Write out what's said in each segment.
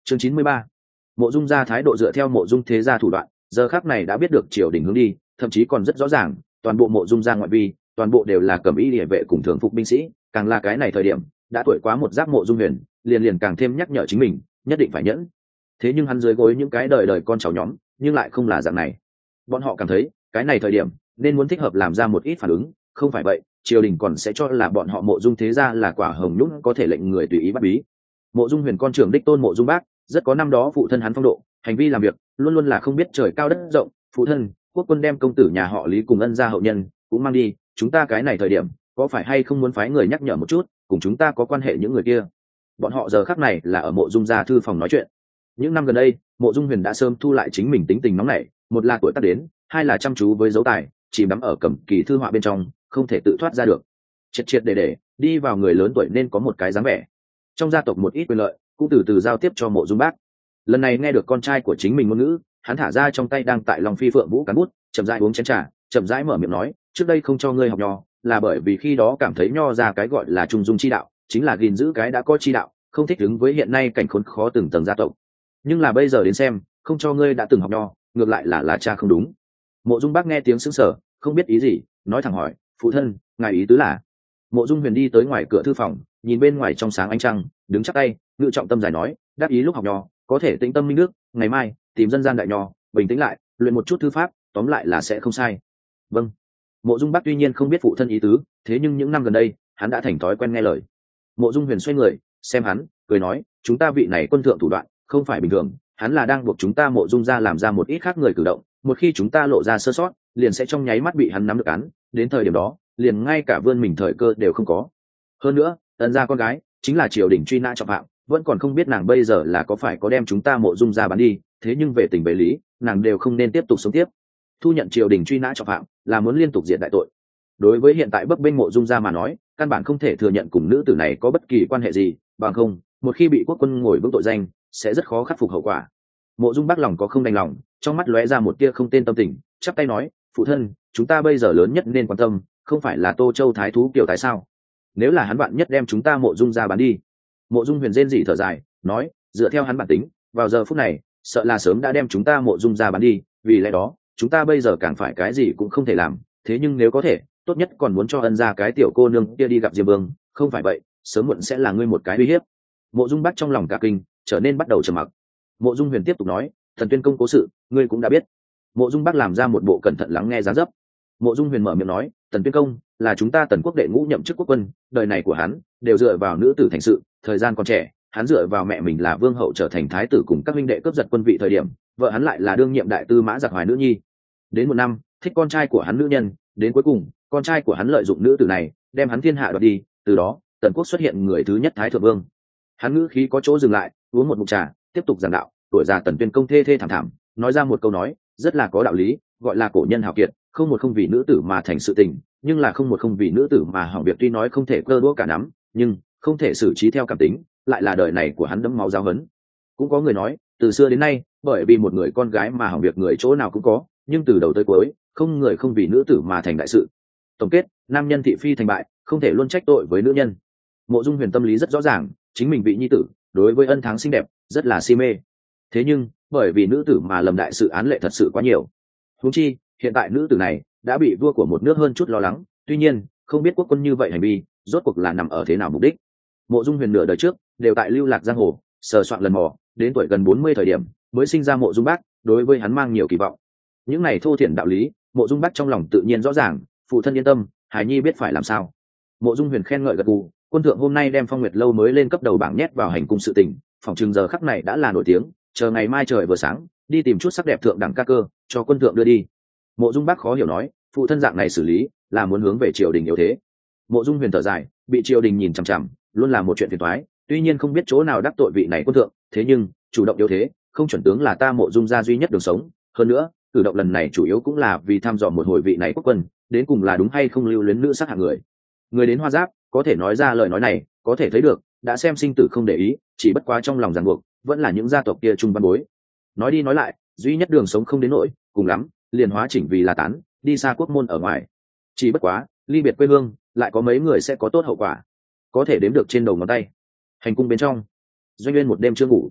Chương 93. Mộ Dung gia thái độ dựa theo Mộ Dung thế gia thủ đoạn, giờ khắc này đã biết được triều đình hướng đi, thậm chí còn rất rõ ràng, toàn bộ Mộ Dung gia ngoại vi, toàn bộ đều là cẩm y liề vệ cùng thường phục binh sĩ, càng là cái này thời điểm, đã tuổi quá một giáp Mộ Dung Huyền, liền càng thêm nhắc nhở chính mình, nhất định phải nhẫn. Thế nhưng hắn dưới gối những cái đời đời con cháu nhóm, nhưng lại không là dạng này. Bọn họ cảm thấy, cái này thời điểm, nên muốn thích hợp làm ra một ít phản ứng, không phải vậy, triều đình còn sẽ cho là bọn họ Mộ Dung thế gia là quả hồng nhũng có thể lệnh người tùy ý bắt bí. Mộ Dung Huyền con trưởng đích tôn Mộ Dung Bác, rất có năm đó phụ thân hắn phong độ, hành vi làm việc luôn luôn là không biết trời cao đất rộng. Phụ thân, quốc quân đem công tử nhà họ Lý cùng Ân gia hậu nhân cũng mang đi, chúng ta cái này thời điểm có phải hay không muốn phái người nhắc nhở một chút, cùng chúng ta có quan hệ những người kia. Bọn họ giờ khắc này là ở Mộ Dung gia thư phòng nói chuyện. Những năm gần đây, Mộ Dung Huyền đã sớm thu lại chính mình tính tình nóng nảy, một là tuổi tác đến, hai là chăm chú với dấu tài, chìm đắm ở cẩm kỳ thư họa bên trong, không thể tự thoát ra được. Triệt để đi vào người lớn tuổi nên có một cái dáng vẻ. Trong gia tộc một ít quyền lợi cũng từ từ giao tiếp cho Mộ Dung Bác. Lần này nghe được con trai của chính mình ngôn ngữ, hắn thả ra trong tay đang tại lòng phi phượng vũ cán bút, chậm rãi uống chén trà, chậm rãi mở miệng nói, trước đây không cho ngươi học nho, là bởi vì khi đó cảm thấy nho ra cái gọi là trung dung chi đạo, chính là gìn giữ cái đã có chi đạo, không thích ứng với hiện nay cảnh khốn khó từng tầng gia tộc. Nhưng là bây giờ đến xem, không cho ngươi đã từng học nho, ngược lại là cha không đúng. Mộ Dung Bác nghe tiếng sững sờ, không biết ý gì, nói thẳng hỏi, phụ thân, ngài ý tứ là? Mộ Dung Huyền đi tới ngoài cửa thư phòng, nhìn bên ngoài trong sáng ánh trăng, đứng chắp tay, ngự trọng tâm giải nói, đáp ý lúc học nho có thể tĩnh tâm minh đức, ngày mai tìm dân gian đại nho, bình tĩnh lại, luyện một chút thư pháp, tóm lại là sẽ không sai. Vâng. Mộ Dung Bác tuy nhiên không biết phụ thân ý tứ, thế nhưng những năm gần đây, hắn đã thành thói quen nghe lời. Mộ Dung Huyền xoay người, xem hắn, cười nói, chúng ta vị này quân thượng thủ đoạn, không phải bình thường, hắn là đang buộc chúng ta Mộ Dung gia làm ra một ít khác người cử động, một khi chúng ta lộ ra sơ sót, liền sẽ trong nháy mắt bị hắn nắm được án, đến thời điểm đó, liền ngay cả vươn mình thời cơ đều không có. Hơn nữa, Ân gia con gái chính là triều đình truy nã trọng phạm, vẫn còn không biết nàng bây giờ là có phải có đem chúng ta Mộ Dung gia bán đi, thế nhưng về tình về lý, nàng đều không nên tiếp tục sống tiếp. Thu nhận triều đình truy nã trọng phạm là muốn liên tục diệt đại tội. Đối với hiện tại bấp bênh Mộ Dung gia mà nói, căn bản không thể thừa nhận cùng nữ tử này có bất kỳ quan hệ gì, bằng không, một khi bị quốc quân ngồi vững tội danh, sẽ rất khó khắc phục hậu quả. Mộ Dung Bác lòng có không đành lòng, trong mắt lóe ra một tia không tên tâm tình, chắp tay nói, phụ thân, chúng ta bây giờ lớn nhất nên quan tâm, không phải là Tô Châu thái thú Kiều Thái sao? Nếu là hắn bạn nhất đem chúng ta Mộ Dung gia bán đi. Mộ Dung Huyền rên rỉ thở dài, nói, dựa theo hắn bản tính, vào giờ phút này, sợ là sớm đã đem chúng ta Mộ Dung gia bán đi, vì lẽ đó, chúng ta bây giờ càng phải cái gì cũng không thể làm, thế nhưng nếu có thể, tốt nhất còn muốn cho Ân gia cái tiểu cô nương kia đi gặp Diêm Vương, không phải vậy, sớm muộn sẽ là ngươi một cái uy hiếp. Mộ Dung Bác trong lòng cả kinh, trở nên bắt đầu trầm mặc. Mộ Dung Huyền tiếp tục nói, Thần Tuyên công cố sự, ngươi cũng đã biết. Mộ Dung Bác làm ra một bộ cẩn thận lắng nghe dáng dấp. Mộ Dung Huyền mở miệng nói, Tần Tuyên công là chúng ta Tần quốc đệ ngũ nhậm chức quốc quân, đời này của hắn đều dựa vào nữ tử thành sự, thời gian còn trẻ, hắn dựa vào mẹ mình là vương hậu trở thành thái tử cùng các huynh đệ cướp giật quân vị thời điểm, vợ hắn lại là đương nhiệm đại tư mã Giặc Hoài nữ nhi. Đến một năm, thích con trai của hắn nữ nhân, đến cuối cùng, con trai của hắn lợi dụng nữ tử này, đem hắn thiên hạ đoạt đi, từ đó, Tần quốc xuất hiện người thứ nhất thái thượng vương. Hắn ngữ khí có chỗ dừng lại, uống một ngụm trà, tiếp tục giảng đạo, tuổi già Tần Tuyên công thê thê thảm thảm, nói ra một câu nói, rất là có đạo lý, gọi là cổ nhân hào kiệt, không một không vì nữ tử mà thành sự tình, nhưng là không một không vì nữ tử mà hỏng việc. Tuy nói không thể cơ đũa cả nắm, nhưng không thể xử trí theo cảm tính, lại là đời này của hắn đẫm máu giáo huấn. Cũng có người nói, từ xưa đến nay, bởi vì một người con gái mà hỏng việc người chỗ nào cũng có, nhưng từ đầu tới cuối, không người không vì nữ tử mà thành đại sự. Tổng kết, nam nhân thị phi thành bại, không thể luôn trách tội với nữ nhân. Mộ Dung Huyền tâm lý rất rõ ràng, chính mình vị nhi tử, đối với ân tháng xinh đẹp, rất là si mê. Thế nhưng, bởi vì nữ tử mà lầm đại sự án lệ thật sự quá nhiều. Huống chi, hiện tại nữ tử này đã bị vua của một nước hơn chút lo lắng, tuy nhiên, không biết quốc quân như vậy hành vi, rốt cuộc là nằm ở thế nào mục đích. Mộ Dung Huyền nửa đời trước đều tại lưu lạc giang hồ, sờ soạn lần mò, đến tuổi gần 40 thời điểm mới sinh ra Mộ Dung Bác, đối với hắn mang nhiều kỳ vọng. Những này thô thiển đạo lý, Mộ Dung Bác trong lòng tự nhiên rõ ràng, phụ thân yên tâm, Hải Nhi biết phải làm sao. Mộ Dung Huyền khen ngợi gật gù, quân thượng hôm nay đem Phong Nguyệt lâu mới lên cấp đầu bảng nhét vào hành cung sự tình, phòng trường giờ khắc này đã là nổi tiếng, chờ ngày mai trời vừa sáng, đi tìm chút sắc đẹp thượng đẳng ca cơ, cho quân thượng đưa đi. Mộ Dung Bác khó hiểu nói, phụ thân dạng này xử lý là muốn hướng về triều đình yếu thế. Mộ Dung Huyền thở dài, bị triều đình nhìn chằm chằm luôn là một chuyện phiền toái, tuy nhiên không biết chỗ nào đắc tội vị này quân thượng, thế nhưng chủ động yếu thế, không chuẩn tướng là ta Mộ Dung gia duy nhất đường sống. Hơn nữa, cử động lần này chủ yếu cũng là vì thăm dò một hồi vị này quốc quân đến cùng là đúng hay không lưu luyến nữ sắc hạng người. Người đến Hoa Giáp có thể nói ra lời nói này, có thể thấy được đã xem sinh tử không để ý, chỉ bất quá trong lòng ràng buộc vẫn là những gia tộc kia trung văn bối. Nói đi nói lại, duy nhất đường sống không đến nỗi, cùng lắm liền hóa chỉnh vì là tán, đi xa quốc môn ở ngoài. Chỉ bất quá ly biệt quê hương, lại có mấy người sẽ có tốt hậu quả, có thể đếm được trên đầu ngón tay. Hành cung bên trong, Doanh Nguyên một đêm chưa ngủ,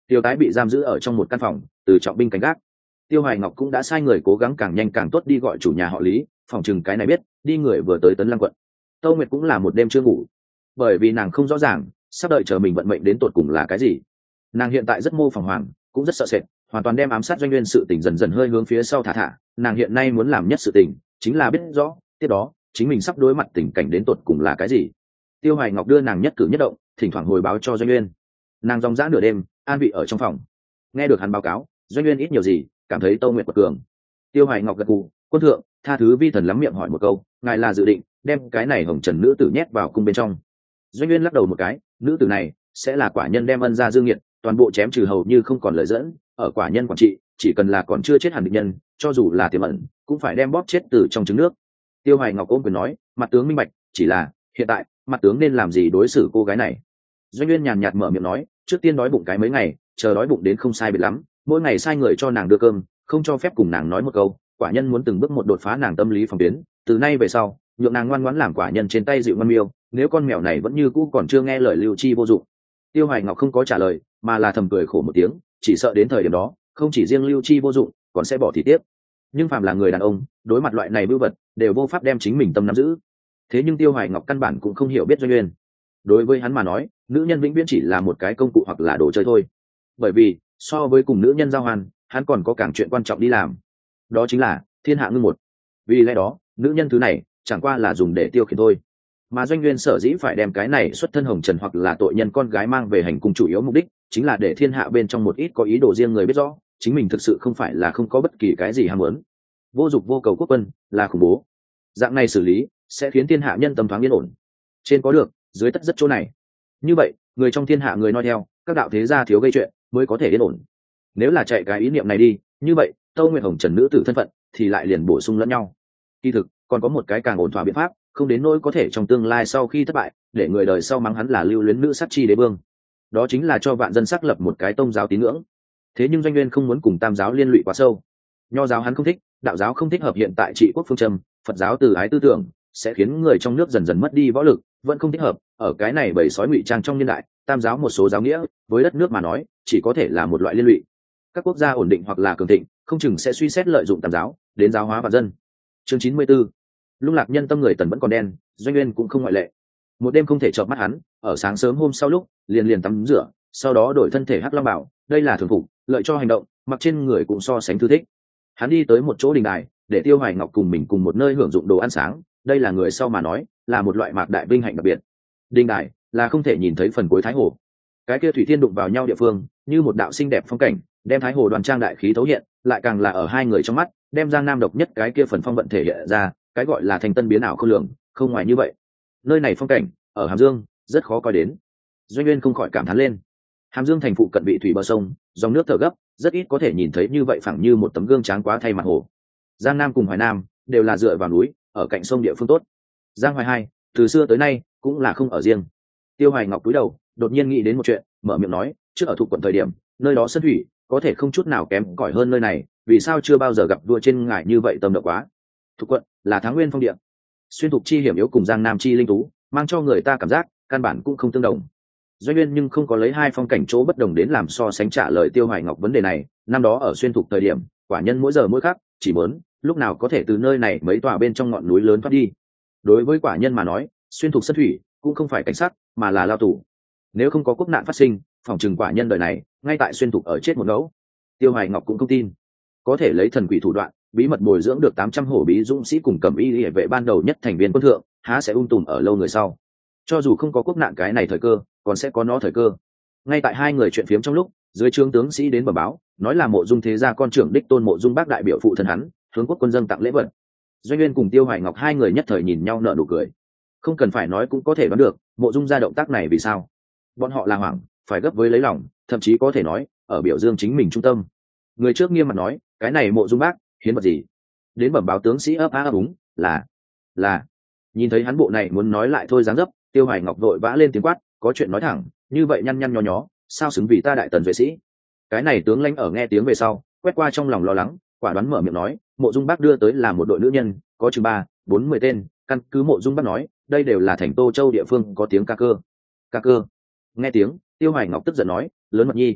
Tiêu tái bị giam giữ ở trong một căn phòng, từ trọng binh canh gác. Tiêu Hoài Ngọc cũng đã sai người cố gắng càng nhanh càng tốt đi gọi chủ nhà họ Lý, phòng chừng cái này biết đi người vừa tới Tấn Lăng quận. Tâu Nguyệt cũng là một đêm chưa ngủ, bởi vì nàng không rõ ràng sắp đợi chờ mình vận mệnh đến tột cùng là cái gì. Nàng hiện tại rất mô phỏng hoàng, cũng rất sợ sệt, hoàn toàn đem ám sát Doanh Nguyên sự tình dần dần hơi hướng phía sau thả. Nàng hiện nay muốn làm nhất sự tình chính là biết rõ tiếp đó chính mình sắp đối mặt tình cảnh đến tột cùng là cái gì. Tiêu Hoài Ngọc đưa nàng nhất cử nhất động, thỉnh thoảng hồi báo cho Doanh Nguyên. Nàng ròng rã nửa đêm an vị ở trong phòng, nghe được hắn báo cáo, Doanh Nguyên ít nhiều gì cảm thấy Tâu Nguyệt quật cường. Tiêu Hoài Ngọc gật gù, quân thượng tha thứ vi thần lắm miệng hỏi một câu, ngài là dự định đem cái này hồng trần nữ tử nhét vào cung bên trong? Doanh Nguyên lắc đầu một cái, nữ tử này sẽ là quả nhân đem ân gia dương nghiệt toàn bộ chém trừ hầu như không còn lời dẫn. Ở quả nhân quản trị, chỉ cần là còn chưa chết hẳn địch nhân, cho dù là tiềm ẩn cũng phải đem bóp chết từ trong trứng nước. Tiêu Hoài Ngọc ôm quyền nói, mặt tướng minh bạch, chỉ là hiện tại mặt tướng nên làm gì đối xử cô gái này? Doanh Nguyên nhàn nhạt mở miệng nói, trước tiên đói bụng cái mấy ngày, chờ đói bụng đến không sai biệt lắm, mỗi ngày sai người cho nàng đưa cơm, không cho phép cùng nàng nói một câu. Quả nhân muốn từng bước một đột phá nàng tâm lý phòng tuyến, từ nay về sau nhượng nàng ngoan ngoãn làm quả nhân trên tay dịu ngoan miêu. Nếu con mèo này vẫn như cũ còn chưa nghe lời lưu chi vô dụng. Tiêu Hoài Ngọc không có trả lời, mà là thầm cười khổ một tiếng, chỉ sợ đến thời điểm đó không chỉ riêng lưu chi vô dụng, còn sẽ bỏ thì tiếp. Nhưng phàm là người đàn ông, đối mặt loại này bưu vật đều vô pháp đem chính mình tâm nắm giữ. Thế nhưng Tiêu Hoài Ngọc căn bản cũng không hiểu biết Doanh Nguyên. Đối với hắn mà nói, nữ nhân vĩnh viễn chỉ là một cái công cụ hoặc là đồ chơi thôi. Bởi vì so với cùng nữ nhân giao hoàn, hắn còn có càng chuyện quan trọng đi làm, đó chính là thiên hạ ngưng một. Vì lẽ đó nữ nhân thứ này chẳng qua là dùng để tiêu khiển thôi. Mà Doanh Nguyên sở dĩ phải đem cái này xuất thân hồng trần hoặc là tội nhân con gái mang về hành cung, chủ yếu mục đích chính là để thiên hạ bên trong một ít có ý đồ riêng người biết rõ chính mình thực sự không phải là không có bất kỳ cái gì ham muốn. Vô dục vô cầu quốc quân là khủng bố. Dạng này xử lý sẽ khiến thiên hạ nhân tâm thoáng yên ổn. Trên có được, dưới tất rất chỗ này. Như vậy người trong thiên hạ người nói theo, các đạo thế gia thiếu gây chuyện mới có thể yên ổn. Nếu là chạy cái ý niệm này đi, như vậy Tâu Nguyệt hồng trần nữ tử thân phận thì lại liền bổ sung lẫn nhau. Kỳ thực còn có một cái càng ổn thỏa biện pháp, không đến nỗi có thể trong tương lai sau khi thất bại để người đời sau mắng hắn là lưu luyến nữ sát chi đế vương. Đó chính là cho vạn dân xác lập một cái tôn giáo tín ngưỡng. Thế nhưng Doanh Nguyên không muốn cùng tam giáo liên lụy quá sâu. Nho giáo hắn không thích, đạo giáo không thích hợp hiện tại trị quốc phương châm, Phật giáo từ ái tư tưởng sẽ khiến người trong nước dần dần mất đi võ lực, vẫn không thích hợp. Ở cái này bầy sói ngụy trang trong niên đại, tam giáo một số giáo nghĩa với đất nước mà nói chỉ có thể là một loại liên lụy. Các quốc gia ổn định hoặc là cường thịnh không chừng sẽ suy xét lợi dụng tam giáo đến giáo hóa vạn dân. Chương 94. Lung lạc nhân tâm người Tần vẫn còn đen, Doanh Nguyên cũng không ngoại lệ. Một đêm không thể chợp mắt hắn, ở sáng sớm hôm sau lúc liền tắm rửa, sau đó đổi thân thể hắc long bảo, đây là thường phục, lợi cho hành động, mặc trên người cũng so sánh thư thích. Hắn đi tới một chỗ đình đài, để Tiêu Hoài Ngọc cùng mình cùng một nơi hưởng dụng đồ ăn sáng, đây là người sau mà nói là một loại mạc đại vinh hạnh đặc biệt. Đình đài là không thể nhìn thấy phần cuối thái hồ, cái kia thủy thiên đụng vào nhau địa phương như một đạo xinh đẹp phong cảnh, đem thái hồ đoàn trang đại khí thấu hiện, lại càng là ở hai người trong mắt đem Giang Nam độc nhất cái kia phần phong vận thể hiện ra, cái gọi là thành tân biến ảo không lường, không ngoài như vậy. Nơi này phong cảnh ở Hàm Dương rất khó coi đến. Doanh Nguyên không khỏi cảm thán lên. Hàm Dương thành phụ cận vị thủy bờ sông, dòng nước thở gấp, rất ít có thể nhìn thấy như vậy phẳng như một tấm gương tráng quá thay mặt hồ. Giang Nam cùng Hoài Nam đều là dựa vào núi, ở cạnh sông địa phương tốt. Giang Hoài hai từ xưa tới nay cũng là không ở riêng. Tiêu Hoài Ngọc cúi đầu, đột nhiên nghĩ đến một chuyện, mở miệng nói, trước ở thuộc quận thời điểm, nơi đó sơn thủy có thể không chút nào kém cỏi hơn nơi này, vì sao chưa bao giờ gặp vua trên ngải như vậy tâm động quá. Thuộc quận là Thắng Nguyên phong địa, xuyên thục chi hiểm yếu cùng Giang Nam chi linh tú, mang cho người ta cảm giác căn bản cũng không tương đồng. Doanh Nguyên nhưng không có lấy hai phong cảnh chỗ bất đồng đến làm so sánh trả lời Tiêu Hoài Ngọc vấn đề này. Năm đó ở xuyên thục thời điểm, quả nhân mỗi giờ mỗi khắc chỉ muốn lúc nào có thể từ nơi này mấy tòa bên trong ngọn núi lớn thoát đi. Đối với quả nhân mà nói, xuyên thục sơn thủy cũng không phải cảnh sắc mà là lao tù. Nếu không có quốc nạn phát sinh, phòng trừng quả nhân đời này ngay tại xuyên thục ở chết một ngẫu. Tiêu Hoài Ngọc cũng không tin có thể lấy thần quỷ thủ đoạn bí mật bồi dưỡng được 800 hổ bí dũng sĩ cùng cầm y liễu vệ ban đầu nhất thành viên quân thượng, há sẽ tùm ở lâu người sau. Cho dù không có quốc nạn cái này thời cơ, còn sẽ có nó thời cơ. Ngay tại hai người chuyện phiếm trong lúc, dưới trướng tướng sĩ đến bẩm báo, nói là Mộ Dung thế gia con trưởng đích tôn Mộ Dung Bác đại biểu phụ thân hắn, hướng quốc quân dâng tặng lễ vật. Doanh Nguyên cùng Tiêu Hoài Ngọc hai người nhất thời nhìn nhau nở nụ cười. Không cần phải nói cũng có thể đoán được, Mộ Dung ra động tác này vì sao. Bọn họ là hoảng, phải gấp với lấy lòng, thậm chí có thể nói ở biểu dương chính mình trung tâm. Người trước nghiêm mặt nói, cái này Mộ Dung Bác hiến vật gì? Đến bẩm báo tướng sĩ ấp á ấp úng, là. Nhìn thấy hắn bộ này muốn nói lại thôi dáng dấp, Tiêu Hoài Ngọc vội vã lên tiếng quát, có chuyện nói thẳng, như vậy nhăn nhăn nhó nhó, sao xứng vì ta đại tần vệ sĩ? Cái này tướng lãnh ở nghe tiếng về sau, quét qua trong lòng lo lắng, quả đoán mở miệng nói, Mộ Dung Bác đưa tới là một đội nữ nhân, có chừng 3-4-10 tên, căn cứ Mộ Dung Bác nói, đây đều là thành Tô Châu địa phương có tiếng ca cơ. Ca cơ? Nghe tiếng, Tiêu Hoài Ngọc tức giận nói, lớn mật nhi,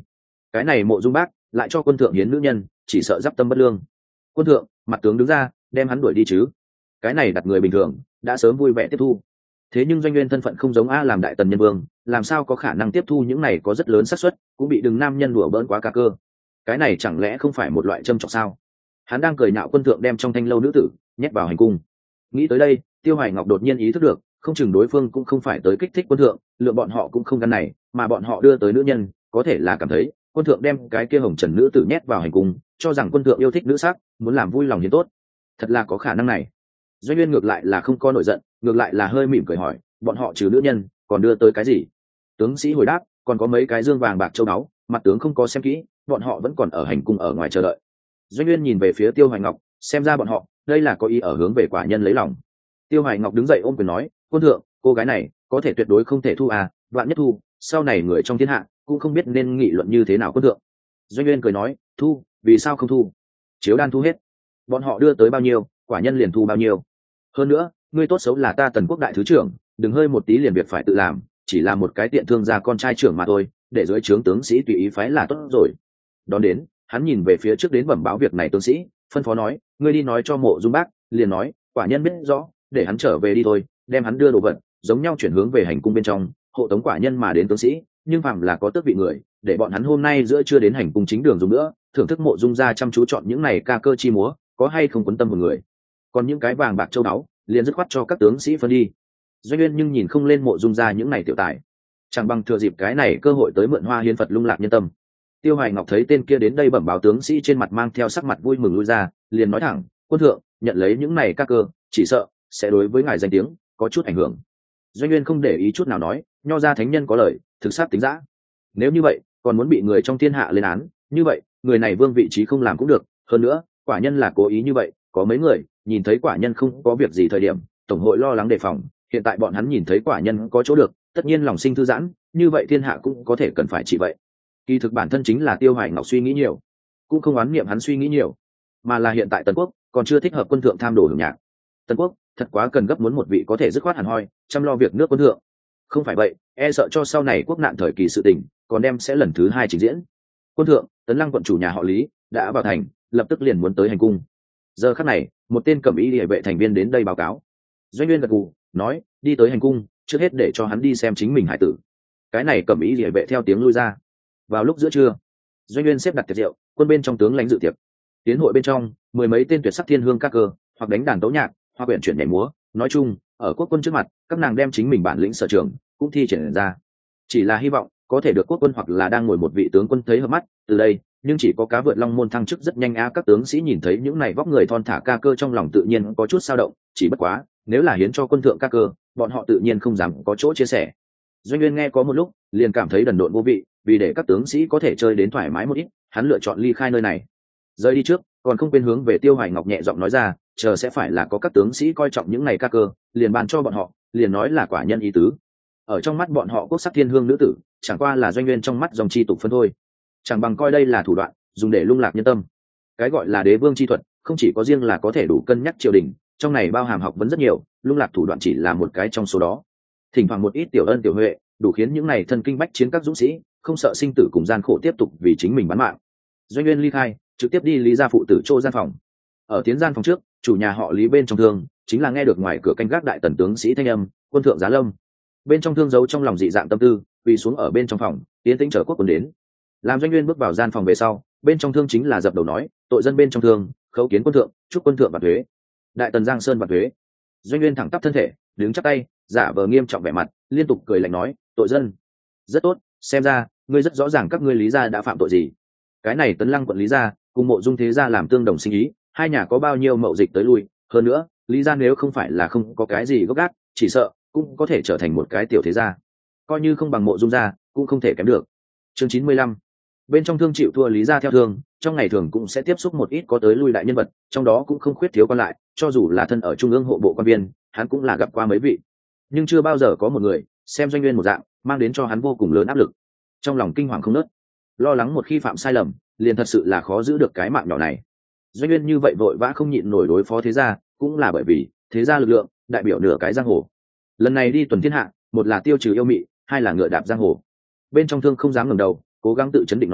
cái này Mộ Dung Bác lại cho quân thượng hiến nữ nhân, chỉ sợ giáp tâm bất lương. Quân thượng, mặt tướng đứng ra đem hắn đuổi đi chứ. Cái này đặt người bình thường đã sớm vui vẻ tiếp thu. Thế nhưng Doanh Nguyên thân phận không giống A làm đại tần nhân vương, làm sao có khả năng tiếp thu những này có rất lớn xác suất cũng bị đừng nam nhân đùa bỡn quá ca cơ. Cái này chẳng lẽ không phải một loại châm chọc sao? Hắn đang cười nhạo quân thượng đem trong thanh lâu nữ tử nhét vào hành cung. Nghĩ tới đây, Tiêu Hoài Ngọc đột nhiên ý thức được, không chừng đối phương cũng không phải tới kích thích quân thượng, lượng bọn họ cũng không gan này, mà bọn họ đưa tới nữ nhân, có thể là cảm thấy quân thượng đem cái kia hồng trần nữ tử nhét vào hành cung, cho rằng quân thượng yêu thích nữ sắc, muốn làm vui lòng hiến tốt. Thật là có khả năng này. Doanh Nguyên ngược lại là không có nổi giận, ngược lại là hơi mỉm cười hỏi, bọn họ trừ nữ nhân còn đưa tới cái gì? Tướng sĩ hồi đáp, còn có mấy cái dương vàng bạc châu báu, mặt tướng không có xem kỹ, bọn họ vẫn còn ở hành cung ở ngoài chờ đợi. Doanh Nguyên nhìn về phía Tiêu Hoài Ngọc, xem ra bọn họ đây là có ý ở hướng về quả nhân lấy lòng. Tiêu Hoài Ngọc đứng dậy ôm quyền nói, quân thượng, cô gái này có thể tuyệt đối không thể thu à, vạn nhất thu, sau này người trong thiên hạ cũng không biết nên nghị luận như thế nào quân thượng. Doanh Nguyên cười nói, thu, vì sao không thu? Chiếu đan thu hết, bọn họ đưa tới bao nhiêu, quả nhân liền thu bao nhiêu. Hơn nữa, ngươi tốt xấu là ta Tần Quốc đại thứ trưởng, đừng hơi một tí liền việc phải tự làm, chỉ là một cái tiện thương gia con trai trưởng mà thôi, để dưới trướng tướng sĩ tùy ý phái là tốt rồi. Đón đến, hắn nhìn về phía trước đến bẩm báo việc này tướng sĩ, phân phó nói, ngươi đi nói cho Mộ Dung Bác, liền nói, quả nhân biết rõ, để hắn trở về đi thôi, đem hắn đưa đồ vật giống nhau chuyển hướng về hành cung bên trong, hộ tống quả nhân mà đến tướng sĩ, nhưng phạm là có tước vị người, để bọn hắn hôm nay giữa trưa đến hành cung chính đường dùng nữa, thưởng thức Mộ Dung gia chăm chú chọn những này ca cơ chi múa, có hay không quấn tâm một người. Còn những cái vàng bạc châu báu, liền dứt khoát cho các tướng sĩ phân đi. Doanh Nguyên nhưng nhìn không lên Mộ Dung gia những này tiểu tài, chẳng bằng thừa dịp cái này cơ hội tới mượn hoa hiến Phật lung lạc nhân tâm. Tiêu Hoài Ngọc thấy tên kia đến đây bẩm báo tướng sĩ trên mặt mang theo sắc mặt vui mừng lui ra, liền nói thẳng, quân thượng, nhận lấy những này các cơ, chỉ sợ sẽ đối với ngài danh tiếng có chút ảnh hưởng. Doanh Nguyên không để ý chút nào nói, nho gia thánh nhân có lời, thực sát tính dã. Nếu như vậy, còn muốn bị người trong thiên hạ lên án, như vậy, người này vương vị trí không làm cũng được, hơn nữa, quả nhân là cố ý như vậy, có mấy người nhìn thấy quả nhân không có việc gì thời điểm, tổng hội lo lắng đề phòng, hiện tại bọn hắn nhìn thấy quả nhân có chỗ được, tất nhiên lòng sinh thư giãn, như vậy thiên hạ cũng có thể cần phải chỉ vậy. Kỳ thực bản thân chính là Tiêu Hoài Ngọc suy nghĩ nhiều, cũng không oán niệm hắn suy nghĩ nhiều, mà là hiện tại Tần Quốc còn chưa thích hợp quân thượng tham đồ hưởng nhạc. Tần Quốc thật quá cần gấp muốn một vị có thể dứt khoát hẳn hoi, chăm lo việc nước quân thượng. Không phải vậy, e sợ cho sau này quốc nạn thời kỳ sự tình, còn đem sẽ lần thứ 2 trình diễn. Quân thượng, Tấn Lăng quận chủ nhà họ Lý đã vào thành, lập tức liền muốn tới hành cung. Giờ khắc này, một tên cẩm y liề vệ thành viên đến đây báo cáo. Doanh Nguyên gật gù, nói, đi tới hành cung, trước hết để cho hắn đi xem chính mình hải tử. Cái này cẩm y liề vệ theo tiếng lui ra. Vào lúc giữa trưa, Doanh Nguyên xếp đặt tiệc rượu, quân bên trong tướng lãnh dự tiệc. Tiến hội bên trong, 10 mấy tên tuyệt sắc thiên hương các cơ, hoặc đánh đàn tấu nhạc, hoặc quyển chuyển nhảy múa, nói chung, ở quốc quân trước mặt, các nàng đem chính mình bản lĩnh sở trường cũng thi triển ra. Chỉ là hy vọng có thể được quốc quân hoặc là đang ngồi một vị tướng quân thấy hợp mắt, từ đây, nhưng chỉ có cá vượt long môn thăng chức rất nhanh á. Các tướng sĩ nhìn thấy những này vóc người thon thả ca cơ trong lòng tự nhiên có chút dao động, chỉ bất quá, nếu là hiến cho quân thượng ca cơ, bọn họ tự nhiên không dám có chỗ chia sẻ. Doanh Nguyên nghe có một lúc, liền cảm thấy đần độn vô vị, vì để các tướng sĩ có thể chơi đến thoải mái một ít, hắn lựa chọn ly khai nơi này. Rời đi trước, còn không quên hướng về Tiêu Hoài Ngọc nhẹ giọng nói ra, chờ sẽ phải là có các tướng sĩ coi trọng những này ca cơ, liền ban cho bọn họ, liền nói là quả nhân ý tứ. Ở trong mắt bọn họ quốc sắc thiên hương nữ tử, chẳng qua là Doanh Nguyên trong mắt dòng chi tục phân thôi, chẳng bằng coi đây là thủ đoạn, dùng để lung lạc nhân tâm. Cái gọi là đế vương chi thuật, không chỉ có riêng là có thể đủ cân nhắc triều đình, trong này bao hàm học vấn rất nhiều, lung lạc thủ đoạn chỉ là một cái trong số đó. Thỉnh thoảng một ít tiểu ân tiểu huệ, đủ khiến những này thân kinh bách chiến các dũng sĩ không sợ sinh tử cùng gian khổ tiếp tục vì chính mình bán mạng. Doanh Nguyên ly khai, trực tiếp đi Lý gia phụ tử chỗ gian phòng. Ở tiến gian phòng trước, chủ nhà họ Lý bên trong thương chính là nghe được ngoài cửa canh gác đại tần tướng sĩ thanh âm, quân thượng giá lâm. Bên trong thương giấu trong lòng dị dạng tâm tư, vì xuống ở bên trong phòng, tiến tĩnh chờ quốc quân đến. Làm Doanh Nguyên bước vào gian phòng về sau, bên trong thương chính là dập đầu nói, tội dân bên trong thương khấu kiến quân thượng, chúc quân thượng vạn thuế. Đại tần Giang Sơn vạn thuế. Doanh Nguyên thẳng tắp thân thể, đứng chắp tay, giả vờ nghiêm trọng vẻ mặt, liên tục cười lạnh nói, tội dân. Rất tốt, xem ra ngươi rất rõ ràng các ngươi Lý gia đã phạm tội gì. Cái này Tấn Lăng quận Lý gia cùng Mộ Dung thế gia làm tương đồng sinh ý, hai nhà có bao nhiêu mậu dịch tới lui, hơn nữa Lý gia nếu không phải là không có cái gì gốc gác, chỉ sợ cũng có thể trở thành một cái tiểu thế gia, coi như không bằng Mộ Dung gia cũng không thể kém được. Chương 95. Bên trong thương chịu thua Lý gia theo thương, trong ngày thường cũng sẽ tiếp xúc một ít có tới lui đại nhân vật, trong đó cũng không khuyết thiếu quan lại, cho dù là thân ở trung ương hộ bộ quan viên, hắn cũng là gặp qua mấy vị, nhưng chưa bao giờ có một người xem Doanh Nguyên một dạng mang đến cho hắn vô cùng lớn áp lực. Trong lòng kinh hoàng không nớt, lo lắng một khi phạm sai lầm, liền thật sự là khó giữ được cái mạng nhỏ này. Doanh Nguyên như vậy vội vã không nhịn nổi đối phó thế gia, cũng là bởi vì thế gia lực lượng đại biểu nửa cái giang hồ. Lần này đi tuần thiên hạ, một là tiêu trừ yêu mị, hai là ngựa đạp giang hồ. Bên trong thương không dám ngẩng đầu, cố gắng tự chấn định nói,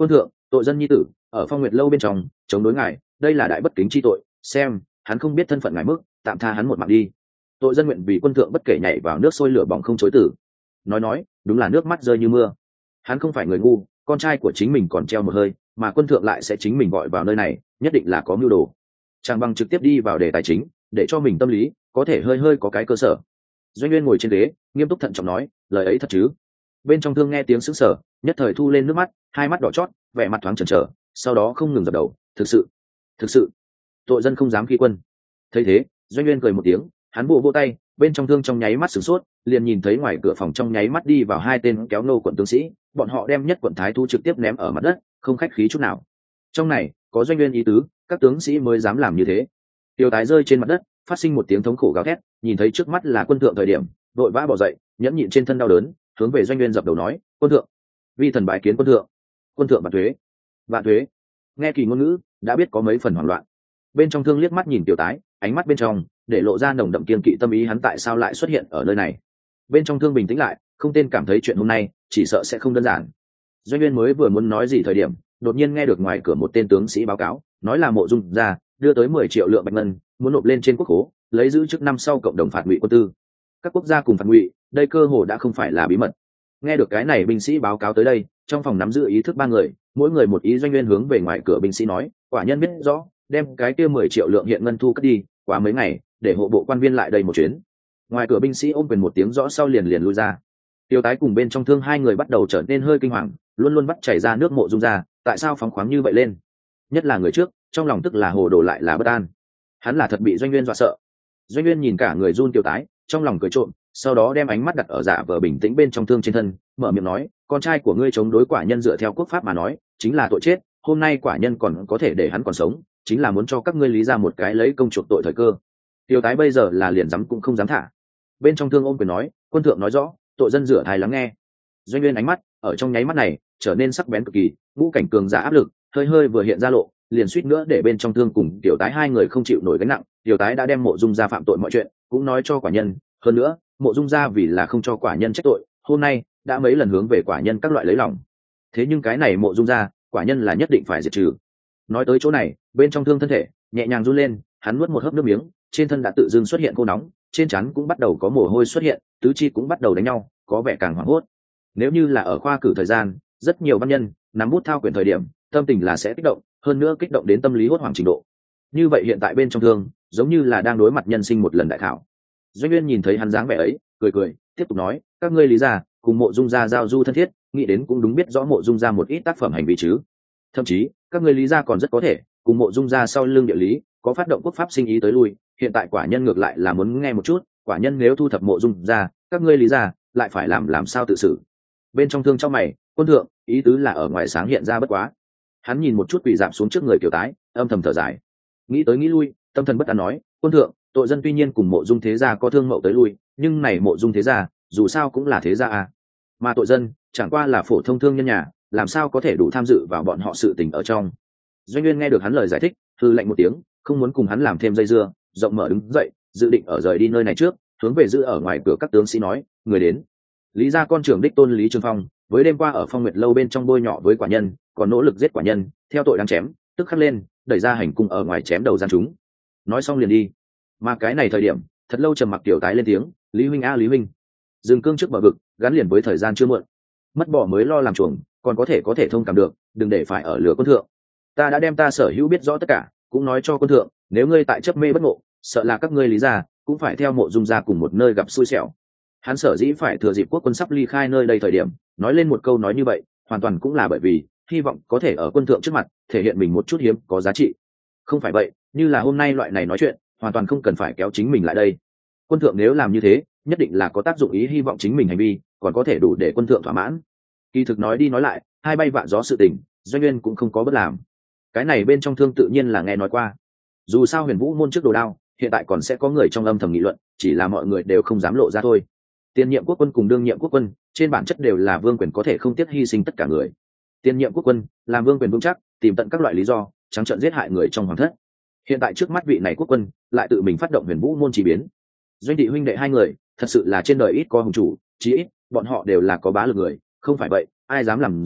Quân thượng, tội dân nhi tử ở Phong Nguyệt lâu bên trong chống đối ngài, đây là đại bất kính chi tội, xem hắn không biết thân phận ngài mức, tạm tha hắn một mạng đi. Tội dân nguyện vì quân thượng bất kể nhảy vào nước sôi lửa bỏng không chối từ. Nói đúng là nước mắt rơi như mưa. Hắn không phải người ngu, con trai của chính mình còn treo một hơi, mà quân thượng lại sẽ chính mình gọi vào nơi này, nhất định là có mưu đồ. Chẳng bằng trực tiếp đi vào đề tài chính, để cho mình tâm lý có thể hơi có cái cơ sở. Doanh Nguyên ngồi trên ghế, nghiêm túc thận trọng nói, lời ấy thật chứ? Bên trong thương nghe tiếng sững sờ, nhất thời thu lên nước mắt, hai mắt đỏ chót, vẻ mặt thoáng chần chờ, sau đó không ngừng dập đầu, thực sự, tội dân không dám khi quân. Thấy thế, Doanh Nguyên cười một tiếng, hắn vỗ tay, bên trong thương trong nháy mắt sửng sốt, liền nhìn thấy ngoài cửa phòng trong nháy mắt đi vào hai tên kéo nô quận tướng sĩ, bọn họ đem nhất quận thái thú trực tiếp ném ở mặt đất, không khách khí chút nào. Trong này có Doanh Nguyên ý tứ, các tướng sĩ mới dám làm như thế. Tiêu tái rơi trên mặt đất, phát sinh một tiếng thống khổ gào thét, nhìn thấy trước mắt là quân thượng thời điểm, vội vã bỏ dậy, nhẫn nhịn trên thân đau đớn, hướng về Doanh Nguyên dập đầu nói, quân thượng, vi thần bái kiến quân thượng. Quân thượng vạn thuế. Nghe kỳ ngôn ngữ đã biết có mấy phần hoảng loạn. Bên trong thương liếc mắt nhìn Tiêu tái, ánh mắt bên trong để lộ ra nồng đậm kiên kỵ tâm ý, hắn tại sao lại xuất hiện ở nơi này. Bên trong thương bình tĩnh lại, không tên cảm thấy chuyện hôm nay chỉ sợ sẽ không đơn giản. Doanh Nguyên mới vừa muốn nói gì thời điểm, đột nhiên nghe được ngoài cửa một tên tướng sĩ báo cáo, nói là Mộ Dung gia đưa tới 10 triệu lượng bạch ngân, muốn nộp lên trên quốc khố, lấy giữ chức năm sau cộng đồng phạt ngụy quân tư. Các quốc gia cùng phạt ngụy, đây cơ hồ đã không phải là bí mật. Nghe được cái này binh sĩ báo cáo tới đây, trong phòng nắm giữ ý thức ba người, mỗi người một ý. Doanh Nguyên hướng về ngoài cửa binh sĩ nói, quả nhân biết rõ, đem cái kia 10 triệu lượng hiện ngân thu cất đi, quá mấy ngày để hộ bộ quan viên lại đây một chuyến. Ngoài cửa binh sĩ ôm quyền một tiếng rõ sau liền lui ra. Tiêu tái cùng bên trong thương hai người bắt đầu trở nên hơi kinh hoàng, luôn luôn bắt chảy ra nước. Mộ Dung ra tại sao phóng khoáng như vậy lên? Nhất là người trước, trong lòng tức là hồ đồ lại là bất an. Hắn là thật bị Doanh Nguyên dọa sợ. Doanh Nguyên nhìn cả người run Tiêu tái, trong lòng cười trộm, sau đó đem ánh mắt đặt ở giả vờ bình tĩnh bên trong thương trên thân, mở miệng nói, con trai của ngươi chống đối quả nhân dựa theo quốc pháp mà nói chính là tội chết, hôm nay quả nhân còn có thể để hắn còn sống, chính là muốn cho các ngươi lý ra một cái lấy công chuộc tội thời cơ. Tiêu tái bây giờ là liền dám cũng không dám thả. Bên trong thương ôm quyền nói, quân thượng nói rõ, tội dân rửa thai lắng nghe. Doanh Nguyên ánh mắt ở trong nháy mắt này trở nên sắc bén cực kỳ, ngũ cảnh cường giả áp lực hơi vừa hiện ra lộ, liền suýt nữa để bên trong thương cùng Tiểu tái hai người không chịu nổi gánh nặng. Tiểu tái đã đem Mộ Dung gia phạm tội mọi chuyện cũng nói cho quả nhân, hơn nữa Mộ Dung gia vì là không cho quả nhân trách tội, hôm nay đã mấy lần hướng về quả nhân các loại lấy lòng. Thế nhưng cái này Mộ Dung gia, quả nhân là nhất định phải diệt trừ. Nói tới chỗ này, bên trong thương thân thể nhẹ nhàng run lên, hắn nuốt một hớp nước miếng, trên thân đã tự dưng xuất hiện khô nóng, trên trán cũng bắt đầu có mồ hôi xuất hiện, tứ chi cũng bắt đầu đánh nhau, có vẻ càng hoảng hốt. Nếu như là ở khoa cử thời gian, rất nhiều văn nhân nắm bút thao quyển thời điểm, tâm tình là sẽ kích động, hơn nữa kích động đến tâm lý hốt hoảng trình độ. Như vậy hiện tại bên trong thương, giống như là đang đối mặt nhân sinh một lần đại khảo. Doanh Nguyên nhìn thấy hắn dáng vẻ ấy, cười, tiếp tục nói, các ngươi lý gia cùng Mộ Dung gia giao du thân thiết, nghĩ đến cũng đúng biết rõ Mộ Dung gia một ít tác phẩm hành vi chứ. Thậm chí, các ngươi lý gia còn rất có thể cùng Mộ Dung gia sau lưng địa lý có phát động quốc pháp sinh ý tới lui. Hiện tại quả nhân ngược lại là muốn nghe một chút, quả nhân nếu thu thập Mộ Dung gia, các ngươi lý gia lại phải làm sao tự xử. Bên trong thương trong mày, quân thượng ý tứ là ở ngoài sáng hiện ra bất quá. Hắn nhìn một chút quỳ giảm xuống trước người Kiều tái, âm thầm thở dài, nghĩ tới nghĩ lui, tâm thần bất an nói, quân thượng, tội dân tuy nhiên cùng Mộ Dung thế gia có thương mậu tới lui, nhưng này Mộ Dung thế gia dù sao cũng là thế gia à, mà tội dân chẳng qua là phổ thông thương nhân nhà, làm sao có thể đủ tham dự vào bọn họ sự tình ở trong. Doanh Nguyên nghe được hắn lời giải thích, hư lạnh một tiếng, không muốn cùng hắn làm thêm dây dưa, rộng mở đứng dậy, dự định ở rời đi nơi này trước, hướng về giữ ở ngoài cửa các tướng sĩ nói, người đến. Lý gia con trưởng đích tôn Lý Trường Phong, với đêm qua ở Phong Nguyệt lâu bên trong bôi nhọ với quả nhân, còn nỗ lực giết quả nhân, theo tội đáng chém, tức khắc lên, đẩy ra hành cung ở ngoài chém đầu gian chúng. Nói xong liền đi. Mà cái này thời điểm, thật lâu trầm mặc Tiểu tái lên tiếng, Lý huynh a Lý huynh, dừng cương trước bờ vực, gắn liền với thời gian chưa muộn, mất bỏ mới lo làm chuồng, còn có thể thông cảm được, đừng để phải ở lửa quân thượng. Ta đã đem ta sở hữu biết rõ tất cả, cũng nói cho quân thượng, nếu ngươi tại chấp mê bất ngộ, sợ là các ngươi lý gia cũng phải theo Mộ Dung gia cùng một nơi gặp xui xẻo. Hắn sở dĩ phải thừa dịp quốc quân sắp ly khai nơi đây thời điểm nói lên một câu nói như vậy, hoàn toàn cũng là bởi vì hy vọng có thể ở quân thượng trước mặt thể hiện mình một chút hiếm có giá trị. Không phải vậy, như là hôm nay loại này nói chuyện, hoàn toàn không cần phải kéo chính mình lại đây. Quân thượng nếu làm như thế, nhất định là có tác dụng ý, hy vọng chính mình hành vi còn có thể đủ để quân thượng thỏa mãn. Kỳ thực nói đi nói lại, hai bay vạ gió sự tình, Doanh Nguyên cũng không có bất làm. Cái này bên trong thương tự nhiên là nghe nói qua. Dù sao Huyền Vũ môn trước đồ đao, hiện tại còn sẽ có người trong âm thầm nghị luận, chỉ là mọi người đều không dám lộ ra thôi. Tiền nhiệm quốc quân cùng đương nhiệm quốc quân, trên bản chất đều là vương quyền có thể không tiếc hy sinh tất cả người. Tiền nhiệm quốc quân làm vương quyền vững chắc, tìm tận các loại lý do, trắng trợn giết hại người trong hoàng thất. Hiện tại trước mắt vị này quốc quân lại tự mình phát động Huyền Vũ môn chỉ biến. Doanh thị huynh đệ hai người, thật sự là trên đời ít có hùng chủ, chí ít bọn họ đều là có bá lực người, không phải vậy, ai dám làm ra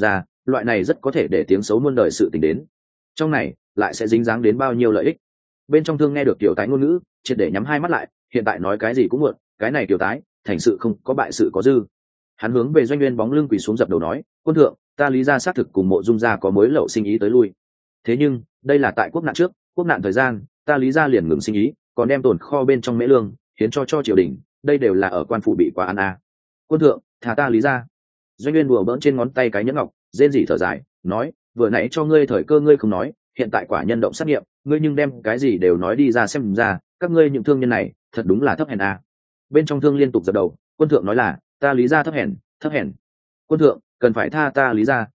loại này rất có thể để tiếng xấu muôn đời sự tình đến. Trong này lại sẽ dính dáng đến bao nhiêu lợi ích. Bên trong Thương nghe được Tiểu Tái ngôn ngữ, triệt để nhắm hai mắt lại, hiện tại nói cái gì cũng muộn, cái này Tiểu Tái, thành sự không có bại sự có dư. Hắn hướng về Doanh Nguyên bóng lưng quỳ xuống dập đầu nói, quân thượng, ta Lý gia xác thực cùng Mộ Dung gia có mối lậu sinh ý tới lui. Thế nhưng, đây là tại quốc nạn trước, quốc nạn thời gian, ta Lý gia liền ngừng sinh ý, còn đem tồn kho bên trong mễ lương hiến cho triều đình, đây đều là ở quan phủ bị quá ăn a. Quân thượng, thả ta Lý gia. Doanh Nguyên đùa bỡn trên ngón tay cái nhẫn ngọc, rên rỉ thở dài, nói, vừa nãy cho ngươi thời cơ ngươi không nói, hiện tại quả nhân động sát nghiệm, ngươi nhưng đem cái gì đều nói đi ra xem ra, các ngươi những thương nhân này, thật đúng là thấp hèn a. Bên trong Thương liên tục dập đầu, quân thượng nói là, ta Lý gia thấp hèn, thấp hèn. Quân thượng, cần phải tha ta Lý gia,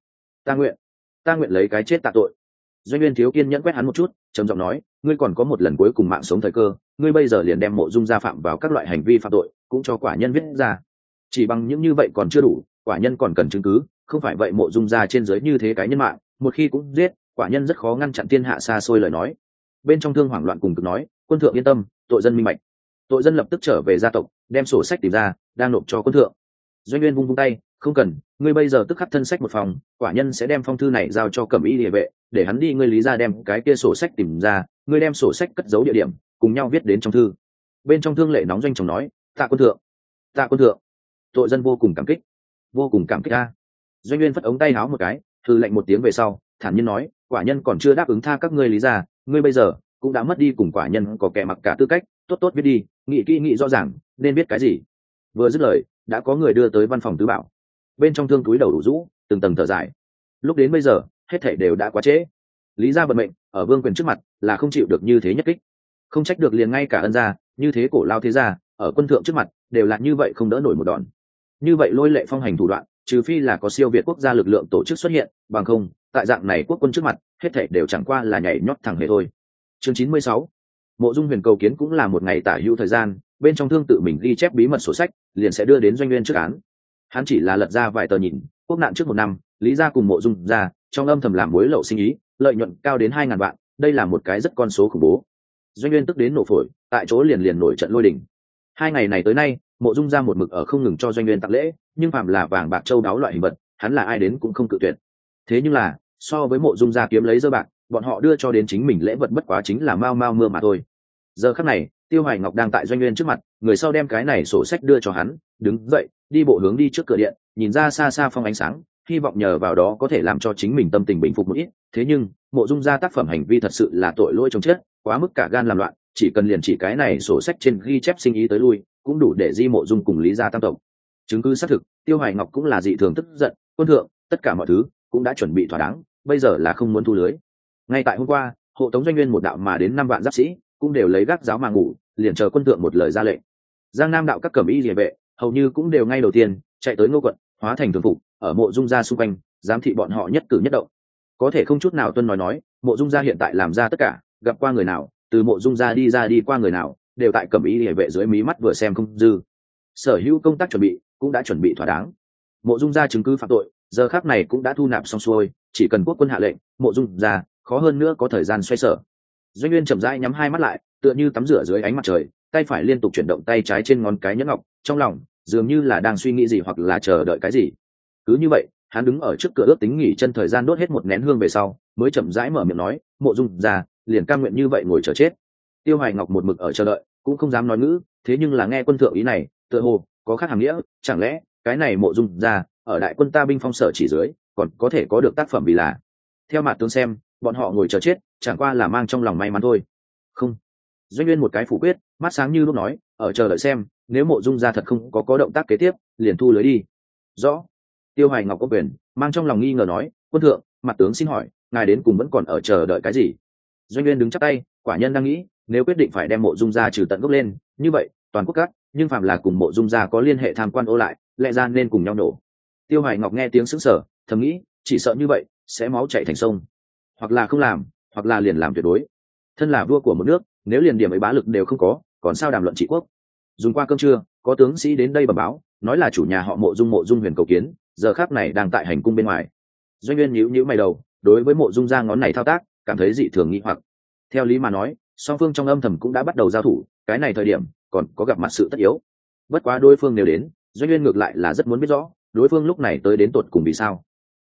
ta nguyện lấy cái chết tạ tội. Doanh Nguyên thiếu kiên nhẫn quét hắn một chút, trầm giọng nói, ngươi còn có một lần cuối cùng mạng sống thời cơ, ngươi bây giờ liền đem Mộ Dung gia phạm vào các loại hành vi phạm tội, cũng cho quả nhân viết ra. Chỉ bằng những như vậy còn chưa đủ, quả nhân còn cần chứng cứ, không phải vậy Mộ Dung gia trên dưới như thế cái nhân mạng, một khi cũng giết, quả nhân rất khó ngăn chặn thiên hạ xa xôi lời nói. Bên trong Thương hoảng loạn cùng cực nói, quân thượng yên tâm, tội dân minh bạch. Tội dân lập tức trở về gia tộc, đem sổ sách tìm ra, đang nộp cho quân thượng. Doanh Nguyên vung vung tay, không cần, ngươi bây giờ tức khắc thân sách một phòng, quả nhân sẽ đem phong thư này giao cho Cẩm Y Liề vệ, để hắn đi ngươi Lý gia đem cái kia sổ sách tìm ra, ngươi đem sổ sách cất giấu địa điểm, cùng nhau viết đến trong thư. Bên trong Thương lệ nóng doanh chồng nói, tạ quân thượng, tạ quân thượng. Tội dân vô cùng cảm kích, vô cùng cảm kích a. Doanh Nguyên phất ống tay háo một cái, hừ lạnh một tiếng về sau, thản nhiên nói, quả nhân còn chưa đáp ứng tha các ngươi Lý gia, ngươi bây giờ cũng đã mất đi cùng quả nhân có kẻ mặc cả tư cách, tốt tốt viết đi, nghĩ kỹ nghĩ rõ ràng, nên viết cái gì. Vừa dứt lời, đã có người đưa tới văn phòng tứ bảo. Bên trong Thương túi đầu đủ rũ, từng tầng thở dài. Lúc đến bây giờ, hết thảy đều đã quá trễ. Lý gia vận mệnh ở vương quyền trước mặt là không chịu được như thế nhất kích, không trách được liền ngay cả ân gia như thế cổ lao thế gia ở quân thượng trước mặt đều là như vậy, không đỡ nổi một đòn. Như vậy lôi lệ phong hành thủ đoạn, trừ phi là có siêu việt quốc gia lực lượng tổ chức xuất hiện, bằng không tại dạng này quốc quân trước mặt, hết thảy đều chẳng qua là nhảy nhót thẳng hề thôi. Chương 96. Mộ Dung Huyền cầu kiến cũng là một ngày tả hữu thời gian, bên trong Thương tự mình ghi chép bí mật sổ sách, liền sẽ đưa đến Doanh Nguyên trước án. Hắn chỉ là lật ra vài tờ nhìn, quốc nạn trước một năm, Lý gia cùng Mộ Dung gia trong âm thầm làm mối lậu sinh ý, lợi nhuận cao đến 2.000 vạn, đây là một cái rất con số khủng bố. Doanh Nguyên tức đến nổ phổi, tại chỗ liền nổi trận lôi đình. 2 ngày này tới nay, Mộ Dung gia một mực ở không ngừng cho Doanh Nguyên tặng lễ, nhưng phạm là vàng bạc châu đáo loại hình vật, hắn là ai đến cũng không cự tuyệt. Thế nhưng là, so với Mộ Dung gia kiếm lấy dơ bạc, bọn họ đưa cho đến chính mình lễ vật bất quá chính là mao mao mưa mà thôi. Giờ khắc này, Tiêu Hoài Ngọc đang tại Doanh Nguyên trước mặt, người sau đem cái này sổ sách đưa cho hắn, đứng dậy, đi bộ hướng đi trước cửa điện, nhìn ra xa xa phong ánh sáng, hy vọng nhờ vào đó có thể làm cho chính mình tâm tình bình phục một ít. Thế nhưng, Mộ Dung gia tác phẩm hành vi thật sự là tội lỗi chồng chết, quá mức cả gan làm loạn, chỉ cần liền chỉ cái này sổ sách trên ghi chép sinh ý tới lui, cũng đủ để di Mộ Dung cùng Lý gia tam tộc. Chứng cứ xác thực, Tiêu Hoài Ngọc cũng là dị thường tức giận, quân thượng, tất cả mọi thứ cũng đã chuẩn bị thỏa đáng, bây giờ là không muốn thu lưới. Ngay tại hôm qua, hộ tống Doanh Nguyên một đạo mà đến 5 vạn giáp sĩ, cũng đều lấy gác giáo mà ngủ, liền chờ quân thượng một lời ra lệnh. Giang Nam đạo các cẩm y liề vệ hầu như cũng đều ngay đầu tiên chạy tới Ngô quận, hóa thành thường phục ở Mộ Dung gia xung quanh, giám thị bọn họ nhất cử nhất động. Có thể không chút nào tuân nói, Mộ Dung gia hiện tại làm ra tất cả, gặp qua người nào, từ Mộ Dung gia đi ra đi qua người nào, đều tại cẩm y liề vệ dưới mí mắt vừa xem không dư. Sở hữu công tác chuẩn bị cũng đã chuẩn bị thỏa đáng. Mộ Dung gia chứng cứ phạm tội, giờ khắc này cũng đã thu nạp xong xuôi, chỉ cần quốc quân hạ lệnh, Mộ Dung gia khó hơn nữa có thời gian xoay sở. Doanh Nguyên chậm rãi nhắm hai mắt lại, tựa như tắm rửa dưới ánh mặt trời, tay phải liên tục chuyển động tay trái trên ngón cái nhẫn ngọc, trong lòng dường như là đang suy nghĩ gì hoặc là chờ đợi cái gì. Cứ như vậy, hắn đứng ở trước cửa ước tính nghỉ chân thời gian đốt hết một nén hương về sau, mới chậm rãi mở miệng nói, Mộ Dung gia liền cam nguyện như vậy ngồi chờ chết. Tiêu Hoài Ngọc một mực ở chờ đợi, cũng không dám nói ngữ, thế nhưng là nghe quân thượng ý này, tựa hồ có khác hàm nghĩa, chẳng lẽ cái này Mộ Dung gia ở đại quân ta binh phong sở chỉ dưới, còn có thể có được tác phẩm vì là. Theo mặt tướng xem, bọn họ ngồi chờ chết, chẳng qua là mang trong lòng may mắn thôi. Không. Doanh Nguyên một cái phủ quyết, mắt sáng như lúc nói, ở chờ đợi xem, nếu Mộ Dung gia thật không có động tác kế tiếp, liền thu lưới đi. Rõ. Tiêu Hoài Ngọc có quyền, mang trong lòng nghi ngờ nói, quân thượng, mặt tướng xin hỏi, ngài đến cùng vẫn còn ở chờ đợi cái gì? Doanh Nguyên đứng chắp tay, quả nhân đang nghĩ, nếu quyết định phải đem Mộ Dung gia trừ tận gốc lên, như vậy toàn quốc các, nhưng phạm là cùng Mộ Dung gia có liên hệ tham quan ô lại, lẽ ra nên cùng nhau nổ. Tiêu Hoài Ngọc nghe tiếng sững sờ, thầm nghĩ, chỉ sợ như vậy sẽ máu chảy thành sông, hoặc là không làm, hoặc là liền làm tuyệt đối. Thân là vua của một nước, nếu liền điểm ấy bá lực đều không có, còn sao đàm luận trị quốc? Dùng qua cơm trưa, có tướng sĩ đến đây bẩm báo, nói là chủ nhà họ Mộ Dung Huyền cầu kiến, giờ khắc này đang tại hành cung bên ngoài. Doanh Nguyên nhíu mày đầu, đối với Mộ Dung gia ngón này thao tác, cảm thấy dị thường nghi hoặc. Theo lý mà nói, song phương trong âm thầm cũng đã bắt đầu giao thủ, cái này thời điểm còn có gặp mặt sự tất yếu. Bất quá đối phương nếu đến, Doanh Nguyên ngược lại là rất muốn biết rõ, đối phương lúc này tới đến tột cùng vì sao.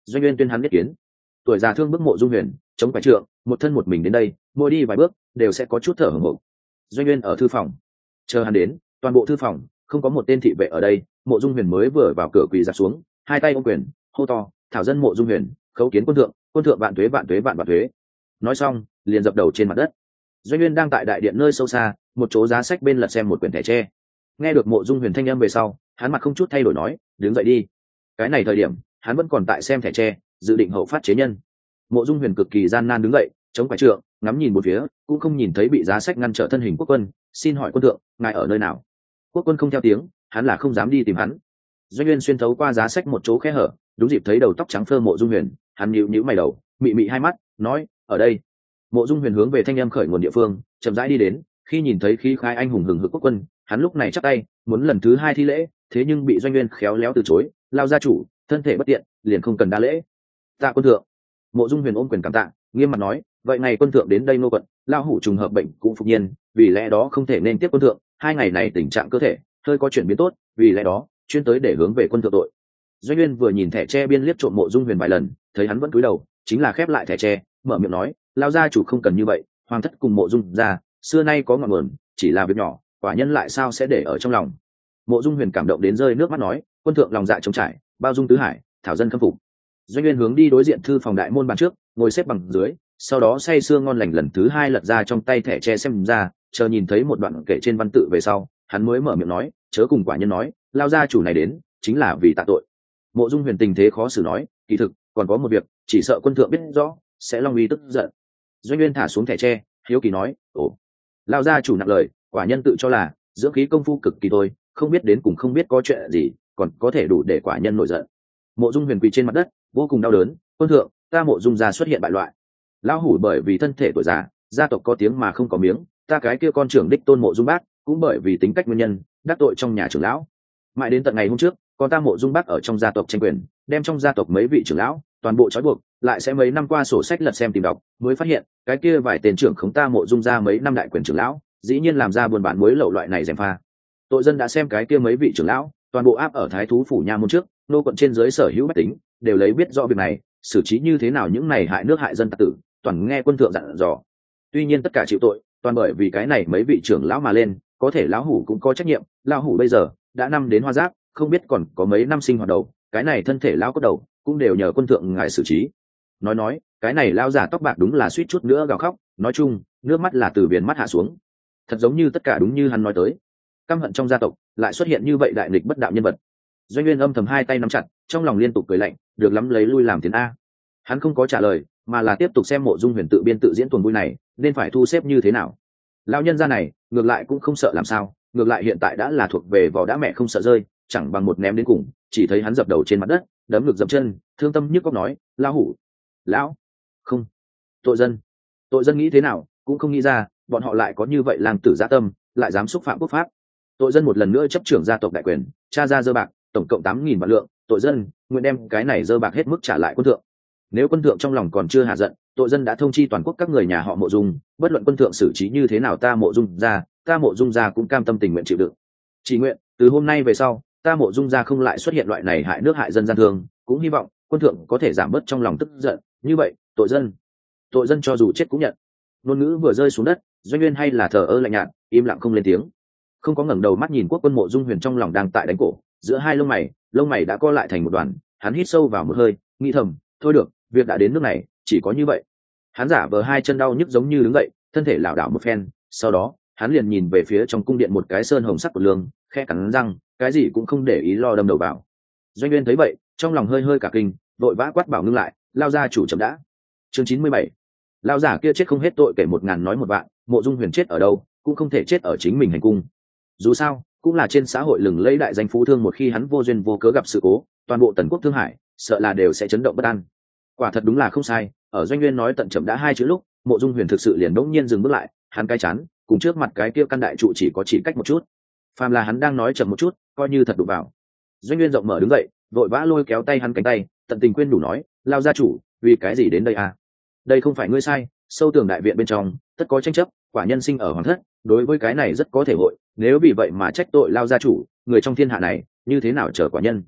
Doanh Uyên tuyên hắn biết kiến. Tuổi già thương bức Mộ Dung Huyền, chống quải trượng, một thân một mình đến đây, mỗi đi vài bước đều sẽ có chút thở hổn hển. Doanh Uyên ở thư phòng, chờ hắn đến, toàn bộ thư phòng không có một tên thị vệ ở đây. Mộ Dung Huyền mới vừa vào cửa quỳ rạp xuống, hai tay ôm quyền, hô to: "Thảo dân Mộ Dung Huyền, khấu kiến quân thượng vạn tuế vạn tuế vạn vạn tuế." Nói xong, liền dập đầu trên mặt đất. Doanh Uyên đang tại đại điện nơi sâu xa, một chỗ giá sách bên lật xem một quyển thẻ tre. Nghe được Mộ Dung Huyền thanh âm về sau, hắn mặt không chút thay đổi nói: "Đứng dậy đi." Cái này thời điểm, hắn vẫn còn tại xem thẻ tre, dự định hậu phát chế nhân. Mộ Dung Huyền cực kỳ gian nan đứng dậy, chống quải trượng, ngắm nhìn một phía, cũng không nhìn thấy bị giá sách ngăn trở thân hình quốc quân. "Xin hỏi quân thượng, ngài ở nơi nào?" Quốc quân không theo tiếng, hắn là không dám đi tìm hắn. Doanh Uyên xuyên thấu qua giá sách một chỗ khe hở, đúng dịp thấy đầu tóc trắng phơ Mộ Dung Huyền, hắn nhíu nhíu mày đầu, mị mị hai mắt, nói: "Ở đây." Mộ Dung Huyền hướng về thanh âm khởi nguồn địa phương chậm rãi đi đến. Khi nhìn thấy khí khái anh hùng hừng hực quốc quân, hắn lúc này chắp tay muốn lần thứ hai thi lễ, thế nhưng bị Doanh Uyên khéo léo từ chối. "Lao gia chủ, thân thể bất tiện, liền không cần đa lễ." "Tạ quân thượng." Mộ Dung Huyền ôm quyền cảm tạ, nghiêm mặt nói: "Vậy ngày quân thượng đến đây Ngô quận, lao hủ trùng hợp bệnh cũng phục nhiên, vì lẽ đó không thể nên tiếp quân thượng. Hai ngày này tình trạng cơ thể hơi có chuyển biến tốt, vì lẽ đó chuyên tới để hướng về quân thượng tội." Doanh Uyên vừa nhìn thẻ tre biên liếc trộm Mộ Dung Huyền vài lần, thấy hắn vẫn cúi đầu, chính là khép lại thẻ tre, mở miệng nói: "Lao gia chủ không cần như vậy, hoàng thất cùng Mộ Dung gia xưa nay có ngọn nguồn, chỉ là việc nhỏ, quả nhân lại sao sẽ để ở trong lòng." Mộ Dung Huyền cảm động đến rơi nước mắt nói: "Quân thượng lòng dạ trống trải, bao dung tứ hải, thảo dân khâm phục." Doanh Uyên hướng đi đối diện thư phòng đại môn bàn trước, ngồi xếp bằng dưới, sau đó say sưa ngon lành lần thứ hai lật ra trong tay thẻ tre xem ra, chờ nhìn thấy một đoạn kể trên văn tự về sau, hắn mới mở miệng nói: "Chớ cùng quả nhân nói, lao gia chủ này đến chính là vì tạ tội." Mộ Dung Huyền tình thế khó xử nói: "Kỳ thực còn có một việc, chỉ sợ quân thượng biết rõ sẽ long uy tức giận." Doanh Uyên thả xuống thẻ tre, hiếu kỳ nói: "Ồ." Lao gia chủ nặng lời, quả nhân tự cho là dưỡng khí công phu cực kỳ thôi, không biết đến cùng không biết có chuyện gì, còn có thể đủ để quả nhân nổi giận. Mộ Dung Huyền quỳ trên mặt đất, vô cùng đau đớn: "Quân thượng, ta Mộ Dung gia xuất hiện bại loại. Lão hủ bởi vì thân thể tuổi già, gia tộc có tiếng mà không có miếng, ta cái kia con trưởng đích tôn Mộ Dung Bác cũng bởi vì tính cách nguyên nhân đắc tội trong nhà trưởng lão. Mãi đến tận ngày hôm trước, con ta Mộ Dung Bác ở trong gia tộc tranh quyền, đem trong gia tộc mấy vị trưởng lão toàn bộ trói buộc, lại sẽ mấy năm qua sổ sách lật xem tìm đọc, mới phát hiện cái kia vài tên trưởng khống ta Mộ Dung gia mấy năm đại quyền trưởng lão, dĩ nhiên làm ra buôn bán muối lậu loại này gièm pha. Tội dân đã xem cái kia mấy vị trưởng lão toàn bộ áp ở thái thú phủ nha môn trước, nô quận trên dưới sở hữu bách tính đều lấy biết rõ việc này, xử trí như thế nào những này hại nước hại dân tặc tử, toàn nghe quân thượng dặn dò. Tuy nhiên tất cả chịu tội, toàn bởi vì cái này mấy vị trưởng lão mà lên, có thể lão hủ cũng có trách nhiệm, lão hủ bây giờ đã năm đến hoa giáp, không biết còn có mấy năm sinh hoạt đầu, cái này thân thể lão có đầu cũng đều nhờ quân thượng ngài xử trí." Nói, cái này lão giả tóc bạc đúng là suýt chút nữa gào khóc, nói chung, nước mắt là từ viền mắt hạ xuống. Thật giống như tất cả đúng như hắn nói tới. Căm hận trong gia tộc lại xuất hiện như vậy đại nghịch bất đạo nhân vật. Doanh Uyên âm thầm hai tay nắm chặt, trong lòng liên tục cười lạnh, được lắm lấy lui làm tiến a. Hắn không có trả lời, mà là tiếp tục xem Mộ Dung Huyền tự biên tự diễn tuần vui này, nên phải thu xếp như thế nào. Lão nhân gia này, ngược lại cũng không sợ làm sao, ngược lại hiện tại đã là thuộc về vỏ đã mẹ không sợ rơi, chẳng bằng một ném đến cùng. Chỉ thấy hắn dập đầu trên mặt đất, đấm ngực dậm chân, thương tâm nhức óc nói: "Lão hủ, lão, không, tội dân nghĩ thế nào cũng không nghĩ ra, bọn họ lại có như vậy lang tử dã tâm, lại dám xúc phạm quốc pháp. Tội dân một lần nữa chấp trưởng gia tộc đại quyền, tra ra dơ bạc, tổng cộng 8.000 vạn lượng, tội dân nguyện đem cái này dơ bạc hết mức trả lại quân thượng. Nếu quân thượng trong lòng còn chưa hạ giận, tội dân đã thông chi toàn quốc các người nhà họ Mộ Dung, bất luận quân thượng xử trí như thế nào, ta Mộ Dung gia cũng cam tâm tình nguyện chịu đựng. Chỉ nguyện từ hôm nay về sau, ta Mộ Dung gia không lại xuất hiện loại này hại nước hại dân gian thương, cũng hy vọng quân thượng có thể giảm bớt trong lòng tức giận, như vậy tội dân cho dù chết cũng nhận." Ngôn ngữ vừa rơi xuống đất, Doanh Uyên hay là thờ ơ lạnh nhạt, im lặng không lên tiếng, không có ngẩng đầu mắt nhìn quốc quân. Mộ Dung Huyền trong lòng đang tại đánh cổ, giữa hai lông mày đã co lại thành một đoàn. Hắn hít sâu vào một hơi, nghĩ thầm: thôi được, việc đã đến nước này, chỉ có như vậy. Hắn giả vờ hai chân đau nhức giống như đứng dậy, thân thể lảo đảo một phen, sau đó hắn liền nhìn về phía trong cung điện một cái sơn hồng sắc của lương, khẽ cắn răng, cái gì cũng không để ý lo đâm đầu vào. Doanh Uyên thấy vậy, trong lòng hơi cả kinh, vội vã quát bảo ngưng lại: "Lao gia chủ chậm đã." Chương 97. Lao giả kia chết không hết tội kể 1000 nói 1 vạn, Mộ Dung Huyền chết ở đâu cũng không thể chết ở chính mình hành cung. Dù sao cũng là trên xã hội lừng lẫy đại danh phú thương, một khi hắn vô duyên vô cớ gặp sự cố, toàn bộ Tần quốc Thương Hải sợ là đều sẽ chấn động bất an. Quả thật đúng là không sai, ở Doanh Nguyên nói tận chậm đã 2 chữ lúc, Mộ Dung Huyền thực sự liền đống nhiên dừng bước lại, hắn cái chán cùng trước mặt cái kia căn đại trụ chỉ cách một chút. Phàm là hắn đang nói chậm một chút, coi như thật đụng vào. Doanh Nguyên rộng mở đứng dậy, vội vã lôi kéo tay hắn cánh tay, tận tình khuyên đủ nói: "Lao gia chủ, vì cái gì đến đây à? Đây không phải ngươi sai, sâu tường đại viện bên trong tất có tranh chấp, quả nhân sinh ở hoàng thất, đối với cái này rất có thể hội, nếu vì vậy mà trách tội Lao gia chủ, người trong thiên hạ này như thế nào chờ quả nhân?"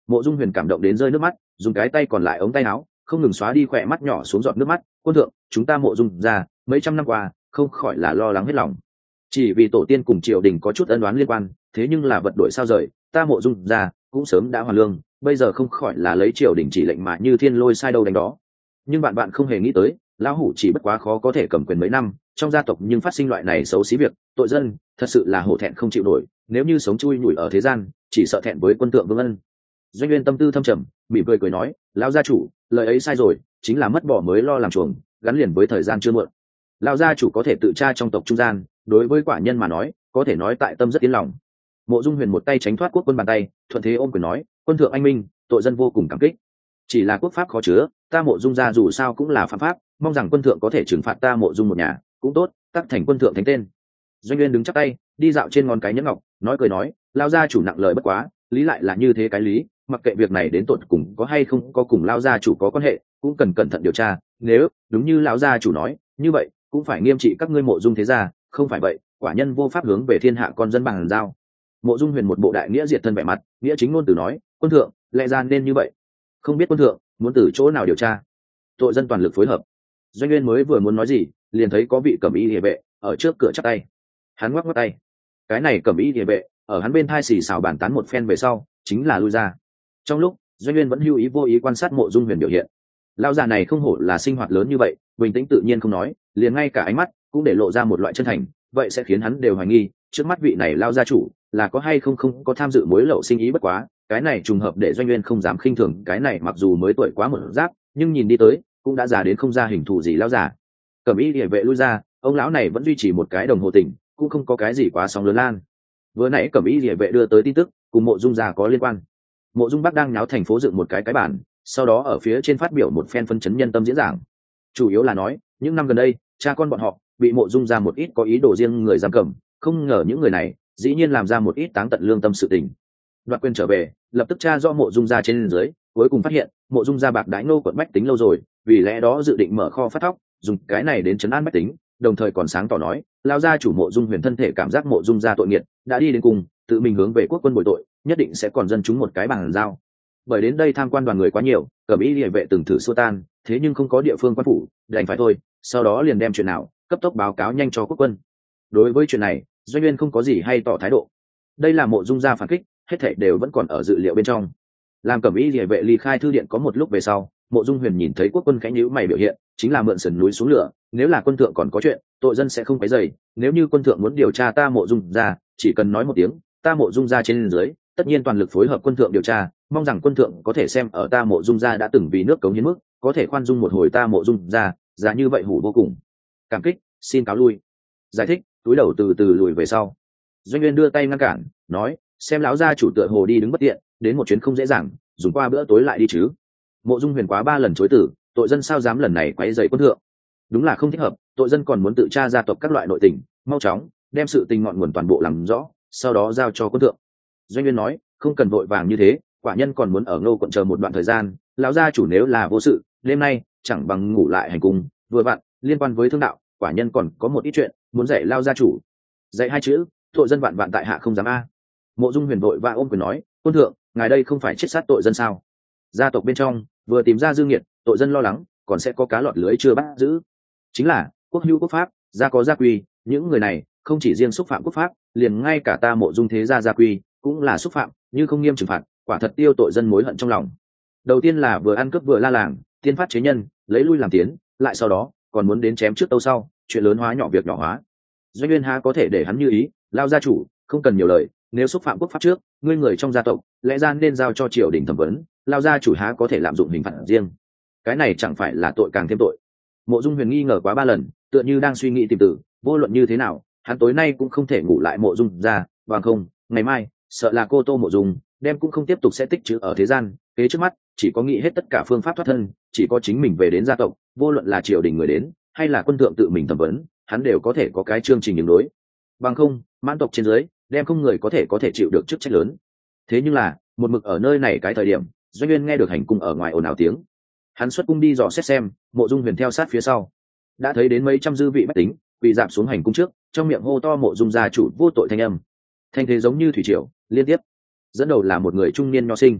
Mộ Dung Huyền cảm động đến rơi nước mắt, dùng cái tay còn lại ống tay áo không ngừng xóa đi khỏe mắt nhỏ xuống giọt nước mắt. Quân thượng, chúng ta Mộ Dung ra mấy trăm năm qua không khỏi là lo lắng hết lòng, chỉ vì tổ tiên cùng triều đình có chút ân oán liên quan, thế nhưng là vật đổi sao rời, ta Mộ Dung ra cũng sớm đã hoàn lương, bây giờ không khỏi là lấy triều đình chỉ lệnh mà như thiên lôi sai đâu đánh đó. Nhưng bạn không hề nghĩ tới, lão hủ chỉ bất quá khó có thể cầm quyền mấy năm, trong gia tộc nhưng phát sinh loại này xấu xí việc, tội dân thật sự là hổ thẹn không chịu nổi, nếu như sống chui nhủi ở thế gian, chỉ sợ thẹn với quân tượng vương ân. Doanh Nguyên tâm tư thâm trầm, mỉm cười nói, lão gia chủ, lời ấy sai rồi, chính là mất bỏ mới lo làm chuồng, gắn liền với thời gian chưa muộn. Lão gia chủ có thể tự tra trong tộc trung gian, đối với quả nhân mà nói, có thể nói tại tâm rất yên lòng. Mộ Dung Huyền một tay tránh thoát quốc quân bàn tay, thuận thế ôm quyền nói, quân thượng anh minh, tội dân vô cùng cảm kích. Chỉ là quốc pháp khó chứa, ta Mộ Dung gia dù sao cũng là phạm pháp, mong rằng quân thượng có thể trừng phạt ta Mộ Dung một nhà, cũng tốt, tác thành quân thượng thánh tên. Doanh Nguyên đứng chắp tay, đi dạo trên ngón cái nhẫn ngọc, nói cười nói, lão gia chủ nặng lời bất quá, lý lại là như thế cái lý, mặc kệ việc này đến tột cùng có hay không có cùng lão gia chủ có quan hệ, cũng cần cẩn thận điều tra, nếu đúng như lão gia chủ nói, như vậy cũng phải nghiêm trị các ngươi Mộ Dung thế gia, không phải vậy, quả nhân vô pháp hướng về thiên hạ con dân bằng giao. Mộ Dung Huyền một bộ đại nghĩa diệt thân vẻ mặt, nghĩa chính ngôn từ nói, quân thượng, lẽ ra nên như vậy, không biết quân thượng muốn từ chỗ nào điều tra. Tội dân toàn lực phối hợp. Doanh Nguyên mới vừa muốn nói gì, liền thấy có vị cẩm y liề vệ ở trước cửa chắp tay. Hắn ngoắc ngoắc tay, cái này cẩm y liề vệ ở hắn bên thai xì xào bàn tán một phen về sau, chính là lui ra. Trong lúc Doanh Nguyên vẫn hưu ý vô ý quan sát Mộ Dung Huyền biểu hiện, lão già này không hổ là sinh hoạt lớn như vậy, bình tĩnh tự nhiên không nói, liền ngay cả ánh mắt cũng để lộ ra một loại chân thành, vậy sẽ khiến hắn đều hoài nghi, trước mắt vị này lao gia chủ là có hay không có tham dự mối lậu sinh ý bất quá, cái này trùng hợp để Doanh Nguyên không dám khinh thường cái này mặc dù mới tuổi quá một giáp, nhưng nhìn đi tới cũng đã già đến không ra hình thù gì lao già. Cẩm y liề vệ lui ra, ông lão này vẫn duy trì một cái đồng hồ tỉnh, cũng không có cái gì quá sóng lớn lan. Vừa nãy Cẩm y liề vệ đưa tới tin tức cùng Mộ Dung gia có liên quan. Mộ Dung Bắc đang nháo thành phố dựng một cái bản, sau đó ở phía trên phát biểu một phen phân chấn nhân tâm diễn giảng, chủ yếu là nói những năm gần đây cha con bọn họ bị Mộ Dung ra một ít có ý đồ riêng người giam cầm, không ngờ những người này dĩ nhiên làm ra một ít táng tận lương tâm sự tình. Đoạt quyền trở về, lập tức tra rõ Mộ Dung ra trên dưới, cuối cùng phát hiện Mộ Dung ra bạc đãi nô quận bách tính lâu rồi, vì lẽ đó dự định mở kho phát thóc, dùng cái này đến trấn an bách tính, đồng thời còn sáng tỏ nói, lao gia chủ Mộ Dung Huyền thân thể cảm giác Mộ Dung ra tội nghiệt, đã đi đến cùng, tự mình hướng về quốc quân bồi tội, nhất định sẽ còn dân chúng một cái bằng giao. Bởi đến đây tham quan đoàn người quá nhiều, Cẩm y liề vệ từng thử xua tan, thế nhưng không có địa phương quan phủ, đành phải thôi, sau đó liền đem chuyện nào cấp tốc báo cáo nhanh cho quốc quân. Đối với chuyện này, Doanh Nguyên không có gì hay tỏ thái độ, đây là Mộ Dung gia phản kích, hết thảy đều vẫn còn ở dự liệu bên trong. Làm Cẩm y liề vệ ly khai thư điện có một lúc về sau, Mộ Dung Huyền nhìn thấy quốc quân khẽ nhíu mày biểu hiện, chính là mượn sườn núi xuống lửa, nếu là quân thượng còn có chuyện, tội dân sẽ không quấy rầy, nếu như quân thượng muốn điều tra ta Mộ Dung gia, chỉ cần nói một tiếng, ta Mộ Dung gia trên dưới tất nhiên toàn lực phối hợp quân thượng điều tra, mong rằng quân thượng có thể xem ở ta Mộ Dung gia đã từng vì nước cống hiến mức, có thể khoan dung một hồi ta Mộ Dung gia, giá như vậy hủ vô cùng cảm kích, xin cáo lui. Giải thích, túi đầu từ từ lùi về sau. Doanh Nguyên đưa tay ngăn cản, nói, xem lão gia chủ tựa hồ đi đứng bất tiện, đến một chuyến không dễ dàng, dùng qua bữa tối lại đi chứ. Mộ Dung Huyền quá 3 lần chối từ, tội dân sao dám lần này quấy rầy quân thượng, đúng là không thích hợp, tội dân còn muốn tự tra gia tộc các loại nội tình, mau chóng đem sự tình ngọn nguồn toàn bộ làm rõ, sau đó giao cho quân thượng. Doanh Nguyên nói, không cần vội vàng như thế, quả nhân còn muốn ở Ngô quận chờ một đoạn thời gian, lão gia chủ nếu là vô sự, đêm nay chẳng bằng ngủ lại hành cung, vừa vặn liên quan với thương đạo, quả nhân còn có một ít chuyện muốn dạy lao gia chủ. Dạy 2 chữ, tội dân vạn vạn tại hạ không dám a. Mộ Dung Huyền vội và ôm quyền nói, quân thượng, ngài đây không phải chết sát tội dân sao? Gia tộc bên trong vừa tìm ra dương nghiệt, tội dân lo lắng còn sẽ có cá lọt lưới chưa bắt giữ. Chính là quốc hữu quốc pháp, gia có gia quy, những người này không chỉ riêng xúc phạm quốc pháp, liền ngay cả ta Mộ Dung thế gia gia quy cũng là xúc phạm, như không nghiêm trừng phạt, quả thật tiêu tội dân mối hận trong lòng. Đầu tiên là vừa ăn cướp vừa la làng, tiên phát chế nhân, lấy lui làm tiến, lại sau đó còn muốn đến chém trước tâu sau, chuyện lớn hóa nhỏ việc nhỏ hóa. Doanh Nguyên há có thể để hắn như ý, lao gia chủ không cần nhiều lời, nếu xúc phạm quốc pháp trước, ngươi người trong gia tộc lẽ ra nên giao cho triều đình thẩm vấn, lao gia chủ há có thể lạm dụng hình phạt riêng, cái này chẳng phải là tội càng thêm tội. Mộ Dung Huyền nghi ngờ quá 3 lần, tựa như đang suy nghĩ tìm từ, vô luận như thế nào hắn tối nay cũng không thể ngủ lại Mộ Dung ra, bằng không ngày mai sợ là cô Tô Mộ Dung đem cũng không tiếp tục sẽ tích trữ ở thế gian, kế trước mắt chỉ có nghĩ hết tất cả phương pháp thoát thân, chỉ có chính mình về đến gia tộc, vô luận là triều đình người đến hay là quân thượng tự mình thẩm vấn, hắn đều có thể có cái chương trình ứng đối, bằng không mãn tộc trên dưới đem không người có thể chịu được chức trách lớn. Thế nhưng là một mực ở nơi này cái thời điểm, Doanh Nguyên nghe được hành cung ở ngoài ồn ào tiếng, hắn xuất cung đi dò xét xem, Mộ Dung Huyền theo sát phía sau, đã thấy đến mấy trăm dư vị bách tính quỳ dạp xuống hành cung trước, trong miệng hô to Mộ Dung gia chủ vô tội thanh âm, thanh thế giống như thủy triều liên tiếp. Dẫn đầu là một người trung niên nho sinh,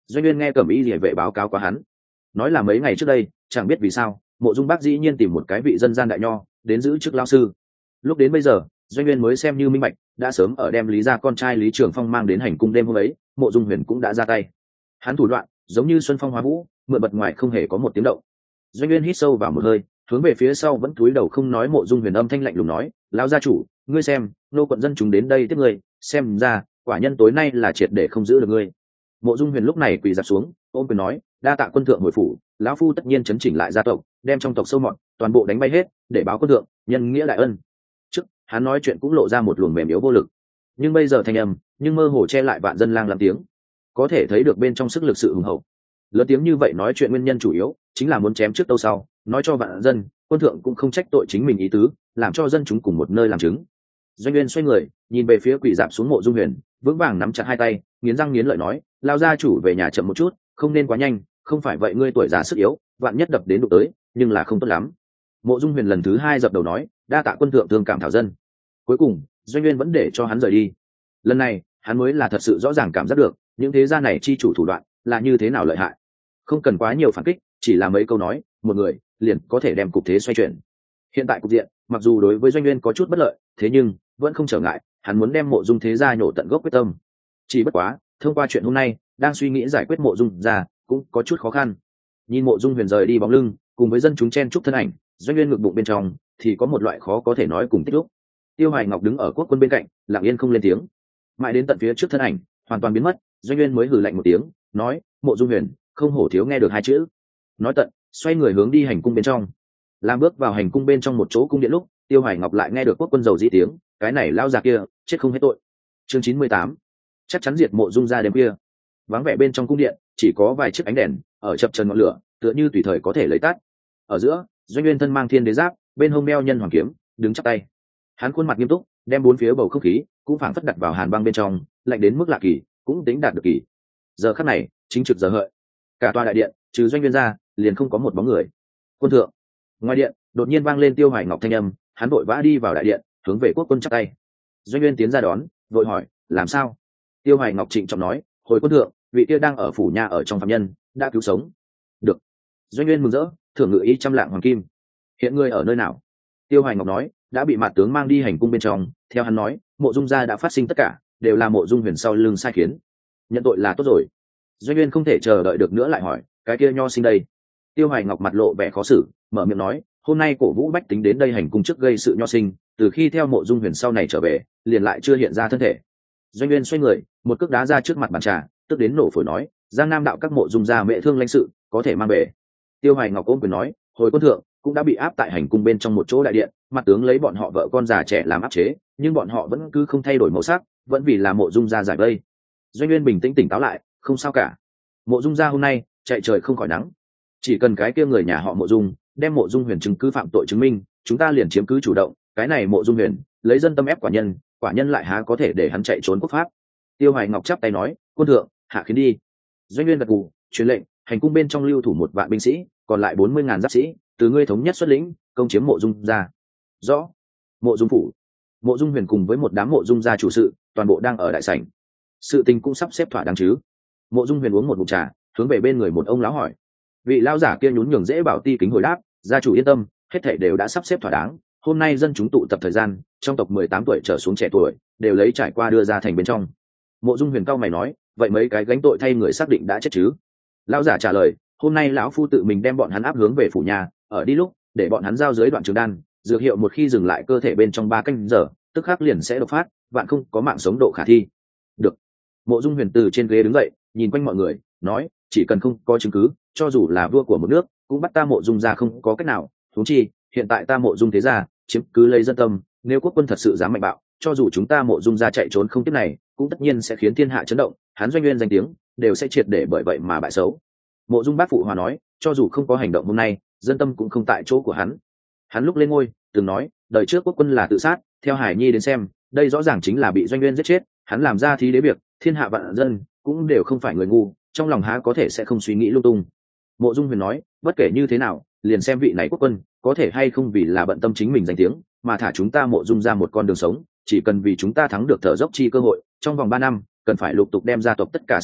Doanh Nguyên nghe Cẩm Y Liễu vệ báo cáo qua hắn, nói là mấy ngày trước đây, chẳng biết vì sao Mộ Dung Bác dĩ nhiên tìm một cái vị dân gian đại nho đến giữ chức lão sư. Lúc đến bây giờ, Doanh Nguyên mới xem như minh bạch, đã sớm ở đem Lý gia con trai Lý Trường Phong mang đến hành cung đêm hôm ấy, Mộ Dung Huyền cũng đã ra tay. Hắn thủ đoạn giống như xuân phong hóa vũ, mượn bật ngoài không hề có một tiếng động. Doanh Nguyên hít sâu vào một hơi, hướng về phía sau vẫn cúi đầu không nói Mộ Dung Huyền âm thanh lạnh lùng nói: "Lão gia chủ, ngươi xem, nô quận dân chúng đến đây tiếp ngươi, xem ra quả nhân tối nay là triệt để không giữ được ngươi." Mộ Dung Huyền lúc này quỳ rạp xuống, ôm quyền nói: "Đa tạ quân thượng hồi phủ, lão phu tất nhiên chấn chỉnh lại gia tộc, đem trong tộc sâu mọt toàn bộ đánh bay hết, để báo quân thượng nhân nghĩa đại ân." Trước, hắn nói chuyện cũng lộ ra một luồng mềm yếu vô lực, nhưng bây giờ thanh âm nhưng mơ hồ che lại vạn dân lang lắm tiếng, có thể thấy được bên trong sức lực sự hùng hậu. Lớn tiếng như vậy nói chuyện nguyên nhân chủ yếu chính là muốn chém trước tâu sau, nói cho vạn dân, quân thượng cũng không trách tội chính mình ý tứ, làm cho dân chúng cùng một nơi làm chứng. Doanh Nguyên xoay người, nhìn về phía quỷ dạp xuống Mộ Dung Huyền, vững vàng nắm chặt hai tay, nghiến răng nghiến lợi nói: "Lao gia chủ về nhà chậm một chút, không nên quá nhanh, không phải vậy ngươi tuổi già sức yếu, vạn nhất đập đến đụng tới, nhưng là không tốt lắm." Mộ Dung Huyền lần thứ hai dập đầu nói: "Đa tạ quân thượng thương cảm thảo dân." Cuối cùng, Doanh Nguyên vẫn để cho hắn rời đi. Lần này, hắn mới là thật sự rõ ràng cảm giác được những thế gia này chi chủ thủ đoạn là như thế nào lợi hại. Không cần quá nhiều phản kích, chỉ là mấy câu nói, một người liền có thể đem cục thế xoay chuyển. Hiện tại cục diện, mặc dù đối với Doanh Nguyên có chút bất lợi, thế nhưng vẫn không trở ngại, hắn muốn đem Mộ Dung thế gia nhổ tận gốc quyết tâm. Chỉ bất quá, thông qua chuyện hôm nay, đang suy nghĩ giải quyết Mộ Dung gia cũng có chút khó khăn. Nhìn Mộ Dung Huyền rời đi bóng lưng, cùng với dân chúng chen chúc thân ảnh, Doanh Nguyên ngực bụng bên trong thì có một loại khó có thể nói cùng tích lúc. Tiêu Hoài Ngọc đứng ở quốc quân bên cạnh, lặng yên không lên tiếng. Mãi đến tận phía trước thân ảnh hoàn toàn biến mất, Doanh Nguyên mới hừ lạnh một tiếng, nói: "Mộ Dung Huyền, không hổ thiếu nghe được hai chữ." Nói tận, xoay người hướng đi hành cung bên trong. Làm bước vào hành cung bên trong một chỗ cung điện lúc, Tiêu Hoài Ngọc lại nghe được quốc quân dầu dĩ tiếng, cái này lao già kia chết không hết tội. Chương 98, chắc chắn diệt Mộ Dung gia đêm kia. Vắng vẻ bên trong cung điện, chỉ có vài chiếc ánh đèn ở chập chờn ngọn lửa, tựa như tùy thời có thể lấy tắt. Ở giữa, Doanh Nguyên thân mang thiên đế giáp, bên hông đeo nhân hoàng kiếm, đứng chắp tay. Hắn khuôn mặt nghiêm túc, đem bốn phía bầu không khí cũng phảng phất đặt vào hàn băng bên trong, lạnh đến mức lạ kỳ, cũng tính đạt được kỳ. Giờ khắc này, chính trực giờ hợi, cả tòa đại điện trừ Doanh Nguyên ra, liền không có một bóng người. "Quân thượng." Ngoài điện đột nhiên vang lên Tiêu Hoài Ngọc thanh âm, hắn vội vã đi vào đại điện, hướng về quốc quân chắp tay. Doanh Nguyên tiến ra đón, vội hỏi: "Làm sao?" Tiêu Hoài Ngọc trịnh trọng nói: "Hồi quân thượng, vị kia đang ở phủ nhà ở trong phạm nhân đã cứu sống." "Được." Doanh Nguyên mừng rỡ, thưởng ngự ý trăm lạng hoàng kim. "Hiện ngươi ở nơi nào?" Tiêu Hoài Ngọc nói: "Đã bị Mạt tướng mang đi hành cung bên trong." Theo hắn nói, Mộ Dung gia đã phát sinh tất cả đều là Mộ Dung Huyền sau lưng sai khiến, nhận tội là tốt rồi. Doanh Nguyên không thể chờ đợi được nữa lại hỏi: "Cái kia nho sinh đây?" Tiêu Hoài Ngọc mặt lộ vẻ khó xử, mở miệng nói: "Hôm nay cổ vũ bách tính đến đây hành cung trước gây sự nho sinh, từ khi theo Mộ Dung Huyền sau này trở về, liền lại chưa hiện ra thân thể." Doanh Nguyên xoay người, một cước đá ra trước mặt bàn trà, tức đến nổ phổi nói: "Giang Nam đạo các Mộ Dung gia mẹ thương lãnh sự, có thể mang về." Tiêu Hoài Ngọc ôm quyền nói: "Hồi quân thượng, cũng đã bị áp tại hành cung bên trong một chỗ đại điện, mặt tướng lấy bọn họ vợ con già trẻ làm áp chế, nhưng bọn họ vẫn cứ không thay đổi màu sắc, vẫn vì là Mộ Dung gia giải vây." Doanh Nguyên bình tĩnh tỉnh táo lại: "Không sao cả. Mộ Dung gia hôm nay chạy trời không khỏi nắng, chỉ cần cái kia người nhà họ Mộ Dung đem Mộ Dung Huyền chứng cứ phạm tội chứng minh, chúng ta liền chiếm cứ chủ động. Cái này Mộ Dung Huyền lấy dân tâm ép quả nhân lại há có thể để hắn chạy trốn quốc pháp." Tiêu Hoài Ngọc chắp tay nói: "Quân thượng, hạ khiến đi." Doanh Nguyên gật gù, truyền lệnh hành cung bên trong lưu thủ 1 vạn binh sĩ, còn lại 40.000 giáp sĩ, từ ngươi thống nhất xuất lĩnh, công chiếm Mộ Dung gia. Rõ. Mộ Dung phủ, Mộ Dung Huyền cùng với một đám Mộ Dung gia chủ sự, toàn bộ đang ở đại sảnh. Sự tình cũng sắp xếp thỏa đáng chứ? Mộ Dung Huyền uống một ngụm trà, hướng về bên người một ông lão hỏi. Vị lão giả kia nhún nhường dễ bảo ti kính hồi đáp: "Gia chủ yên tâm, hết thảy đều đã sắp xếp thỏa đáng. Hôm nay dân chúng tụ tập thời gian, trong tộc 18 tuổi trở xuống trẻ tuổi, đều lấy trải qua đưa ra thành bên trong." Mộ Dung Huyền cao mày nói: "Vậy mấy cái gánh tội thay người xác định đã chết chứ?" Lão giả trả lời: "Hôm nay lão phu tự mình đem bọn hắn áp hướng về phủ nhà, ở đi lúc để bọn hắn giao dưới đoạn trường đan, dược hiệu một khi dừng lại cơ thể bên trong 3 canh giờ, tức khắc liền sẽ đột phát, vạn không có mạng sống độ khả thi." Được. Mộ Dung Huyền từ trên ghế đứng dậy, nhìn quanh mọi người, nói: "Chỉ cần không có chứng cứ, cho dù là vua của một nước, cũng bắt ta Mộ Dung gia không có cách nào. Huống chi, hiện tại ta Mộ Dung thế gia chiếm cứ lấy dân tâm, nếu quốc quân thật sự dám mạnh bạo, cho dù chúng ta Mộ Dung gia chạy trốn không tiếp này, cũng tất nhiên sẽ khiến thiên hạ chấn động, hắn Doanh Nguyên danh tiếng đều sẽ triệt để bởi vậy mà bại xấu." Mộ Dung bác phụ hòa nói: "Cho dù không có hành động hôm nay, dân tâm cũng không tại chỗ của hắn. Hắn lúc lên ngôi từng nói, đời trước quốc quân là tự sát, theo Hải Nhi đến xem, đây rõ ràng chính là bị Doanh Nguyên giết chết. Hắn làm ra thí đế việc, thiên hạ vạn dân cũng đều không phải người ngu, trong lòng há có thể sẽ không suy nghĩ lung tung." Mộ Dung Huyền nói: "Bất kể như thế nào, liền xem vị này quốc quân có thể hay không vì là bận tâm chính mình danh tiếng, mà thả chúng ta Mộ Dung ra một con đường sống. Chỉ cần vì chúng ta thắng được thở dốc chi cơ hội, trong vòng 3 năm, cần phải lục tục đem gia tộc tất cả sản nghiệp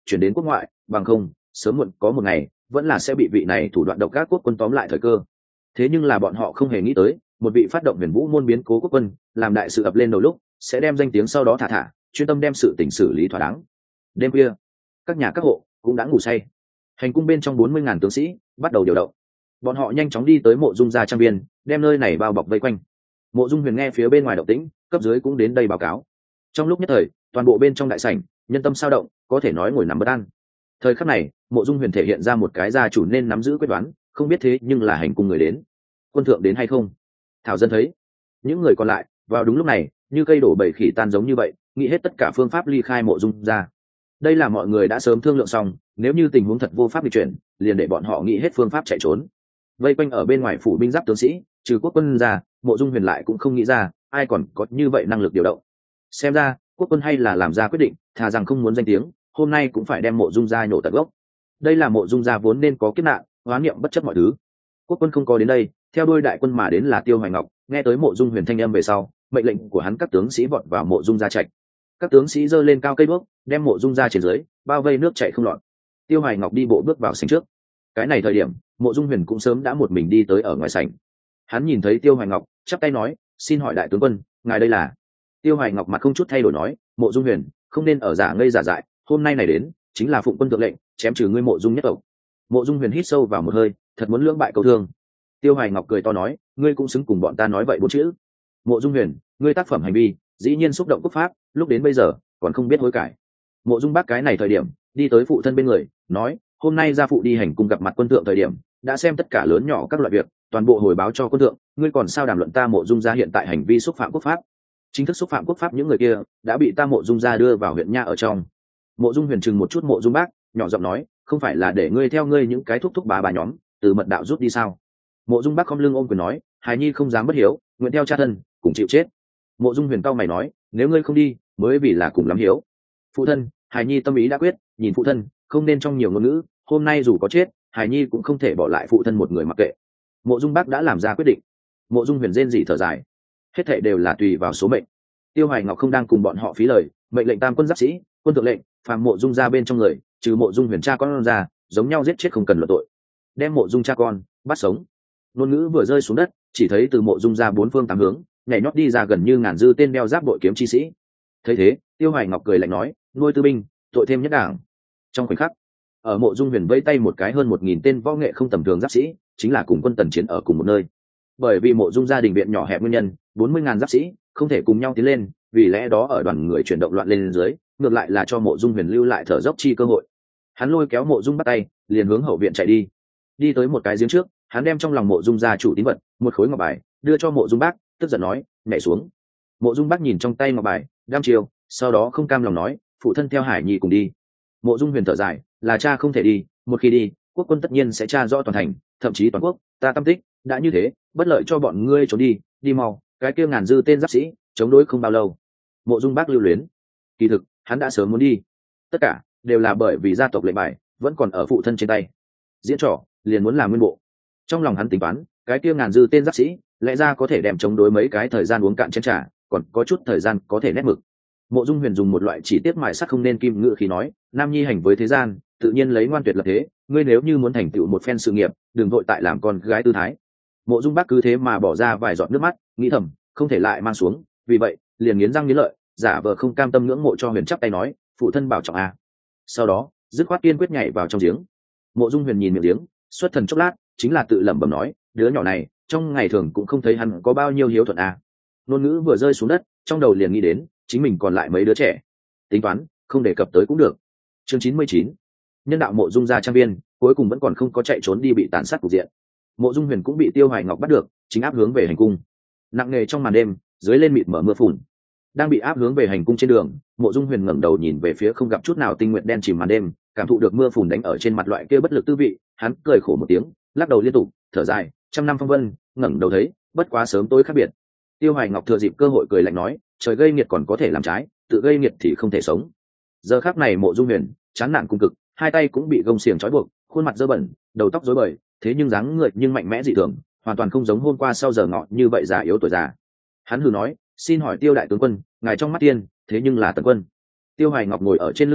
chuyển đến quốc ngoại, bằng không sớm muộn có một ngày vẫn là sẽ bị vị này thủ đoạn độc ác quốc quân tóm lại thời cơ. Thế nhưng là bọn họ không hề nghĩ tới, một vị phát động huyền vũ môn biến cố quốc quân làm đại sự ập lên đầu lúc sẽ đem danh tiếng sau đó thả chuyên tâm đem sự tình xử lý thỏa đáng. Đêm khuya, các nhà các hộ cũng đã ngủ say. Hành cung bên trong 40.000 tướng sĩ bắt đầu điều động. Bọn họ nhanh chóng đi tới mộ dung gia trang viên, đem nơi này bao bọc vây quanh. Mộ dung huyền nghe phía bên ngoài động tĩnh, cấp dưới cũng đến đây báo cáo. Trong lúc nhất thời, toàn bộ bên trong đại sảnh nhân tâm sao động, có thể nói ngồi nằm bất an. Thời khắc này, mộ dung huyền thể hiện ra một cái gia chủ nên nắm giữ quyết đoán, không biết thế nhưng là hành cung người đến, quân thượng đến hay không. Thảo dân thấy những người còn lại vào đúng lúc này như cây đổ bầy khỉ tan giống như vậy, nghĩ hết tất cả phương pháp ly khai mộ dung gia. Đây là mọi người đã sớm thương lượng xong, nếu như tình huống thật vô pháp di chuyển, liền để bọn họ nghĩ hết phương pháp chạy trốn. Vây quanh ở bên ngoài phủ binh giáp tướng sĩ, trừ quốc quân ra, mộ dung huyền lại cũng không nghĩ ra ai còn có như vậy năng lực điều động. Xem ra quốc quân hay là làm ra quyết định, thà rằng không muốn danh tiếng, hôm nay cũng phải đem mộ dung gia nhổ tận gốc. Đây là mộ dung gia vốn nên có kiếp nạn, oán niệm bất chấp mọi thứ. Quốc quân không có đến đây, theo đuôi đại quân mà đến là Tiêu Hoài Ngọc. Nghe tới mộ dung huyền thanh âm về sau, mệnh lệnh của hắn các tướng sĩ vọt vào mộ dung gia trạch. Các tướng sĩ giơ lên cao cây đuốc, đem mộ dung gia trên dưới bao vây nước chảy không lọt. Tiêu Hoài Ngọc đi bộ bước vào sảnh trước. Cái này thời điểm, mộ dung huyền cũng sớm đã một mình đi tới ở ngoài sảnh. Hắn nhìn thấy Tiêu Hoài Ngọc, chắp tay nói: "Xin hỏi đại tướng quân, ngài đây là?" Tiêu Hoài Ngọc mặt không chút thay đổi nói: "Mộ dung huyền, không nên ở giả ngây giả dại, hôm nay này đến chính là phụng quân thượng lệnh chém trừ ngươi mộ dung nhất tộc." Mộ dung huyền hít sâu vào một hơi, thật muốn lưỡng bại câu thương. Tiêu Hoài Ngọc cười to nói: "Ngươi cũng xứng cùng bọn ta nói vậy bốn chữ. Mộ dung huyền, ngươi tác phẩm hành vi dĩ nhiên xúc động quốc pháp, lúc đến bây giờ còn không biết hối cải." Mộ dung bác cái này thời điểm đi tới phụ thân bên người, nói: "Hôm nay gia phụ đi hành cung gặp mặt quân thượng thời điểm, đã xem tất cả lớn nhỏ các loại việc, toàn bộ hồi báo cho quân thượng, ngươi còn sao đàm luận ta mộ dung gia hiện tại hành vi xúc phạm quốc pháp? Chính thức xúc phạm quốc pháp những người kia đã bị ta mộ dung gia đưa vào huyện nha ở trong." Mộ dung huyền trừng một chút mộ dung bác, nhỏ giọng nói: "Không phải là để ngươi theo ngươi những cái thúc thúc bà nhóm từ mật đạo rút đi sao?" Mộ dung bác không lưng ôm quyền nói: "Hài nhi không dám bất hiếu, nguyện theo cha thân cùng chịu chết." Mộ dung huyền cau mày nói: "Nếu ngươi không đi mới vì là cùng lắm hiếu." "Phụ thân, hài nhi tâm ý đã quyết, nhìn phụ thân không nên trong nhiều ngôn ngữ, hôm nay dù có chết hài nhi cũng không thể bỏ lại phụ thân một người mặc kệ." Mộ dung bác đã làm ra quyết định. Mộ dung huyền rên rỉ thở dài: "Hết thảy đều là tùy vào số mệnh." Tiêu Hoài Ngọc không đang cùng bọn họ phí lời, mệnh lệnh tam quân giáp sĩ, quân thượng lệnh, phàm mộ dung ra bên trong người, trừ mộ dung huyền cha con ra, giống nhau giết chết không cần luận tội. Đem mộ dung cha con bắt sống. Ngôn ngữ vừa rơi xuống đất, chỉ thấy từ mộ dung ra bốn phương tám hướng nhảy nhót đi ra gần như ngàn dư tên đeo giáp bội kiếm chi sĩ. Thấy thế, Tiêu Hoài Ngọc cười lạnh nói: "Nuôi tư binh, tội thêm nhất đảng." Trong khoảnh khắc, ở mộ dung huyền vẫy tay một cái, hơn 1.000 tên võ nghệ không tầm thường giáp sĩ chính là cùng quân tần chiến ở cùng một nơi. Bởi vì mộ dung gia đình viện nhỏ hẹp nguyên nhân, 40.000 giáp sĩ không thể cùng nhau tiến lên, vì lẽ đó ở đoàn người chuyển động loạn lên dưới, ngược lại là cho mộ dung huyền lưu lại thở dốc chi cơ hội. Hắn lôi kéo mộ dung bắt tay, liền hướng hậu viện chạy đi. Đi tới một cái giếng trước, hắn đem trong lòng mộ dung gia chủ tín vật, một khối ngọc bài, đưa cho mộ dung bác, tức giận nói: "Nhảy xuống." Mộ dung bác nhìn trong tay ngọc bài, đăm chiêu, sau đó không cam lòng nói: "Phụ thân theo Hải Nhi cùng đi." Mộ dung huyền thở dài: "Là cha không thể đi, một khi đi, quốc quân tất nhiên sẽ tra rõ toàn thành, thậm chí toàn quốc, ta tâm tích đã như thế, bất lợi cho bọn ngươi trốn đi, đi mau, cái kia ngàn dư tên giáp sĩ chống đối không bao lâu." Mộ dung bác lưu luyến. Kỳ thực hắn đã sớm muốn đi, tất cả đều là bởi vì gia tộc lệnh bài vẫn còn ở phụ thân trên tay, diễn trò liền muốn làm nguyên bộ. Trong lòng hắn tính toán, cái kia ngàn dư tên giáp sĩ lẽ ra có thể đem chống đối mấy cái thời gian uống cạn chén trà, còn có chút thời gian có thể nét mực. Mộ dung huyền dùng một loại chỉ tiết mài sắc không nên kim ngự khí nói: "Nam nhi hành với thế gian, tự nhiên lấy ngoan tuyệt lập thế, ngươi nếu như muốn thành tựu một phen sự nghiệp, đừng vội tại làm con gái tư thái." Mộ dung bác cứ thế mà bỏ ra vài giọt nước mắt, nghĩ thầm không thể lại mang xuống, vì vậy liền nghiến răng nghiến lợi, giả vờ không cam tâm ngưỡng mộ cho huyền chắp tay nói: "Phụ thân bảo trọng a." Sau đó dứt khoát kiên quyết nhảy vào trong giếng. Mộ dung huyền nhìn miệng giếng, xuất thần chốc lát, chính là tự lẩm bẩm nói: "Đứa nhỏ này trong ngày thường cũng không thấy hắn có bao nhiêu hiếu thuận a." Ngôn ngữ vừa rơi xuống đất, trong đầu liền nghĩ đến chính mình còn lại mấy đứa trẻ, tính toán không đề cập tới cũng được. Chương 99. Nhân đạo mộ dung gia trang viên cuối cùng vẫn còn không có chạy trốn đi bị tàn sát cục diện. Mộ dung huyền cũng bị Tiêu Hoài Ngọc bắt được, chính áp hướng về hành cung. Nặng nề trong màn đêm, dưới lên mịt mở mưa phùn. Đang bị áp hướng về hành cung trên đường, mộ dung huyền ngẩng đầu nhìn về phía không gặp chút nào tinh nguyện đen chìm màn đêm, cảm thụ được mưa phùn đánh ở trên mặt loại kia bất lực tư vị, hắn cười khổ một tiếng, lắc đầu liên tục, thở dài: "Trăm năm phong vân, ngẩng đầu thấy, bất quá sớm tối khác biệt." Tiêu Hoài Ngọc thừa dịp cơ hội cười lạnh nói: "Trời gây nghiệt còn có thể làm trái, tự gây nghiệt thì không thể sống." Giờ khắc này mộ dung huyền chán nản cùng cực, hai tay cũng bị gông xiềng trói buộc, khuôn mặt dơ bẩn, đầu tóc rối bời, thế nhưng dáng người nhưng mạnh mẽ dị thường, hoàn toàn không giống hôm qua sau giờ ngọ như vậy già yếu tuổi già. Hắn hừ nói: "Xin hỏi Tiêu đại tướng quân, ngài trong mắt tiên thế nhưng là Tần quân." Tiêu Hoài Ngọc ngồi ở trên lưng ngựa,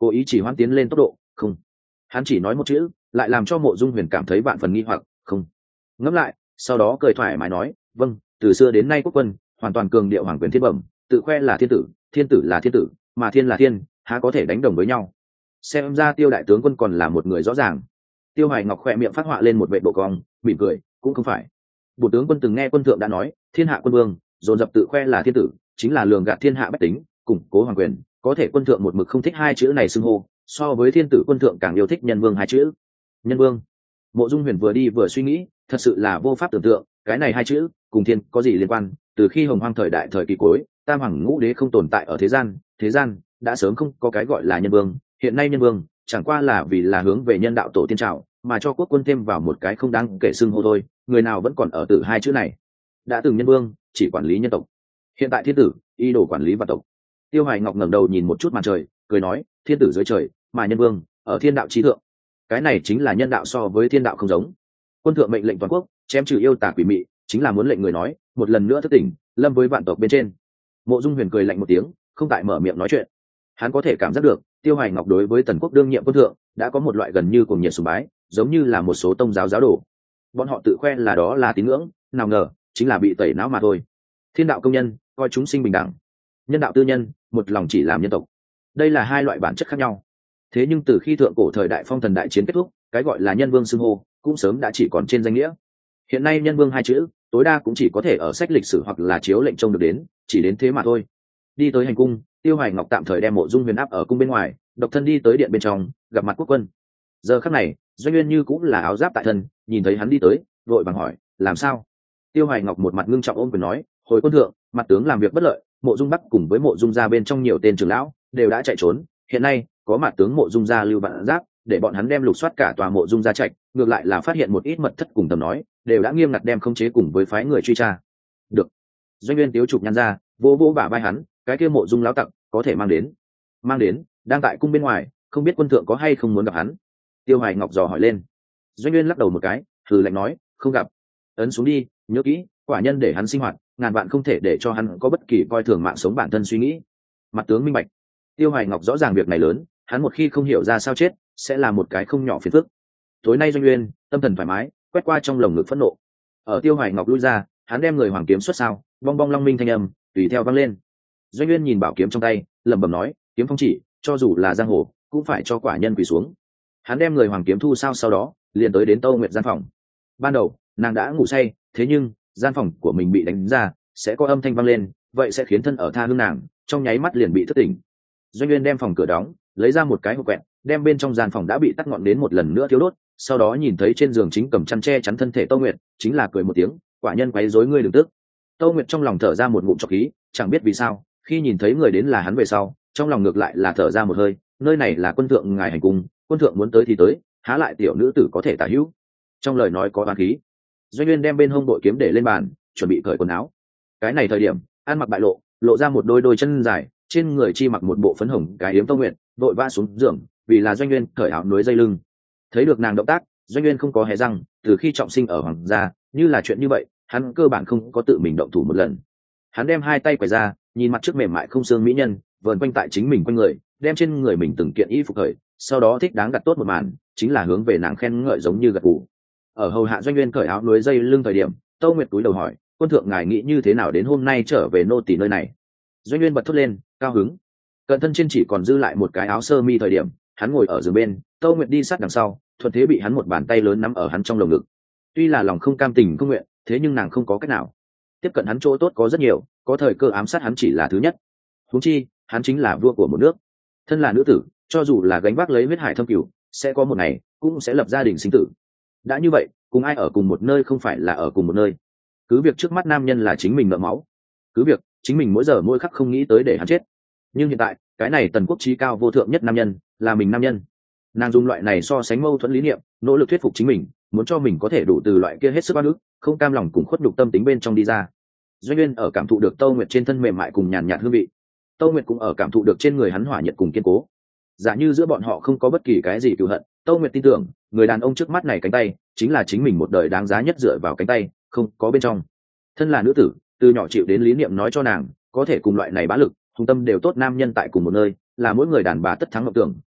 cố ý chỉ hoãn tiến lên tốc độ. Không, hắn chỉ nói một chữ lại làm cho Mộ Dung Huyền cảm thấy vạn phần nghi hoặc. Không. Ngẫm lại, sau đó cười thoải mái nói, vâng, từ xưa đến nay quốc quân hoàn toàn cường điệu hoàng quyền thiên bẩm, tự khoe là thiên tử, thiên tử là thiên tử, mà thiên là thiên, há có thể đánh đồng với nhau. Xem ra Tiêu đại tướng quân còn là một người rõ ràng. Tiêu Hoài Ngọc khỏe miệng phát họa lên một vệt độ cong, mỉm cười, cũng không phải. Bổn tướng quân từng nghe quân thượng đã nói, thiên hạ quân vương dồn dập tự khoe là thiên tử, chính là lường gạt thiên hạ bách tính, củng cố hoàng quyền. Có thể quân thượng một mực không thích hai chữ này xưng hô, so với thiên tử quân thượng càng yêu thích nhân vương hai chữ. Nhân vương. Mộ Dung Huyền vừa đi vừa suy nghĩ, thật sự là vô pháp tưởng tượng, cái này hai chữ cùng thiên có gì liên quan. Từ khi hồng hoang thời đại thời kỳ cuối, tam hoàng ngũ đế không tồn tại ở thế gian đã sớm không có cái gọi là nhân vương. Hiện nay nhân vương chẳng qua là vì là hướng về nhân đạo tổ tiên trào, mà cho quốc quân thêm vào một cái không đáng kể xưng hô thôi. Người nào vẫn còn ở từ hai chữ này. Đã từng nhân vương chỉ quản lý nhân tộc, hiện tại thiên tử y đồ quản lý vạn tộc. Tiêu Hoài Ngọc ngẩng đầu nhìn một chút màn trời, cười nói, thiên tử dưới trời, mà nhân vương ở thiên đạo chí thượng. Cái này chính là nhân đạo so với thiên đạo không giống. Quân thượng mệnh lệnh toàn quốc chém trừ yêu tà quỷ mị, chính là muốn lệnh người nói một lần nữa thức tỉnh, lâm với vạn tộc bên trên. Mộ Dung Huyền cười lạnh một tiếng, không tại mở miệng nói chuyện. Hắn có thể cảm giác được Tiêu Hoài Ngọc đối với Tần Quốc đương nhiệm quân thượng đã có một loại gần như cuồng nhiệt sùng bái, giống như là một số tông giáo giáo đồ. Bọn họ tự khoe là đó là tín ngưỡng, nào ngờ chính là bị tẩy não mà thôi. Thiên đạo công nhân coi chúng sinh bình đẳng, nhân đạo tư nhân một lòng chỉ làm nhân tộc. Đây là hai loại bản chất khác nhau. Thế nhưng từ khi thượng cổ thời đại phong thần đại chiến kết thúc, cái gọi là nhân vương xưng hô cũng sớm đã chỉ còn trên danh nghĩa. Hiện nay nhân vương hai chữ tối đa cũng chỉ có thể ở sách lịch sử hoặc là chiếu lệnh trông được đến, chỉ đến thế mà thôi. Đi tới hành cung, Tiêu Hoài Ngọc tạm thời đem Mộ Dung Huyền áp ở cung bên ngoài, độc thân đi tới điện bên trong gặp mặt quốc quân. Giờ khắc này Doanh Nguyên như cũng là áo giáp tại thân, nhìn thấy hắn đi tới vội vàng hỏi, làm sao? Tiêu Hoài Ngọc một mặt ngưng trọng ôm quyền nói, hồi quân thượng, mặt tướng làm việc bất lợi, Mộ Dung Bắc cùng với Mộ Dung gia bên trong nhiều tên trưởng lão đều đã chạy trốn, hiện nay có mặt tướng Mộ Dung gia lưu vạn giáp để bọn hắn đem lục soát cả tòa Mộ Dung gia trạch, ngược lại là phát hiện một ít mật thất cùng tầm nói, đều đã nghiêm ngặt đem khống chế cùng với phái người truy tra. Được. Doanh Nguyên tiếu chụp nhăn ra, vỗ vỗ bả vai hắn, cái kia Mộ Dung lão tặc có thể mang đến, đang tại cung bên ngoài, không biết quân thượng có hay không muốn gặp hắn. Tiêu Hoài Ngọc dò hỏi lên. Doanh Nguyên lắc đầu một cái, hừ lạnh nói, không gặp. Ấn xuống đi, nhớ kỹ, quả nhân để hắn sinh hoạt, ngàn vạn không thể để cho hắn có bất kỳ coi thường mạng sống bản thân suy nghĩ. Mặt tướng minh bạch. Tiêu Hoài Ngọc rõ ràng việc này lớn, hắn một khi không hiểu ra sao chết, sẽ là một cái không nhỏ phiền phức. Tối nay Doanh Nguyên tâm thần thoải mái, quét qua trong lồng ngực phẫn nộ. Ở Tiêu Hoài Ngọc lui ra, hắn đem người hoàng kiếm xuất sao, bong bong long minh thanh âm tùy theo vang lên. Doanh Nguyên nhìn bảo kiếm trong tay, lẩm bẩm nói, kiếm phong chỉ, cho dù là giang hồ cũng phải cho quả nhân quỳ xuống. Hắn đem người hoàng kiếm thu sao, sau đó liền tới đến Tâu Nguyệt gian phòng. Ban đầu nàng đã ngủ say, thế nhưng gian phòng của mình bị đánh ra sẽ có âm thanh vang lên, vậy sẽ khiến thân ở tha hương nàng trong nháy mắt liền bị thức tỉnh. Doanh Nguyên đem phòng cửa đóng, lấy ra một cái hộp quẹt, đem bên trong gian phòng đã bị tắt ngọn đến một lần nữa thiếu đốt, sau đó nhìn thấy trên giường chính cầm chăn che chắn thân thể Tâu Nguyệt, chính là cười một tiếng, quả nhân quấy rối ngươi đừng tức. Tâu Nguyệt trong lòng thở ra một ngụm trọc khí, chẳng biết vì sao khi nhìn thấy người đến là hắn về sau, trong lòng ngược lại là thở ra một hơi, nơi này là quân thượng ngài hành cung, quân thượng muốn tới thì tới, há lại tiểu nữ tử có thể tả hữu. Trong lời nói có oán khí. Doanh Nguyên đem bên hông bội kiếm để lên bàn, chuẩn bị cởi quần áo. Cái này thời điểm ăn mặc bại lộ, lộ ra một đôi chân dài, trên người chi mặc một bộ phấn hồng cái yếm Tâu Nguyệt vội vã xuống giường, vì là Doanh Nguyên cởi áo núi dây lưng. Thấy được nàng động tác, Doanh Nguyên không có hé răng, từ khi trọng sinh ở hoàng gia, như là chuyện như vậy hắn cơ bản không có tự mình động thủ một lần. Hắn đem hai tay quay ra, nhìn mặt trước mềm mại không xương mỹ nhân vờn quanh tại chính mình quanh người, đem trên người mình từng kiện y phục khởi, sau đó thích đáng đặt tốt một màn, chính là hướng về nàng khen ngợi giống như gật gù. Ở hầu hạ Doanh Nguyên cởi áo núi dây lưng thời điểm, Tâu Nguyệt cúi đầu hỏi, quân thượng ngài nghĩ như thế nào đến hôm nay trở về nô tỳ nơi này? Doanh Nguyên bật thốt lên, cao hứng. Cận thân trên chỉ còn dư lại một cái áo sơ mi thời điểm, hắn ngồi ở giường bên, Tâu Nguyệt đi sát đằng sau, thuận thế bị hắn một bàn tay lớn nắm ở hắn trong lồng ngực. Tuy là lòng không cam tình không nguyện, thế nhưng nàng không có cách nào. Tiếp cận hắn chỗ tốt có rất nhiều, có thời cơ ám sát hắn chỉ là thứ nhất. Huống chi hắn chính là vua của một nước, thân là nữ tử, cho dù là gánh vác lấy huyết hải thâm cửu, sẽ có một ngày cũng sẽ lập gia đình sinh tử. Đã như vậy, cùng ai ở cùng một nơi không phải là ở cùng một nơi. Cứ việc trước mắt nam nhân là chính mình nợ máu, cứ việc chính mình mỗi giờ mỗi khắc không nghĩ tới để hắn chết, nhưng hiện tại cái này Tần Quốc trí cao vô thượng nhất nam nhân là mình nam nhân. Nàng dùng loại này so sánh mâu thuẫn lý niệm, nỗ lực thuyết phục chính mình, muốn cho mình có thể đủ từ loại kia hết sức oan ức, không cam lòng cùng khuất nhục tâm tính bên trong đi ra. Doanh Nguyên ở cảm thụ được Tâu Nguyệt trên thân mềm mại cùng nhàn nhạt hương vị, Tâu Nguyệt cũng ở cảm thụ được trên người hắn hỏa nhiệt cùng kiên cố. Giả như giữa bọn họ không có bất kỳ cái gì cừu hận, Tâu Nguyệt tin tưởng người đàn ông trước mắt này cánh tay chính là chính mình một đời đáng giá nhất dựa vào cánh tay, không có bên trong. Thân là nữ tử, từ nhỏ chịu đến lý niệm nói cho nàng, có thể cùng loại này bá lực, hùng tâm đều tốt nam nhân tại cùng một nơi, là mỗi người đàn bà tất thắng mộng tưởng,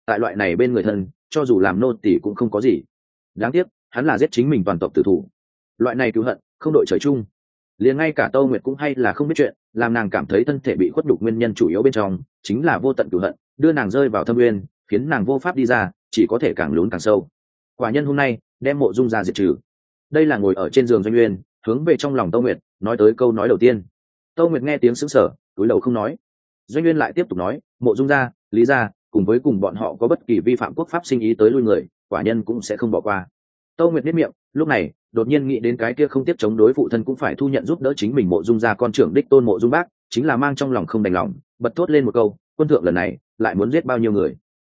tại loại này bên người thân cho dù làm nô tỳ cũng không có gì. Đáng tiếc hắn là giết chính mình toàn tộc tử thủ, loại này cứu hận không đội trời chung. Liền ngay cả Tâu Nguyệt cũng hay là không biết chuyện, làm nàng cảm thấy thân thể bị khuất nhục nguyên nhân chủ yếu bên trong chính là vô tận cửu hận đưa nàng rơi vào thâm nguyên, khiến nàng vô pháp đi ra, chỉ có thể càng lún càng sâu. Quả nhân hôm nay đem Mộ Dung ra diệt trừ. Đây là ngồi ở trên giường Doanh Nguyên hướng về trong lòng Tâu Nguyệt nói tới câu nói đầu tiên. Tâu Nguyệt nghe tiếng sững sờ, cúi đầu không nói. Doanh Nguyên lại tiếp tục nói, Mộ Dung gia, Lý gia, cùng với cùng bọn họ có bất kỳ vi phạm quốc pháp sinh ý tới lui người, quả nhân cũng sẽ không bỏ qua. Tâu Nguyệt biết miệng, lúc này đột nhiên nghĩ đến cái kia không tiếp chống đối phụ thân cũng phải thu nhận giúp đỡ chính mình Mộ Dung gia con trưởng đích tôn Mộ Dung Bác, chính là mang trong lòng không đành lòng, bật thốt lên một câu, quân thượng lần này lại muốn giết bao nhiêu người?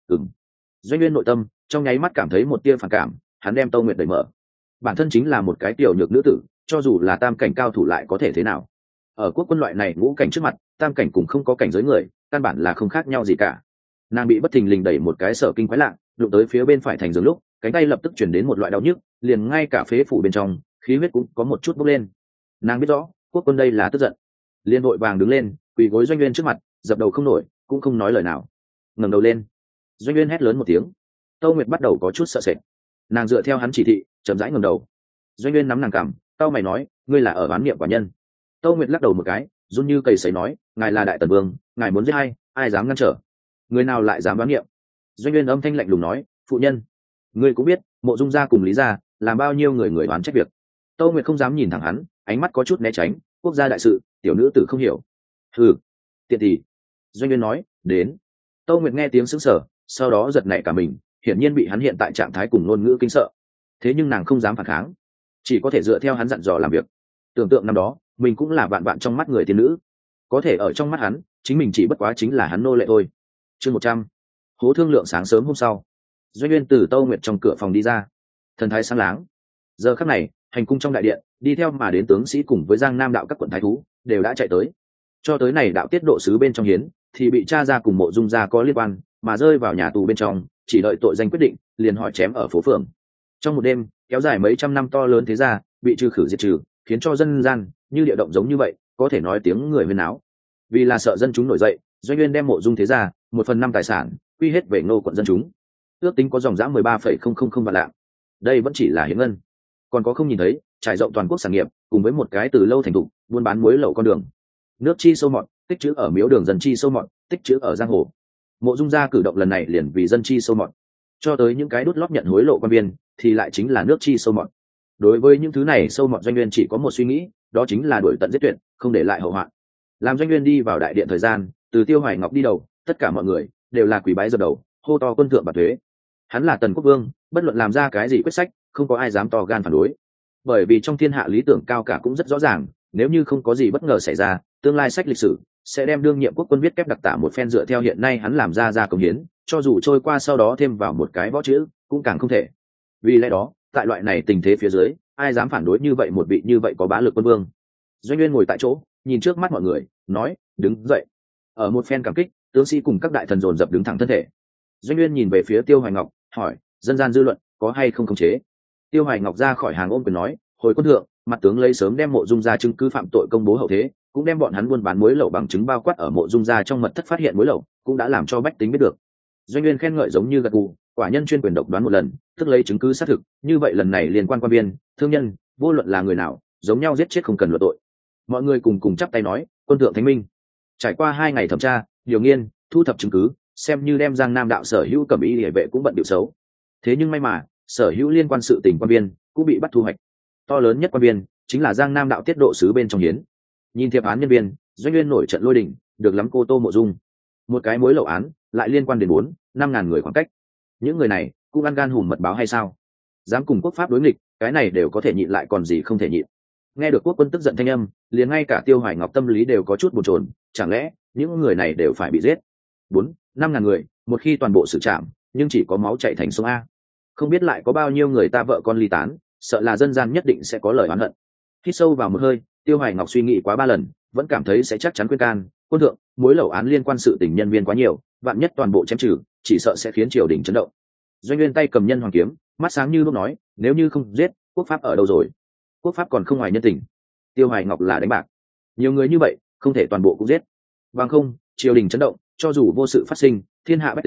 Doanh Nguyên nội tâm trong nháy mắt cảm thấy một tia phản cảm, hắn đem Tâu Nguyệt đẩy mở. Bản thân chính là một cái tiểu nhược nữ tử, cho dù là tam cảnh cao thủ lại có thể thế nào? Ở quốc quân loại này ngũ cảnh trước mặt, tam cảnh cũng không có cảnh giới người, căn bản là không khác nhau gì cả. Nàng bị bất thình lình đẩy một cái sở kinh quái lạ, đụng tới phía bên phải thành giường lúc, cánh tay lập tức chuyển đến một loại đau nhức, liền ngay cả phế phủ bên trong khí huyết cũng có một chút bốc lên. Nàng biết rõ quốc quân đây là tức giận, liền vội vàng đứng lên, quỳ gối Doanh Nguyên trước mặt, dập đầu không nổi, cũng không nói lời nào. Ngẩng đầu lên, Doanh Nguyên hét lớn một tiếng. Tâu Nguyệt bắt đầu có chút sợ sệt, nàng dựa theo hắn chỉ thị chậm rãi ngẩng đầu. Doanh Nguyên nắm nàng cằm, tao mày nói, ngươi là ở oán niệm quả nhân. Tâu Nguyệt lắc đầu một cái, run như cầy sấy nói, ngài là đại tần vương, ngài muốn giết ai dám ngăn trở? Người nào lại dám đoán niệm? Doanh Nguyên âm thanh lạnh lùng nói, phụ nhân, ngươi cũng biết Mộ Dung gia cùng Lý gia làm bao nhiêu người đoán trách việc. Tâu Nguyệt không dám nhìn thẳng hắn, ánh mắt có chút né tránh, quốc gia đại sự tiểu nữ tử không hiểu. Hừ, tiện thì. Doanh Nguyên nói, đến. Tâu Nguyệt nghe tiếng sững sờ, sau đó giật nảy cả mình, hiển nhiên bị hắn hiện tại trạng thái cùng ngôn ngữ kinh sợ. Thế nhưng nàng không dám phản kháng, chỉ có thể dựa theo hắn dặn dò làm việc. Tưởng tượng năm đó mình cũng là vạn vạn trong mắt người tiên nữ, có thể ở trong mắt hắn chính mình chỉ bất quá chính là hắn nô lệ thôi. Chương 100. Hố thương lượng. Sáng sớm hôm sau, Doanh Nguyên từ Tâu Nguyệt trong cửa phòng đi ra, thần thái sáng láng. Giờ khắc này hành cung trong đại điện, đi theo mà đến tướng sĩ cùng với Giang Nam đạo các quận thái thú đều đã chạy tới. Cho tới này đạo tiết độ sứ bên trong hiến thì bị cha ra cùng Mộ Dung gia có liên quan mà rơi vào nhà tù bên trong, chỉ đợi tội danh quyết định liền hỏi chém ở phố phường. Trong một đêm kéo dài mấy trăm năm to lớn thế gia bị trừ khử diệt trừ, khiến cho dân gian như địa động giống như vậy, có thể nói tiếng người huyên náo. Vì là sợ dân chúng nổi dậy, Doanh Nguyên đem Mộ Dung thế gia 1/5 tài sản quy hết về Ngô quận dân chúng, ước tính có dòng dã 13,000 vạn lạng. Đây vẫn chỉ là hiến ngân, còn có không nhìn thấy trải rộng toàn quốc sản nghiệp, cùng với một cái từ lâu thành thục buôn bán muối lậu con đường. Nước chi sâu mọt, tích trữ ở miếu đường, dân chi sâu mọt, tích trữ ở giang hồ. Mộ Dung gia cử động lần này liền vì dân chi sâu mọt, cho tới những cái đút lót nhận hối lộ quan viên thì lại chính là nước chi sâu mọt. Đối với những thứ này sâu mọt, Doanh Nguyên chỉ có một suy nghĩ, đó chính là đuổi tận giết tuyệt, không để lại hậu hoạn. Làm Doanh Nguyên đi vào đại điện thời gian, từ Tiêu Hoài Ngọc đi đầu, tất cả mọi người đều là quỳ bái dập đầu, hô to quân thượng bạt thuế. Hắn là Tần Quốc Vương, bất luận làm ra cái gì quyết sách, không có ai dám to gan phản đối. Bởi vì trong thiên hạ lý tưởng cao cả cũng rất rõ ràng, nếu như không có gì bất ngờ xảy ra, tương lai sách lịch sử sẽ đem đương nhiệm quốc quân viết kép đặc tả một phen dựa theo hiện nay hắn làm ra công hiến, cho dù trôi qua sau đó thêm vào một cái võ chữ cũng càng không thể. Vì lẽ đó tại loại này tình thế phía dưới, ai dám phản đối như vậy một vị như vậy có bá lực quân vương? Doanh Nguyên ngồi tại chỗ, nhìn trước mắt mọi người, nói, đứng dậy. Ở một phen cảm kích, tướng sĩ cùng các đại thần dồn dập đứng thẳng thân thể. Doanh Nguyên nhìn về phía Tiêu Hoài Ngọc, hỏi, dân gian dư luận có hay không khống chế? Tiêu Hoài Ngọc ra khỏi hàng ôm quyền nói, hồi quân thượng, mặt tướng lấy sớm đem Mộ Dung gia chứng cứ phạm tội công bố hậu thế, cũng đem bọn hắn buôn bán muối lậu bằng chứng bao quát ở Mộ Dung gia trong mật thất phát hiện muối lậu, cũng đã làm cho bách tính biết được. Doanh Nguyên khen ngợi giống như gật gù, quả nhân chuyên quyền độc đoán một lần, tức lấy chứng cứ xác thực, như vậy lần này liên quan quan viên, thương nhân, vô luận là người nào, giống nhau giết chết không cần luận tội. Mọi người cùng chắp tay nói, quân thượng thánh minh. Trải qua 2 ngày thẩm tra, điều nghiên, thu thập chứng cứ, xem như đem Giang Nam đạo sở hữu cẩm y liề vệ cũng bận điệu xấu. Thế nhưng may mà, sở hữu liên quan sự tình quan viên cũng bị bắt thu hoạch. To lớn nhất quan viên chính là Giang Nam đạo tiết độ sứ bên trong hiến. Nhìn thiệp án nhân viên, Doanh Nguyên nổi trận lôi đình, được lắm cô Tô Mộ Dung. Một cái mối lậu án lại liên quan đến 4-5 ngàn người khoảng cách. Những người này cũng ăn gan hùm mật báo hay sao? Dám cùng quốc pháp đối nghịch, cái này đều có thể nhịn lại còn gì không thể nhịn. Nghe được quốc quân tức giận thanh âm, liền ngay cả Tiêu Hoài Ngọc tâm lý đều có chút bồn chồn, chẳng lẽ những người này đều phải bị giết? 4-5 ngàn người, một khi toàn bộ xử trảm, nhưng chỉ có máu chảy thành sông A. Không biết lại có bao nhiêu người ta vợ con ly tán, sợ là dân gian nhất định sẽ có lời oán hận. Hít sâu vào một hơi, Tiêu Hoài Ngọc suy nghĩ quá 3 lần, vẫn cảm thấy sẽ chắc chắn khuyên can, quân thượng, mối lậu án liên quan sự tình nhân viên quá nhiều, vạn nhất toàn bộ chém trừ, chỉ sợ sẽ khiến triều đình chấn động. Doanh Nguyên tay cầm nhân hoàng kiếm, mắt sáng như lúc nói, nếu như không giết, quốc pháp ở đâu rồi? Quốc pháp còn không ngoài nhân tình. Tiêu Hoài Ngọc là đánh bạc, nhiều người như vậy không thể toàn bộ cũng giết, bằng không triều đình chấn động, cho dù vô sự phát sinh, thiên hạ bách tính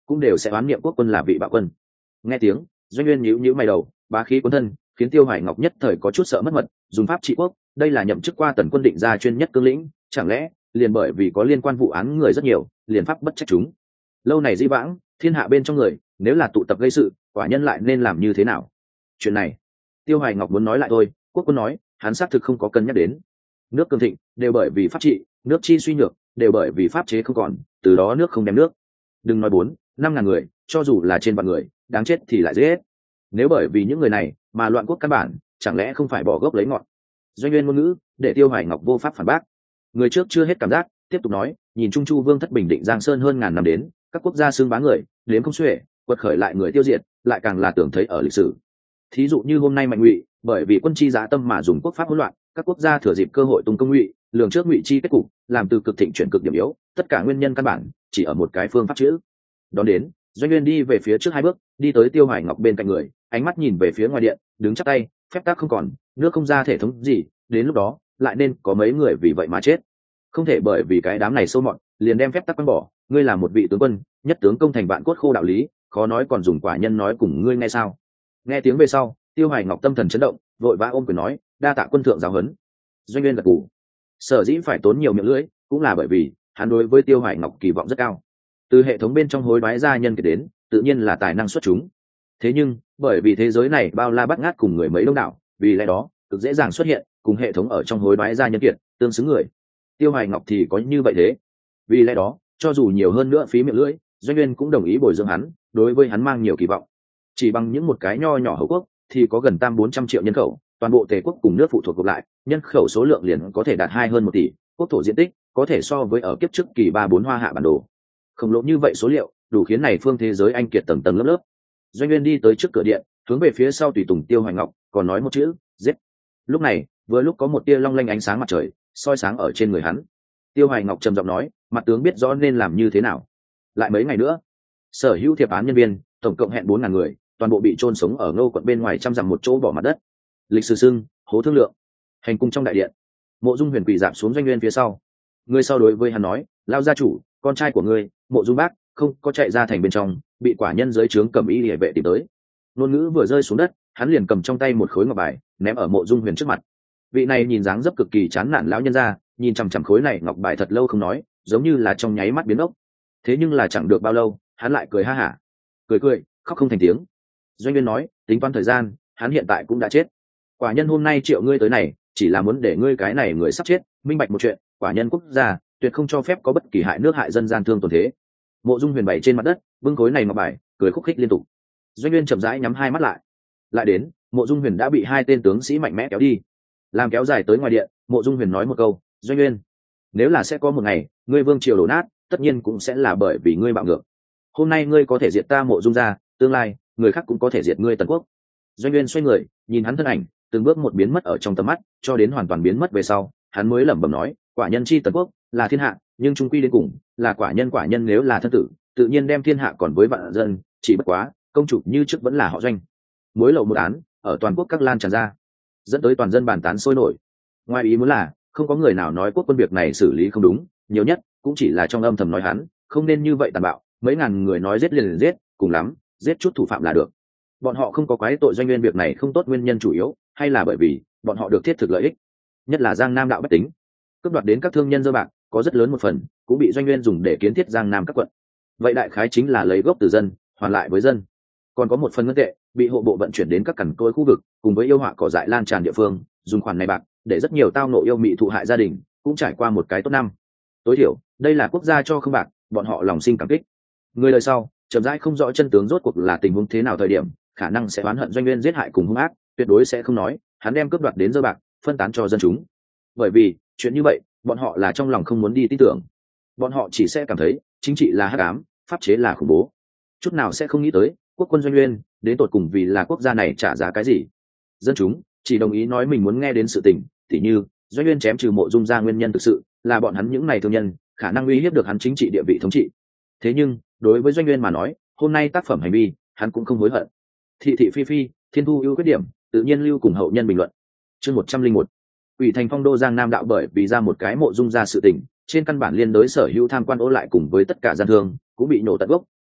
cũng đều sẽ oán niệm quốc quân là vị bạo quân. Nghe tiếng, Doanh Nguyên nhíu nhíu mày đầu, bá khí cuốn thân, khiến Tiêu Hoài Ngọc nhất thời có chút sợ mất mật, dùng pháp trị quốc, đây là nhậm chức qua Tần quân định ra chuyên nhất cương lĩnh, chẳng lẽ liền bởi vì có liên quan vụ án người rất nhiều, liền pháp bất trách chúng. Lâu này di vãng, thiên hạ bên trong người, nếu là tụ tập gây sự, quả nhân lại nên làm như thế nào? Chuyện này, Tiêu Hoài Ngọc muốn nói lại thôi, quốc quân nói, hắn xác thực không có cân nhắc đến. Nước cường thịnh đều bởi vì pháp trị, nước chi suy nhược đều bởi vì pháp chế không còn, từ đó nước không đem nước. Đừng nói 4-5 ngàn người, cho dù là trên vạn người, đáng chết thì lại dễ hết. Nếu bởi vì những người này mà loạn quốc căn bản, chẳng lẽ không phải bỏ gốc lấy ngọn? Doanh Nguyên ngôn ngữ để Tiêu Hoài Ngọc vô pháp phản bác. Người trước chưa hết cảm giác, tiếp tục nói, nhìn Trung Chu Vương thất bình định Giang Sơn hơn ngàn năm đến, các quốc gia xương bá người, đến không xuể, quật khởi lại người tiêu diệt, lại càng là tưởng thấy ở lịch sử. Thí dụ như hôm nay Mạnh Ngụy, bởi vì quân chi giá tâm mà dùng quốc pháp hỗn loạn, các quốc gia thừa dịp cơ hội tung công Ngụy, lường trước Ngụy chi kết cục, làm từ cực thịnh chuyển cực điểm yếu, tất cả nguyên nhân căn bản chỉ ở một cái phương pháp chữ. Đón đến, Doanh Nguyên đi về phía trước 2 bước, đi tới Tiêu Hoài Ngọc bên cạnh người, ánh mắt nhìn về phía ngoài điện, đứng chắp tay, phép tắc không còn, nước không ra thể thống gì, đến lúc đó lại nên có mấy người vì vậy mà chết. Không thể bởi vì cái đám này sâu mọt, liền đem phép tắc quăng bỏ. Ngươi là một vị tướng quân, nhất tướng công thành vạn cốt khô đạo lý, khó nói còn dùng quả nhân nói cùng ngươi nghe sao? Nghe tiếng về sau, Tiêu Hoài Ngọc tâm thần chấn động, vội vã ôm quyền nói, đa tạ quân thượng giáo huấn. Doanh Nguyên gật gù. Sở dĩ phải tốn nhiều miệng lưỡi, cũng là bởi vì hắn đối với Tiêu Hoài Ngọc kỳ vọng rất cao. Từ hệ thống bên trong hối đoái gia nhân kiệt đến, tự nhiên là tài năng xuất chúng. Thế nhưng, bởi vì thế giới này bao la bát ngát cùng người mấy đông đảo, vì lẽ đó, cực dễ dàng xuất hiện cùng hệ thống ở trong hối đoái gia nhân kiệt tương xứng người. Tiêu Hoài Ngọc thì có như vậy thế. Vì lẽ đó, cho dù nhiều hơn nữa phí miệng lưỡi, Doanh Nguyên cũng đồng ý bồi dưỡng hắn, đối với hắn mang nhiều kỳ vọng. Chỉ bằng những một cái nho nhỏ hậu quốc thì có gần 300-400 triệu nhân khẩu, toàn bộ Tề quốc cùng nước phụ thuộc gộp lại, nhân khẩu số lượng liền có thể đạt hơn 1 tỷ, quốc thổ diện tích có thể so với ở kiếp trước kỳ 3-4 hoa hạ bản đồ. Khổng lồ như vậy số liệu, đủ khiến này phương thế giới anh kiệt tầng tầng lớp lớp. Doanh Nguyên đi tới trước cửa điện, hướng về phía sau tùy tùng Tiêu Hoài Ngọc, còn nói một chữ, giết. Lúc này, vừa lúc có một tia long lanh ánh sáng mặt trời soi sáng ở trên người hắn. Tiêu Hoài Ngọc trầm giọng nói, mặt tướng biết rõ nên làm như thế nào. Lại mấy ngày nữa, sở hữu thiệp án nhân viên tổng cộng hẹn 4.000 người, toàn bộ bị chôn sống ở Ngô quận bên ngoài trăm dặm một chỗ bỏ mặt đất. Lịch sử xưng hố thương lượng. Hành cung trong đại điện, Mộ Dung Huyền quỳ dạp xuống Doanh Nguyên phía sau. Người sau đối với hắn nói, lao gia chủ, con trai của ngươi Mộ Dung Bác không có chạy ra thành bên trong, bị quả nhân dưới trướng Cẩm Y Liễu vệ tìm tới. Ngôn ngữ vừa rơi xuống đất, hắn liền cầm trong tay một khối ngọc bài ném ở Mộ Dung Huyền trước mặt. Vị này nhìn dáng dấp cực kỳ chán nản lão nhân gia, nhìn chằm chằm khối này ngọc bài thật lâu không nói, giống như là trong nháy mắt biến ốc. Thế nhưng là chẳng được bao lâu, hắn lại cười ha hả, cười khóc không thành tiếng. Doanh Nguyên nói, tính toán thời gian, hắn hiện tại cũng đã chết. Quả nhân hôm nay triệu ngươi tới này, chỉ là muốn để ngươi cái này người sắp chết minh bạch một chuyện, quả nhân quốc gia tuyệt không cho phép có bất kỳ hại nước hại dân gian thương tổn thế. Mộ Dung Huyền bày trên mặt đất, bưng khối này ngọc bài, cười khúc khích liên tục. Doanh Nguyên chậm rãi nhắm hai mắt lại đến, Mộ Dung Huyền đã bị 2 tên tướng sĩ mạnh mẽ kéo đi. Làm kéo dài tới ngoài điện, Mộ Dung Huyền nói một câu, Doanh Nguyên, nếu là sẽ có một ngày ngươi vương triều đổ nát, tất nhiên cũng sẽ là bởi vì ngươi bạo ngược. Hôm nay ngươi có thể diệt ta Mộ Dung gia, tương lai người khác cũng có thể diệt ngươi Tần quốc. Doanh Nguyên xoay người, nhìn hắn thân ảnh từng bước một biến mất ở trong tầm mắt, cho đến hoàn toàn biến mất về sau, hắn mới lẩm bẩm nói, quả nhân chi Tần quốc là thiên hạ, nhưng trung quy đến cùng là quả nhân nếu là thân tử, tự nhiên đem thiên hạ còn với vạn dân, chỉ bất quá công chủ như trước vẫn là họ Doanh. Mối lậu một án ở toàn quốc các lan tràn ra, dẫn tới toàn dân bàn tán sôi nổi. Ngoài ý muốn là không có người nào nói quốc quân việc này xử lý không đúng, nhiều nhất cũng chỉ là trong âm thầm nói hắn không nên như vậy tàn bạo. Mấy ngàn người nói giết liền giết, cùng lắm giết chút thủ phạm là được. Bọn họ không có quái tội Doanh Nguyên việc này không tốt, nguyên nhân chủ yếu hay là bởi vì bọn họ được thiết thực lợi ích, nhất là Giang Nam đạo bách tính cướp đoạt đến các thương nhân dơ bạc, có rất lớn một phần cũng bị Doanh Nguyên dùng để kiến thiết Giang Nam các quận. Vậy đại khái chính là lấy gốc từ dân hoàn lại với dân. Còn có một phần ngân tệ bị hộ bộ vận chuyển đến các cằn cỗi khu vực cùng với yêu họa cỏ dại lan tràn địa phương, dùng khoản này bạc để rất nhiều tao nộ yêu mị thụ hại gia đình cũng trải qua một cái tốt năm. Tối thiểu đây là quốc gia cho không bạc, bọn họ lòng sinh cảm kích. Người đời sau chậm rãi không rõ chân tướng rốt cuộc là tình huống thế nào, thời điểm khả năng sẽ oán hận Doanh Nguyên giết hại cùng hung ác, tuyệt đối sẽ không nói hắn đem cướp đoạt đến dơ bạc phân tán cho dân chúng. Bởi vì chuyện như vậy bọn họ là trong lòng không muốn đi tin tưởng, bọn họ chỉ sẽ cảm thấy chính trị là hắc ám, pháp chế là khủng bố, chút nào sẽ không nghĩ tới quốc quân Doanh Nguyên đến tột cùng vì là quốc gia này trả giá cái gì. Dân chúng chỉ đồng ý nói mình muốn nghe đến sự tình, tỉ như Doanh Nguyên chém trừ Mộ Dung gia nguyên nhân thực sự là bọn hắn những này thương nhân khả năng uy hiếp được hắn chính trị địa vị thống trị. Thế nhưng đối với Doanh Nguyên mà nói, hôm nay tác phẩm hành vi hắn cũng không hối hận. Thị thị phi phi, thiên thu ưu khuyết điểm, tự nhiên lưu cùng hậu nhân bình luận. Chương 101. Ủy thành phong đô Giang Nam đạo bởi vì ra một cái Mộ Dung gia sự tình, trên căn bản liên đối sở hữu tham quan ô lại cùng với tất cả gian thương cũng bị nổ tận gốc,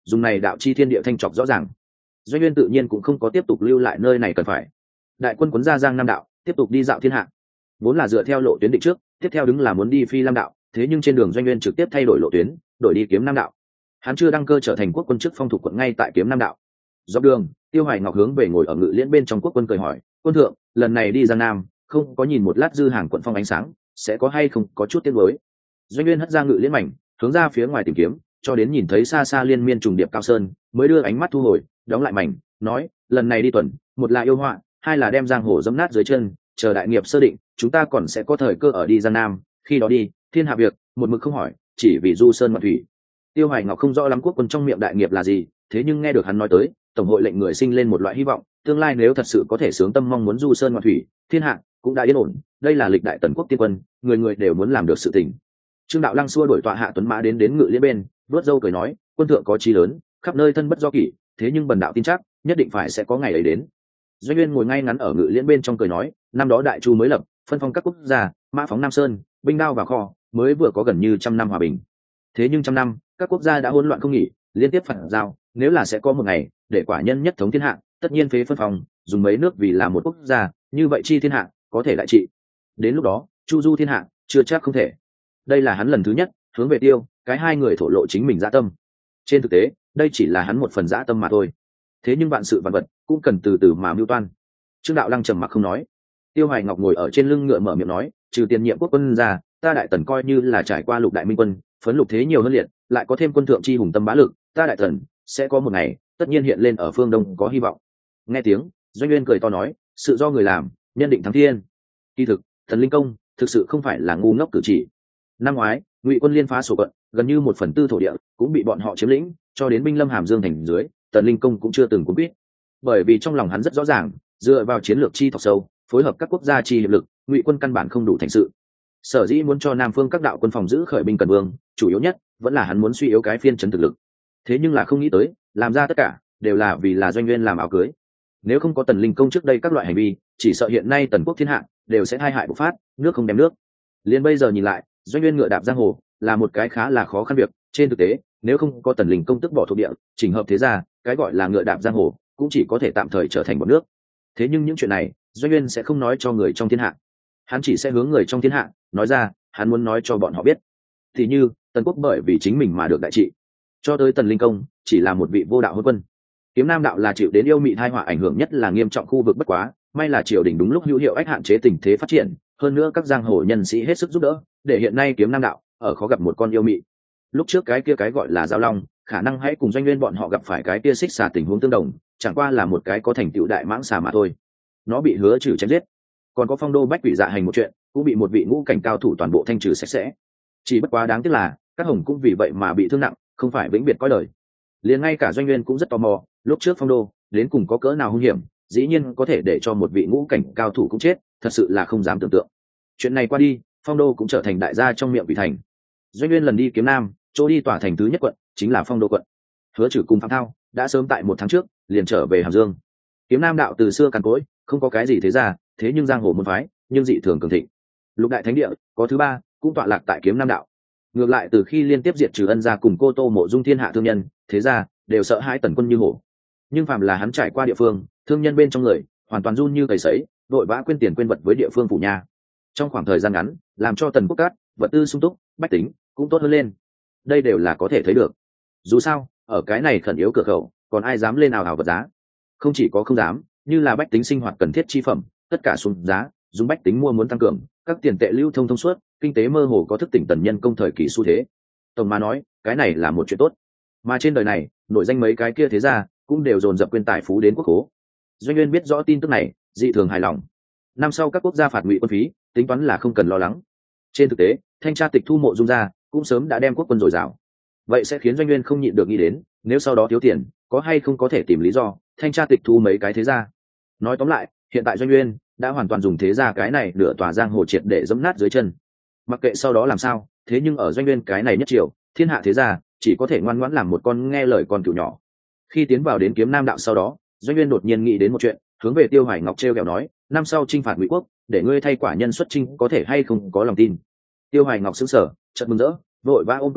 dùng này đạo chi thiên địa thanh trọc rõ ràng. Doanh Nguyên tự nhiên cũng không có tiếp tục lưu lại nơi này cần phải. Đại quân quấn ra Giang Nam đạo, tiếp tục đi dạo thiên hạ. Vốn là dựa theo lộ tuyến định trước, tiếp theo đứng là muốn đi Phi Lam đạo, thế nhưng trên đường Doanh Nguyên trực tiếp thay đổi lộ tuyến, đổi đi Kiếm Nam đạo. Hắn chưa đăng cơ trở thành quốc quân chức phong thuộc quận ngay tại Kiếm Nam đạo. Dọc đường, Tiêu Hoài Ngọc hướng về ngồi ở ngự liễn bên trong quốc quân cười hỏi: "Quân thượng, lần này đi Giang Nam, không có nhìn một lát dư hàng quận phong ánh sáng, sẽ có hay không có chút tiếc nuối?" Doanh Nguyên hất ra ngự liễn mảnh, hướng ra phía ngoài tìm kiếm, cho đến nhìn thấy xa xa liên miên trùng điệp cao sơn, mới đưa ánh mắt thu hồi, đóng lại mảnh, nói: "Lần này đi tuần, một là yêu họa, hai là đem giang hồ dẫm nát dưới chân, chờ đại nghiệp sơ định, chúng ta còn sẽ có thời cơ ở đi Giang Nam, khi đó đi, thiên hạ việc, một mực không hỏi, chỉ vì du sơn ngoạn thủy." Tiêu Hoài Ngọc không rõ lắm quốc quân trong miệng đại nghiệp là gì, thế nhưng nghe được hắn nói tới, tổng hội lệnh người sinh lên một loại hy vọng, tương lai nếu thật sự có thể sướng tâm mong muốn du sơn ngoạn thủy, thiên hạ cũng đã yên ổn, đây là lịch đại tần quốc tiên quân, người người đều muốn làm được sự tình. Trương Đạo Lăng xua đổi tọa hạ tuấn mã đến ngự liễn bên, vuốt râu cười nói: "Quân thượng có chí lớn, khắp nơi thân bất do kỷ, thế nhưng bần đạo tin chắc, nhất định phải sẽ có ngày ấy đến." Doanh Nguyên ngồi ngay ngắn ở ngự liễn bên trong cười nói: "Năm đó đại chu mới lập, phân phong các quốc gia, mã phóng Nam Sơn, binh đao vào kho, mới vừa có gần như 100 năm hòa bình. Thế nhưng 100 năm, các quốc gia đã hỗn loạn không nghỉ, liên tiếp phản giao, nếu là sẽ có một ngày để quả nhân nhất thống thiên hạ, tất nhiên phế phân phong, dùng mấy nước vì là một quốc gia, như vậy chi thiên hạ có thể đại trị. Đến lúc đó, chu du thiên hạ, chưa chắc không thể." Đây là hắn lần thứ nhất hướng về Tiêu, cái hai người thổ lộ chính mình dã tâm. Trên thực tế, đây chỉ là hắn một phần dã tâm mà thôi. Thế nhưng vạn sự vạn vật cũng cần từ từ mà mưu toan. Trương Đạo Lăng trầm mặc không nói. Tiêu Hoài Ngọc ngồi ở trên lưng ngựa mở miệng nói: "Trừ tiền nhiệm quốc quân ra, ta đại tần coi như là trải qua lục đại minh quân, phấn lục thế nhiều hơn liệt, lại có thêm quân thượng chi hùng tâm bá lực, ta đại tần sẽ có một ngày tất nhiên hiện lên ở phương đông có hy vọng." Nghe tiếng, Doanh Nguyên cười to nói: "Sự do người làm, nhân định thắng thiên." Kỳ thực, Thần Linh Công thực sự không phải là ngu ngốc cử chỉ. Năm ngoái, Ngụy quân liên phá sổ quận, gần như 1/4 thổ địa cũng bị bọn họ chiếm lĩnh, cho đến binh lâm Hàm Dương thành dưới, Tần Linh Công cũng chưa từng cuốn quýt. Bởi vì trong lòng hắn rất rõ ràng, dựa vào chiến lược chi thọc sâu, phối hợp các quốc gia chi hiệp lực, Ngụy quân căn bản không đủ thành sự. Sở dĩ muốn cho Nam phương các đạo quân phòng giữ khởi binh cần vương, chủ yếu nhất vẫn là hắn muốn suy yếu cái phiên trấn thực lực. Thế nhưng là không nghĩ tới, làm ra tất cả đều là vì là Doanh Nguyên làm áo cưới. Nếu không có Tần Linh Công trước đây các loại hành vi, chỉ sợ hiện nay Tần quốc thiên hạ đều sẽ tai hại bộc phát, nước không đem nước. Liên bây giờ nhìn lại, Doanh Nguyên ngựa đạp giang hồ là một cái khá là khó khăn việc. Trên thực tế, nếu không có Tần Linh Công tức bỏ thuộc địa, chỉnh hợp thế ra, cái gọi là ngựa đạp giang hồ cũng chỉ có thể tạm thời trở thành một nước. Thế nhưng những chuyện này, Doanh Nguyên sẽ không nói cho người trong thiên hạ. Hắn chỉ sẽ hướng người trong thiên hạ nói ra, hắn muốn nói cho bọn họ biết. Thì như Tần quốc bởi vì chính mình mà được đại trị, cho tới Tần Linh Công chỉ là một vị vô đạo hôn quân. Kiếm Nam đạo là chịu đến yêu mị tai họa ảnh hưởng nhất là nghiêm trọng khu vực bất quá, may là triều đình đúng lúc hữu hiệu ách hạn chế tình thế phát triển, hơn nữa các giang hồ nhân sĩ hết sức giúp đỡ, để hiện nay Kiếm Nam đạo ở khó gặp một con yêu mị. Lúc trước cái kia cái gọi là Giao Long, khả năng hãy cùng Doanh Nguyên bọn họ gặp phải cái kia xích xà tình huống tương đồng, chẳng qua là một cái có thành tựu đại mãng xà mà thôi. Nó bị hứa trừ chém giết. Còn có Phong Đô Bách Quỷ Dạ hành một chuyện, cũng bị một vị ngũ cảnh cao thủ toàn bộ thanh trừ sạch sẽ. Chỉ bất quá đáng tiếc là, các hồng cũng vì vậy mà bị thương nặng, không phải vĩnh biệt cõi đời. Liền ngay cả Doanh Nguyên cũng rất tò mò, lúc trước Phong Đô đến cùng có cỡ nào hung hiểm, dĩ nhiên có thể để cho một vị ngũ cảnh cao thủ cũng chết, thật sự là không dám tưởng tượng. Chuyện này qua đi, Phong Đô cũng trở thành đại gia trong miệng vị thành. Doanh Nguyên lần đi Kiếm Nam, chỗ đi tòa thành thứ nhất quận chính là Phong Đô quận. Hứa Trừ cùng Phạm Thao đã sớm tại 1 tháng trước liền trở về Hàm Dương. Kiếm Nam đạo từ xưa cằn cỗi, không có cái gì thế ra, thế nhưng giang hồ môn phái nhưng dị thường cường thịnh. Lục đại thánh địa có thứ ba cũng tọa lạc tại Kiếm Nam đạo. Ngược lại từ khi liên tiếp diệt trừ Ân gia cùng Cô Tô Mộ Dung thiên hạ thương nhân, thế ra đều sợ hãi Tần quân như hổ. Nhưng phàm là hắn trải qua địa phương, thương nhân bên trong người hoàn toàn run như cầy sấy, vội vã quên tiền quên vật với địa phương phủ nha. Trong khoảng thời gian ngắn, làm cho Tần quốc cát vật tư sung túc, bách tính cũng tốt hơn lên. Đây đều là có thể thấy được. Dù sao, ở cái này khẩn yếu cửa khẩu, còn ai dám lên nào ảo vật giá? Không chỉ có không dám, như là bách tính sinh hoạt cần thiết chi phẩm, tất cả xuống giá, dùng bách tính mua muốn tăng cường, các tiền tệ lưu thông thông suốt, kinh tế mơ hồ có thức tỉnh tần nhân công thời kỳ xu thế. Tổng mà nói, cái này là một chuyện tốt. Mà trên đời này, nổi danh mấy cái kia thế ra, cũng đều dồn dập quyên tài phú đến quốc khố. Doanh Nguyên biết rõ tin tức này, dị thường hài lòng. Năm sau các quốc gia phạt ngụy quân phí, tính toán là không cần lo lắng. Trên thực tế, thanh tra tịch thu Mộ Dung ra, cũng sớm đã đem quốc quân dồi dào. Vậy sẽ khiến Doanh Nguyên không nhịn được nghĩ đến, nếu sau đó thiếu tiền, có hay không có thể tìm lý do thanh tra tịch thu mấy cái thế gia. Nói tóm lại, hiện tại Doanh Nguyên đã hoàn toàn dùng thế gia cái này nửa tòa giang hồ triệt để dẫm nát dưới chân. Mặc kệ sau đó làm sao, thế nhưng ở Doanh Nguyên cái này nhất triều, thiên hạ thế gia chỉ có thể ngoan ngoãn làm một con nghe lời con cừu nhỏ. Khi tiến vào đến Kiếm Nam đạo sau đó, Doanh Nguyên đột nhiên nghĩ đến một chuyện, hướng về Tiêu Hoài Ngọc trêu ghẹo nói, năm sau chinh phạt Ngụy quốc, để ngươi thay quả nhân xuất chinh có thể hay không có lòng tin. Tiêu Hoài Ngọc sững sờ, chợt mừng rỡ, vội vã ôm quyền nói,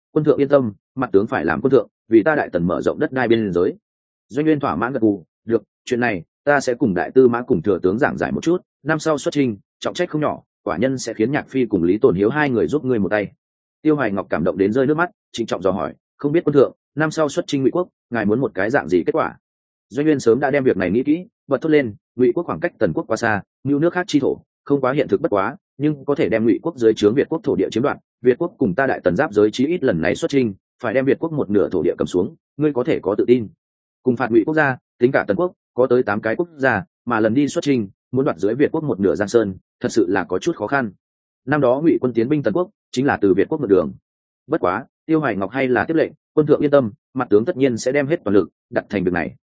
quân thượng yên tâm, mặt tướng phải làm quân thượng, vì ta đại tần mở rộng đất đai biên giới. Doanh Nguyên thỏa mãn gật gù, được, chuyện này ta sẽ cùng đại tư mã cùng thừa tướng giảng giải một chút, năm sau xuất chinh trọng trách không nhỏ, quả nhân sẽ khiến Nhạc Phi cùng Lý Tồn Hiếu hai người giúp ngươi một tay. Tiêu Hoài Ngọc cảm động đến rơi nước mắt, trịnh trọng dò hỏi, không biết quân thượng, năm sau xuất chinh Ngụy quốc, ngài muốn một cái dạng gì kết quả? Doanh Nguyên sớm đã đem việc này nghĩ kỹ, bật thốt lên, Ngụy quốc khoảng cách Tần quốc quá xa, như nước khác chi thổ, không quá hiện thực bất quá, nhưng có thể đem Ngụy quốc dưới trướng Việt quốc thổ địa chiếm đoạt, Việt quốc cùng ta đại tần giáp giới chí ít lần này xuất chinh, phải đem Việt quốc một nửa thổ địa cầm xuống, ngươi có thể có tự tin. Cùng phạt Ngụy quốc gia, tính cả Tần quốc, có tới 8 cái quốc gia, mà lần đi xuất chinh, muốn đoạt dưới Việt quốc một nửa Giang Sơn, thật sự là có chút khó khăn. Năm đó Ngụy quân tiến binh Tần quốc, chính là từ Việt quốc một đường. Bất quá, Tiêu Hoài Ngọc hay là tiếp lệnh, quân thượng yên tâm, mặt tướng tất nhiên sẽ đem hết toàn lực đặt thành việc này.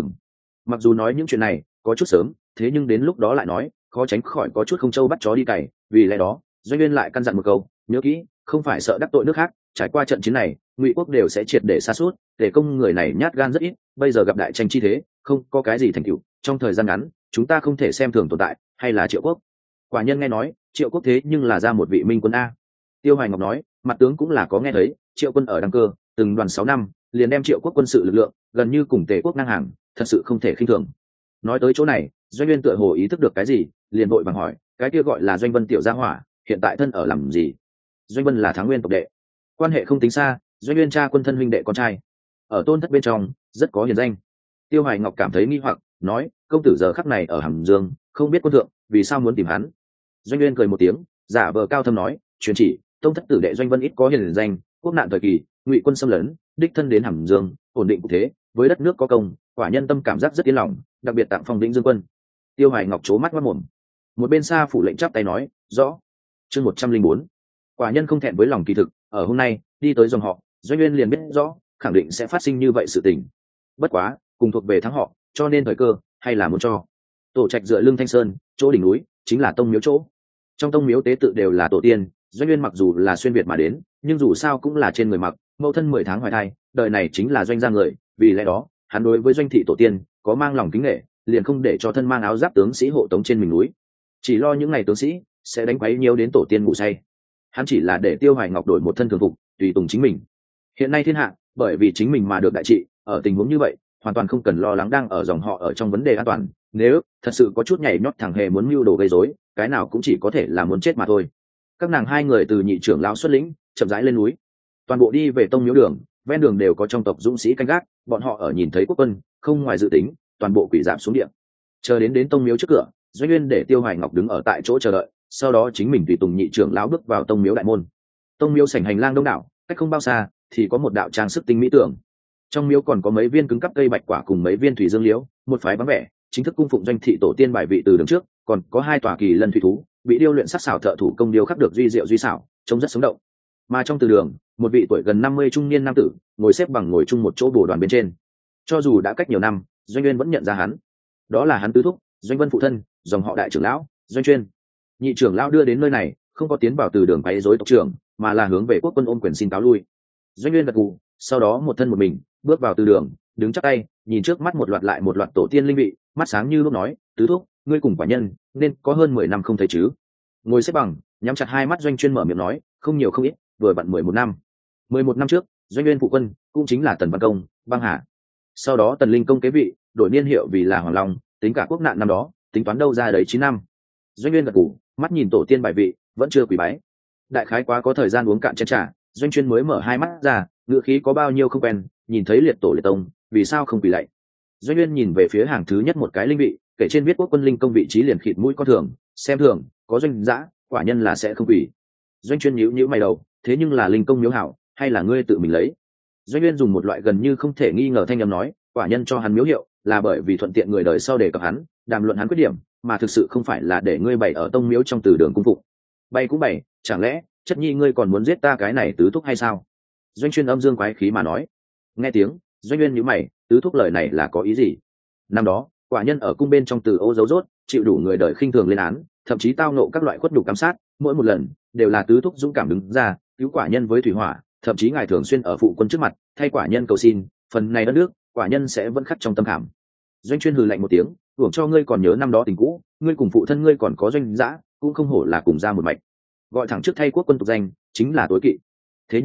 Mặc dù nói những chuyện này có chút sớm, thế nhưng đến lúc đó lại nói, khó tránh khỏi có chút không trâu bắt chó đi cày, vì lẽ đó Doanh Nguyên lại căn dặn một câu, nhớ kỹ, không phải sợ đắc tội nước khác, trải qua trận chiến này Ngụy quốc đều sẽ triệt để sa sút, để công người này nhát gan rất ít, bây giờ gặp đại tranh chi thế, không có cái gì thành tựu, trong thời gian ngắn chúng ta không thể xem thường tồn tại, hay là Triệu quốc. Quả nhân nghe nói Triệu quốc thế nhưng là ra một vị minh quân a. Tiêu Hoài Ngọc nói, mặt tướng cũng là có nghe thấy, Triệu quân ở đăng cơ từng đoàn 6 năm, liền đem Triệu quốc quân sự lực lượng gần như cùng Tề quốc ngang hàng, thật sự không thể khinh thường. Nói tới chỗ này, Doanh Nguyên tựa hồ ý thức được cái gì, liền vội vàng hỏi, cái kia gọi là Doanh Vân tiểu gia hỏa, hiện tại thân ở làm gì? Doanh Vân là Thắng Nguyên tộc đệ, quan hệ không tính xa, Doanh Nguyên cha quân thân huynh đệ con trai, ở tôn thất bên trong rất có hiền danh. Tiêu Hoài Ngọc cảm thấy nghi hoặc, nói, công tử giờ khắc này ở Hàm Dương, không biết quân thượng vì sao muốn tìm hắn. Doanh Nguyên cười một tiếng, giả vờ cao thâm nói, truyền chỉ, tông thất tử đệ Doanh Vân ít có hiền danh, quốc nạn thời kỳ, Ngụy quân xâm lấn, đích thân đến Hàm Dương, ổn định cục thế, với đất nước có công, quả nhân tâm cảm giác rất yên lòng, đặc biệt tặng phong Vĩnh Dương quân. Tiêu Hoài Ngọc trố mắt mắt mồm. Một bên xa phủ lệnh chắp tay nói, rõ. Chương 104. Quả nhân không thẹn với lòng kỳ thực, ở hôm nay đi tới dòng họ, Doanh Nguyên liền biết rõ, khẳng định sẽ phát sinh như vậy sự tình. Bất quá, cùng thuộc về thắng họ, cho nên thời cơ hay là muốn cho. Tổ trạch dựa lưng Thanh Sơn, chỗ đỉnh núi chính là tông miếu chỗ. Trong tông miếu tế tự đều là tổ tiên, Doanh Nguyên mặc dù là xuyên việt mà đến, nhưng dù sao cũng là trên người mặc, mẫu thân 10 tháng hoài thai, đời này chính là Doanh gia người, vì lẽ đó, hắn đối với Doanh thị tổ tiên có mang lòng kính nể, liền không để cho thân mang áo giáp tướng sĩ hộ tống trên mình núi, chỉ lo những ngày tướng sĩ sẽ đánh quấy nhiều đến tổ tiên ngủ say. Hắn chỉ là để Tiêu Hoài Ngọc đổi một thân thường phục, tùy tùng chính mình. Hiện nay thiên hạ bởi vì chính mình mà được đại trị, ở tình huống như vậy hoàn toàn không cần lo lắng đang ở dòng họ ở trong vấn đề an toàn, nếu thật sự có chút nhảy nhót thằng hề muốn mưu đồ gây rối, cái nào cũng chỉ có thể là muốn chết mà thôi. Các nàng hai người từ nhị trưởng lão xuất lĩnh chậm rãi lên núi, toàn bộ đi về tông miếu đường, ven đường đều có trong tộc dũng sĩ canh gác, bọn họ ở nhìn thấy quốc quân không ngoài dự tính, toàn bộ quỷ giảm xuống điện. Chờ đến tông miếu trước cửa, Doanh Nguyên để Tiêu Hoài Ngọc đứng ở tại chỗ chờ đợi, sau đó chính mình tùy tùng nhị trưởng lão bước vào tông miếu đại môn. Tông miếu sảnh hành lang đông đảo, cách không bao xa thì có một đạo trang sức tinh mỹ tưởng. Trong miếu còn có mấy viên cứng cắp cây bạch quả cùng mấy viên thủy dương liễu, một phái vắng vẻ, chính thức cung phụng Doanh thị tổ tiên bài vị từ đường trước, còn có 2 tòa kỳ lân thủy thú, bị điêu luyện sắc xảo thợ thủ công điêu khắc được duy diệu duy xảo, trông rất sống động. Mà trong từ đường, một vị tuổi gần 50 trung niên nam tử, ngồi xếp bằng ngồi chung một chỗ bồ đoàn bên trên. Cho dù đã cách nhiều năm, Doanh Nguyên vẫn nhận ra hắn. Đó là hắn tứ thúc, Doanh Vân phụ thân, dòng họ đại trưởng lão, Doanh Chuyên. Nhị trưởng lão đưa đến nơi này, không có tiến vào từ đường quấy rối tộc trưởng, mà là hướng về quốc quân ôm quyền xin cáo lui. Doanh Nguyên gật gù, sau đó một thân một mình bước vào từ đường, đứng chắp tay, nhìn trước mắt một loạt tổ tiên linh vị, mắt sáng như lúc nói, tứ thúc, ngươi cùng quả nhân nên có hơn 10 năm không thấy chứ. Ngồi xếp bằng, nhắm chặt hai mắt, Doanh Chuyên mở miệng nói, không nhiều không ít, vừa vặn 11 năm. 11 năm trước, Doanh Nguyên phụ quân cũng chính là Tần Văn Công, băng hà. Sau đó Tần Linh Công kế vị, đổi niên hiệu vì là Hoàng Long, tính cả quốc nạn năm đó, tính toán đâu ra đấy 9 năm. Doanh Nguyên gật gù, mắt nhìn tổ tiên bài vị, vẫn chưa quỳ bái. Đại khái quá có thời gian uống cạn chén trà, Doanh Chuyên mới mở hai mắt ra, ngữ khí có bao nhiêu không quen, nhìn thấy liệt tổ liệt tông, vì sao không quỳ lạy. Doanh Nguyên nhìn về phía hàng thứ nhất một cái linh vị, kể trên viết quốc quân linh công vị trí liền khịt mũi con thường, xem thường, có doanh dã, quả nhân là sẽ không quỳ. Doanh Chuyên nhíu mày đầu, thế nhưng là linh công miếu hảo, hay là ngươi tự mình lấy? Doanh Nguyên dùng một loại gần như không thể nghi ngờ thanh âm nói, quả nhân cho hắn miếu hiệu là bởi vì thuận tiện người đời sau đề cập hắn, đàm luận hắn khuyết điểm, mà thực sự không phải là để ngươi bày ở tông miếu trong từ đường cung phụng. Bày cũng bày, chẳng lẽ chất nhi ngươi còn muốn giết ta cái này tứ thúc hay sao? Doanh Chuyên âm dương quái khí mà nói. Nghe tiếng, Doanh Nguyên nhíu mày, tứ thúc lời này là có ý gì? Năm đó, quả nhân ở cung bên trong từ ô dấu rốt, chịu đủ người đời khinh thường lên án, thậm chí tao nộ các loại khuất nhục ám sát, mỗi một lần đều là tứ thúc dũng cảm đứng ra cứu quả nhân với thủy hỏa, thậm chí ngài thường xuyên ở phụ quân trước mặt thay quả nhân cầu xin, phần này đất nước quả nhân sẽ vẫn khắc trong tâm khảm. Doanh Chuyên hừ lạnh một tiếng, hưởng cho ngươi còn nhớ năm đó tình cũ, ngươi cùng phụ thân ngươi còn có Doanh dã, cũng không hổ là cùng ra một mạch, gọi thẳng trước thay quốc quân tục danh chính là tối kỵ. Thế nhưng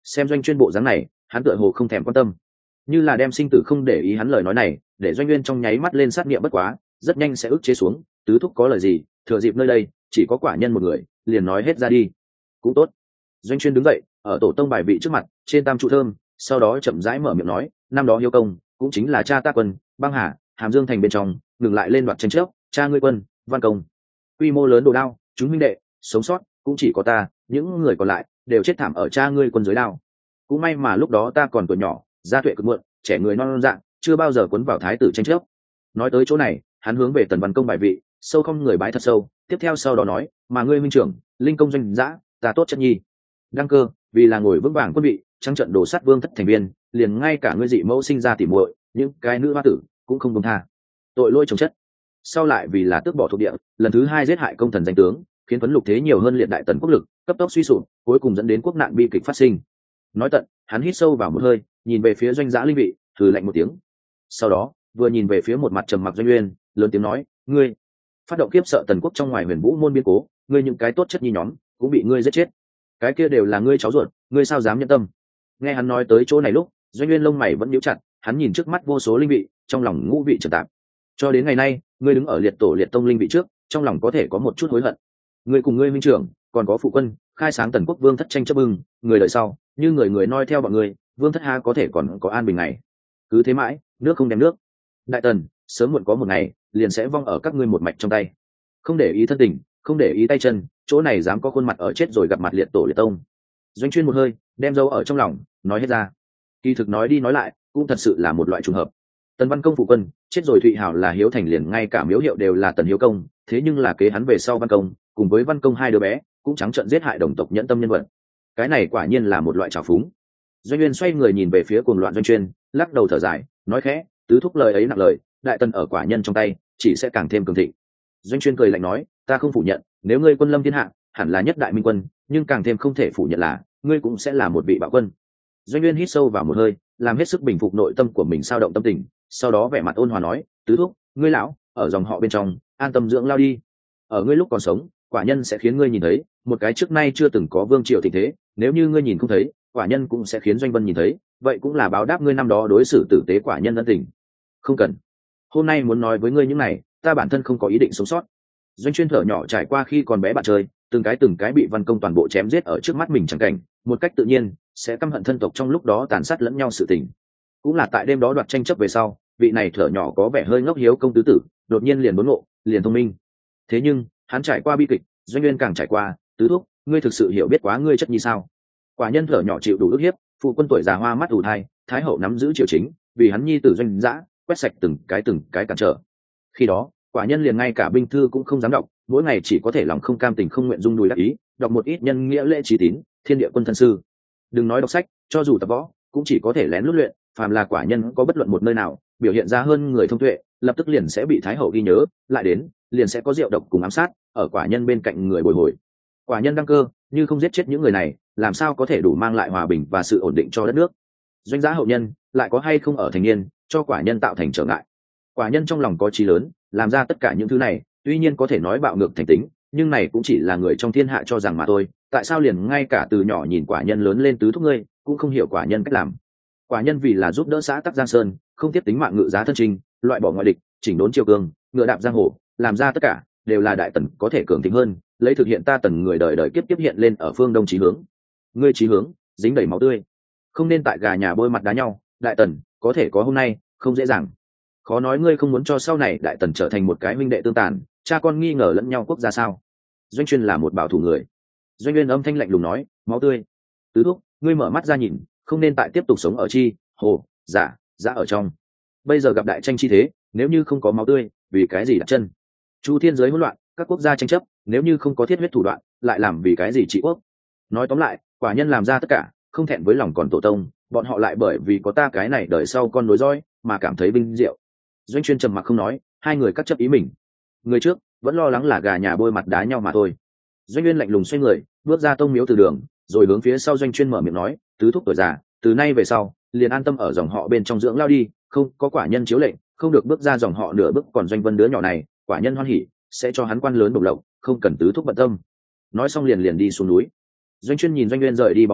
Xem doanh chuyên bộ dáng này, hắn tựa hồ không thèm quan tâm, như là đem sinh tử không để ý hắn lời nói này, để doanh nguyên trong nháy mắt lên sát niệm bất quá, rất nhanh sẽ ức chế xuống. Tứ thúc có lời gì, thừa dịp nơi đây chỉ có quả nhân một người, liền nói hết ra đi. Cũng tốt. Doanh chuyên đứng dậy, ở tổ tông bài vị trước mặt, trên tam trụ thơm, sau đó chậm rãi mở miệng nói, năm đó Hiếu Công cũng chính là cha ta Quân, băng hà, Hàm Dương thành bên trong, ngừng lại lên đoạt tranh chấp, cha ngươi Quân, Văn Công, quy mô lớn đồ đao, chúng minh đệ sống sót cũng chỉ có ta, những người còn lại đều chết thảm ở cha ngươi Quân dưới đao. Cũng may mà lúc đó ta còn tuổi nhỏ, gia tuệ cực muộn, trẻ người non dạng, chưa bao giờ cuốn vào thái tử tranh chấp. Nói tới chỗ này, hắn hướng về Tần Văn Công bài vị, sâu không người bái thật sâu, tiếp theo sau đó nói, mà ngươi minh trưởng, linh công doanh dã, ta tốt chất nhi. Đăng cơ, vì là ngồi vững vàng quân vị, trắng trận đổ sát vương thất thành viên, liền ngay cả ngươi dị mẫu sinh ra tỉ muội, những cái nữ hoa tử cũng không buông tha. Tội lỗi chồng chất. Sau lại vì là tước bỏ thuộc địa, lần thứ hai giết hại công thần danh tướng, khiến Tuấn Lục thế nhiều hơn liệt đại tần quốc lực, cấp tốc suy sụp, cuối cùng dẫn đến quốc nạn bi kịch phát sinh. Nói tận, hắn hít sâu vào một hơi, nhìn về phía doanh dã linh vị, thử lạnh một tiếng. Sau đó, vừa nhìn về phía một mặt trầm mặc Doanh Uyên, lớn tiếng nói, ngươi phát động kiếp sợ tần quốc trong ngoài huyền vũ môn biên cố, ngươi những cái tốt chất nhi nhóm cũng bị ngươi giết chết, cái kia đều là ngươi cháu ruột, ngươi sao dám nhẫn tâm? Nghe hắn nói tới chỗ này lúc, Doanh Uyên lông mày vẫn nhíu chặt, hắn nhìn trước mắt vô số linh vị, trong lòng ngũ vị trầm tạp. Cho đến ngày nay, ngươi đứng ở liệt tổ liệt tông linh vị trước, trong lòng có thể có một chút hối hận. Ngươi cùng ngươi minh trưởng, còn có phụ quân, khai sáng tần quốc vương thất tranh chấp bưng, người đời sau, như người người noi theo bọn ngươi, vương thất ha có thể còn có an bình này. Cứ thế mãi, nước không đem nước. Đại tần, sớm muộn có một ngày, liền sẽ vong ở các ngươi một mạch trong tay. Không để ý thân tình, không để ý tay chân, chỗ này dám có khuôn mặt ở chết rồi gặp mặt liệt tổ liệt tông. Doanh Chuyên một hơi, đem dấu ở trong lòng, nói hết ra. Kỳ thực nói đi nói lại, cũng thật sự là một loại trùng hợp. Tần Văn Công phụ quân, chết rồi Thụy Hảo là Hiếu Thành liền ngay cả miếu hiệu đều là Tần Hiếu Công, thế nhưng là kế hắn về sau Văn Công, cùng với Văn Công hai đứa bé, cũng trắng trợn giết hại đồng tộc nhẫn tâm nhân vật. Cái này quả nhiên là một loại trào phúng. Doanh Nguyên xoay người nhìn về phía cuồng loạn Doanh Chuyên, lắc đầu thở dài, nói khẽ, tứ thúc lời ấy nặng lời, đại tần ở quả nhân trong tay, chỉ sẽ càng thêm cường thịnh. Doanh Chuyên cười lạnh nói, ta không phủ nhận, nếu ngươi quân lâm thiên hạ, hẳn là nhất đại minh quân, nhưng càng thêm không thể phủ nhận là, ngươi cũng sẽ là một vị bạo quân. Doanh Nguyên hít sâu vào một hơi, làm hết sức bình phục nội tâm của mình sao động tâm tình, sau đó vẻ mặt ôn hòa nói, tứ thúc, ngươi lão ở dòng họ bên trong, an tâm dưỡng lao đi. Ở ngươi lúc còn sống, quả nhân sẽ khiến ngươi nhìn thấy một cái trước nay chưa từng có vương triều tình thế, nếu như ngươi nhìn không thấy, quả nhân cũng sẽ khiến Doanh Vân nhìn thấy, vậy cũng là báo đáp ngươi năm đó đối xử tử tế quả nhân ân tình. Không cần, hôm nay muốn nói với ngươi những này, ta bản thân không có ý định sống sót. Doanh Chuyên thở nhỏ trải qua khi còn bé bạn chơi, từng cái bị Văn Công toàn bộ chém giết ở trước mắt mình chẳng cảnh, một cách tự nhiên sẽ căm hận thân tộc trong lúc đó tàn sát lẫn nhau sự tình. Cũng là tại đêm đó đoạt tranh chấp về sau, vị này thở nhỏ có vẻ hơi ngốc hiếu công tứ tử, đột nhiên liền đốn ngộ, liền thông minh. Thế nhưng hắn trải qua bi kịch, Doanh Nguyên càng trải qua, tứ thúc, ngươi thực sự hiểu biết quá ngươi chất như sao? Quả nhân thở nhỏ chịu đủ ức hiếp, phụ quân tuổi già hoa mắt ù thai, thái hậu nắm giữ triều chính, vì hắn nhi tử Doanh Dã quét sạch từng cái cản trở. Khi đó, quả nhân liền ngay cả binh thư cũng không dám đọc, mỗi ngày chỉ có thể lòng không cam tình không nguyện dung đùi đắc ý, đọc một ít nhân nghĩa lễ trí tín, thiên địa quân thân sư. Đừng nói đọc sách, cho dù tập võ, cũng chỉ có thể lén lút luyện, phàm là quả nhân có bất luận một nơi nào biểu hiện ra hơn người thông tuệ, lập tức liền sẽ bị thái hậu ghi nhớ, lại đến liền sẽ có rượu độc cùng ám sát ở quả nhân bên cạnh người bồi hồi. Quả nhân đăng cơ, như không giết chết những người này, làm sao có thể đủ mang lại hòa bình và sự ổn định cho đất nước? Doanh Dã hậu nhân lại có hay không ở thành niên cho quả nhân tạo thành trở ngại? Quả nhân trong lòng có chí lớn, làm ra tất cả những thứ này, tuy nhiên có thể nói bạo ngược thành tính, nhưng này cũng chỉ là người trong thiên hạ cho rằng mà thôi. Tại sao liền ngay cả từ nhỏ nhìn quả nhân lớn lên tứ thúc ngươi cũng không hiểu quả nhân cách làm? Quả nhân vì là giúp đỡ xã Tắc Giang Sơn, không tiếp tính mạng ngự giá thân trinh, loại bỏ ngoại địch, chỉnh đốn triều cương, ngựa đạp giang hồ, làm ra tất cả đều là đại tần có thể cường thịnh hơn, lấy thực hiện ta tần người đời đời kiếp tiếp hiện lên ở phương đông chí hướng. Ngươi chí hướng dính đầy máu tươi, không nên tại gà nhà bôi mặt đá nhau. Đại tần có thể có hôm nay không dễ dàng, khó nói ngươi không muốn cho sau này đại tần trở thành một cái huynh đệ tương tàn, cha con nghi ngờ lẫn nhau quốc gia sao? Doanh Chuyên là một bảo thủ người. Doanh Nguyên âm thanh lạnh lùng nói, máu tươi. Tứ thúc, ngươi mở mắt ra nhìn, không nên tại tiếp tục sống ở chi hồ giả ở trong. Bây giờ gặp đại tranh chi thế, nếu như không có máu tươi, vì cái gì đặt chân? Chu thiên giới hỗn loạn, các quốc gia tranh chấp, nếu như không có thiết huyết thủ đoạn, lại làm vì cái gì trị quốc? Nói tóm lại, quả nhân làm ra tất cả, không thẹn với lòng còn tổ tông, bọn họ lại bởi vì có ta cái này đời sau con nối dõi mà cảm thấy vinh diệu. Doanh Chuyên trầm mặc không nói, hai người cắt chấp ý mình. Người trước vẫn lo lắng là gà nhà bôi mặt đá nhau mà thôi. Doanh Nguyên lạnh lùng xoay người, bước ra tông miếu từ đường, rồi hướng phía sau Doanh Chuyên mở miệng nói, tứ thúc tuổi già, từ nay về sau liền an tâm ở dòng họ bên trong dưỡng lao đi, không có quả nhân chiếu lệnh, không được bước ra dòng họ nửa bước. Còn Doanh Vân đứa nhỏ này, quả nhân hoan hỉ sẽ cho hắn quan lớn bổng lộc, không cần tứ thúc bận tâm. Nói xong liền đi xuống núi. Doanh Chuyên nhìn Doanh Nguyên rời đi bóng lưng,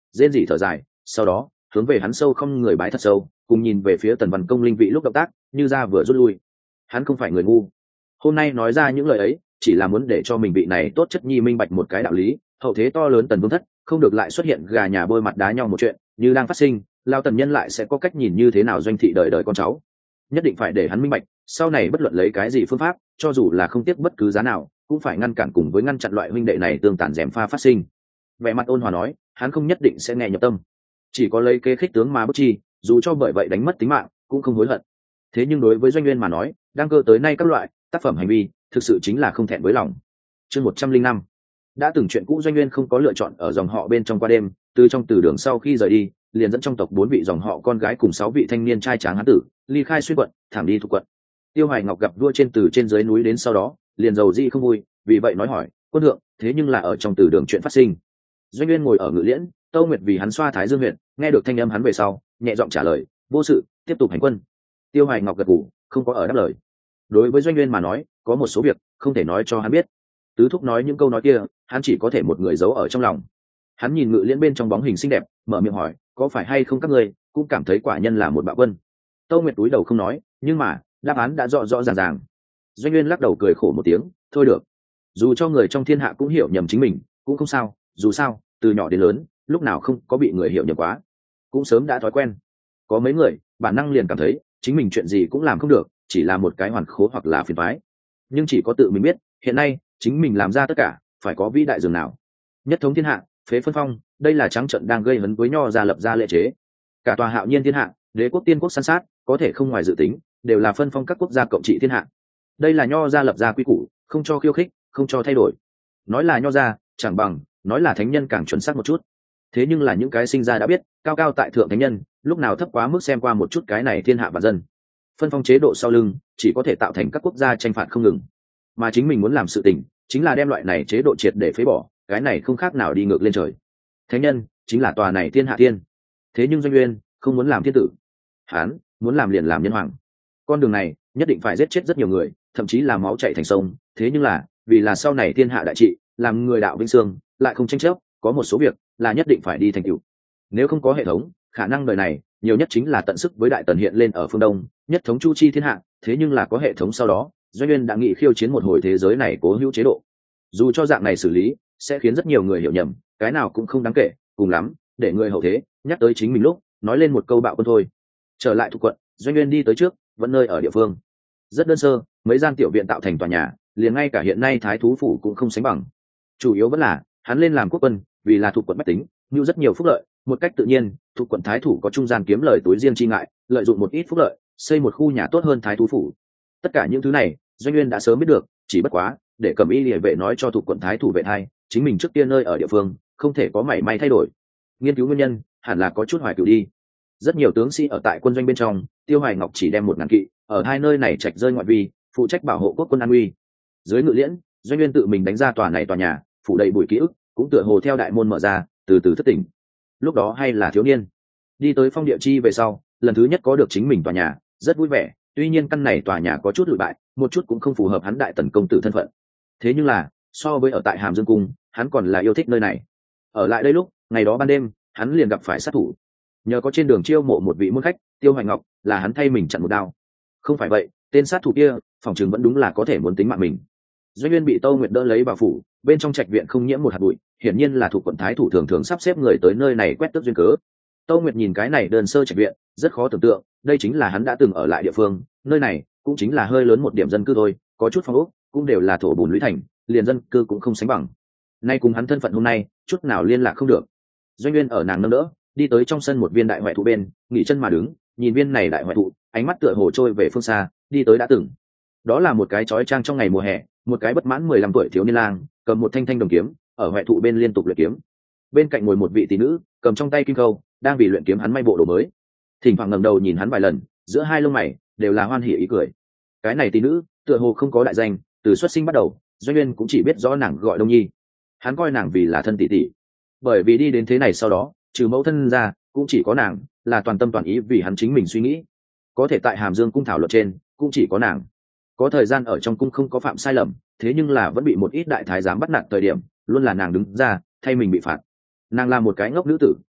rên rỉ thở dài, sau đó hướng về hắn sâu không người bái thật sâu, cùng nhìn về phía Tần Văn Công linh vị lúc động tác như ra vừa rút lui. Hắn không phải người ngu, hôm nay nói ra những lời ấy chỉ là muốn để cho mình vị này tốt chất nhi minh bạch một cái đạo lý, hậu thế to lớn Tần Vương thất không được lại xuất hiện gà nhà bôi mặt đá nhau một chuyện như đang phát sinh, lao Tần nhân lại sẽ có cách nhìn như thế nào doanh thị đời đời con cháu. Nhất định phải để hắn minh bạch, sau này bất luận lấy cái gì phương pháp, cho dù là không tiếc bất cứ giá nào, cũng phải ngăn cản cùng với ngăn chặn loại huynh đệ này tương tàn rèm pha phát sinh. Vẻ mặt ôn hòa nói, hắn không nhất định sẽ nghe nhập tâm, chỉ có lấy kế khích tướng mà bức chi, dù cho bởi vậy đánh mất tính mạng cũng không hối hận. Thế nhưng đối với Doanh Nguyên mà nói, đăng cơ tới nay các loại tác phẩm hành vi thực sự chính là không thẹn với lòng. Chương 105. Đã từng chuyện cũ Doanh Nguyên không có lựa chọn ở dòng họ bên trong qua đêm, từ trong từ đường sau khi rời đi, liền dẫn trong tộc 4 vị dòng họ con gái cùng 6 vị thanh niên trai tráng hán tử, ly khai xuyên quận, thẳng đi thuộc quận. Tiêu Hoài Ngọc gặp vua trên từ trên dưới núi đến sau đó, liền giàu dị không vui, vì vậy nói hỏi, quân thượng, thế nhưng là ở trong từ đường chuyện phát sinh. Doanh Nguyên ngồi ở ngự liễn, Tâu Nguyệt vì hắn xoa thái dương huyện, nghe được thanh âm hắn về sau, nhẹ giọng trả lời, vô sự, tiếp tục hành quân. Tiêu Hoài Ngọc gật gù, không có ở đáp lời. Đối với Doanh Nguyên mà nói, có một số việc không thể nói cho hắn biết. Tứ thúc nói những câu nói kia, hắn chỉ có thể một người giấu ở trong lòng. Hắn nhìn ngự liễn bên trong bóng hình xinh đẹp, mở miệng hỏi, có phải hay không các ngươi cũng cảm thấy quả nhân là một bạo quân? Tâu Nguyệt túi đầu không nói, nhưng mà đáp án đã rõ rõ ràng ràng. Doanh Nguyên lắc đầu cười khổ một tiếng, thôi được, dù cho người trong thiên hạ cũng hiểu nhầm chính mình cũng không sao, dù sao từ nhỏ đến lớn lúc nào không có bị người hiểu nhầm quá, cũng sớm đã thói quen. Có mấy người bản năng liền cảm thấy chính mình chuyện gì cũng làm không được, chỉ là một cái hoàn khố hoặc là phiền toái, nhưng chỉ có tự mình biết hiện nay chính mình làm ra tất cả phải có vĩ đại dường nào. Nhất thống thiên hạ, phế phân phong, đây là trắng trận đang gây hấn với Nho gia lập ra lệ chế. Cả tòa hạo nhiên thiên hạ, đế quốc tiên quốc san sát, có thể không ngoài dự tính, đều là phân phong các quốc gia cộng trị thiên hạ. Đây là Nho gia lập ra quy củ, không cho khiêu khích, không cho thay đổi. Nói là Nho gia chẳng bằng nói là thánh nhân càng chuẩn xác một chút. Thế nhưng là những cái sinh ra đã biết cao cao tại thượng thánh nhân, lúc nào thấp quá mức xem qua một chút cái này thiên hạ và dân. Phân phong chế độ sau lưng chỉ có thể tạo thành các quốc gia tranh phạt không ngừng, mà chính mình muốn làm sự tình chính là đem loại này chế độ triệt để phế bỏ, cái này không khác nào đi ngược lên trời. Thánh nhân chính là tòa này thiên hạ thiên. Thế nhưng Doanh Nguyên không muốn làm thiên tử, hắn muốn làm liền làm nhân hoàng. Con đường này nhất định phải giết chết rất nhiều người, thậm chí là máu chảy thành sông. Thế nhưng là vì là sau này thiên hạ đại trị, làm người đạo vinh sương, lại không tranh chấp, có một số việc là nhất định phải đi thành tựu. Nếu không có hệ thống, khả năng đời này nhiều nhất chính là tận sức với đại tần hiện lên ở phương đông, nhất thống chu chi thiên hạ. Thế nhưng là có hệ thống sau đó, Doanh Nguyên đã nghị khiêu chiến một hồi thế giới này cố hữu chế độ. Dù cho dạng này xử lý sẽ khiến rất nhiều người hiểu nhầm, cái nào cũng không đáng kể, cùng lắm để người hậu thế nhắc tới chính mình lúc nói lên một câu bạo quân thôi. Trở lại thuộc quận, Doanh Nguyên đi tới trước, vẫn nơi ở địa phương rất đơn sơ, mấy gian tiểu viện tạo thành tòa nhà, liền ngay cả hiện nay thái thú phủ cũng không sánh bằng. Chủ yếu vẫn là hắn lên làm quốc quân, vì là thuộc quận bách tính như rất nhiều phúc lợi, một cách tự nhiên thuộc quận thái thủ có trung gian kiếm lời túi riêng chi ngại, lợi dụng một ít phúc lợi xây một khu nhà tốt hơn thái thú phủ. Tất cả những thứ này Doanh Nguyên đã sớm biết được, chỉ bất quá để Cẩm Y Liễu vệ nói cho thuộc quận thái thủ vệ thay, chính mình trước tiên nơi ở địa phương không thể có mảy may thay đổi. Nghiên cứu nguyên nhân hẳn là có chút hoài cựu đi. Rất nhiều tướng sĩ ở tại quân doanh bên trong, Tiêu Hoài Ngọc chỉ đem 1000 kỵ ở hai nơi này trạch rơi ngoại vi, phụ trách bảo hộ quốc quân an uy. Dưới ngự liễn, Doanh Nguyên tự mình đánh ra tòa này tòa nhà, phủ đầy bụi ký ức, cũng tựa hồ theo đại môn mở ra, từ từ thất tỉnh. Lúc đó hay là thiếu niên, đi tới Phong Địa Chi về sau, lần thứ nhất có được chính mình tòa nhà, rất vui vẻ. Tuy nhiên căn này tòa nhà có chút lụi bại, một chút cũng không phù hợp hắn đại tần công tử thân phận. Thế nhưng là so với ở tại Hàm Dương cung, hắn còn là yêu thích nơi này. Ở lại đây lúc ngày đó ban đêm, hắn liền gặp phải sát thủ. Nhờ có trên đường chiêu mộ một vị môn khách, Tiêu Hoài Ngọc, là hắn thay mình chặn một đao. Không phải vậy, tên sát thủ kia phòng trường vẫn đúng là có thể muốn tính mạng mình. Doanh Nguyên bị Tâu Nguyệt đỡ lấy vào phủ, bên trong trạch viện không nhiễm một hạt bụi, hiển nhiên là thuộc quận thái thủ thường thường sắp xếp người tới nơi này quét tước duyên cớ. Tâu Nguyệt nhìn cái này đơn sơ trạch viện, rất khó tưởng tượng, đây chính là hắn đã từng ở lại địa phương, nơi này cũng chính là hơi lớn một điểm dân cư thôi, có chút phong ốc, cũng đều là thổ bùn lũy thành, liền dân cư cũng không sánh bằng. Nay cùng hắn thân phận hôm nay, chút nào liên lạc không được. Doanh Nguyên ở nàng nâng đỡ, đi tới trong sân một viên đại hoại thụ bên, nghỉ chân mà đứng, nhìn viên này đại hoại thụ, ánh mắt tựa hồ trôi về phương xa, đi tới đã từng. Đó là một cái chói chang trong ngày mùa hè, một cái bất mãn 15 tuổi thiếu niên lang, cầm một thanh thanh đồng kiếm, ở hoại thụ bên liên tục luyện kiếm. Bên cạnh ngồi một vị tỷ nữ, cầm trong tay kim khâu, đang vì luyện kiếm hắn may bộ đồ mới. Thỉnh thoảng ngẩng đầu nhìn hắn vài lần, giữa hai lông mày đều là hoan hỉ ý cười. Cái này tỷ nữ, tựa hồ không có đại danh, từ xuất sinh bắt đầu, Doanh Nguyên cũng chỉ biết rõ nàng gọi Đông Nhi. Hắn coi nàng vì là thân tỷ tỷ, bởi vì đi đến thế này sau đó, trừ mẫu thân ra, cũng chỉ có nàng là toàn tâm toàn ý vì hắn chính mình suy nghĩ. Có thể tại Hàm Dương cung thảo luận trên, cũng chỉ có nàng. Có thời gian ở trong cung không có phạm sai lầm, thế nhưng là vẫn bị một ít đại thái giám bắt nạt thời điểm, luôn là nàng đứng ra thay mình bị phạt. Nàng là một cái ngốc nữ tử,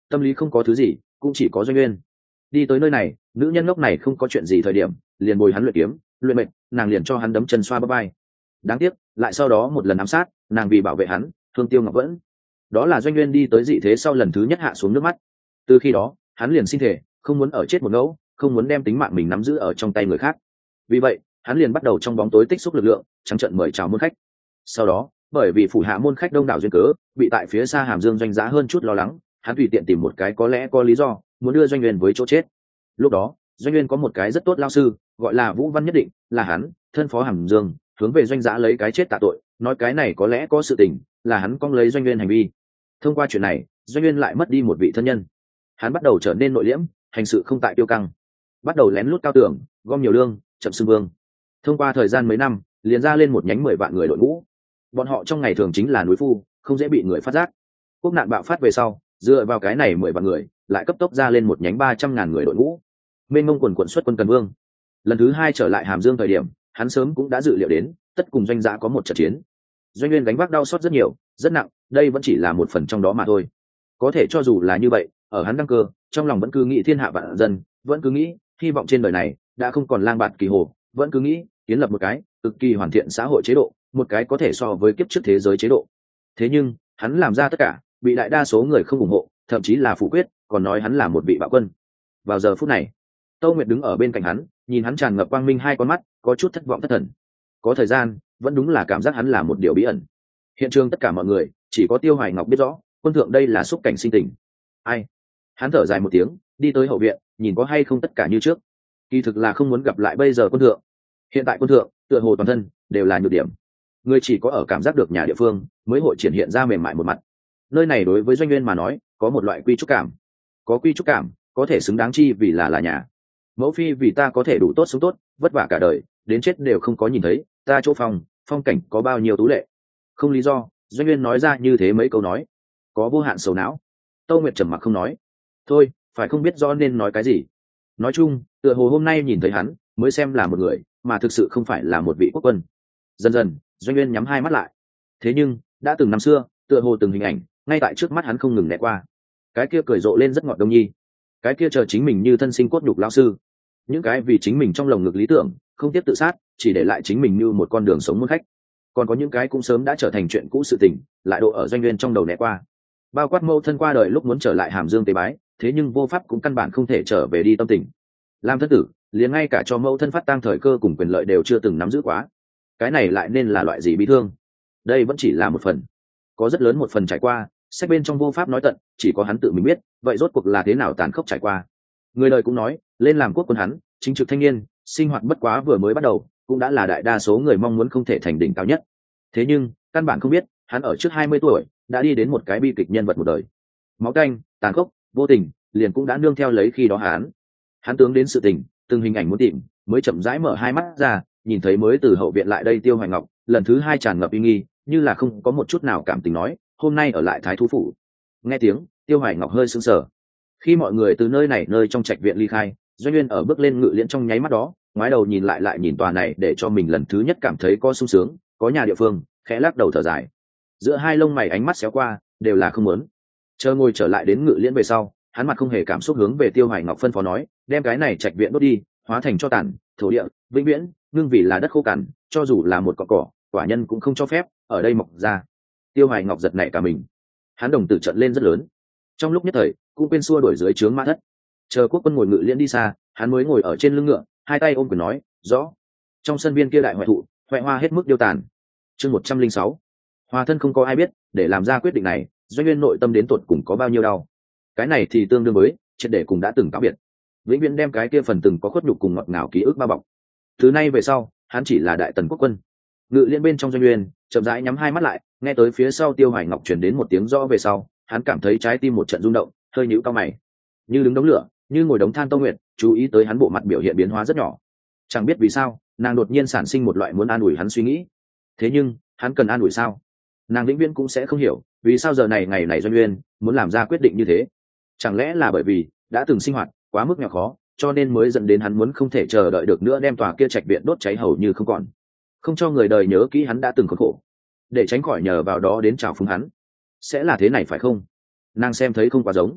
tâm lý không có thứ gì, cũng chỉ có Doanh Nguyên. Đi tới nơi này, nữ nhân ngốc này không có chuyện gì thời điểm liền bồi hắn luyện kiếm luyện mệnh, nàng liền cho hắn đấm chân xoa bắp vai. Đáng tiếc lại sau đó một lần ám sát nàng, vì bảo vệ hắn thương tiêu ngọc vẫn. Đó là Doanh Nguyên đi tới dị thế sau lần thứ nhất hạ xuống nước mắt. Từ khi đó hắn liền xin thể không muốn ở chết một ngẫu, không muốn đem tính mạng mình nắm giữ ở trong tay người khác. Vì vậy hắn liền bắt đầu trong bóng tối tích xúc lực lượng, trắng trận mời chào môn khách. Sau đó bởi vì phủ hạ môn khách đông đảo duyên cớ, bị tại phía xa Hàm Dương Doanh Giá hơn chút lo lắng, hắn tùy tiện tìm một cái có lẽ có lý do muốn đưa Doanh Nguyên với chỗ chết. Lúc đó Doanh Nguyên có một cái rất tốt lao sư gọi là Vũ Văn Nhất Định, là hắn thân phó Hàm Dương hướng về Doanh Giá lấy cái chết tạ tội, nói cái này có lẽ có sự tình là hắn cong lấy Doanh Nguyên hành vi. Thông qua chuyện này Doanh Nguyên lại mất đi một vị thân nhân, hắn bắt đầu trở nên nội liễm, hành sự không tại tiêu căng, bắt đầu lén lút cao tưởng, gom nhiều lương, chậm xưng vương. Thông qua thời gian mấy năm liền ra lên một nhánh 10 vạn người đội ngũ. Bọn họ trong ngày thường chính là núi phu, không dễ bị người phát giác. Quốc nạn bạo phát về sau, dựa vào cái này 10 vạn người lại cấp tốc ra lên một nhánh 300.000 người đội ngũ, mênh mông quần quận xuất quân Cần Vương. Lần thứ 2 trở lại Hàm Dương thời điểm, hắn sớm cũng đã dự liệu đến tất cùng Doanh Giá có một trận chiến. Doanh Nguyên gánh vác đau xót rất nhiều, rất nặng, đây vẫn chỉ là một phần trong đó mà thôi. Có thể cho dù là như vậy, ở hắn đăng cơ, trong lòng vẫn cứ nghĩ thiên hạ vạn dân, vẫn cứ nghĩ hy vọng trên đời này đã không còn lang bạt kỳ hồ, vẫn cứ nghĩ kiến lập một cái cực kỳ hoàn thiện xã hội chế độ, một cái có thể so với kiếp trước thế giới chế độ. Thế nhưng hắn làm ra tất cả bị đại đa số người không ủng hộ, thậm chí là phủ quyết, còn nói hắn là một vị bạo quân. Vào giờ phút này Tâu Nguyệt đứng ở bên cạnh hắn, nhìn hắn tràn ngập quang minh hai con mắt, có chút thất vọng thất thần. Có thời gian vẫn đúng là cảm giác hắn là một điều bí ẩn. Hiện trường tất cả mọi người chỉ có Tiêu Hoài Ngọc biết rõ quân thượng đây là xúc cảnh sinh tình. Ai? Hắn thở dài một tiếng, đi tới hậu viện, nhìn có hay không tất cả như trước. Kỳ thực là không muốn gặp lại bây giờ quân thượng. Hiện tại quân thượng tựa hồ toàn thân đều là nhược điểm, người chỉ có ở cảm giác được nhà địa phương mới hội triển hiện ra mềm mại một mặt. Nơi này đối với Doanh Nguyên mà nói có một loại quy trúc cảm, có quy trúc cảm có thể xứng đáng chi vì là nhà. Mẫu phi vì ta có thể đủ tốt sống tốt, vất vả cả đời, đến chết đều không có nhìn thấy ta chỗ phong cảnh có bao nhiêu tú lệ. Không lý do Doanh Nguyên nói ra như thế mấy câu nói, có vô hạn sầu não. Tâu Nguyệt trầm mặc không nói. Thôi, phải không biết rõ nên nói cái gì. Nói chung tựa hồ hôm nay nhìn thấy hắn mới xem là một người, mà thực sự không phải là một vị quốc quân. Dần dần Doanh Nguyên nhắm hai mắt lại. Thế nhưng đã từng năm xưa, tựa hồ từng hình ảnh ngay tại trước mắt hắn không ngừng né qua. Cái kia cười rộ lên rất ngọt đông nhi, cái kia chờ chính mình như thân sinh cốt nhục lão sư, những cái vì chính mình trong lồng ngực lý tưởng không tiếp tự sát, chỉ để lại chính mình như một con đường sống muôn khách. Còn có những cái cũng sớm đã trở thành chuyện cũ sự tình, lại độ ở Doanh Nguyên trong đầu né qua. Bao quát mâu thân qua đời lúc muốn trở lại Hàm Dương tế bái, thế nhưng vô pháp cũng căn bản không thể trở về đi tâm tình. Làm thất tử, liền ngay cả cho mâu thân phát tang thời cơ cùng quyền lợi đều chưa từng nắm giữ quá. Cái này lại nên là loại gì bi thương? Đây vẫn chỉ là một phần, có rất lớn một phần trải qua, sách bên trong vô pháp nói tận, chỉ có hắn tự mình biết, vậy rốt cuộc là thế nào tàn khốc trải qua. Người đời cũng nói, lên làm quốc quân hắn, chính trực thanh niên, sinh hoạt bất quá vừa mới bắt đầu, cũng đã là đại đa số người mong muốn không thể thành đỉnh cao nhất. Thế nhưng, căn bản không biết, hắn ở trước 20 tuổi, đã đi đến một cái bi kịch nhân vật một đời. Máu tanh, tàn khốc, vô tình, liền cũng đã nương theo lấy khi đó hắn tướng đến sự tình, từng hình ảnh muốn tìm, mới chậm rãi mở hai mắt ra, nhìn thấy mới từ hậu viện lại đây Tiêu Hoài Ngọc, lần thứ 2 tràn ngập uy nghi, như là không có một chút nào cảm tình nói, hôm nay ở lại Thái Thú phủ. Nghe tiếng, Tiêu Hoài Ngọc hơi sững sờ. Khi mọi người từ nơi trong trạch viện ly khai, Doanh Nguyên ở bước lên ngự liễn trong nháy mắt đó, ngoái đầu nhìn lại nhìn tòa này để cho mình lần thứ nhất cảm thấy có sung sướng, có nhà địa phương, khẽ lắc đầu thở dài. Giữa hai lông mày ánh mắt xéo qua, đều là không muốn. Chờ ngồi trở lại đến ngự liễn về sau, hắn mặt không hề cảm xúc hướng về Tiêu Hoài Ngọc phân phó nói, đem cái này trạch viện đốt đi, hóa thành cho tàn, thổ địa vĩnh viễn ngưng vì là đất khô cằn, cho dù là một cọng cỏ, quả nhân cũng không cho phép ở đây mọc ra. Tiêu Hoài Ngọc giật nảy cả mình, hắn đồng tử trận lên rất lớn. Trong lúc nhất thời cũng quên xua đuổi dưới trướng mã thất. Chờ quốc quân ngồi ngự liễn đi xa, hắn mới ngồi ở trên lưng ngựa, hai tay ôm quyền nói, rõ. Trong sân viên kia đại hoại thụ, hoại hoa hết mức điêu tàn. Chương 106. Hòa thân không có ai biết, để làm ra quyết định này, Doanh Nguyên nội tâm đến tột cùng có bao nhiêu đau. Cái này thì tương đương với triệt để cùng đã từng cáo biệt, vĩnh viễn đem cái kia phần từng có khuất nhục cùng ngọt ngào ký ức bao bọc. Từ nay về sau, hắn chỉ là đại tần quốc quân. Ngự liễn bên trong Doanh Nguyên chậm rãi nhắm hai mắt lại, nghe tới phía sau Tiêu Hoài Ngọc truyền đến một tiếng rõ về sau, hắn cảm thấy trái tim một trận rung động, hơi nhíu cao mày. Như đứng đống lửa, như ngồi đống than Tâu Nguyệt, chú ý tới hắn bộ mặt biểu hiện biến hóa rất nhỏ. Chẳng biết vì sao, nàng đột nhiên sản sinh một loại muốn an ủi hắn suy nghĩ. Thế nhưng, hắn cần an ủi sao? Nàng vĩnh viễn cũng sẽ không hiểu, vì sao giờ này ngày này Doanh Nguyên muốn làm ra quyết định như thế. Chẳng lẽ là bởi vì đã từng sinh hoạt quá mức nghèo khó, cho nên mới dẫn đến hắn muốn không thể chờ đợi được nữa đem tòa kia trạch viện đốt cháy hầu như không còn, không cho người đời nhớ kỹ hắn đã từng khốn khổ, để tránh khỏi nhờ vào đó đến trào phúng hắn. Sẽ là thế này phải không? Nàng xem thấy không quá giống.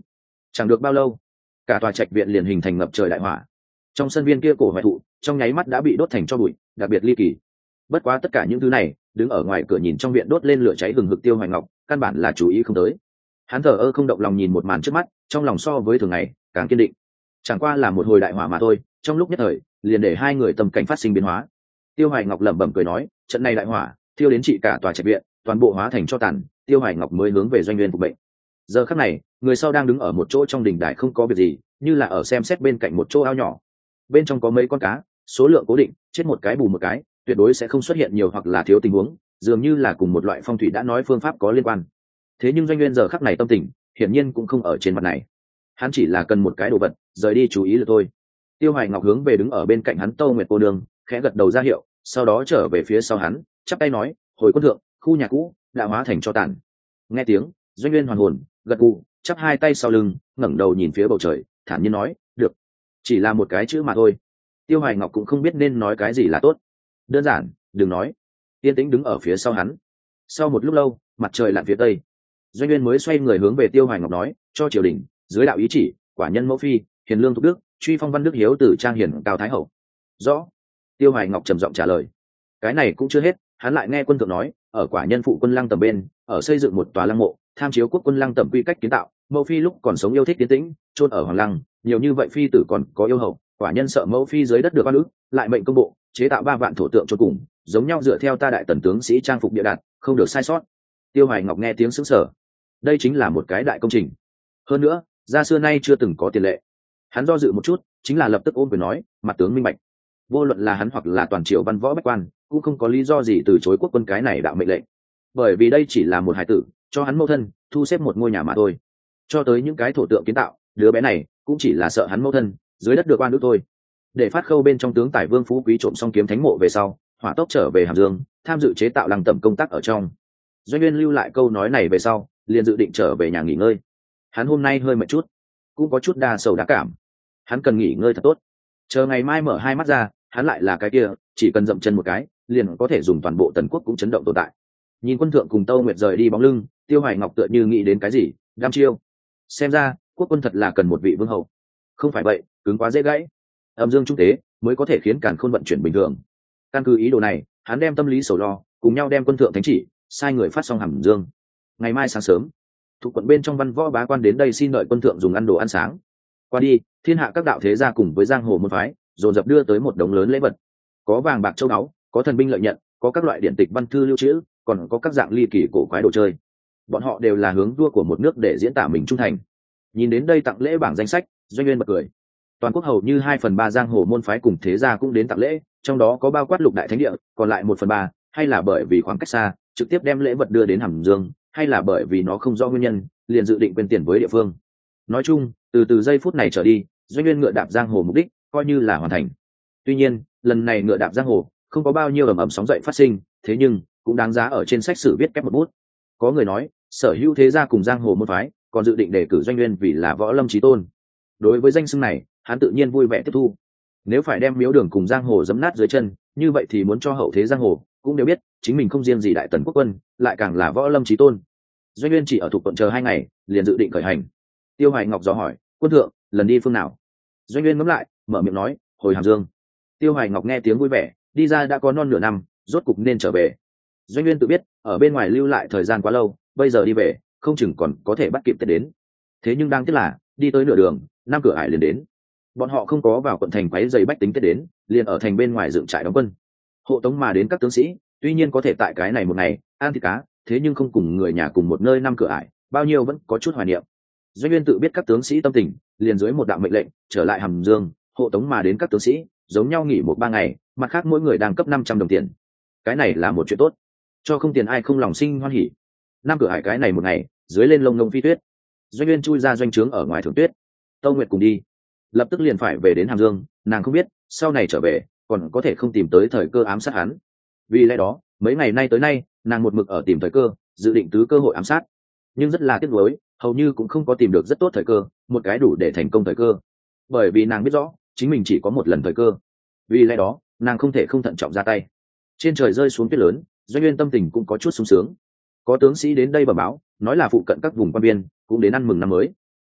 Chẳng được bao lâu, cả tòa trạch viện liền hình thành ngập trời đại hỏa. Trong sân viên kia cổ hoại thụ trong nháy mắt đã bị đốt thành tro bụi, đặc biệt ly kỳ. Bất quá tất cả những thứ này, đứng ở ngoài cửa nhìn trong viện đốt lên lửa cháy hừng hực Tiêu Hoài Ngọc căn bản là chú ý không tới. Hắn thờ ơ không động lòng nhìn một màn trước mắt, trong lòng so với thường ngày càng kiên định. Chẳng qua là một hồi đại hỏa mà thôi, trong lúc nhất thời liền để hai người tâm cảnh phát sinh biến hóa. Tiêu Hoài Ngọc lẩm bẩm cười nói, trận này đại hỏa thiêu đến trị cả tòa trạch viện, toàn bộ hóa thành tro tàn. Tiêu Hoài Ngọc mới hướng về doanh nguyên phục bệnh. Giờ khắc này, người sau đang đứng ở một chỗ trong đình đài không có việc gì, như là ở xem xét bên cạnh một chỗ ao nhỏ. Bên trong có mấy con cá, số lượng cố định, chết một cái bù một cái, tuyệt đối sẽ không xuất hiện nhiều hoặc là thiếu tình huống, dường như là cùng một loại phong thủy đã nói phương pháp có liên quan. Thế nhưng doanh nguyên giờ khắc này tâm tình hiển nhiên cũng không ở trên mặt này. Hắn chỉ là cần một cái đồ vật, rời đi chú ý là thôi. Tiêu Hoài Ngọc hướng về đứng ở bên cạnh hắn Tô Nguyệt cô nương khẽ gật đầu ra hiệu, sau đó trở về phía sau hắn, chắp tay nói, hồi quân thượng, khu nhà cũ đã hóa thành tro tàn. Nghe tiếng, doanh nguyên hoàn hồn, gật gù, chắp hai tay sau lưng, ngẩng đầu nhìn phía bầu trời, thản nhiên nói, được. Chỉ là một cái chữ mà thôi. Tiêu Hoài Ngọc cũng không biết nên nói cái gì là tốt. Đơn giản, đừng nói. Yên tĩnh đứng ở phía sau hắn. Sau một lúc lâu, mặt trời lặn phía tây, doanh nguyên mới xoay người hướng về Tiêu Hoài Ngọc nói, cho triều đình dưới đạo ý chỉ, quả nhân mẫu phi hiền lương thục đức, truy phong văn đức hiếu từ trang hiền cao thái hậu. Rõ. Tiêu Hoài Ngọc trầm giọng trả lời. Cái này cũng chưa hết, hắn lại nghe quân thượng nói, ở quả nhân phụ quân lăng tầm bên, ở xây dựng một tòa lăng mộ, tham chiếu quốc quân lăng tầm quy cách kiến tạo, mẫu phi lúc còn sống yêu thích tiến tĩnh, chôn ở hoàng lăng, nhiều như vậy phi tử còn có yêu hậu, quả nhân sợ mẫu phi dưới đất được oan ức, lại mệnh công bộ chế tạo 3 vạn thổ tượng cho cùng, giống nhau dựa theo ta đại tần tướng sĩ trang phục địa đạt, không được sai sót. Tiêu Hoài Ngọc nghe tiếng sững sờ. Đây chính là một cái đại công trình. Hơn nữa, ra xưa nay chưa từng có tiền lệ. Hắn do dự một chút, chính là lập tức ôm quyền nói, mặt tướng minh bạch. Vô luận là hắn hoặc là toàn triều văn võ bách quan, cũng không có lý do gì từ chối quốc quân cái này đạo mệnh lệnh. Bởi vì đây chỉ là một hài tử, cho hắn mâu thân thu xếp một ngôi nhà mà thôi. Cho tới những cái thổ tượng kiến tạo, đứa bé này cũng chỉ là sợ hắn mâu thân dưới đất được oan ức thôi. Để phát khâu bên trong tướng tài vương phú quý trộm xong kiếm thánh mộ về sau, hỏa tốc trở về Hàm Dương, tham dự chế tạo lăng tẩm công tác ở trong. Doanh nguyên lưu lại câu nói này về sau, liền dự định trở về nhà nghỉ ngơi. Hắn hôm nay hơi mệt chút, cũng có chút đa sầu đa cảm. Hắn cần nghỉ ngơi thật tốt, chờ ngày mai mở hai mắt ra, hắn lại là cái kia, chỉ cần dậm chân một cái, liền có thể dùng toàn bộ tần quốc cũng chấn động tồn tại. Nhìn quân thượng cùng Tâu Nguyệt rời đi bóng lưng, Tiêu Hoài Ngọc tựa như nghĩ đến cái gì, đăm chiêu. Xem ra quốc quân thật là cần một vị vương hậu, không phải vậy cứng quá dễ gãy. Âm dương trung tế mới có thể khiến càn khôn vận chuyển bình thường. Căn cứ ý đồ này, hắn đem tâm lý sầu lo cùng nhau đem quân thượng thánh chỉ sai người phát xong Hàm Dương. Ngày mai sáng sớm, thuộc quận bên trong văn võ bá quan đến đây xin đợi quân thượng dùng ăn đồ ăn sáng. Qua đi, thiên hạ các đạo thế gia cùng với giang hồ môn phái dồn dập đưa tới một đống lớn lễ vật, có vàng bạc châu báu, có thần binh lợi nhận, có các loại điển tịch văn thư lưu trữ, còn có các dạng ly kỳ cổ quái đồ chơi. Bọn họ đều là hướng vua của một nước để diễn tả mình trung thành. Nhìn đến đây tặng lễ bảng danh sách, doanh nguyên bật cười. Toàn quốc hầu như 2/3 giang hồ môn phái cùng thế gia cũng đến tặng lễ, trong đó có bao quát lục đại thánh địa, còn lại 1/3, hay là bởi vì khoảng cách xa, trực tiếp đem lễ vật đưa đến Hàm Dương, hay là bởi vì nó không rõ nguyên nhân, liền dự định quên tiền với địa phương. Nói chung, từ giây phút này trở đi, doanh nguyên ngựa đạp giang hồ mục đích coi như là hoàn thành. Tuy nhiên, lần này ngựa đạp giang hồ không có bao nhiêu ầm ầm sóng dậy phát sinh, thế nhưng cũng đáng giá ở trên sách sử viết kép một bút. Có người nói, sở hữu thế gia cùng giang hồ môn phái còn dự định đề cử doanh nguyên vì là võ lâm chí tôn. Đối với danh xưng này, hắn tự nhiên vui vẻ tiếp thu. Nếu phải đem miếu đường cùng giang hồ giẫm nát dưới chân, như vậy thì muốn cho hậu thế giang hồ cũng đều biết chính mình không riêng gì đại tần quốc quân, lại càng là võ lâm chí tôn. Doanh nguyên chỉ ở thuộc quận chờ 2 ngày, liền dự định khởi hành. Tiêu Hoài Ngọc dò hỏi, quân thượng lần đi phương nào? Doanh nguyên ngẫm lại, mở miệng nói, hồi Hàm Dương. Tiêu Hoài Ngọc nghe tiếng vui vẻ, đi ra đã có non nửa năm, rốt cục nên trở về. Doanh nguyên tự biết ở bên ngoài lưu lại thời gian quá lâu, bây giờ đi về không chừng còn có thể bắt kịp Tết đến. Thế nhưng đang tiếc là đi tới nửa đường, Nam Cửa Ải liền đến. Bọn họ không có vào quận thành quấy giày bách tính Tết đến, liền ở thành bên ngoài dựng trại đóng quân. Hộ tống mà đến các tướng sĩ, tuy nhiên có thể tại cái này một ngày ăn thịt cá, thế nhưng không cùng người nhà cùng một nơi Nam Cửa Ải, bao nhiêu vẫn có chút hoài niệm. Doanh nguyên tự biết các tướng sĩ tâm tình, liền dưới một đạo mệnh lệnh trở lại Hàm Dương, hộ tống mà đến các tướng sĩ giống nhau nghỉ 1-3 ngày, mặt khác mỗi người đang cấp 500 đồng tiền. Cái này là một chuyện tốt, cho không tiền ai không lòng sinh hoan hỉ. Nam Cửa Hải cái này một ngày dưới lên lông ngông phi tuyết, doanh nguyên chui ra doanh trướng ở ngoài thưởng tuyết. Tâu Nguyệt cùng đi, lập tức liền phải về đến Hàm Dương, nàng không biết sau này trở về còn có thể không tìm tới thời cơ ám sát hắn. Vì lẽ đó mấy ngày nay tới nay nàng một mực ở tìm thời cơ, dự định tứ cơ hội ám sát, nhưng rất là tiếc nuối, hầu như cũng không có tìm được rất tốt thời cơ, một cái đủ để thành công thời cơ. Bởi vì nàng biết rõ chính mình chỉ có một lần thời cơ, vì lẽ đó nàng không thể không thận trọng ra tay. Trên trời rơi xuống tuyết lớn, doanh nguyên tâm tình cũng có chút sung sướng. Có tướng sĩ đến đây bẩm báo, nói là phụ cận các vùng quan biên cũng đến ăn mừng năm mới.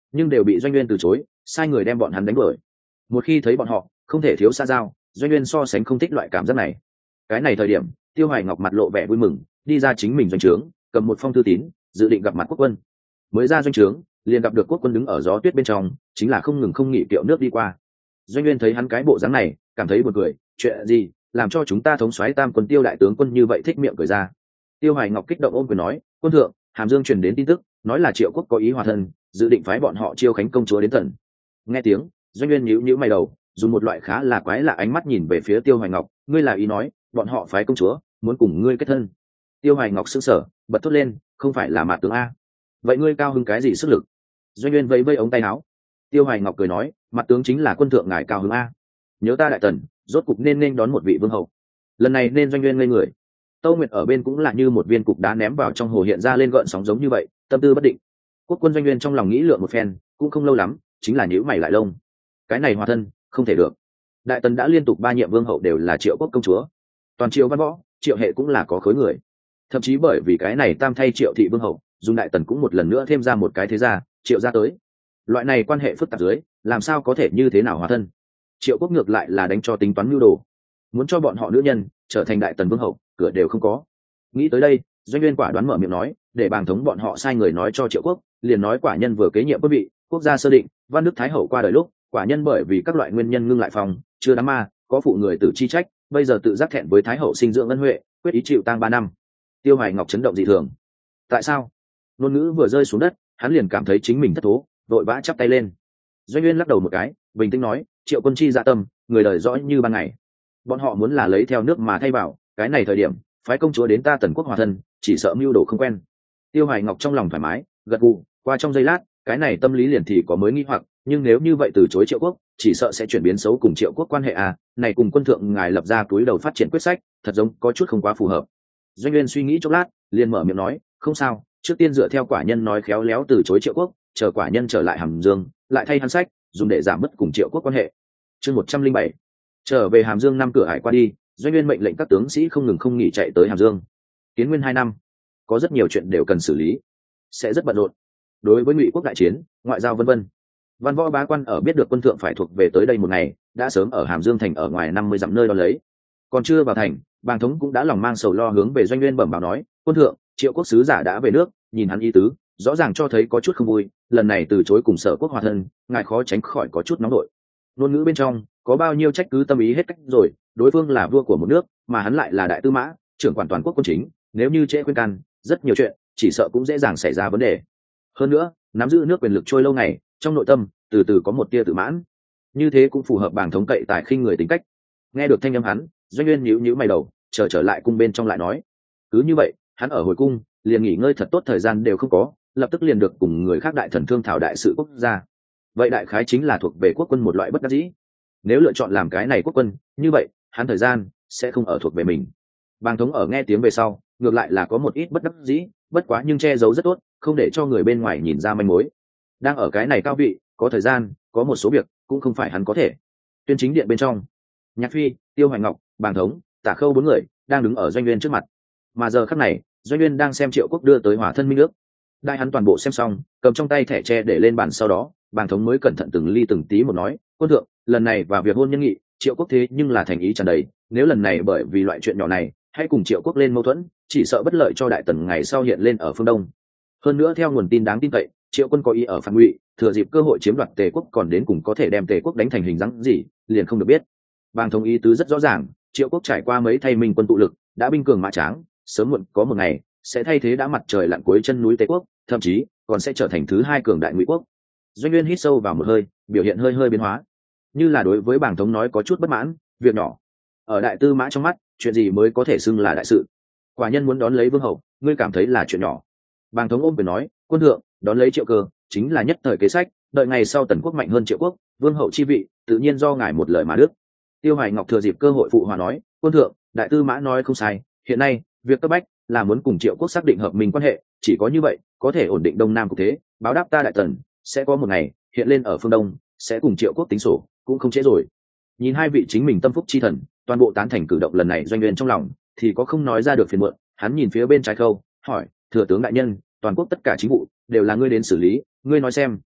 nhưng đều bị doanh nguyên từ chối, sai người đem bọn hắn đánh đuổi. Một khi thấy bọn họ không thể thiếu xa giao, doanh nguyên so sánh không thích loại cảm giác này. Cái này thời điểm Tiêu Hoài Ngọc mặt lộ vẻ vui mừng, đi ra chính mình doanh trướng, cầm một phong thư tín, dự định gặp mặt quốc quân. Mới ra doanh trướng liền gặp được quốc quân đứng ở gió tuyết bên trong, chính là không ngừng không nghỉ kiệu nước đi qua. Doanh nguyên thấy hắn cái bộ dáng này cảm thấy buồn cười, chuyện gì làm cho chúng ta thống soái tam quân Tiêu đại tướng quân như vậy thích miệng cười ra. Tiêu Hoài Ngọc kích động ôm quyền nói, quân thượng, Hàm Dương truyền đến tin tức, nói là Triệu quốc có ý hòa thân, dự định phái bọn họ chiêu khánh công chúa đến tận. Nghe tiếng, doanh nguyên nhíu nhíu mày đầu, dùng một loại khá là quái lạ ánh mắt nhìn về phía Tiêu Hoài Ngọc, ngươi là ý nói bọn họ phái công chúa muốn cùng ngươi kết thân? Tiêu Hoài Ngọc sững sờ, bật thốt lên, không phải là Mạt tướng a? Vậy ngươi cao hứng cái gì sức lực? Doanh nguyên vẫy vẫy ống tay áo. Tiêu Hoài Ngọc cười nói, Mạt tướng chính là quân thượng ngài cao hứng a. Nhớ ta đại tần, rốt cục nên đón một vị vương hậu. Lần này nên doanh nguyên ngây người. Tâu Nguyệt ở bên cũng là như một viên cục đá ném vào trong hồ hiện ra lên gợn sóng giống như vậy, tâm tư bất định. Quốc quân doanh nguyên trong lòng nghĩ lượng một phen, cũng không lâu lắm, chính là nhíu mày lại lông. Cái này hòa thân, không thể được. Đại tần đã liên tục 3 nhiệm vương hậu đều là Triệu quốc công chúa. Toàn Triệu văn võ, Triệu hệ cũng là có khối người. Thậm chí bởi vì cái này tam thay Triệu thị vương hậu, dùng đại tần cũng một lần nữa thêm ra một cái thế gia, Triệu gia tới. Loại này quan hệ phức tạp dưới, làm sao có thể như thế nào hòa thân? Triệu quốc ngược lại là đánh cho tính toán mưu đồ, muốn cho bọn họ nữ nhân trở thành đại tần vương hậu, cửa đều không có. Nghĩ tới đây, doanh nguyên quả đoán mở miệng nói, để bàng thống bọn họ sai người nói cho Triệu quốc, liền nói quả nhân vừa kế nhiệm quốc vị, quốc gia sơ định, văn đức thái hậu qua đời lúc, quả nhân bởi vì các loại nguyên nhân ngưng lại phòng, chưa đám ma, có phụ người tử chi trách, bây giờ tự giác thẹn với thái hậu sinh dưỡng ân huệ, quyết ý chịu tang 3 năm. Tiêu Hoài Ngọc chấn động dị thường. Tại sao? Ngôn ngữ vừa rơi xuống đất, hắn liền cảm thấy chính mình thất thố, vội vã chắp tay lên. Doanh nguyên lắc đầu một cái, bình tĩnh nói, Triệu quân chi dạ tâm, người đời rõ như ban ngày. Bọn họ muốn là lấy theo nước mà thay vào, cái này thời điểm phái công chúa đến ta tần quốc hòa thân, chỉ sợ mưu đồ không quen. Tiêu Hoài Ngọc trong lòng thoải mái, gật gù. Qua trong giây lát, cái này tâm lý liền thì có mới nghi hoặc, nhưng nếu như vậy từ chối Triệu quốc, chỉ sợ sẽ chuyển biến xấu cùng Triệu quốc quan hệ à? Này cùng quân thượng ngài lập ra túi đầu phát triển quyết sách, thật giống có chút không quá phù hợp. Doanh nguyên suy nghĩ chốc lát, liền mở miệng nói, không sao, trước tiên dựa theo quả nhân nói khéo léo từ chối Triệu quốc, chờ quả nhân trở lại Hàm Dương, lại thay hắn sách, dùng để giảm bớt cùng Triệu quốc quan hệ. Chương 107. Trở về Hàm Dương, 5 cửa hải qua đi, doanh nguyên mệnh lệnh các tướng sĩ không ngừng không nghỉ chạy tới Hàm Dương. Kiến nguyên 2 năm, có rất nhiều chuyện đều cần xử lý, sẽ rất bận rộn. Đối với Ngụy quốc đại chiến, ngoại giao vân vân, văn võ bá quan ở biết được quân thượng phải thuộc về tới đây một ngày, đã sớm ở Hàm Dương thành ở ngoài 50 dặm nơi đó lấy. Còn chưa vào thành, bàng thống cũng đã lòng mang sầu lo hướng về doanh nguyên bẩm báo nói, quân thượng, Triệu quốc sứ giả đã về nước, nhìn hắn ý tứ, rõ ràng cho thấy có chút không vui, lần này từ chối cùng Sở quốc hòa thân, ngài khó tránh khỏi có chút nóng nổi. Ngôn ngữ bên trong có bao nhiêu trách cứ tâm ý hết cách rồi, đối phương là vua của một nước, mà hắn lại là đại tư mã, trưởng quản toàn quốc quân chính, nếu như trễ khuyên can, rất nhiều chuyện chỉ sợ cũng dễ dàng xảy ra vấn đề. Hơn nữa, nắm giữ nước quyền lực trôi lâu ngày, trong nội tâm từ từ có một tia tự mãn, như thế cũng phù hợp bảng thống cậy tài khinh người tính cách. Nghe được thanh âm hắn, doanh nguyên nhíu nhíu mày đầu, trở lại cung bên trong lại nói, cứ như vậy, hắn ở hồi cung liền nghỉ ngơi thật tốt, thời gian đều không có, lập tức liền được cùng người khác đại thần thương thảo đại sự quốc gia. Vậy đại khái chính là thuộc về quốc quân một loại bất đắc dĩ. Nếu lựa chọn làm cái này quốc quân, như vậy hắn thời gian sẽ không ở thuộc về mình. Bàng thống ở nghe tiếng về sau, ngược lại là có một ít bất đắc dĩ, bất quá nhưng che giấu rất tốt, không để cho người bên ngoài nhìn ra manh mối. Đang ở cái này cao vị, có thời gian, có một số việc cũng không phải hắn có thể. Tuyên chính điện bên trong, Nhạc Phi, Tiêu Hoài Ngọc, Bàng thống, Tả Khâu 4 người đang đứng ở doanh nguyên trước mặt. Mà giờ khắc này, doanh nguyên đang xem Triệu quốc đưa tới hòa thân minh ước. Đại hắn toàn bộ xem xong, cầm trong tay thẻ tre để lên bàn, sau đó Bàng thống mới cẩn thận từng ly từng tí một nói, quân thượng, lần này vào việc hôn nhân nghị, Triệu quốc thế nhưng là thành ý tràn đầy, nếu lần này bởi vì loại chuyện nhỏ này hay cùng Triệu quốc lên mâu thuẫn, chỉ sợ bất lợi cho đại tần ngày sau hiện lên ở phương đông. Hơn nữa theo nguồn tin đáng tin cậy, Triệu quân có ý ở phản Ngụy, thừa dịp cơ hội chiếm đoạt Tề quốc, còn đến cùng có thể đem Tề quốc đánh thành hình dáng gì, liền không được biết. Bàng thống ý tứ rất rõ ràng, Triệu quốc trải qua mấy thay minh quân tụ lực, đã binh cường mã tráng, sớm muộn có một ngày sẽ thay thế đã mặt trời lặn cuối chân núi Tề quốc, thậm chí còn sẽ trở thành thứ 2 cường đại Ngụy quốc. Doanh nguyên hít sâu vào một hơi, biểu hiện hơi biến hóa, như là đối với bàng thống nói có chút bất mãn, việc nhỏ ở đại tư mã trong mắt, chuyện gì mới có thể xưng là đại sự? Quả nhân muốn đón lấy vương hậu, ngươi cảm thấy là chuyện nhỏ? Bàng thống ôm quyền nói, quân thượng, đón lấy Triệu cơ chính là nhất thời kế sách, đợi ngày sau tần quốc mạnh hơn Triệu quốc, vương hậu chi vị tự nhiên do ngài một lời mà được. Tiêu Hoài Ngọc thừa dịp cơ hội phụ hòa nói, quân thượng, đại tư mã nói không sai, hiện nay việc cấp bách là muốn cùng Triệu quốc xác định hợp minh quan hệ, chỉ có như vậy có thể ổn định đông nam cục thế, báo đáp ta đại tần sẽ có một ngày hiện lên ở phương đông, sẽ cùng Triệu quốc tính sổ, cũng không trễ rồi. Nhìn hai vị chính mình tâm phúc chi thần toàn bộ tán thành cử động lần này, doanh nguyên trong lòng thì có không nói ra được phiền muộn. Hắn nhìn phía bên trái Khâu, hỏi, thừa tướng đại nhân, toàn quốc tất cả chính vụ đều là ngươi đến xử lý, ngươi nói xem,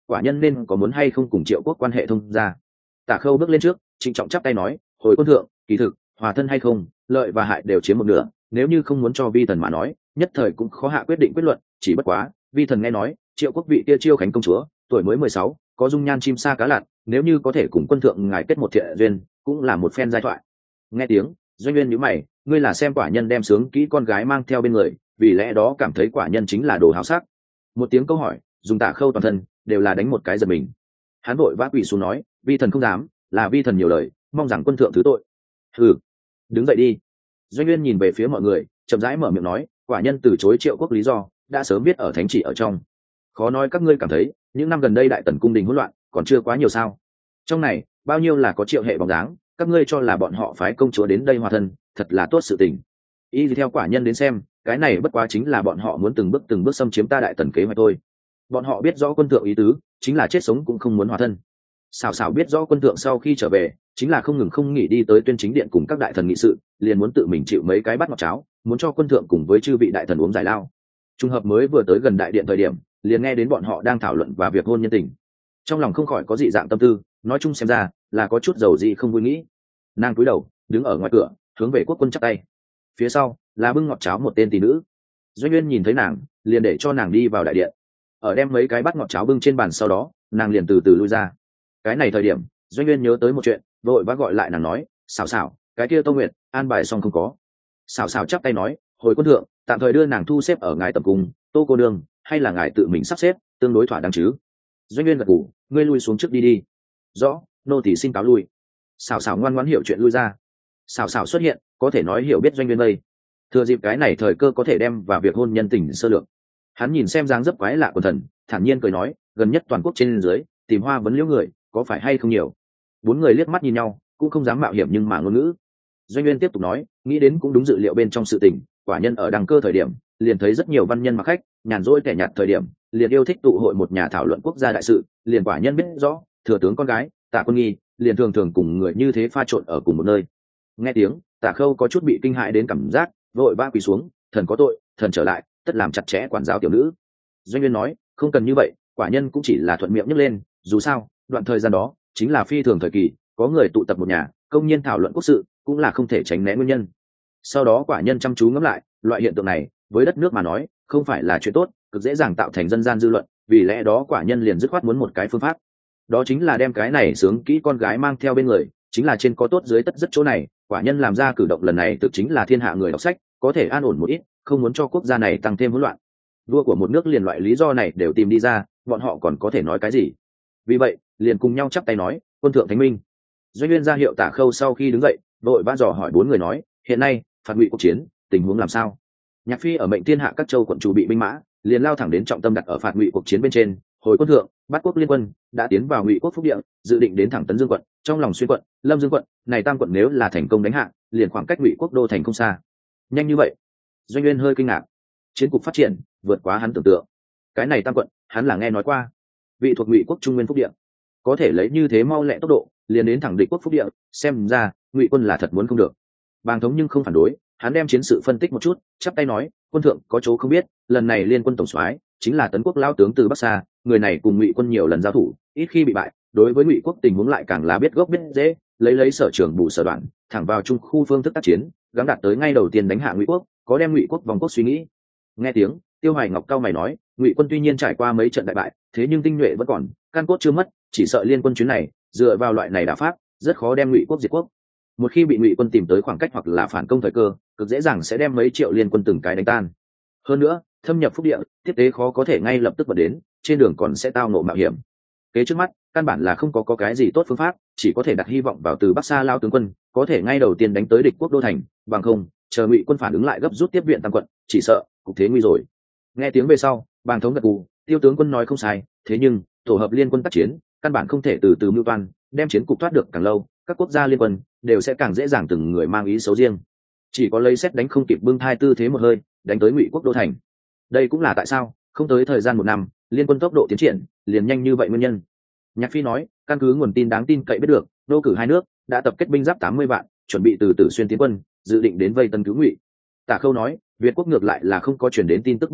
quả nhân nên có muốn hay không cùng Triệu quốc quan hệ thông gia. Tả Khâu bước lên trước, trịnh trọng chắp tay nói, hồi quân thượng, kỳ thực hòa thân hay không, lợi và hại đều chiếm một nửa, nếu như không muốn cho vi thần mà nói, nhất thời cũng khó hạ quyết định quyết luận, chỉ bất quá vi thần nghe nói Triệu quốc vị kia Chiêu Khánh công chúa tuổi mới 16, có dung nhan chim sa cá lặn, nếu như có thể cùng quân thượng ngài kết một thiện duyên, cũng là một phen giai thoại. Nghe tiếng, Doanh Nguyên nhíu mày, ngươi là xem quả nhân đem sướng kỹ con gái mang theo bên người, vì lẽ đó cảm thấy quả nhân chính là đồ háo sắc. Một tiếng câu hỏi, dùng Tả Khâu toàn thân đều là đánh một cái giật mình. Hắn vội vã quỳ xuống nói, vi thần không dám, là vi thần nhiều lời, mong rằng quân thượng thứ tội. Hừ, đứng dậy đi. Doanh Nguyên nhìn về phía mọi người, chậm rãi mở miệng nói, quả nhân từ chối Triệu quốc lý do đã sớm biết ở thánh chỉ ở trong. Khó nói các ngươi cảm thấy những năm gần đây đại tần cung đình hỗn loạn còn chưa quá nhiều sao? Trong này bao nhiêu là có Triệu hệ bóng dáng, các ngươi cho là bọn họ phái công chúa đến đây hòa thân, thật là tốt sự tình. Y theo quả nhân đến xem, cái này bất quá chính là bọn họ muốn từng bước xâm chiếm ta đại tần kế hoạch thôi. Bọn họ biết rõ quân thượng ý tứ, chính là chết sống cũng không muốn hòa thân. Xảo biết rõ quân thượng sau khi trở về, chính là không ngừng không nghỉ đi tới tuyên chính điện cùng các đại thần nghị sự, liền muốn tự mình chịu mấy cái bát ngọt cháo, muốn cho quân thượng cùng với chư vị đại thần uống giải lao. Trùng hợp mới vừa tới gần đại điện thời điểm, liền nghe đến bọn họ đang thảo luận và việc hôn nhân tình, trong lòng không khỏi có dị dạng tâm tư, nói chung xem ra là có chút dầu dị không vui nghĩ. Nàng cúi đầu đứng ở ngoài cửa, hướng về quốc quân chắp tay, phía sau là bưng ngọt cháo một tên tỷ nữ. Doanh Nguyên nhìn thấy nàng, liền để cho nàng đi vào đại điện, ở đem mấy cái bát ngọt cháo bưng trên bàn, sau đó nàng liền từ từ lui ra. Cái này thời điểm, Doanh Nguyên nhớ tới một chuyện, vội vã gọi lại nàng nói, xảo, cái kia Tô Nguyệt an bài xong không có? Xảo chắp tay nói, hồi quân thượng, tạm thời đưa nàng thu xếp ở ngài tầm cung, Tô cô đương, hay là ngài tự mình sắp xếp, tương đối thỏa đáng chứ? Doanh Nguyên gật gù, ngươi lui xuống trước đi. Rõ, nô tỳ xin cáo lui. Xảo ngoan ngoãn hiểu chuyện lui ra. Xảo xuất hiện, có thể nói hiểu biết Doanh Nguyên đây. Thừa dịp cái này thời cơ có thể đem vào việc hôn nhân tình sơ lược. Hắn nhìn xem dáng dấp quái lạ của thần, thản nhiên cười nói, gần nhất toàn quốc trên dưới tìm hoa vấn liễu người, có phải hay không nhiều? Bốn người liếc mắt nhìn nhau, cũng không dám mạo hiểm nhưng mà ngôn ngữ. Doanh Nguyên tiếp tục nói, nghĩ đến cũng đúng dự liệu bên trong sự tình, quả nhân ở đăng cơ thời điểm, liền thấy rất nhiều văn nhân mặc khách, nhàn rỗi kẻ nhạt thời điểm, liền yêu thích tụ hội một nhà thảo luận quốc gia đại sự, liền quả nhân biết rõ, thừa tướng con gái, Tạ Quân Nghi, liền thường cùng người như thế pha trộn ở cùng một nơi. Nghe tiếng, Tả Khâu có chút bị kinh hãi đến cảm giác, vội vã quỳ xuống, thần có tội, thần trở lại, tất làm chặt chẽ quản giáo tiểu nữ. Doanh Nguyên nói, không cần như vậy, quả nhân cũng chỉ là thuận miệng nhấc lên, dù sao, đoạn thời gian đó chính là phi thường thời kỳ, có người tụ tập một nhà, công nhiên thảo luận quốc sự, cũng là không thể tránh né nguyên nhân. Sau đó quả nhân chăm chú ngẫm lại, loại hiện tượng này, với đất nước mà nói, không phải là chuyện tốt, cực dễ dàng tạo thành dân gian dư luận, vì lẽ đó quả nhân liền dứt khoát muốn một cái phương pháp. Đó chính là đem cái này sướng kỹ con gái mang theo bên người, chính là trên có tốt dưới tất rất chỗ này, quả nhân làm ra cử động lần này thực chính là thiên hạ người đọc sách, có thể an ổn một ít, không muốn cho quốc gia này tăng thêm hỗn loạn. Vua của một nước liền loại lý do này đều tìm đi ra, bọn họ còn có thể nói cái gì? Vì vậy, liền cùng nhau chắp tay nói, quân thượng thánh minh. Doanh Nguyên ra hiệu Tả Khâu sau khi đứng dậy, đội vã dò hỏi bốn người nói, hiện nay phạt ngụy cuộc chiến tình huống làm sao? Nhạc Phi ở mệnh thiên hạ các châu quận chủ bị binh mã, liền lao thẳng đến trọng tâm đặt ở phạt ngụy cuộc chiến bên trên. Hồi quân thượng, Bát quốc liên quân đã tiến vào ngụy quốc phúc địa, dự định đến thẳng tấn Dương quận, trong lòng Xuyên quận, Lâm Dương quận, này tam quận nếu là thành công đánh hạ, liền khoảng cách ngụy quốc đô thành không xa. Nhanh như vậy? Doanh Nguyên hơi kinh ngạc. Chiến cục phát triển vượt quá hắn tưởng tượng. Cái này tam quận, hắn là nghe nói qua. Vị thuộc ngụy quốc trung nguyên phúc địa, có thể lấy như thế mau lẹ tốc độ liền đến thẳng địch quốc phúc địa, xem ra ngụy quân là thật muốn không được. Bàng Thống nhưng không phản đối, hắn đem chiến sự phân tích một chút, chắp tay nói, quân thượng có chỗ không biết, lần này liên quân tổng soái chính là tấn quốc lao tướng từ Bắc Sa, người này cùng ngụy quân nhiều lần giao thủ, ít khi bị bại, đối với ngụy quốc tình huống lại càng là biết gốc biết dễ, lấy sở trường bù sở đoạn, thẳng vào trung khu phương thức tác chiến, gắng đạt tới ngay đầu tiên đánh hạ ngụy quốc, có đem ngụy quốc vòng quốc suy nghĩ. Nghe tiếng, Tiêu Hoài Ngọc cao mày nói, ngụy quân tuy nhiên trải qua mấy trận đại bại, thế nhưng tinh nhuệ vẫn còn, căn cốt chưa mất, chỉ sợ liên quân chuyến này dựa vào loại này đả pháp, rất khó đem ngụy quốc diệt quốc. Một khi bị ngụy quân tìm tới khoảng cách hoặc là phản công thời cơ, cực dễ dàng sẽ đem mấy triệu liên quân từng cái đánh tan. Hơn nữa, thâm nhập phúc địa, tiếp tế khó có thể ngay lập tức vận đến, trên đường còn sẽ tao ngộ mạo hiểm. Kế trước mắt, căn bản là không có cái gì tốt phương pháp, chỉ có thể đặt hy vọng vào từ Bắc Sa lao tướng quân, có thể ngay đầu tiên đánh tới địch quốc đô thành, bằng không, chờ ngụy quân phản ứng lại gấp rút tiếp viện tam quận, chỉ sợ cục thế nguy rồi. Nghe tiếng về sau, Bàng Thống gật gù, Tiêu tướng quân nói không sai, thế nhưng tổ hợp liên quân tác chiến, căn bản không thể từ mưu toan, đem chiến cục thoát được càng lâu, các quốc gia liên quân đều sẽ càng dễ dàng từng người mang ý xấu riêng. Chỉ có lấy xét đánh không kịp bưng thai tư thế một hơi, đánh tới ngụy quốc đô thành. Đây cũng là tại sao không tới thời gian một năm, liên quân tốc độ tiến triển liền nhanh như vậy nguyên nhân. Nhạc Phi nói, căn cứ nguồn tin đáng tin cậy biết được, đô cử hai nước đã tập kết binh giáp 80 vạn, chuẩn bị từ Tử Xuyên tiến quân, dự định đến vây tấn cứu ngụy. Tả Khâu nói, Việt quốc ngược lại là không có truyền đến tin tức, bất quá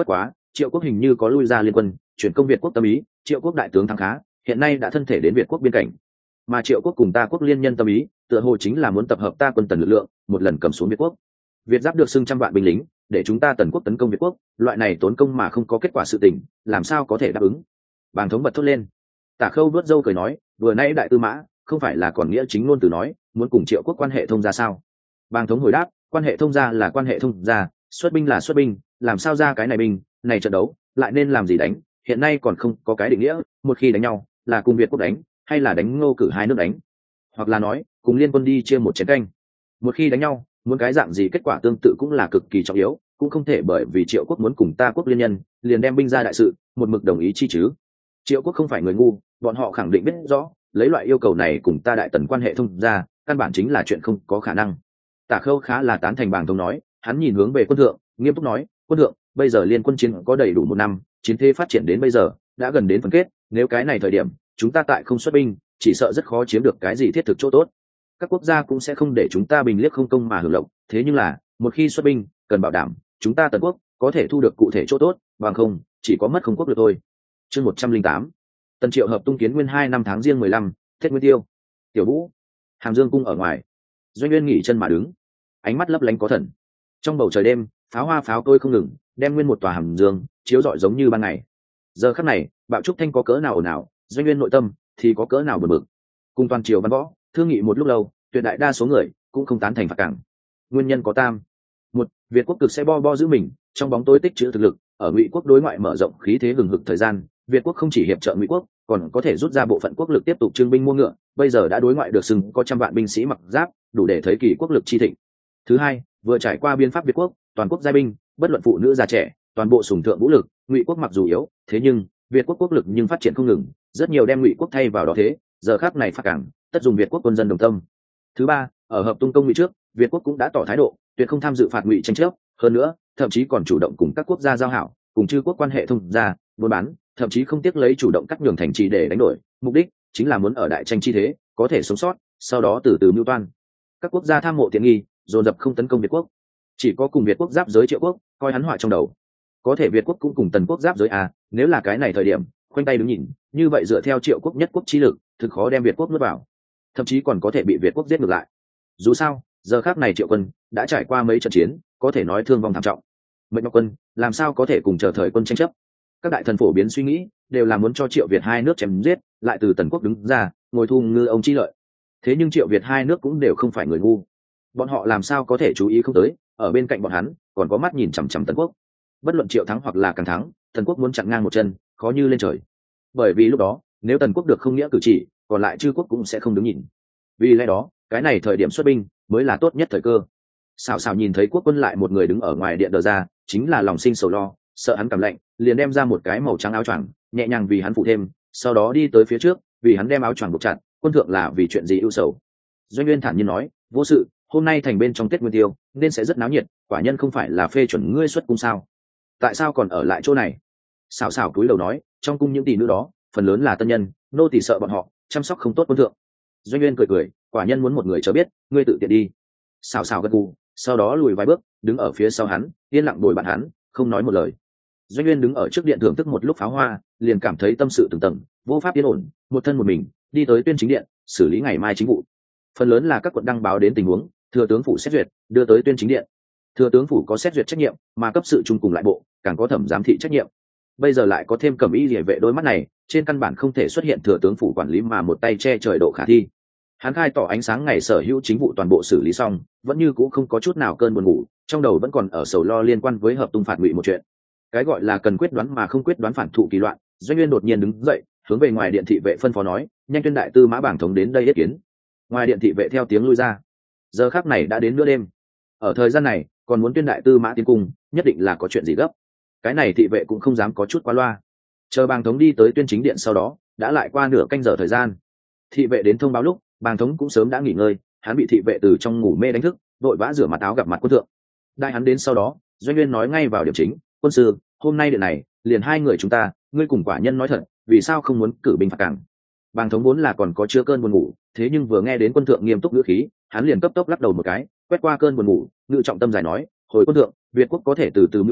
Triệu quốc hình như có lui ra liên quân, chuyển công Việt quốc tâm ý, Triệu quốc đại tướng thắng khá, hiện nay đã thân thể đến Việt quốc biên cảnh. Mà Triệu quốc cùng ta quốc liên nhân tâm ý, tựa hồ chính là muốn tập hợp ta quân tần lực lượng, một lần cầm xuống Việt quốc. Việt giáp được xưng trăm vạn binh lính, để chúng ta tần quốc tấn công Việt quốc, loại này tốn công mà không có kết quả sự tình, làm sao có thể đáp ứng? Bàng thống bật thốt lên. Tả Khâu vớt râu cười nói, vừa nãy đại tư mã không phải là còn nghĩa chính ngôn từ nói muốn cùng Triệu quốc quan hệ thông gia sao? Bàng thống hồi đáp, quan hệ thông gia là quan hệ thông gia, xuất binh là xuất binh, làm sao ra cái này binh, này trận đấu lại nên làm gì đánh, hiện nay còn không có cái định nghĩa, một khi đánh nhau là cùng Việt quốc đánh hay là đánh Ngô Cử hai nước đánh, hoặc là nói cùng liên quân đi chia một chén canh. Một khi đánh nhau, muốn cái dạng gì kết quả tương tự cũng là cực kỳ trọng yếu, cũng không thể bởi vì Triệu quốc muốn cùng ta quốc liên nhân liền đem binh ra đại sự, một mực đồng ý chi chứ. Triệu quốc không phải người ngu, bọn họ khẳng định biết rõ lấy loại yêu cầu này cùng ta đại tần quan hệ thông gia căn bản chính là chuyện không có khả năng. Tả Khâu khá là tán thành Bàng thống nói, hắn nhìn hướng về quân thượng, nghiêm túc nói, quân thượng, bây giờ liên quân chiến có đầy đủ một năm, chiến thế phát triển đến bây giờ đã gần đến phân kết, nếu cái này thời điểm chúng ta tại không xuất binh, chỉ sợ rất khó chiếm được cái gì thiết thực chỗ tốt. Các quốc gia cũng sẽ không để chúng ta bình liếc không công mà hưởng lộc, thế nhưng là một khi xuất binh cần bảo đảm chúng ta tần quốc có thể thu được cụ thể chỗ tốt, bằng không chỉ có mất không quốc được thôi. Chương 108. Tần Triệu hợp tung kiến nguyên 2 năm tháng riêng 15, Tết Nguyên Tiêu. Tiểu Vũ, Hàm Dương cung ở ngoài, Doanh Nguyên nghỉ chân mà đứng, ánh mắt lấp lánh có thần. Trong bầu trời đêm, pháo hoa pháo tôi không ngừng, đem nguyên một tòa Hàm Dương chiếu rọi giống như ban ngày. Giờ khắc này, bạo trúc thanh có cỡ nào ồn ào, Doanh Nguyên nội tâm thì có cỡ nào bực bực. Cùng toàn triều văn võ thương nghị một lúc lâu, tuyệt đại đa số người cũng không tán thành phạt cảng. Nguyên nhân có tam: một, Việt quốc cực sẽ bo giữ mình, trong bóng tối tích trữ thực lực, ở Ngụy quốc đối ngoại mở rộng khí thế hừng hực thời gian, Việt quốc không chỉ hiệp trợ Ngụy quốc, còn có thể rút ra bộ phận quốc lực tiếp tục trương binh mua ngựa, bây giờ đã đối ngoại được xưng có trăm vạn binh sĩ mặc giáp, đủ để thấy kỳ quốc lực chi thịnh. Thứ hai, vừa trải qua biên pháp Việt quốc, toàn quốc giai binh, bất luận phụ nữ già trẻ, toàn bộ sùng thượng vũ lực, Ngụy quốc mặc dù yếu, thế nhưng Việt quốc quốc lực nhưng phát triển không ngừng, rất nhiều đem Ngụy quốc thay vào đó thế, giờ khắc này phạt cảng, tất dùng Việt quốc quân dân đồng tâm. Thứ ba, ở hợp tung công Ngụy trước, Việt quốc cũng đã tỏ thái độ, tuyệt không tham dự phạt Ngụy tranh chấp, hơn nữa, thậm chí còn chủ động cùng các quốc gia giao hảo, cùng chư quốc quan hệ thông gia, buôn bán, thậm chí không tiếc lấy chủ động cắt nhường thành trì để đánh đổi, mục đích chính là muốn ở đại tranh chi thế có thể sống sót, sau đó từ từ mưu toan. Các quốc gia tham mộ tiện nghi, dồn dập không tấn công Việt quốc, chỉ có cùng Việt quốc giáp giới Triệu quốc coi hắn họa trong đầu. Có thể Việt quốc cũng cùng Tần quốc giáp giới à, nếu là cái này thời điểm khoanh tay đứng nhìn, như vậy dựa theo Triệu quốc nhất quốc chi lực, thực khó đem Việt quốc nuốt vào, thậm chí còn có thể bị Việt quốc giết ngược lại. Dù sao, giờ khác này Triệu quân đã trải qua mấy trận chiến, có thể nói thương vong thảm trọng. Mệnh Ngọc quân làm sao có thể cùng chờ thời quân tranh chấp? Các đại thần phổ biến suy nghĩ đều là muốn cho Triệu Việt hai nước chém giết, lại từ Tần quốc đứng ra ngồi thu ngư ông chi lợi. Thế nhưng Triệu Việt hai nước cũng đều không phải người ngu, bọn họ làm sao có thể chú ý không tới, ở bên cạnh bọn hắn còn có mắt nhìn chằm chằm Tần quốc. Bất luận Triệu thắng hoặc là càng thắng, Tần quốc muốn chặn ngang một chân khó như lên trời. Bởi vì lúc đó nếu Tần quốc được không nghĩa cử chỉ, còn lại chư quốc cũng sẽ không đứng nhìn. Vì lẽ đó cái này thời điểm xuất binh mới là tốt nhất thời cơ. Xào xào nhìn thấy quốc quân lại một người đứng ở ngoài điện đờ ra, chính là lòng sinh sầu lo, sợ hắn cảm lạnh, liền đem ra một cái màu trắng áo choàng, nhẹ nhàng vì hắn phụ thêm, sau đó đi tới phía trước, vì hắn đem áo choàng buộc chặt. Quân thượng là vì chuyện gì ưu sầu? Doanh Nguyên thản nhiên nói, vô sự, hôm nay thành bên trong Tết Nguyên Tiêu nên sẽ rất náo nhiệt, quả nhân không phải là phê chuẩn ngươi xuất cung sao? Tại sao còn ở lại chỗ này? Xào xào cúi đầu nói, trong cung những tỷ nữ đó phần lớn là tân nhân, nô tỳ sợ bọn họ chăm sóc không tốt quân thượng. Doanh Nguyên cười, quả nhân muốn một người cho biết, ngươi tự tiện đi. Xào xào gật gù, sau đó lùi vài bước, đứng ở phía sau hắn, yên lặng bồi bạn hắn, không nói một lời. Doanh Nguyên đứng ở trước điện thưởng thức một lúc pháo hoa, liền cảm thấy tâm sự từng tầng, vô pháp yên ổn, một thân một mình đi tới Tuyên Chính điện, xử lý ngày mai chính vụ. Phần lớn là các quận đăng báo đến tình huống, thừa tướng phủ xét duyệt, đưa tới Tuyên Chính điện. Thừa tướng phủ có xét duyệt trách nhiệm, mà cấp sự trung cùng lại bộ, càng có thẩm giám thị trách nhiệm. Bây giờ lại có thêm Cẩm Y Liễu vệ đôi mắt này, trên căn bản không thể xuất hiện thừa tướng phủ quản lý mà một tay che trời độ khả thi. Hắn khai tỏ ánh sáng ngày sở hữu chính vụ toàn bộ xử lý xong, vẫn như cũ không có chút nào cơn buồn ngủ, trong đầu vẫn còn ở sầu lo liên quan với hợp tung phạt Ngụy một chuyện. Cái gọi là cần quyết đoán mà không quyết đoán phản thụ kỳ loạn. Doanh Nguyên đột nhiên đứng dậy, hướng về ngoài điện thị vệ phân phó nói, nhanh Tuyên đại tư mã Bàng thống đến đây yết kiến. Ngoài điện thị vệ theo tiếng lui ra. Giờ khắc này đã đến nửa đêm, ở thời gian này còn muốn Tuyên đại tư mã tiến cung, nhất định là có chuyện gì gấp. Cái này thị vệ cũng không dám có chút quá loa. Chờ Bàng thống đi tới Tuyên Chính điện sau đó, đã lại qua nửa canh giờ thời gian. Thị vệ đến thông báo lúc, Bàng thống cũng sớm đã nghỉ ngơi, hắn bị thị vệ từ trong ngủ mê đánh thức, vội vã rửa mặt áo gặp mặt quân thượng. Đại hắn đến sau đó, Doanh Nguyên nói ngay vào điểm chính, quân sư, hôm nay điện này liền hai người chúng ta, ngươi cùng quả nhân nói thật, vì sao không muốn cử binh phạt cảng? Bàng thống vốn là còn có chưa cơn buồn ngủ, thế nhưng vừa nghe đến quân thượng nghiêm túc ngữ khí, hắn liền cấp tốc lắc đầu một cái, quét qua cơn buồn ngủ, ngự trọng tâm giải nói, hồi quân thượng, Việt quốc có thể từ từ mưu toan,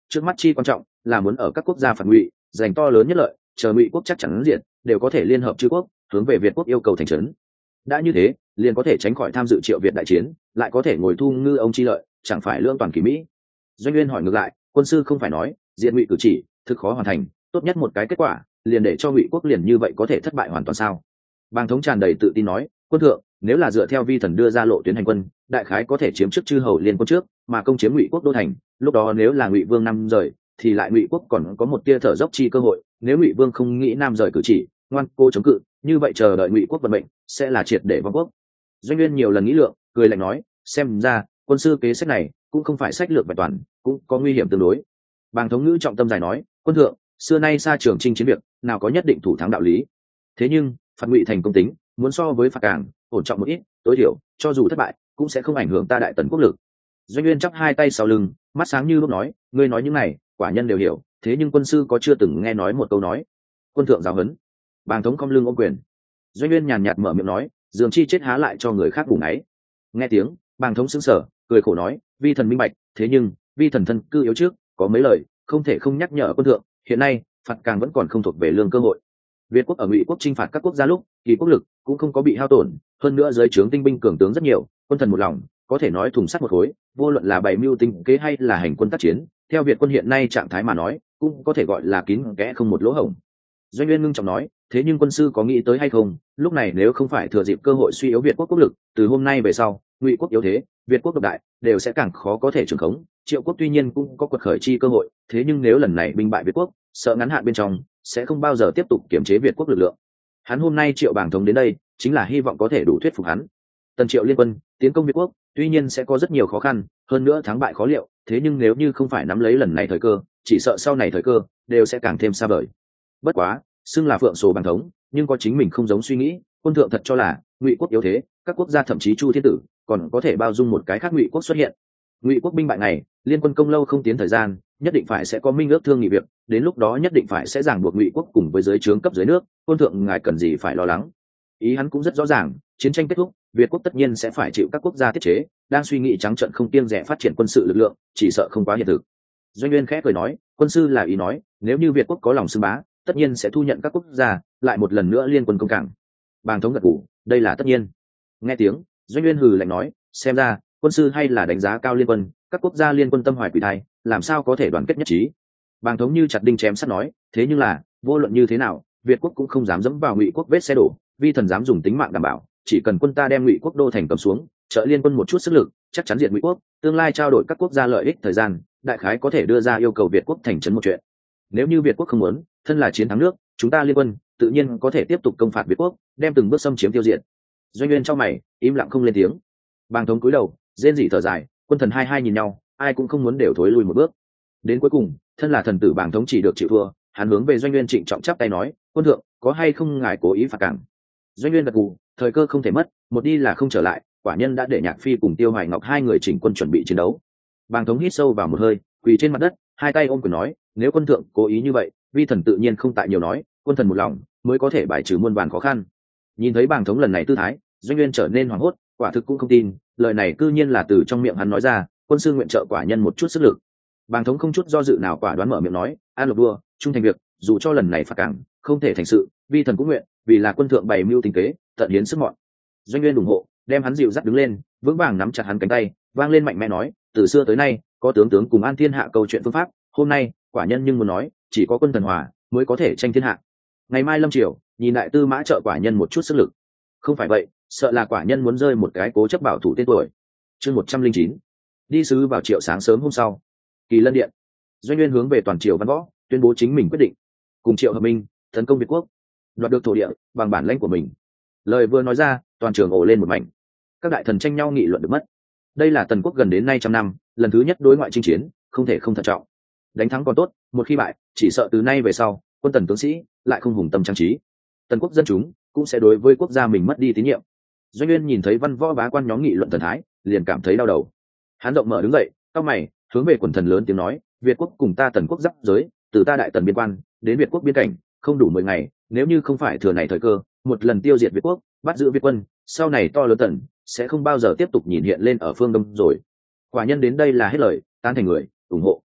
trước mắt chi quan trọng là muốn ở các quốc gia phản ngụy giành to lớn nhất lợi, chờ ngụy quốc chắc chắn diện đều có thể liên hợp chư quốc hướng về Việt quốc yêu cầu thành trấn. Đã như thế liền có thể tránh khỏi tham dự Triệu Việt đại chiến, lại có thể ngồi thu ngư ông chi lợi, chẳng phải lưỡng toàn kỳ mỹ. Doanh Nguyên hỏi ngược lại, quân sư không phải nói diện ngụy cử chỉ thực khó hoàn thành, tốt nhất một cái kết quả liền để cho ngụy quốc liền như vậy có thể thất bại hoàn toàn sao? Bàng thống tràn đầy tự tin nói, quân thượng, nếu là dựa theo vi thần đưa ra lộ tuyến hành quân, đại khái có thể chiếm trước chư hầu liên quân trước mà công chiếm ngụy quốc đô thành. Lúc đó nếu là ngụy vương năm rời thì lại ngụy quốc còn có một tia thở dốc chi cơ hội. Nếu ngụy vương không nghĩ nam rời cử chỉ, ngoan cố chống cự, như vậy chờ đợi ngụy quốc vận mệnh sẽ là triệt để vong quốc. Doanh Nguyên nhiều lần nghĩ lượng, cười lạnh nói, xem ra quân sư kế sách này cũng không phải sách lược vẹn toàn, cũng có nguy hiểm tương đối. Bàng thống ngữ trọng tâm dài nói, quân thượng, xưa nay xa trường chinh chiến việc nào có nhất định thủ thắng đạo lý. Thế nhưng phạt ngụy thành công tính muốn so với phạt cảng ổn trọng một ít, tối thiểu cho dù thất bại cũng sẽ không ảnh hưởng ta đại tần quốc lực. Doanh Nguyên chắp hai tay sau lưng, mắt sáng như lúc nói, ngươi nói những này quả nhân đều hiểu, thế nhưng quân sư có chưa từng nghe nói một câu nói? Quân thượng giáo huấn. Bàng thống cong lưng ôm quyền. Doanh Nguyên nhàn nhạt mở miệng nói, dường chi chết há lại cho người khác bùng ấy. Nghe tiếng, Bàng thống sững sờ, cười khổ nói, vi thần minh bạch, thế nhưng vi thần thân cư yếu trước, có mấy lời không thể không nhắc nhở quân thượng. Hiện nay phạt càng vẫn còn không thuộc về lương cơ hội. Việt quốc ở ngụy quốc chinh phạt các quốc gia lúc, kỳ quốc lực cũng không có bị hao tổn, hơn nữa dưới trướng tinh binh cường tướng rất nhiều, quân thần một lòng, có thể nói thùng sắt một khối, vô luận là bày mưu tinh kế hay là hành quân tác chiến, theo Việt quân hiện nay trạng thái mà nói, cũng có thể gọi là kín kẽ không một lỗ hổng. Doanh Nguyên ngưng trọng nói, thế nhưng quân sư có nghĩ tới hay không, lúc này nếu không phải thừa dịp cơ hội suy yếu Việt quốc quốc lực, từ hôm nay về sau, ngụy quốc yếu thế, Việt quốc độc đại, đều sẽ càng khó có thể trưởng khống. Triệu quốc tuy nhiên cũng có quật khởi chi cơ hội, thế nhưng nếu lần này binh bại Việt quốc, sợ ngắn hạn bên trong sẽ không bao giờ tiếp tục kiểm chế Việt quốc lực lượng. Hắn hôm nay Triệu Bàng thống đến đây, chính là hy vọng có thể đủ thuyết phục hắn. Tần Triệu liên quân tiến công Việt quốc, tuy nhiên sẽ có rất nhiều khó khăn, hơn nữa thắng bại khó liệu, thế nhưng nếu như không phải nắm lấy lần này thời cơ, chỉ sợ sau này thời cơ đều sẽ càng thêm xa vời. Bất quá, xưng là phượng sổ Bàng thống, nhưng có chính mình không giống suy nghĩ, quân thượng thật cho là ngụy quốc yếu thế, các quốc gia thậm chí Chu Thiên Tử còn có thể bao dung một cái khác ngụy quốc xuất hiện. Ngụy quốc binh bại này, liên quân công lâu không tiến thời gian, nhất định phải sẽ có minh ước thương nghị việc, đến lúc đó nhất định phải sẽ ràng buộc ngụy quốc cùng với dưới trướng cấp dưới nước, quân thượng ngài cần gì phải lo lắng. Ý hắn cũng rất rõ ràng, chiến tranh kết thúc, Việt quốc tất nhiên sẽ phải chịu các quốc gia tiết chế, đang suy nghĩ trắng trợn không kiêng dè phát triển quân sự lực lượng, chỉ sợ không quá hiện thực. Doanh Nguyên khẽ cười nói, quân sư là ý nói, nếu như Việt quốc có lòng xưng bá, tất nhiên sẽ thu nhận các quốc gia, lại một lần nữa liên quân công cảng. Bàng thống gật gù, đây là tất nhiên. Nghe tiếng, Doanh Nguyên hừ lạnh nói, xem ra quân sư hay là đánh giá cao liên quân, các quốc gia liên quân tâm hoài quỷ thai, làm sao có thể đoàn kết nhất trí. Bàng thống như chặt đinh chém sắt nói, thế nhưng là vô luận như thế nào, Việt quốc cũng không dám dẫm vào ngụy quốc vết xe đổ, vi thần dám dùng tính mạng đảm bảo, chỉ cần quân ta đem ngụy quốc đô thành cầm xuống, trợ liên quân một chút sức lực, chắc chắn diệt ngụy quốc, tương lai trao đổi các quốc gia lợi ích thời gian, đại khái có thể đưa ra yêu cầu Việt quốc thành trấn một chuyện. Nếu như Việt quốc không muốn, thân là chiến thắng nước, chúng ta liên quân tự nhiên có thể tiếp tục công phạt Việt quốc, đem từng bước xâm chiếm tiêu diệt. Doanh Nguyên trong mày im lặng không lên tiếng. Bàng thống cúi đầu rên rỉ thở dài, quân thần hai nhìn nhau, ai cũng không muốn đều thối lui một bước. Đến cuối cùng, thân là thần tử Bàng thống chỉ được chịu thua, hắn hướng về Doanh Nguyên trịnh trọng chắp tay nói, quân thượng, có hay không ngài cố ý phạt cảng? Doanh Nguyên gật gù, thời cơ không thể mất, một đi là không trở lại, quả nhân đã để Nhạc Phi cùng Tiêu Hoài Ngọc hai người chỉnh quân chuẩn bị chiến đấu. Bàng thống hít sâu vào một hơi, quỳ trên mặt đất, hai tay ôm quyền nói, nếu quân thượng cố ý như vậy, vi thần tự nhiên không tại nhiều nói, quân thần một lòng mới có thể bài trừ muôn vàn khó khăn. Nhìn thấy Bàng thống lần này tư thái, Doanh Nguyên trở nên hoảng hốt, quả thực cũng không tin, lời này cư nhiên là từ trong miệng hắn nói ra, quân sư nguyện trợ quả nhân một chút sức lực. Bàng thống không chút do dự nào quả đoán mở miệng nói, an lộc đua, trung thành việc, dù cho lần này phạt cảng không thể thành sự, vi thần cũng nguyện vì là quân thượng bày mưu tính kế, tận hiến sức mọn. Doanh Nguyên ủng hộ, đem hắn dịu dắt đứng lên, vững vàng nắm chặt hắn cánh tay, vang lên mạnh mẽ nói, từ xưa tới nay có tướng cùng an thiên hạ câu chuyện phương pháp, hôm nay quả nhân nhưng muốn nói, chỉ có quân thần hòa mới có thể tranh thiên hạ. Ngày mai lâm triều, nhìn đại tư mã trợ quả nhân một chút sức lực, không phải vậy sợ là quả nhân muốn rơi một cái cố chấp bảo thủ tên tuổi. Chương 109. Đi sứ vào Triệu sáng sớm hôm sau, Kỳ Lân điện, Doanh Nguyên hướng về toàn triều văn võ tuyên bố chính mình quyết định, cùng Triệu hợp minh tấn công Việt quốc, đoạt được thổ địa bằng bản lãnh của mình. Lời vừa nói ra, toàn trường ồ lên một mảnh, các đại thần tranh nhau nghị luận được mất. Đây là tần quốc gần đến nay trăm năm lần thứ nhất đối ngoại chinh chiến, không thể không thận trọng. Đánh thắng còn tốt, một khi bại, chỉ sợ từ nay về sau quân tần tướng sĩ lại không hùng tâm trang trí, tần quốc dân chúng cũng sẽ đối với quốc gia mình mất đi tín nhiệm. Doanh Nguyên nhìn thấy văn võ bá quan nhóm nghị luận thần thái, liền cảm thấy đau đầu. Hắn rộng mở đứng dậy, cau mày, hướng về quần thần lớn tiếng nói, Việt quốc cùng ta tần quốc giáp giới, từ ta đại tần biên quan đến Việt quốc biên cảnh không đủ 10 ngày, nếu như không phải thừa này thời cơ, một lần tiêu diệt Việt quốc, bắt giữ Việt quân, sau này to lớn tần sẽ không bao giờ tiếp tục nhìn hiện lên ở phương đông rồi. Quả nhân đến đây là hết lời, tán thành người ủng hộ.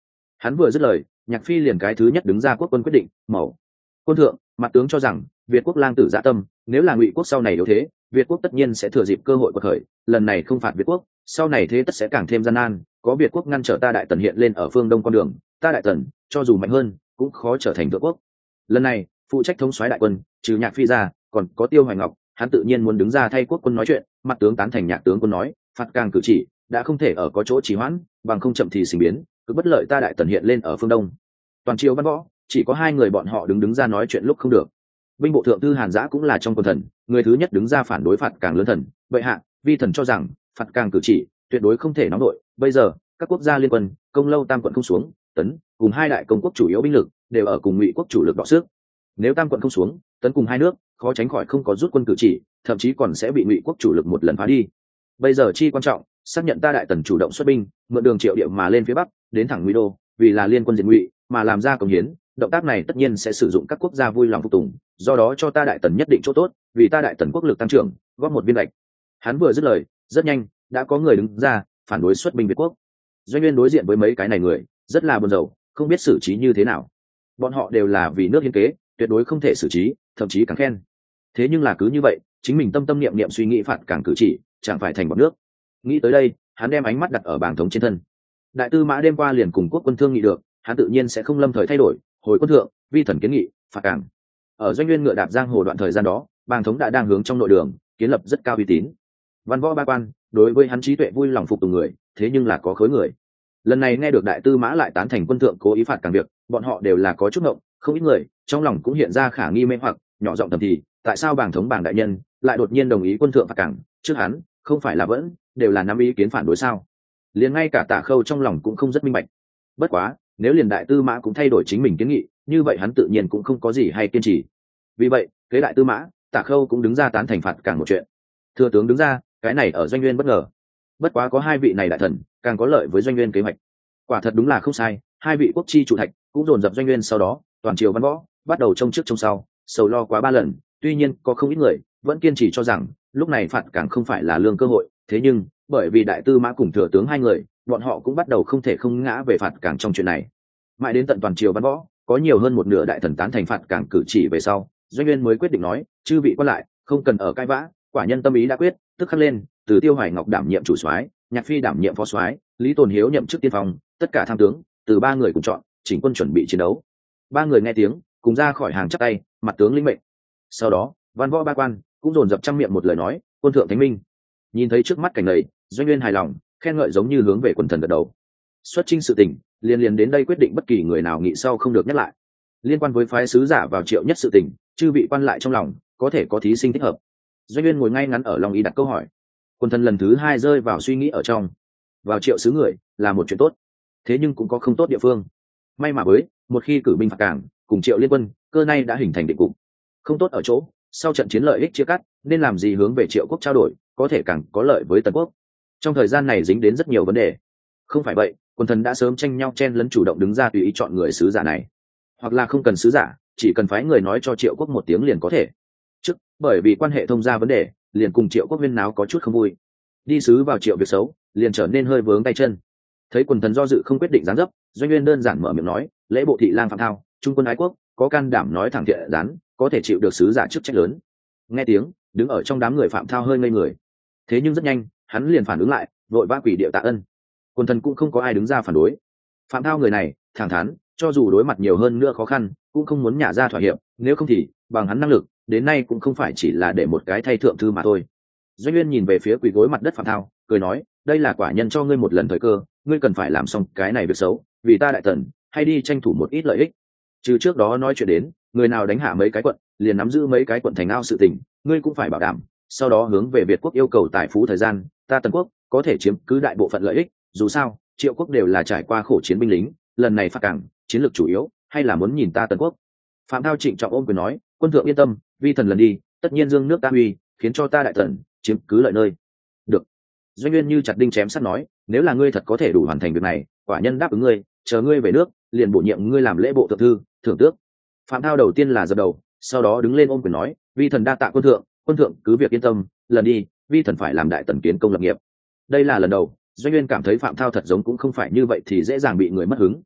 Hắn vừa dứt lời, Nhạc Phi liền cái thứ nhất đứng ra quốc quân quyết định, mẫu quân thượng, mặt tướng cho rằng Việt quốc lang tử dạ tâm, nếu là Ngụy quốc sau này yếu thế, Việt quốc tất nhiên sẽ thừa dịp cơ hội quật khởi, lần này không phạt Việt quốc, sau này thế tất sẽ càng thêm gian nan, có Việt quốc ngăn trở ta Đại Tần hiện lên ở phương đông con đường, ta Đại Tần cho dù mạnh hơn cũng khó trở thành thượng quốc. Lần này phụ trách thống soái đại quân trừ Nhạc Phi ra, còn có Tiêu Hoài Ngọc, hắn tự nhiên muốn đứng ra thay quốc quân nói chuyện. Mặt tướng tán thành Nhạc tướng quân nói, phạt càng cử chỉ đã không thể ở có chỗ trì hoãn, bằng không chậm thì sinh biến, cứ bất lợi ta Đại Tần hiện lên ở phương đông. Toàn triều văn võ chỉ có hai người bọn họ đứng ra nói chuyện lúc không được. Binh bộ thượng thư Hàn Dã cũng là trong quân thần, người thứ nhất đứng ra phản đối phạt càng lớn thần. Vậy hạ, vi thần cho rằng phạt càng cử chỉ tuyệt đối không thể nóng nổi. Bây giờ các quốc gia liên quân công lâu tam quận không xuống, tấn cùng hai đại công quốc chủ yếu binh lực đều ở cùng Ngụy quốc chủ lực đọ sức. Nếu tam quận không xuống, tấn cùng hai nước khó tránh khỏi không có rút quân cử chỉ, thậm chí còn sẽ bị Ngụy quốc chủ lực một lần phá đi. Bây giờ chi quan trọng, xác nhận ta Đại Tần chủ động xuất binh, mượn đường Triệu Điệu mà lên phía bắc, đến thẳng Ngụy đô, vì là liên quân diệt Ngụy mà làm ra công hiến. Động tác này tất nhiên sẽ sử dụng các quốc gia vui lòng phục tùng, do đó cho ta Đại Tần nhất định chỗ tốt, vì ta Đại Tần quốc lực tăng trưởng góp một viên gạch. Hắn vừa dứt lời, rất nhanh đã có người đứng ra phản đối xuất binh Việt quốc. Doanh Nguyên đối diện với mấy cái này người rất là buồn rầu, không biết xử trí như thế nào. Bọn họ đều là vì nước hiến kế, tuyệt đối không thể xử trí, thậm chí càng khen. Thế nhưng là cứ như vậy, chính mình tâm tâm niệm niệm suy nghĩ phạt càng cử chỉ, chẳng phải thành bọn nước. Nghĩ tới đây, hắn đem ánh mắt đặt ở bảng thống trên thân. Đại tư mã đêm qua liền cùng quốc quân thương nghị được, hắn tự nhiên sẽ không lâm thời thay đổi. Hồi quân thượng, vi thần kiến nghị phạt càng. Ở Doanh Nguyên ngựa đạp giang hồ đoạn thời gian đó, bàng thống đã đang hướng trong nội đường kiến lập rất cao uy tín. Văn võ ba quan đối với hắn trí tuệ vui lòng phục tùng người, thế nhưng là có khối người. Lần này nghe được đại tư mã lại tán thành quân thượng cố ý phạt càng việc, bọn họ đều là có chút ngộng, không ít người trong lòng cũng hiện ra khả nghi mê hoặc, nhỏ giọng thầm thì, tại sao bàng thống bàng đại nhân lại đột nhiên đồng ý quân thượng phạt càng, trước hắn không phải là vẫn đều là nắm ý kiến phản đối sao? Liền ngay cả Tả Khâu trong lòng cũng không rất minh bạch. Bất quá nếu liền đại tư mã cũng thay đổi chính mình kiến nghị, như vậy hắn tự nhiên cũng không có gì hay kiên trì. Vì vậy kế đại tư mã, Tả Khâu cũng đứng ra tán thành phạt càng một chuyện. Thừa tướng đứng ra, cái này ở Doanh Nguyên bất ngờ. Bất quá có hai vị này đại thần càng có lợi với Doanh Nguyên kế hoạch. Quả thật đúng là không sai, hai vị quốc chi chủ thạch cũng dồn dập Doanh Nguyên, sau đó toàn triều văn võ bắt đầu trông trước trông sau, sầu lo quá 3 lần. Tuy nhiên có không ít người vẫn kiên trì cho rằng lúc này phạt càng không phải là lương cơ hội, thế nhưng bởi vì đại tư mã cùng thừa tướng hai người, bọn họ cũng bắt đầu không thể không ngã về phạt càng trong chuyện này. Mãi đến tận toàn triều văn võ có nhiều hơn một nửa đại thần tán thành phạt càng cử chỉ về sau, Doanh Nguyên mới quyết định nói, chư vị quan lại không cần ở cãi vã, quả nhân tâm ý đã quyết, tức khắc lên, từ Tiêu Hoài Ngọc đảm nhiệm chủ soái, Nhạc Phi đảm nhiệm phó soái, Lý Tồn Hiếu nhậm chức tiên phong, tất cả tham tướng từ 3 người cùng chọn, chỉnh quân chuẩn bị chiến đấu. 3 người nghe tiếng cùng ra khỏi hàng chắp tay, mặt tướng lĩnh mệnh. Sau đó văn võ ba quan cũng dồn dập trăm miệng một lời nói, quân thượng thánh minh. Nhìn thấy trước mắt cảnh này, Doanh Nguyên hài lòng, khen ngợi giống như hướng về quần thần gật đầu. Xuất chinh sự tình liền đến đây quyết định, bất kỳ người nào nghĩ sau không được nhắc lại. Liên quan với phái sứ giả vào Triệu Nhất sự tình, chư vị quan lại trong lòng có thể có thí sinh thích hợp. Doanh Nguyên ngồi ngay ngắn ở lòng ý đặt câu hỏi. Quần thần lần thứ 2 rơi vào suy nghĩ ở trong. Vào Triệu sứ người là một chuyện tốt, thế nhưng cũng có không tốt địa phương. May mà với một khi cử binh phạt cảng cùng Triệu liên quân, cơ nay đã hình thành định cục. Không tốt ở chỗ sau trận chiến lợi ích chia cắt, nên làm gì hướng về Triệu quốc trao đổi có thể càng có lợi với Tần quốc. Trong thời gian này dính đến rất nhiều vấn đề. Không phải vậy, quần thần đã sớm tranh nhau chen lấn chủ động đứng ra tùy ý chọn người sứ giả này, hoặc là không cần sứ giả, chỉ cần phái người nói cho Triệu quốc một tiếng liền có thể. Trước bởi vì quan hệ thông gia vấn đề, liền cùng Triệu quốc huyên náo có chút không vui, đi sứ vào Triệu việc xấu liền trở nên hơi vướng tay chân. Thấy quần thần do dự không quyết định dáng dấp, Doanh Nguyên đơn giản mở miệng nói, lễ bộ thị lang Phạm Thao, trung quân ái quốc, có can đảm nói thẳng thiện rán, có thể chịu được sứ giả chức trách lớn. Nghe tiếng, đứng ở trong đám người Phạm Thao hơi ngây người, thế nhưng rất nhanh hắn liền phản ứng lại, vội vã quỳ điệu tạ ân. Quần thần cũng không có ai đứng ra phản đối. Phạm Thao người này thẳng thắn, cho dù đối mặt nhiều hơn nữa khó khăn cũng không muốn nhả ra thỏa hiệp, nếu không thì bằng hắn năng lực đến nay cũng không phải chỉ là để một cái thay thượng thư mà thôi. Doanh Nguyên nhìn về phía quỳ gối mặt đất Phạm Thao, cười nói, đây là quả nhân cho ngươi một lần thời cơ, ngươi cần phải làm xong cái này việc xấu, vì ta Đại Tần hay đi tranh thủ một ít lợi ích. Trừ trước đó nói chuyện đến người nào đánh hạ mấy cái quận liền nắm giữ mấy cái quận thành ao sự tình, ngươi cũng phải bảo đảm. Sau đó hướng về Việt quốc yêu cầu tài phú thời gian, ta Tần quốc có thể chiếm cứ đại bộ phận lợi ích. Dù sao Triệu quốc đều là trải qua khổ chiến binh lính, lần này phạt cảng chiến lược chủ yếu hay là muốn nhìn ta Tần quốc. Phạm Thao trịnh trọng ôm quyền nói, quân thượng yên tâm, vi thần lần đi tất nhiên dương nước ta uy, khiến cho ta Đại Tần chiếm cứ lợi nơi. Được. Doanh Nguyên như chặt đinh chém sắt nói, nếu là ngươi thật có thể đủ hoàn thành việc này, quả nhân đáp ứng ngươi, chờ ngươi về nước liền bổ nhiệm ngươi làm lễ bộ thượng thư, thưởng tước. Phạm Thao đầu tiên là dập đầu, sau đó đứng lên ôm quyền nói, vi thần đa tạ quân thượng cứ việc yên tâm, lần đi vi thần phải làm Đại Tần kiến công lập nghiệp. Đây là lần đầu Doanh Nguyên cảm thấy Phạm Thao thật giống cũng không phải như vậy thì dễ dàng bị người mất hứng.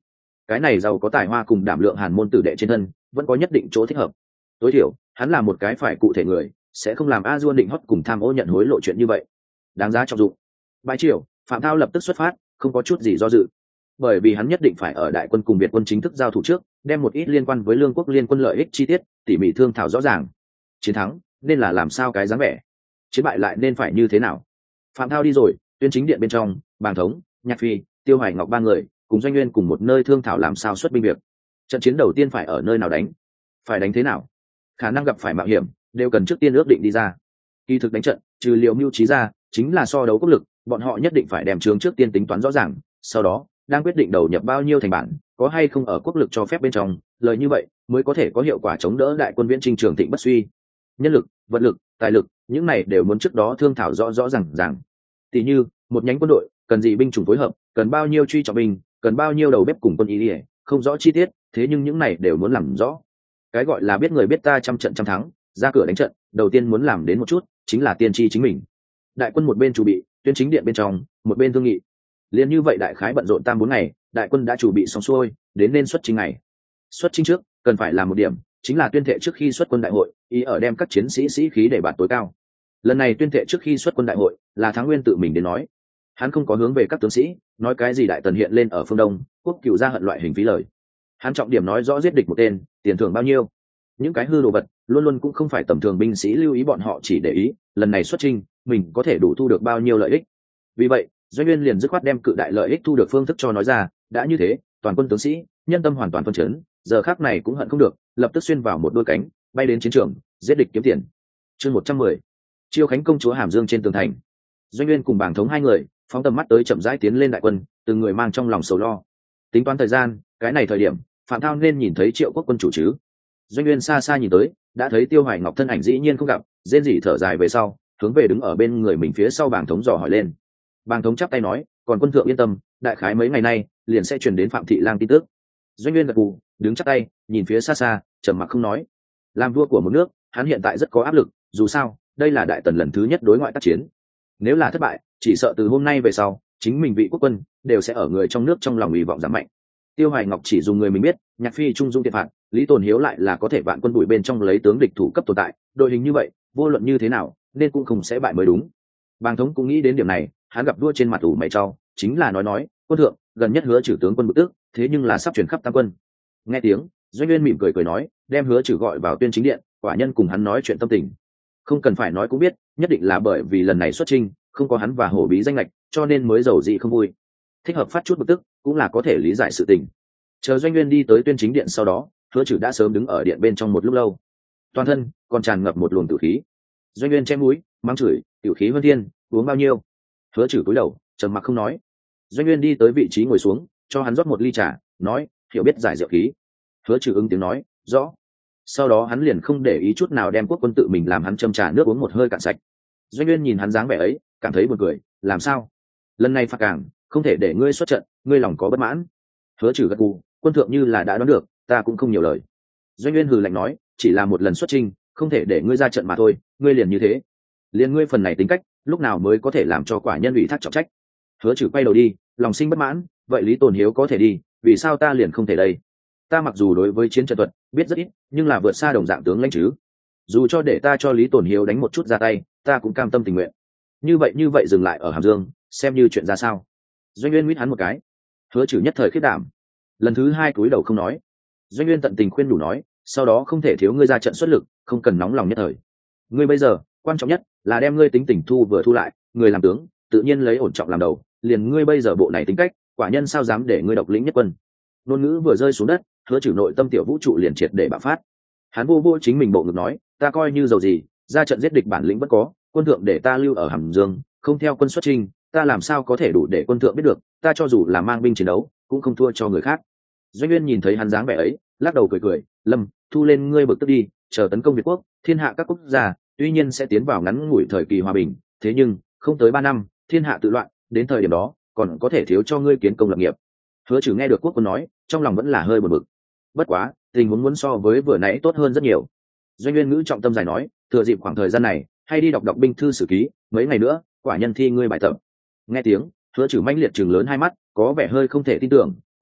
cái này giàu có tài hoa cùng đảm lượng hàn môn tử đệ trên thân vẫn có nhất định chỗ thích hợp. Tối thiểu hắn là một cái phải cụ thể người, sẽ không làm a dua định hót cùng tham ô nhận hối lộ chuyện như vậy, đáng giá trọng dụng. Bãi triều, Phạm Thao lập tức xuất phát, không có chút gì do dự, bởi vì hắn nhất định phải ở đại quân cùng Việt quân chính thức giao thủ trước, đem một ít liên quan với lương quốc liên quân lợi ích chi tiết tỉ mỉ thương thảo rõ ràng. Chiến thắng nên là làm sao cái dáng vẻ, chiến bại lại nên phải như thế nào. Phạm Thao đi rồi, Tuyên chính điện bên trong, Bàng Thống, Nhạc Phi, Tiêu Hoài Ngọc ba người cùng Doanh Nguyên cùng một nơi thương thảo làm sao xuất binh việc. Trận chiến đầu tiên phải ở nơi nào đánh, phải đánh thế nào, khả năng gặp phải mạo hiểm đều cần trước tiên ước định đi ra. Kỳ thực đánh trận trừ liệu mưu trí ra chính là so đấu quốc lực, bọn họ nhất định phải đem trướng trước tiên tính toán rõ ràng, sau đó đang quyết định đầu nhập bao nhiêu thành bản, có hay không ở quốc lực cho phép bên trong, lời như vậy mới có thể có hiệu quả chống đỡ đại quân viễn chinh trường thịnh bất suy. Nhân lực, vật lực, tài lực, những này đều muốn trước đó thương thảo rõ ràng. Tỷ như một nhánh quân đội cần gì binh chủng phối hợp, cần bao nhiêu truy trọng binh, cần bao nhiêu đầu bếp cùng quân y, không rõ chi tiết, thế nhưng những này đều muốn làm rõ. Cái gọi là biết người biết ta, trăm trận trăm thắng, ra cửa đánh trận đầu tiên muốn làm đến một chút chính là tiên tri chính mình. Đại quân một bên chuẩn bị, Tuyên chính điện bên trong một bên thương nghị. Liên như vậy đại khái bận rộn 3-4 ngày, đại quân đã chuẩn bị xong xuôi, đến nên xuất chinh ngày. Xuất chinh trước cần phải làm một điểm chính là tuyên thệ trước khi xuất quân đại hội, ý ở đem các chiến sĩ sĩ khí để bạt tối cao. Lần này tuyên thệ trước khi xuất quân đại hội là Thắng Nguyên tự mình đến nói, hắn không có hướng về các tướng sĩ nói cái gì đại tần hiện lên ở phương đông, quốc cửu ra hận loại hình phí lời. Hắn trọng điểm nói rõ giết địch một tên, tiền thưởng bao nhiêu. Những cái hư đồ vật luôn luôn cũng không phải tầm thường binh sĩ lưu ý, bọn họ chỉ để ý lần này xuất chinh mình có thể đủ thu được bao nhiêu lợi ích. Vì vậy Doanh Nguyên liền dứt khoát đem cự đại lợi ích thu được phương thức cho nói ra. Đã như thế, toàn quân tướng sĩ nhân tâm hoàn toàn phân chấn, giờ khác này cũng hận không được lập tức xuyên vào một đôi cánh bay đến chiến trường giết địch kiếm tiền. Chương 110, chiêu khánh công chúa hàm dương trên tường thành. Doanh Nguyên cùng Bàng Thống hai người phóng tầm mắt tới chậm rãi tiến lên đại quân, từng người mang trong lòng sầu lo. Tính toán thời gian, cái này thời điểm Phạm Thao nên nhìn thấy Triệu Quốc quân chủ chứ. Doanh Nguyên xa xa nhìn tới, đã thấy Tiêu Hoài Ngọc thân ảnh dĩ nhiên không gặp, rên rỉ thở dài về sau, hướng về đứng ở bên người mình phía sau Bàng Thống dò hỏi lên. Bàng Thống chắp tay nói, còn quân thượng yên tâm, đại khái mấy ngày nay liền sẽ truyền đến Phạm thị lang tin tức. Doanh Nguyên gật gù, đứng chắp tay nhìn phía xa xa, trầm mặc không nói. Làm vua của một nước, hắn hiện tại rất có áp lực, dù sao đây là đại tần lần thứ nhất đối ngoại tác chiến, nếu là thất bại chỉ sợ từ hôm nay về sau chính mình vị quốc quân đều sẽ ở người trong nước trong lòng hy vọng giảm mạnh. Tiêu Hoài Ngọc chỉ dùng người mình biết, Nhạc Phi trung dung thiện phạt, Lý Tồn Hiếu lại là có thể vạn quân bụi bên trong lấy tướng địch thủ cấp tồn tại, đội hình như vậy vô luận như thế nào nên cũng không sẽ bại mới đúng. Bàng Thống cũng nghĩ đến điểm này, hắn gặp vua trên mặt ủ mày trao, chính là nói quân thượng gần nhất hứa trừ tướng quân bực tức, thế nhưng là sắp chuyển khắp tam quân. Nghe tiếng, Doanh Nguyên mỉm cười nói, đem hứa trừ gọi vào Tuyên chính điện, quả nhân cùng hắn nói chuyện tâm tình. Không cần phải nói cũng biết, nhất định là bởi vì lần này xuất chinh không có hắn và hổ bí danh lệch, cho nên mới giàu dị không vui. Thích hợp phát chút bực tức cũng là có thể lý giải sự tình. Chờ Doanh Nguyên đi tới Tuyên chính điện sau đó, hứa trừ đã sớm đứng ở điện bên trong một lúc lâu, toàn thân còn tràn ngập một luồng tử khí. Doanh Nguyên che mũi mắng chửi, tiểu khí hơn thiên, uống bao nhiêu? Hứa trừ cúi đầu trầm mặc không nói. Doanh Nguyên đi tới vị trí ngồi xuống, cho hắn rót một ly trà, nói, hiểu biết giải rượu khí. Hứa trừ ứng tiếng nói, rõ. Sau đó hắn liền không để ý chút nào đem quốc quân tự mình làm hắn châm trà nước uống một hơi cạn sạch. Doanh Nguyên nhìn hắn dáng vẻ ấy, cảm thấy buồn cười, làm sao? Lần này phạt cảng, không thể để ngươi xuất trận, ngươi lòng có bất mãn. Hứa trừ gật gù, quân thượng như là đã đoán được, ta cũng không nhiều lời. Doanh Nguyên hừ lạnh nói, chỉ là một lần xuất chinh, không thể để ngươi ra trận mà thôi, ngươi liền như thế. Liền ngươi phần này tính cách, lúc nào mới có thể làm cho quả nhân ủy thác trọng trách? Hứa trừ quay đầu đi, lòng sinh bất mãn, vậy Lý Tồn Hiếu có thể đi, vì sao ta liền không thể đây? Ta mặc dù đối với chiến trận thuật biết rất ít, nhưng là vượt xa đồng dạng tướng lãnh chứ. Dù cho để ta cho Lý Tồn Hiếu đánh một chút ra tay, ta cũng cam tâm tình nguyện. Như vậy dừng lại ở Hàm Dương, xem như chuyện ra sao? Doanh Nguyên nguyết hắn một cái. Hứa trừ nhất thời khiết đảm, lần thứ hai cúi đầu không nói. Doanh Nguyên tận tình khuyên đủ nói, sau đó không thể thiếu ngươi ra trận xuất lực, không cần nóng lòng nhất thời. Ngươi bây giờ quan trọng nhất là đem ngươi tính tình thu lại, người làm tướng tự nhiên lấy ổn trọng làm đầu, liền ngươi bây giờ bộ này tính cách, quả nhân sao dám để ngươi độc lĩnh nhất quân. Ngôn ngữ vừa rơi xuống đất, hứa trừ nội tâm tiểu vũ trụ liền triệt để bạo phát. Hắn vô chính mình bộ ngực nói, ta coi như giàu gì, ra trận giết địch bản lĩnh bất có, quân thượng để ta lưu ở Hàm Dương, không theo quân xuất chinh, ta làm sao có thể đủ để quân thượng biết được, ta cho dù là mang binh chiến đấu cũng không thua cho người khác. Doanh Nguyên nhìn thấy hắn dáng vẻ ấy, lắc đầu cười, Lâm, thu lên ngươi bực tức đi, chờ tấn công Việt quốc, thiên hạ các quốc gia tuy nhiên sẽ tiến vào ngắn ngủi thời kỳ hòa bình, thế nhưng không tới 3 năm thiên hạ tự loạn, đến thời điểm đó còn có thể thiếu cho ngươi kiến công lập nghiệp. Hứa trừ nghe được quốc quân nói, trong lòng vẫn là hơi buồn bực. Bất quá tình huống muốn so với vừa nãy tốt hơn rất nhiều. Doanh Nguyên ngữ trọng tâm dài nói, thừa dịp khoảng thời gian này hay đi đọc binh thư sử ký, mấy ngày nữa quả nhân thi ngươi bài tập. Nghe tiếng, hứa trừ manh liệt trừng lớn hai mắt, có vẻ hơi không thể tin tưởng, quân thượng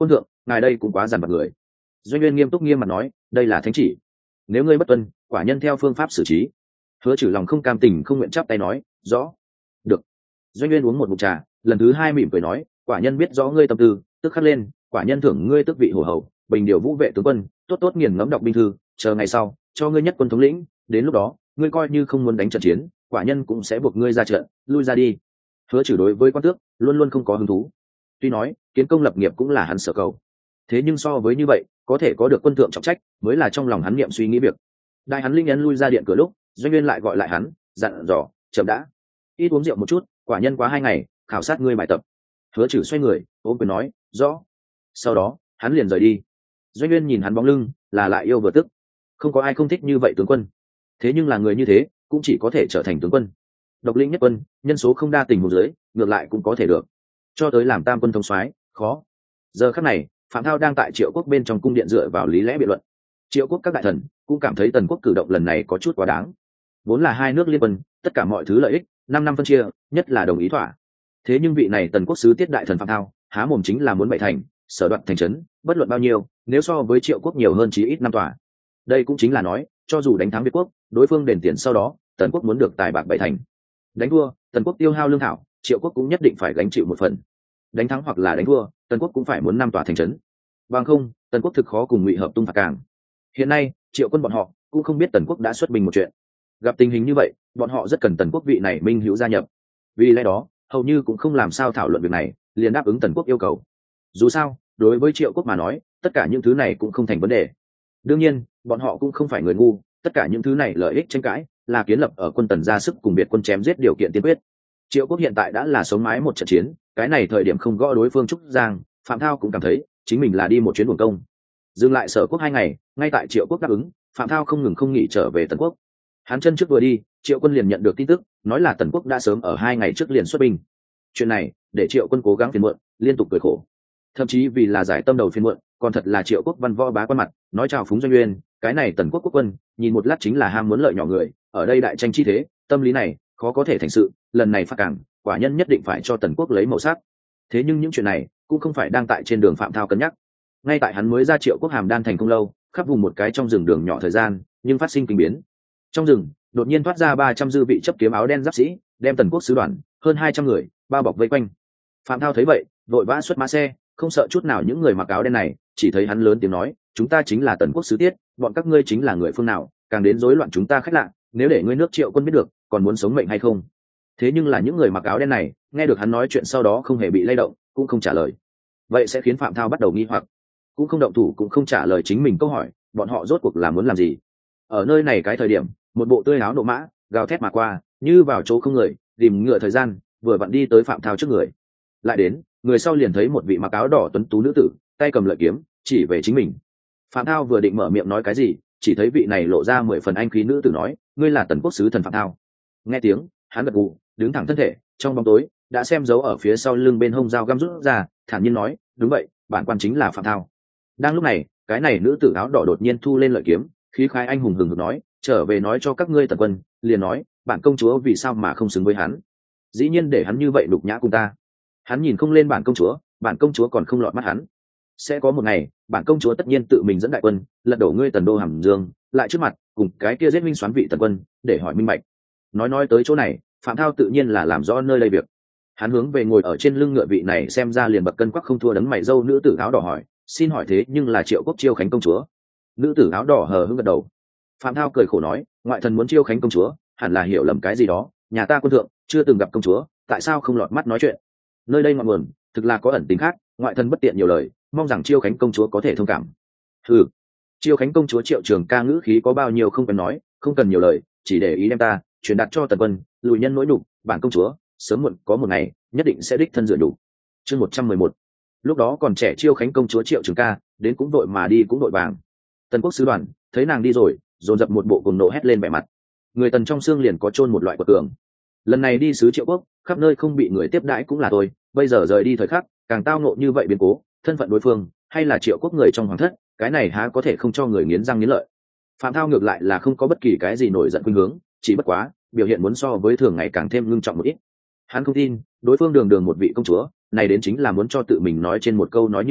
ngài đây cũng quá dằn vặt người. Doanh Nguyên nghiêm túc nghiêm mặt nói, đây là thánh chỉ, nếu ngươi bất tuân, quả nhân theo phương pháp xử trí. Hứa Trừ lòng không cam tình không nguyện chắp tay nói, rõ. Được. Doanh Nguyên uống một ngụm trà, lần thứ hai mỉm cười nói, quả nhân biết rõ ngươi tâm tư, tức khắc lên, quả nhân thưởng ngươi tước vị hổ hầu, bình điều vũ vệ tướng quân, tốt tốt nghiền ngẫm đọc binh thư, chờ ngày sau cho ngươi nhất quân thống lĩnh, đến lúc đó ngươi coi như không muốn đánh trận chiến, quả nhân cũng sẽ buộc ngươi ra trận, lui ra đi. Hứa Trừ đối với quan tước luôn luôn không có hứng thú, tuy nói kiến công lập nghiệp cũng là hắn sở cầu, thế nhưng so với như vậy có thể có được quân thượng trọng trách mới là trong lòng hắn niệm suy nghĩ việc. Đại hắn linh ấn lui ra điện cửa lúc, Doanh Nguyên lại gọi lại hắn, dặn dò, chậm đã, ít uống rượu một chút, quả nhân quá 2 ngày khảo sát ngươi bài tập. Hứa Trừ xoay người ôm quyền nói, rõ. Sau đó hắn liền rời đi. Doanh Nguyên nhìn hắn bóng lưng là lại yêu vừa tức. Không có ai không thích như vậy tướng quân, thế nhưng là người như thế cũng chỉ có thể trở thành tướng quân. Độc lĩnh nhất quân, nhân số không đa tình huống dưới ngược lại cũng có thể được, cho tới làm tam quân thống soái khó. Giờ khắc này Phạm Thao đang tại Triệu Quốc bên trong cung điện dựa vào lý lẽ biện luận. Triệu Quốc các đại thần cũng cảm thấy Tần Quốc cử động lần này có chút quá đáng, vốn là 2 nước liên quân, tất cả mọi thứ lợi ích 5 năm phân chia, nhất là đồng ý thỏa. Thế nhưng vị này Tần Quốc sứ tiết đại thần Phạm Thao há mồm chính là muốn bày thành sở đoạn thành trấn, bất luận bao nhiêu, nếu so với Triệu Quốc nhiều hơn chí ít 5 tòa. Đây cũng chính là nói, cho dù đánh thắng Việt Quốc, đối phương đền tiền sau đó, Tần Quốc muốn được tài bạc bày thành. Đánh thua, Tần Quốc tiêu hao lương thảo, Triệu Quốc cũng nhất định phải gánh chịu một phần. Đánh thắng hoặc là đánh thua, Tần Quốc cũng phải muốn 5 tòa thành trấn. Bằng không, Tần Quốc thực khó cùng Ngụy hợp tung phạt Cảng. Hiện nay, Triệu quân bọn họ cũng không biết Tần Quốc đã xuất binh một chuyện. Gặp tình hình như vậy, bọn họ rất cần Tần Quốc vị này minh hữu gia nhập. Vì lẽ đó, hầu như cũng không làm sao thảo luận việc này, liền đáp ứng Tần Quốc yêu cầu. Dù sao, đối với Triệu Quốc mà nói, tất cả những thứ này cũng không thành vấn đề. Đương nhiên, bọn họ cũng không phải người ngu, tất cả những thứ này lợi ích tranh cãi là kiến lập ở quân Tần ra sức cùng biệt quân chém giết điều kiện tiên quyết. Triệu Quốc hiện tại đã là sống mái một trận chiến, cái này thời điểm không gõ đối phương trúc giang, Phạm Thao cũng cảm thấy chính mình là đi một chuyến buồn công. Dừng lại Sở Quốc 2 ngày, ngay tại Triệu Quốc đáp ứng, Phạm Thao không ngừng không nghỉ trở về Tần Quốc. Hắn chân trước vừa đi, Triệu quân liền nhận được tin tức, nói là Tần Quốc đã sớm ở 2 ngày trước liền xuất binh. Chuyện này để Triệu quân cố gắng phiền muộn, liên tục cười khổ. Thậm chí vì là giải tâm đầu phiền muộn, còn thật là Triệu Quốc văn võ bá quan mặt, nói chào phúng Doanh Nguyên, cái này Tần Quốc quốc quân, nhìn một lát chính là ham muốn lợi nhỏ người, ở đây đại tranh chi thế, tâm lý này khó có thể thành sự, lần này phạt Cảng, quả nhân nhất định phải cho Tần Quốc lấy màu sắc. Thế nhưng những chuyện này cũng không phải đang tại trên đường Phạm Thao cân nhắc. Ngay tại hắn mới ra Triệu Quốc Hàm Đan thành không lâu, khắp vùng một cái trong rừng đường nhỏ thời gian, nhưng phát sinh kinh biến. Trong rừng đột nhiên thoát ra 300 dư vị chấp kiếm áo đen giáp sĩ, đem Tần Quốc sứ đoàn hơn 200 người bao bọc vây quanh. Phạm Thao thấy vậy, vội vã xuất mã xe, không sợ chút nào những người mặc áo đen này, chỉ thấy hắn lớn tiếng nói, chúng ta chính là Tần Quốc sứ tiết, bọn các ngươi chính là người phương nào, càng đến rối loạn chúng ta khách lạ, nếu để ngươi nước Triệu quân biết được, còn muốn sống mệnh hay không? Thế nhưng là những người mặc áo đen này, nghe được hắn nói chuyện sau đó không hề bị lay động, cũng không trả lời. Vậy sẽ khiến Phạm Thao bắt đầu nghi hoặc, cũng không động thủ cũng không trả lời chính mình câu hỏi, bọn họ rốt cuộc là muốn làm gì? Ở nơi này cái thời điểm, một bộ tươi áo nộ mã gào thét mà qua, như vào chỗ không người, rìm ngựa thời gian, vừa vặn đi tới Phạm Thao trước người. Lại đến, người sau liền thấy một vị mặc áo đỏ tuấn tú nữ tử, tay cầm lợi kiếm, chỉ về chính mình. Phạm Thao vừa định mở miệng nói cái gì, chỉ thấy vị này lộ ra 10 phần anh khí nữ tử nói, ngươi là Tần Quốc sứ thần Phạm Thao. Nghe tiếng, hắn gật gù, đứng thẳng thân thể, trong bóng tối đã xem dấu ở phía sau lưng bên hông dao găm rút ra, thản nhiên nói, đúng vậy, bản quan chính là Phạm Thao. Đang lúc này, cái này nữ tử áo đỏ đột nhiên thu lên lợi kiếm, khí khái anh hùng hừng hực nói, trở về nói cho các ngươi Tần quân, liền nói, bản công chúa vì sao mà không xứng với hắn, dĩ nhiên để hắn như vậy đục nhã cùng ta. Hắn nhìn không lên bản công chúa còn không lọt mắt hắn. Sẽ có một ngày, bản công chúa tất nhiên tự mình dẫn đại quân lật đổ ngươi Tần đô Hàm Dương, lại trước mặt cùng cái kia giết minh xoán vị Tần quân, để hỏi minh bạch. Nói tới chỗ này, Phạm Thao tự nhiên là làm rõ nơi đây việc. Hắn hướng về ngồi ở trên lưng ngựa vị này xem ra liền bậc cân quắc không thua đấng mày râu nữ tử áo đỏ hỏi, xin hỏi thế nhưng là Triệu Quốc Chiêu Khánh công chúa? Nữ tử áo đỏ hờ hững gật đầu. Phạm Thao cười khổ nói, ngoại thần muốn Chiêu Khánh công chúa, hẳn là hiểu lầm cái gì đó, nhà ta quân thượng chưa từng gặp công chúa, tại sao không lọt mắt nói chuyện? Nơi đây ngọn nguồn thực là có ẩn tính khác, ngoại thần bất tiện nhiều lời, mong rằng Chiêu Khánh công chúa có thể thông cảm. Chiêu Khánh công chúa Triệu Trường Ca ngữ khí có bao nhiêu không cần nói, không cần nhiều lời, chỉ để ý đem ta truyền đạt cho Tần quân, lùi nhân nỗi nhục, bản công chúa sớm muộn có một ngày nhất định sẽ đích thân dựa đủ. Chương 111. Lúc đó còn trẻ Chiêu Khánh công chúa Triệu Trường Ca đến cũng đội mà đi cũng đội vàng. Tần Quốc sứ đoàn thấy nàng đi rồi, dồn dập một bộ cùng nộ hét lên vẻ mặt. Người Tần trong xương liền có chôn một loại quật cường. Lần này đi sứ Triệu Quốc, khắp nơi không bị người tiếp đãi cũng là tôi, bây giờ rời đi thời khắc, càng tao ngộ như vậy biến cố, thân phận đối phương hay là Triệu Quốc người trong hoàng thất, cái này há có thể không cho người nghiến răng nghiến lợi. Phạm Thao ngược lại là không có bất kỳ cái gì nổi giận khuynh hướng, chỉ bất quá biểu hiện muốn so với thường ngày càng thêm ngưng trọng một ít. Hắn không tin đối phương đường đường một vị công chúa này đến chính là muốn cho tự mình nói trên một câu nói như vậy,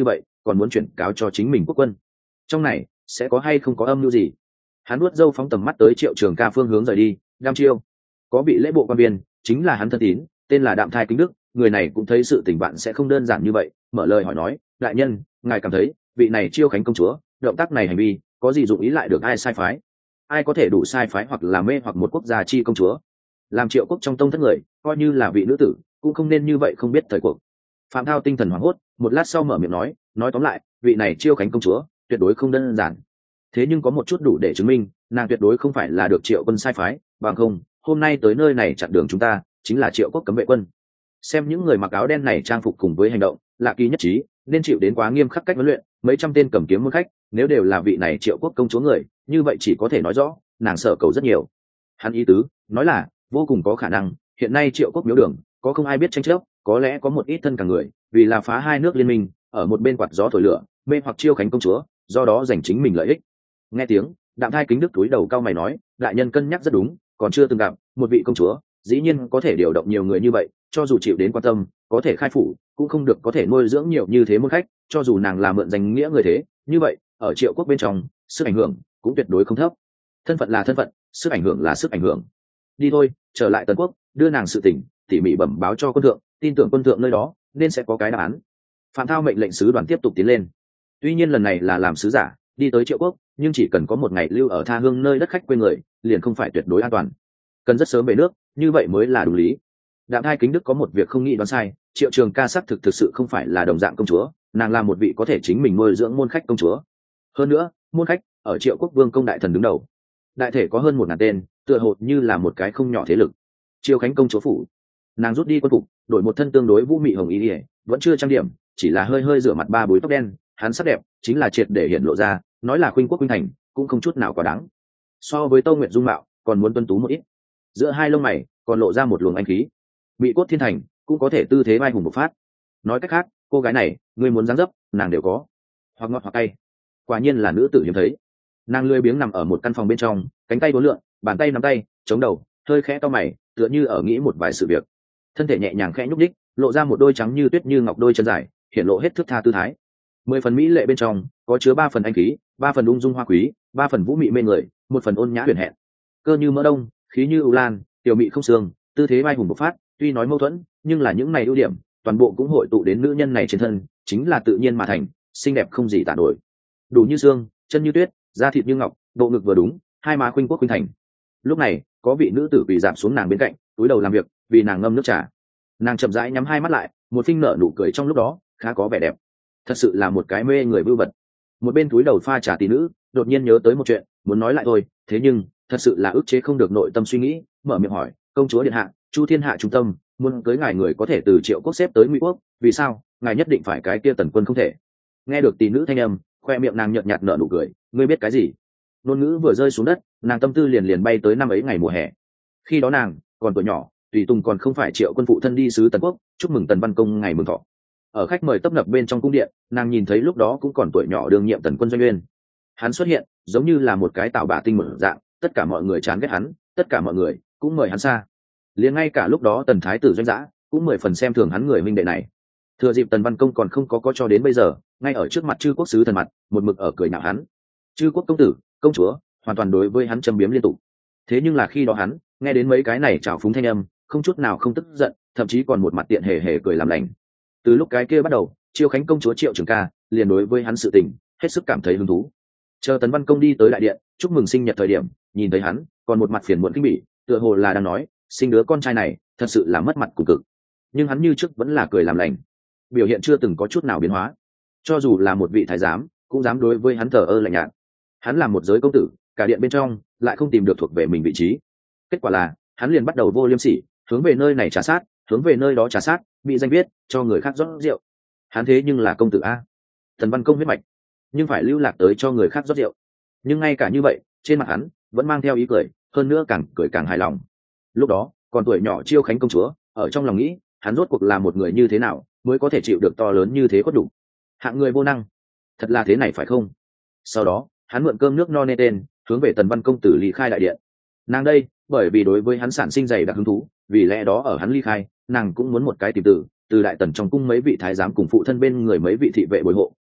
còn muốn chuyển cáo cho chính mình quốc quân. Trong này sẽ có hay không có âm mưu gì? Hắn nuốt dâu phóng tầm mắt tới Triệu Trường Ca phương hướng rời đi. Đam Chiêu có vị lễ bộ quan viên, chính là hắn thân tín, tên là Đạm Thai Kính Đức. Người này cũng thấy sự tình bạn sẽ không đơn giản như vậy, mở lời hỏi nói: đại nhân, ngài cảm thấy vị này Chiêu Khánh công chúa động tác này hành vi có gì dụng ý lại được ai sai phái? Ai có thể đủ sai phái hoặc là mê hoặc một quốc gia chi công chúa? Làm Triệu quốc trong tông thất người, coi như là vị nữ tử cũng không nên như vậy không biết thời cuộc. Phạm Thao tinh thần hoảng hốt, một lát sau mở miệng nói tóm lại, vị này Chiêu Khánh công chúa tuyệt đối không đơn giản. Thế nhưng có một chút đủ để chứng minh nàng tuyệt đối không phải là được Triệu quân sai phái, bằng không hôm nay tới nơi này chặn đường chúng ta chính là Triệu quốc cấm vệ quân. Xem những người mặc áo đen này trang phục cùng với hành động, Lạ Kỳ nhất trí nên chịu đến quá nghiêm khắc cách huấn luyện. Mấy trăm tên cầm kiếm môn khách nếu đều là vị này Triệu quốc công chúa người, như vậy chỉ có thể nói rõ nàng sợ cầu rất nhiều. Hắn ý tứ nói là vô cùng có khả năng hiện nay Triệu quốc miếu đường có không ai biết tranh chấp, có lẽ có một ít thân cả người vì là phá hai nước liên minh, ở một bên quạt gió thổi lửa mê hoặc Chiêu Khánh công chúa, do đó giành chính mình lợi ích. Nghe tiếng, Đạm Thai Kính Đức túi đầu cao mày nói: đại nhân cân nhắc rất đúng, còn chưa từng gặp một vị công chúa dĩ nhiên có thể điều động nhiều người như vậy, cho dù chịu đến quan tâm có thể khai phủ cũng không được có thể nuôi dưỡng nhiều như thế môn khách. Cho dù nàng là mượn danh nghĩa người thế, như vậy ở Triệu quốc bên trong sức ảnh hưởng cũng tuyệt đối không thấp. Thân phận là thân phận, sức ảnh hưởng là sức ảnh hưởng. Đi thôi, trở lại Tần quốc, đưa nàng sự tình tỉ mỉ bẩm báo cho quân thượng, tin tưởng quân thượng nơi đó nên sẽ có cái đáp án. Phạm Thao mệnh lệnh sứ đoàn tiếp tục tiến lên. Tuy nhiên lần này là làm sứ giả đi tới Triệu quốc, nhưng chỉ cần có một ngày lưu ở tha hương nơi đất khách quê người liền không phải tuyệt đối an toàn, cần rất sớm về nước, như vậy mới là đủ lý. Đạm Thai Kính Đức có một việc không nghĩ đoán sai, Triệu Trường Ca xác thực sự không phải là đồng dạng công chúa, nàng là một vị có thể chính mình nuôi dưỡng môn khách công chúa. Hơn nữa môn khách ở Triệu quốc vương công đại thần đứng đầu, đại thể có hơn 1000 tên, tựa hồ như là một cái không nhỏ thế lực. Chiêu Khánh công chúa phủ, nàng rút đi quân phục, đổi một thân tương đối vũ mị hồng y, vẫn chưa trang điểm, chỉ là hơi hơi rửa mặt, ba búi tóc đen, hắn sắc đẹp chính là triệt để hiện lộ ra, nói là khuynh quốc khuynh thành cũng không chút nào quá đáng. So với Tô Nguyệt dung mạo còn muốn tuấn tú một ít, giữa hai lông mày còn lộ ra một luồng anh khí. Mỹ cốt thiên thành cũng có thể tư thế vai hùng một phát. Nói cách khác, cô gái này người muốn dáng dấp nàng đều có, hoặc ngọt hoặc cay, quả nhiên là nữ tử hiếm thấy. Nàng lười biếng nằm ở một căn phòng bên trong, cánh tay uốn lượn, bàn tay nắm tay chống đầu, hơi khẽ to mày, tựa như ở nghĩ một vài sự việc. Thân thể nhẹ nhàng khẽ nhúc nhích, lộ ra một đôi trắng như tuyết như ngọc đôi chân dài, hiện lộ hết thước tha tư thái. 10 phần mỹ lệ bên trong có chứa 3 phần anh khí, 3 phần ung dung hoa quý, 3 phần vũ mị mê người, 1 phần ôn nhã huyền hẹn. Cơ như mỡ đông, khí như ưu lan, tiểu mị không xương, tư thế vai hùng bộc phát, tuy nói mâu thuẫn, nhưng là những này ưu điểm toàn bộ cũng hội tụ đến nữ nhân này trên thân, chính là tự nhiên mà thành, xinh đẹp không gì tả nổi. Đủ như xương, chân như tuyết, da thịt như ngọc, bộ ngực vừa đúng, hai má khuynh quốc khuynh thành. Lúc này có vị nữ tử quỳ dạp xuống nàng bên cạnh, túi đầu làm việc, vì nàng ngâm nước trà. Nàng chậm rãi nhắm hai mắt lại, một phinh nở nụ cười trong lúc đó khá có vẻ đẹp, thật sự là một cái mê người vưu vật. Một bên túi đầu pha trà tỷ nữ đột nhiên nhớ tới một chuyện, muốn nói lại thôi, thế nhưng thật sự là ức chế không được nội tâm suy nghĩ, mở miệng hỏi: công chúa điện hạ, Chu thiên hạ trung tâm muốn cưới ngài người có thể từ Triệu quốc xếp tới Ngụy quốc, vì sao ngài nhất định phải cái kia Tần quân không thể? Nghe được tỷ nữ thanh âm, khoe miệng nàng nhợt nhạt nở nụ cười: ngươi biết cái gì? Ngôn ngữ vừa rơi xuống đất, nàng tâm tư liền bay tới năm ấy ngày mùa hè. Khi đó nàng còn tuổi nhỏ, tùy tùng còn không phải Triệu quân phụ thân đi sứ Tần quốc chúc mừng Tần Văn Công ngày mừng thọ. Ở khách mời tấp nập bên trong cung điện, nàng nhìn thấy lúc đó cũng còn tuổi nhỏ đương nhiệm Tần quân Doanh Nguyên. Hắn xuất hiện giống như là một cái tạo bả tinh mở dạng, tất cả mọi người chán ghét hắn, tất cả mọi người cũng mời hắn xa. Liền ngay cả lúc đó Tần thái tử Doanh Dã cũng 10 phần xem thường hắn người huynh đệ này. Thừa dịp Tần Văn Công còn không có cho đến bây giờ, ngay ở trước mặt chư quốc sứ thần mặt, một mực ở cười nhạo hắn. Chư quốc công tử, công chúa hoàn toàn đối với hắn châm biếm liên tục. Thế nhưng là khi đó hắn nghe đến mấy cái này trào phúng thanh âm, không chút nào không tức giận, thậm chí còn một mặt tiện hề hề cười làm lành. Từ lúc cái kia bắt đầu, Chiêu Khánh công chúa Triệu Trường Ca liền đối với hắn sự tình hết sức cảm thấy hứng thú. Chờ Tần Văn Công đi tới đại điện chúc mừng sinh nhật thời điểm, nhìn thấy hắn còn một mặt phiền muộn kinh bỉ, tựa hồ là đang nói sinh đứa con trai này thật sự là mất mặt cùng cực. Nhưng hắn như trước vẫn là cười làm lành, biểu hiện chưa từng có chút nào biến hóa. Cho dù là một vị thái giám cũng dám đối với hắn thờ ơ lạnh nhạt. Hắn là một giới công tử, cả điện bên trong lại không tìm được thuộc về mình vị trí. Kết quả là hắn liền bắt đầu vô liêm sỉ, hướng về nơi này trà sát, hướng về nơi đó trà sát, bị danh viết cho người khác rót rượu. Hắn thế nhưng là công tử a, Tần Văn Công huyết mạch, nhưng phải lưu lạc tới cho người khác rót rượu. Nhưng ngay cả như vậy, trên mặt hắn vẫn mang theo ý cười, hơn nữa càng cười càng hài lòng. Lúc đó còn tuổi nhỏ Chiêu Khánh công chúa ở trong lòng nghĩ, hắn rốt cuộc là một người như thế nào mới có thể chịu được to lớn như thế khuất đủ. Hạng người vô năng, thật là thế này phải không? Sau đó hắn mượn cơm nước no nê tên, hướng về Tần Văn công tử ly khai đại điện. Nàng đây bởi vì đối với hắn sản sinh dày đặc hứng thú, vì lẽ đó ở hắn ly khai, nàng cũng muốn một cái tìm từ đại tần trong cung mấy vị thái giám cùng phụ thân bên người mấy vị thị vệ bồi hộ,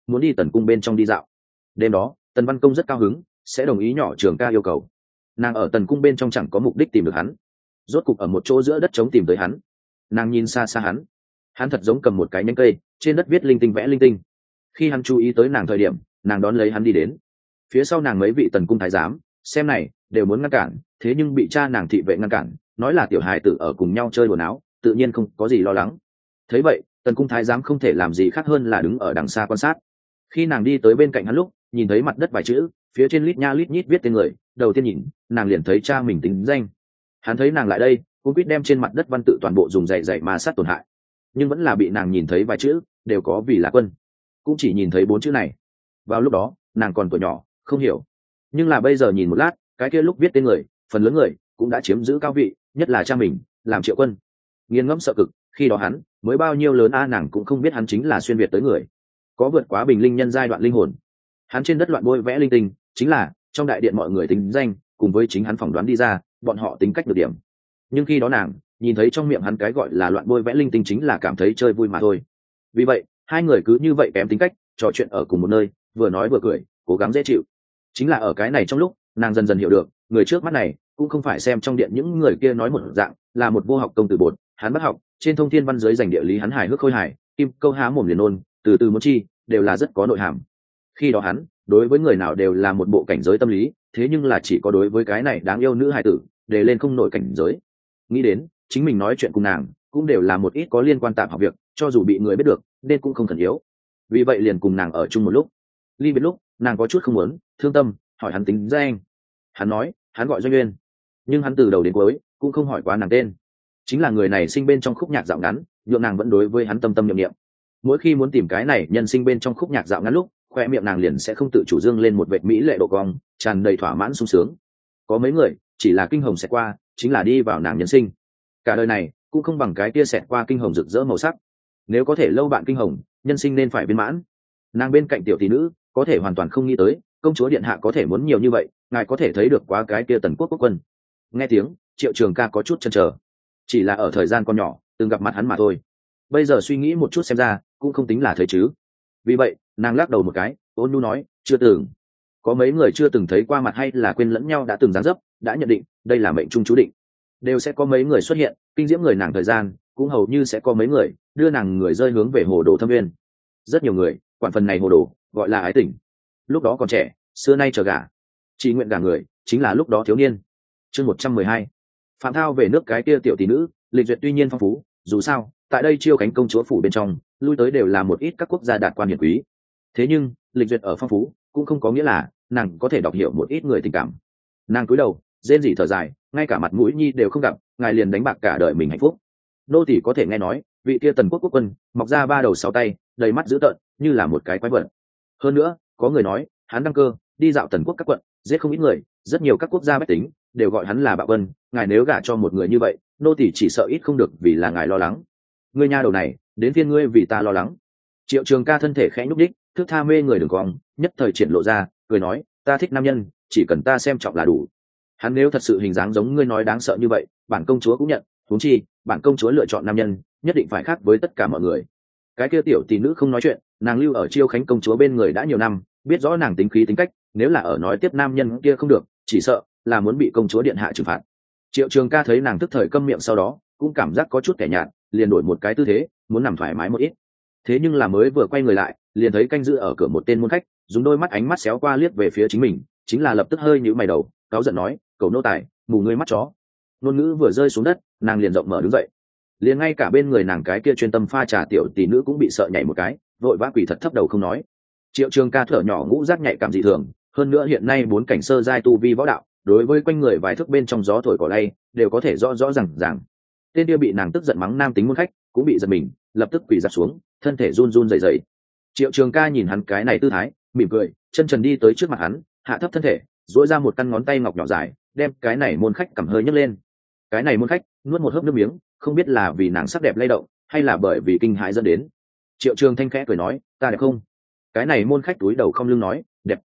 muốn đi tần cung bên trong đi dạo. Đêm đó Tần Văn Công rất cao hứng, sẽ đồng ý nhỏ Trường Ca yêu cầu. Nàng ở tần cung bên trong chẳng có mục đích tìm được hắn, rốt cục ở một chỗ giữa đất trống tìm tới hắn. Nàng nhìn xa xa hắn thật giống cầm một cái nhánh cây, trên đất viết linh tinh vẽ linh tinh. Khi hắn chú ý tới nàng thời điểm, nàng đón lấy hắn đi đến. Phía sau nàng mấy vị tần cung thái giám xem này đều muốn ngăn cản, thế nhưng bị cha nàng thị vệ ngăn cản, nói là tiểu hài tử ở cùng nhau chơi đùa áo, tự nhiên không có gì lo lắng. Thấy vậy, tần cung thái giám không thể làm gì khác hơn là đứng ở đằng xa quan sát. Khi nàng đi tới bên cạnh hắn lúc, nhìn thấy mặt đất vài chữ, phía trên lít nha lít nhít viết tên người, đầu tiên nhìn, nàng liền thấy cha mình tính danh. Hắn thấy nàng lại đây, cũng quyết đem trên mặt đất văn tự toàn bộ dùng dạy dạy mà sát tổn hại, nhưng vẫn là bị nàng nhìn thấy vài chữ, đều có vì là quân, cũng chỉ nhìn thấy 4 chữ này. Vào lúc đó nàng còn tuổi nhỏ, không hiểu, nhưng là bây giờ nhìn một lát, cái kia lúc viết tên người, phần lớn người cũng đã chiếm giữ cao vị, nhất là cha mình làm Triệu Quân. Nghiền ngẫm sợ cực, khi đó hắn mới bao nhiêu lớn a, nàng cũng không biết hắn chính là xuyên việt tới người, có vượt quá bình linh nhân giai đoạn linh hồn. Hắn trên đất loạn bôi vẽ linh tinh, chính là trong đại điện mọi người tính danh, cùng với chính hắn phỏng đoán đi ra bọn họ tính cách được điểm. Nhưng khi đó nàng nhìn thấy trong miệng hắn cái gọi là loạn bôi vẽ linh tinh chính là cảm thấy chơi vui mà thôi. Vì vậy hai người cứ như vậy kém tính cách trò chuyện ở cùng một nơi, vừa nói vừa cười, cố gắng dễ chịu. Chính là ở cái này trong lúc nàng dần dần hiểu được, người trước mắt này cũng không phải xem trong điện những người kia nói một dạng, là một vô học công tử bột. Hắn bất học, trên thông thiên văn giới dành địa lý hắn hài hước khôi hài, kim câu há mồm liền nôn, từ từ muốn chi đều là rất có nội hàm. Khi đó hắn đối với người nào đều là một bộ cảnh giới tâm lý, thế nhưng là chỉ có đối với cái này đáng yêu nữ hài tử để lên không nổi cảnh giới. Nghĩ đến chính mình nói chuyện cùng nàng cũng đều là một ít có liên quan tạm học việc, cho dù bị người biết được nên cũng không cần yếu. Vì vậy liền cùng nàng ở chung một lúc. Ly biệt lúc nàng có chút không muốn, thương tâm hỏi hắn tính danh. Hắn nói hắn gọi Doanh Nguyên, nhưng hắn từ đầu đến cuối cũng không hỏi quá nàng tên. Chính là người này sinh bên trong khúc nhạc dạo ngắn, nhượng nàng vẫn đối với hắn tâm tâm niệm niệm. Mỗi khi muốn tìm cái này nhân sinh bên trong khúc nhạc dạo ngắn lúc, khoe miệng nàng liền sẽ không tự chủ dương lên một vệt mỹ lệ độ cong, tràn đầy thỏa mãn sung sướng. Có mấy người chỉ là kinh hồng xẹt qua, chính là đi vào nàng nhân sinh. Cả đời này cũng không bằng cái tia xẹt qua kinh hồng rực rỡ màu sắc. Nếu có thể lâu bạn kinh hồng, nhân sinh nên phải viên mãn. Nàng bên cạnh tiểu tỷ nữ có thể hoàn toàn không nghĩ tới công chúa điện hạ có thể muốn nhiều như vậy, ngài có thể thấy được quá cái kia Tần Quốc quốc quân. Nghe tiếng Triệu Trường Ca có chút chần chờ, chỉ là ở thời gian còn nhỏ từng gặp mặt hắn mà thôi, bây giờ suy nghĩ một chút xem ra cũng không tính là thấy chứ. Vì vậy nàng lắc đầu một cái, ôn nhu nói chưa từng. Có mấy người chưa từng thấy qua mặt hay là quên lẫn nhau đã từng dáng dấp, đã nhận định đây là mệnh trung chú định, đều sẽ có mấy người xuất hiện kinh diễm người nàng thời gian, cũng hầu như sẽ có mấy người đưa nàng người rơi hướng về hồ đồ thâm viên. Rất nhiều người quản phần này hồ đồ gọi là ái tình. Lúc đó còn trẻ, xưa nay chờ gả, chỉ nguyện gả người chính là lúc đó thiếu niên. Chương 112. Phạm Thao về nước cái kia tiểu tỷ nữ, lịch duyệt tuy nhiên phong phú, dù sao tại đây Chiêu Khánh công chúa phủ bên trong lui tới đều là một ít các quốc gia đạt quan hiển quý. Thế nhưng lịch duyệt ở phong phú cũng không có nghĩa là nàng có thể đọc hiểu một ít người tình cảm. Nàng cúi đầu rên rỉ thở dài, ngay cả mặt mũi nhi đều không gặp, ngài liền đánh bạc cả đời mình hạnh phúc. Nô tỳ có thể nghe nói vị kia Tần Quốc quốc quân mọc ra 3 đầu 6 tay, đầy mắt dữ tợn như là một cái quái vật. Hơn nữa có người nói hắn đăng cơ đi dạo Tần Quốc các quận, giết không ít người, rất nhiều các quốc gia bách tính đều gọi hắn là bạo quân. Ngài nếu gả cho một người như vậy, nô tỳ chỉ sợ ít không được vì là ngài lo lắng. Ngươi nha đầu này đến phiên ngươi vì ta lo lắng. Triệu Trường Ca thân thể khẽ nhúc đích, thước tha mê người đường cong nhất thời triển lộ ra, cười nói ta thích nam nhân, chỉ cần ta xem trọng là đủ. Hắn nếu thật sự hình dáng giống ngươi nói đáng sợ như vậy, bản công chúa cũng nhận, huống chi bản công chúa lựa chọn nam nhân nhất định phải khác với tất cả mọi người. Cái kia tiểu tỷ nữ không nói chuyện, nàng lưu ở Chiêu Khánh công chúa bên người đã nhiều năm, biết rõ nàng tính khí tính cách, nếu là ở nói tiếp nam nhân kia không được, chỉ sợ là muốn bị công chúa điện hạ trừng phạt. Triệu Trường Ca thấy nàng tức thời câm miệng, sau đó cũng cảm giác có chút kẻ nhạt, liền đổi một cái tư thế muốn nằm thoải mái một ít. Thế nhưng là mới vừa quay người lại, liền thấy canh giữ ở cửa một tên môn khách dùng đôi mắt ánh mắt xéo qua liếc về phía chính mình, chính là lập tức hơi nhíu mày đầu, cáu giận nói cầu nô tài mù ngươi mắt chó. Ngôn ngữ vừa rơi xuống đất, nàng liền rộng mở đứng dậy, liền ngay cả bên người nàng cái kia chuyên tâm pha trà tiểu tỷ nữ cũng bị sợ nhảy một cái, vội vã quỳ thật thấp đầu không nói. Triệu Trường Ca thở nhỏ ngũ giác nhạy cảm dị thường, hơn nữa hiện nay 4 cảnh sơ giai tu vi võ đạo, đối với quanh người vài thước bên trong gió thổi cỏ lay đều có thể rõ rõ ràng. Tên kia bị nàng tức giận mắng nam tính môn khách cũng bị giật mình, lập tức quỳ dạp xuống, thân thể run run rẩy rẩy. Triệu Trường Ca nhìn hắn cái này tư thái, mỉm cười, chân trần đi tới trước mặt hắn, hạ thấp thân thể, duỗi ra một căn ngón tay ngọc nhỏ dài, đem cái này môn khách cầm hơi nhấc lên. Cái này môn khách nuốt một hớp nước miếng, không biết là vì nàng sắc đẹp lay động hay là bởi vì kinh hãi dẫn đến. Triệu Trường Thanh khẽ cười nói ta đẹp không? Cái này môn khách túi đầu không lưng nói đẹp.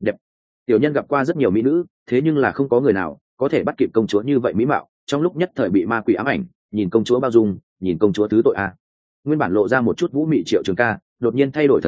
Tiểu nhân gặp qua rất nhiều mỹ nữ, thế nhưng là không có người nào có thể bắt kịp công chúa như vậy mỹ mạo, trong lúc nhất thời bị ma quỷ ám ảnh, nhìn công chúa bao dung, nhìn công chúa thứ tội a. Nguyên bản lộ ra một chút vũ mị Triệu Trường Ca đột nhiên thay đổi thần thái,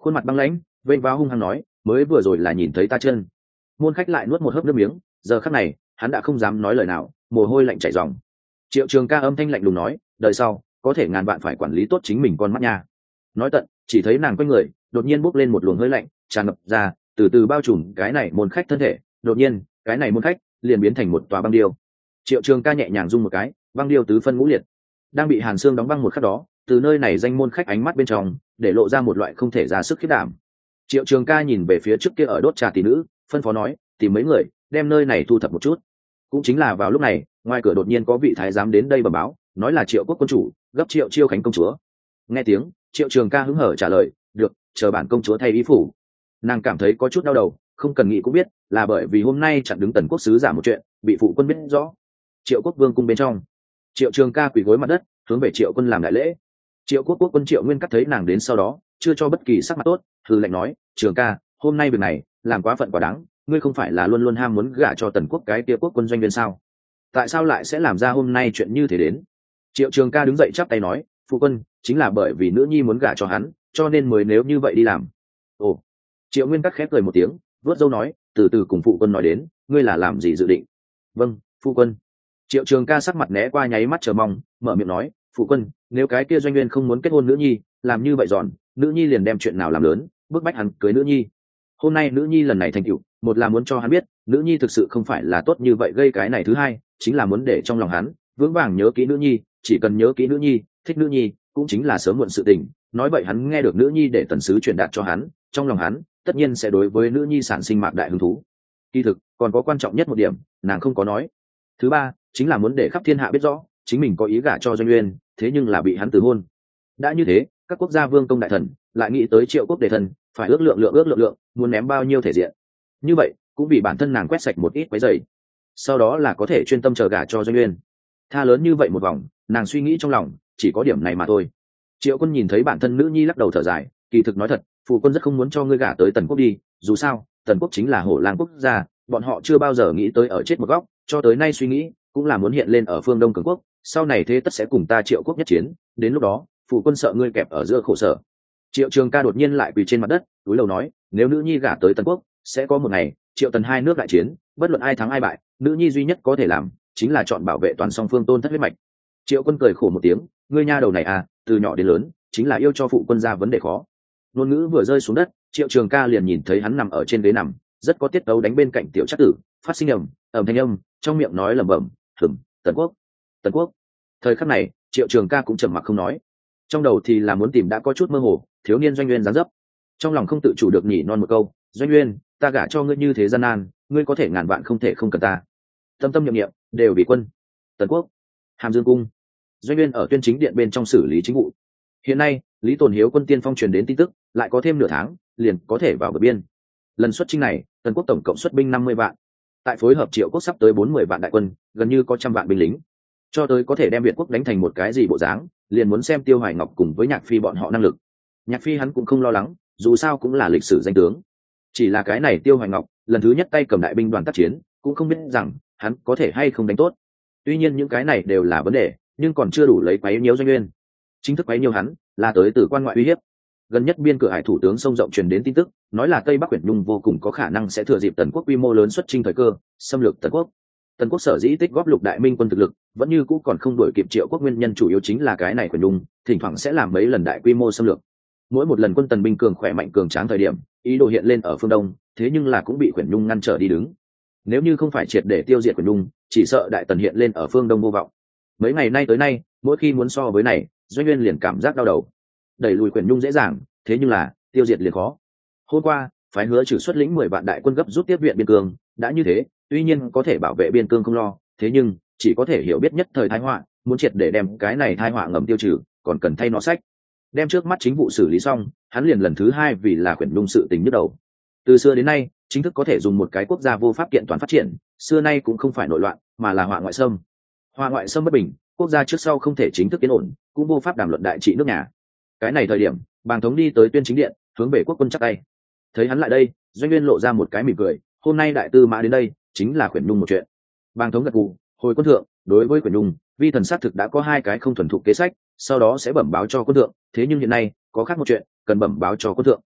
khuôn mặt băng lãnh vênh váo hung hăng nói, mới vừa rồi là nhìn thấy ta chân. Môn khách lại nuốt một hớp nước miếng, giờ khắc này hắn đã không dám nói lời nào, mồ hôi lạnh chảy ròng. Triệu Trường Ca âm thanh lạnh lùng nói, đời sau có thể ngàn vạn phải quản lý tốt chính mình con mắt nha. Nói tận, chỉ thấy nàng quanh người đột nhiên bốc lên một luồng hơi lạnh tràn ngập ra, từ từ bao trùm cái này môn khách thân thể. Đột nhiên cái này môn khách liền biến thành một tòa băng điêu. Triệu Trường Ca nhẹ nhàng rung một cái, băng điêu tứ phân ngũ liệt, đang bị hàn xương đóng băng một khắc đó, từ nơi này danh môn khách ánh mắt bên trong để lộ ra một loại không thể ra sức khiết đảm. Triệu Trường Ca nhìn về phía trước kia ở đốt trà tỷ nữ, phân phó nói, tìm mấy người đem nơi này thu thập một chút. Cũng chính là vào lúc này, ngoài cửa đột nhiên có vị thái giám đến đây bẩm báo, nói là Triệu Quốc quân chủ gấp Triệu Chiêu Khánh công chúa. Nghe tiếng, Triệu Trường Ca hứng hở trả lời, được, chờ bản công chúa thay ý phủ. Nàng cảm thấy có chút đau đầu, không cần nghĩ cũng biết là bởi vì hôm nay chặn đứng Tần Quốc sứ giả một chuyện bị phụ quân biết rõ. Triệu Quốc vương cung bên trong, Triệu Trường Ca quỳ gối mặt đất hướng về Triệu quân làm đại lễ. Triệu Quốc quốc quân Triệu Nguyên cắt thấy nàng đến sau đó chưa cho bất kỳ sắc mặt tốt, hừ lạnh nói, Trường Ca, hôm nay việc này làm quá phận quá đáng, ngươi không phải là luôn luôn ham muốn gả cho Tần Quốc cái kia quốc quân doanh viên sao? Tại sao lại sẽ làm ra hôm nay chuyện như thế đến? Triệu Trường Ca đứng dậy chắp tay nói, phụ quân, chính là bởi vì nữ nhi muốn gả cho hắn, cho nên mới nếu như vậy đi làm. Ồ. Triệu Nguyên cắt khép cười một tiếng, vớt dâu nói, từ từ cùng phụ quân nói đến, ngươi là làm gì dự định? Vâng, phụ quân. Triệu Trường Ca sắc mặt né qua nháy mắt chờ mong, mở miệng nói, phụ quân, nếu cái kia doanh viên không muốn kết hôn nữ nhi, làm như vậy giòn, nữ nhi liền đem chuyện nào làm lớn, bức bách hắn cưới nữ nhi. Hôm nay nữ nhi lần này thành tựu, một là muốn cho hắn biết nữ nhi thực sự không phải là tốt như vậy gây cái này, thứ hai chính là muốn để trong lòng hắn vững vàng nhớ kỹ nữ nhi, chỉ cần nhớ kỹ nữ nhi, thích nữ nhi, cũng chính là sớm muộn sự tình. Nói vậy hắn nghe được nữ nhi để tần sứ truyền đạt cho hắn, trong lòng hắn tất nhiên sẽ đối với nữ nhi sản sinh mạc đại hứng thú. Kỳ thực còn có quan trọng nhất một điểm nàng không có nói, thứ ba chính là muốn để khắp thiên hạ biết rõ chính mình có ý gả cho Doanh Uyên, thế nhưng là bị hắn từ hôn. Đã như thế, các quốc gia vương công đại thần lại nghĩ tới Triệu Quốc đề thần phải ước lượng muốn ném bao nhiêu thể diện, như vậy cũng vì bản thân nàng quét sạch một ít quấy rầy, sau đó là có thể chuyên tâm chờ gả cho Doanh Uyên. Tha lớn như vậy một vòng, nàng suy nghĩ trong lòng chỉ có điểm này mà thôi. Triệu Quân nhìn thấy bản thân nữ nhi lắc đầu thở dài, kỳ thực nói thật, phụ quân rất không muốn cho ngươi gả tới Tần Quốc đi, dù sao Tần Quốc chính là hổ lang quốc gia, bọn họ chưa bao giờ nghĩ tới ở chết một góc, cho tới nay suy nghĩ cũng là muốn hiện lên ở phương Đông cường quốc, sau này thế tất sẽ cùng ta Triệu Quốc nhất chiến, đến lúc đó phụ quân sợ ngươi kẹp ở giữa khổ sở. Triệu Trường Ca đột nhiên lại quỳ trên mặt đất, cúi đầu nói, nếu nữ nhi gả tới Tần Quốc, sẽ có một ngày Triệu Tần hai nước đại chiến, bất luận ai thắng ai bại, nữ nhi duy nhất có thể làm chính là chọn bảo vệ toàn song phương tôn thất huyết mạch. Triệu Quân cười khổ một tiếng, ngươi nha đầu này à, từ nhỏ đến lớn chính là yêu cho phụ quân ra vấn đề khó. Ngôn ngữ vừa rơi xuống đất, Triệu Trường Ca liền nhìn thấy hắn nằm ở trên ghế nằm, rất có tiết tấu đánh bên cạnh tiểu Trác Tử, phát sinh ầm thanh âm, trong miệng nói lẩm bẩm, Tần Quốc, Tần Quốc. Thời khắc này, Triệu Trường Ca cũng trầm mặc không nói, trong đầu thì là muốn tìm đã có chút mơ hồ thiếu niên Doanh Uyên dáng dấp, trong lòng không tự chủ được nhỉ non một câu, Doanh Uyên, ta gả cho ngươi như thế gian nan, ngươi có thể ngàn vạn không thể không cần ta. Tâm tâm niệm niệm đều vì quân. Tần Quốc, Hàm Dương cung, Doanh Uyên ở Tuyên Chính điện bên trong xử lý chính vụ. Hiện nay Lý Tồn Hiếu quân tiên phong truyền đến tin tức, lại có thêm nửa tháng liền có thể vào bờ biên. Lần xuất chinh này, Tần Quốc tổng cộng xuất binh 50 vạn, tại phối hợp Triệu Quốc sắp tới 40 vạn đại quân, gần như có 100 vạn binh lính. Cho tới có thể đem Việt Quốc đánh thành một cái gì bộ dáng, liền muốn xem Tiêu Hoài Ngọc cùng với Nhạc Phi bọn họ năng lực. Nhạc Phi hắn cũng không lo lắng, dù sao cũng là lịch sử danh tướng. Chỉ là cái này Tiêu Hoài Ngọc lần thứ nhất tay cầm đại binh đoàn tác chiến, cũng không biết rằng hắn có thể hay không đánh tốt. Tuy nhiên những cái này đều là vấn đề, nhưng còn chưa đủ lấy quấy nhiễu Doanh Uyên. Chính thức quấy nhiễu hắn là tới từ quan ngoại uy hiếp. Gần nhất biên cửa hải thủ tướng sông rộng truyền đến tin tức, nói là Tây Bắc Quyển Nhung vô cùng có khả năng sẽ thừa dịp Tần Quốc quy mô lớn xuất chinh thời cơ, xâm lược Tần Quốc. Tần Quốc sở dĩ tích góp lục đại minh quân thực lực, vẫn như cũ còn không đuổi kịp Triệu Quốc, nguyên nhân chủ yếu chính là cái này Quyển Nhung, thỉnh thoảng sẽ làm mấy lần đại quy mô xâm lược. Mỗi một lần quân Tần binh cường khỏe mạnh cường tráng thời điểm, ý đồ hiện lên ở phương Đông, thế nhưng là cũng bị Quyển Nhung ngăn trở đi đứng. Nếu như không phải triệt để tiêu diệt Quyển Nhung, chỉ sợ đại Tần hiện lên ở phương Đông vô vọng. Mấy ngày nay tới nay, mỗi khi muốn so với này, Doanh Uyên liền cảm giác đau đầu. Đẩy lùi Quyển Nhung dễ dàng, thế nhưng là tiêu diệt liền khó. Hôm qua phái Hứa Trừ xuất lĩnh 10 vạn đại quân gấp rút tiếp viện biên cương, đã như thế tuy nhiên có thể bảo vệ biên cương không lo, thế nhưng chỉ có thể hiểu biết nhất thời tai họa, muốn triệt để đem cái này tai họa ngầm tiêu trừ, còn cần thay nó sách. Đem trước mắt chính vụ xử lý xong, hắn liền lần thứ hai vì là Quyển Nhung sự tình nhức đầu. Từ xưa đến nay, chính thức có thể dùng một cái quốc gia vô pháp kiện toàn phát triển, xưa nay cũng không phải nội loạn, mà là họa ngoại xâm. Họa ngoại xâm bất bình, quốc gia trước sau không thể chính thức yên ổn, cũng vô pháp đàm luận đại trị nước nhà. Cái này thời điểm, Bàng Thống đi tới Tuyên Chính điện, hướng về quốc quân chắp tay. Thấy hắn lại đây, Doanh Uyên lộ ra một cái mỉm cười, hôm nay đại tư mã đến đây chính là Quyển Nhung một chuyện. Bàng Thống gật gù, hồi quân thượng, đối với Quyển Nhung, vi thần xác thực đã có 2 cái không thuần thục kế sách, sau đó sẽ bẩm báo cho quân thượng, thế nhưng hiện nay có khác một chuyện cần bẩm báo cho quân thượng.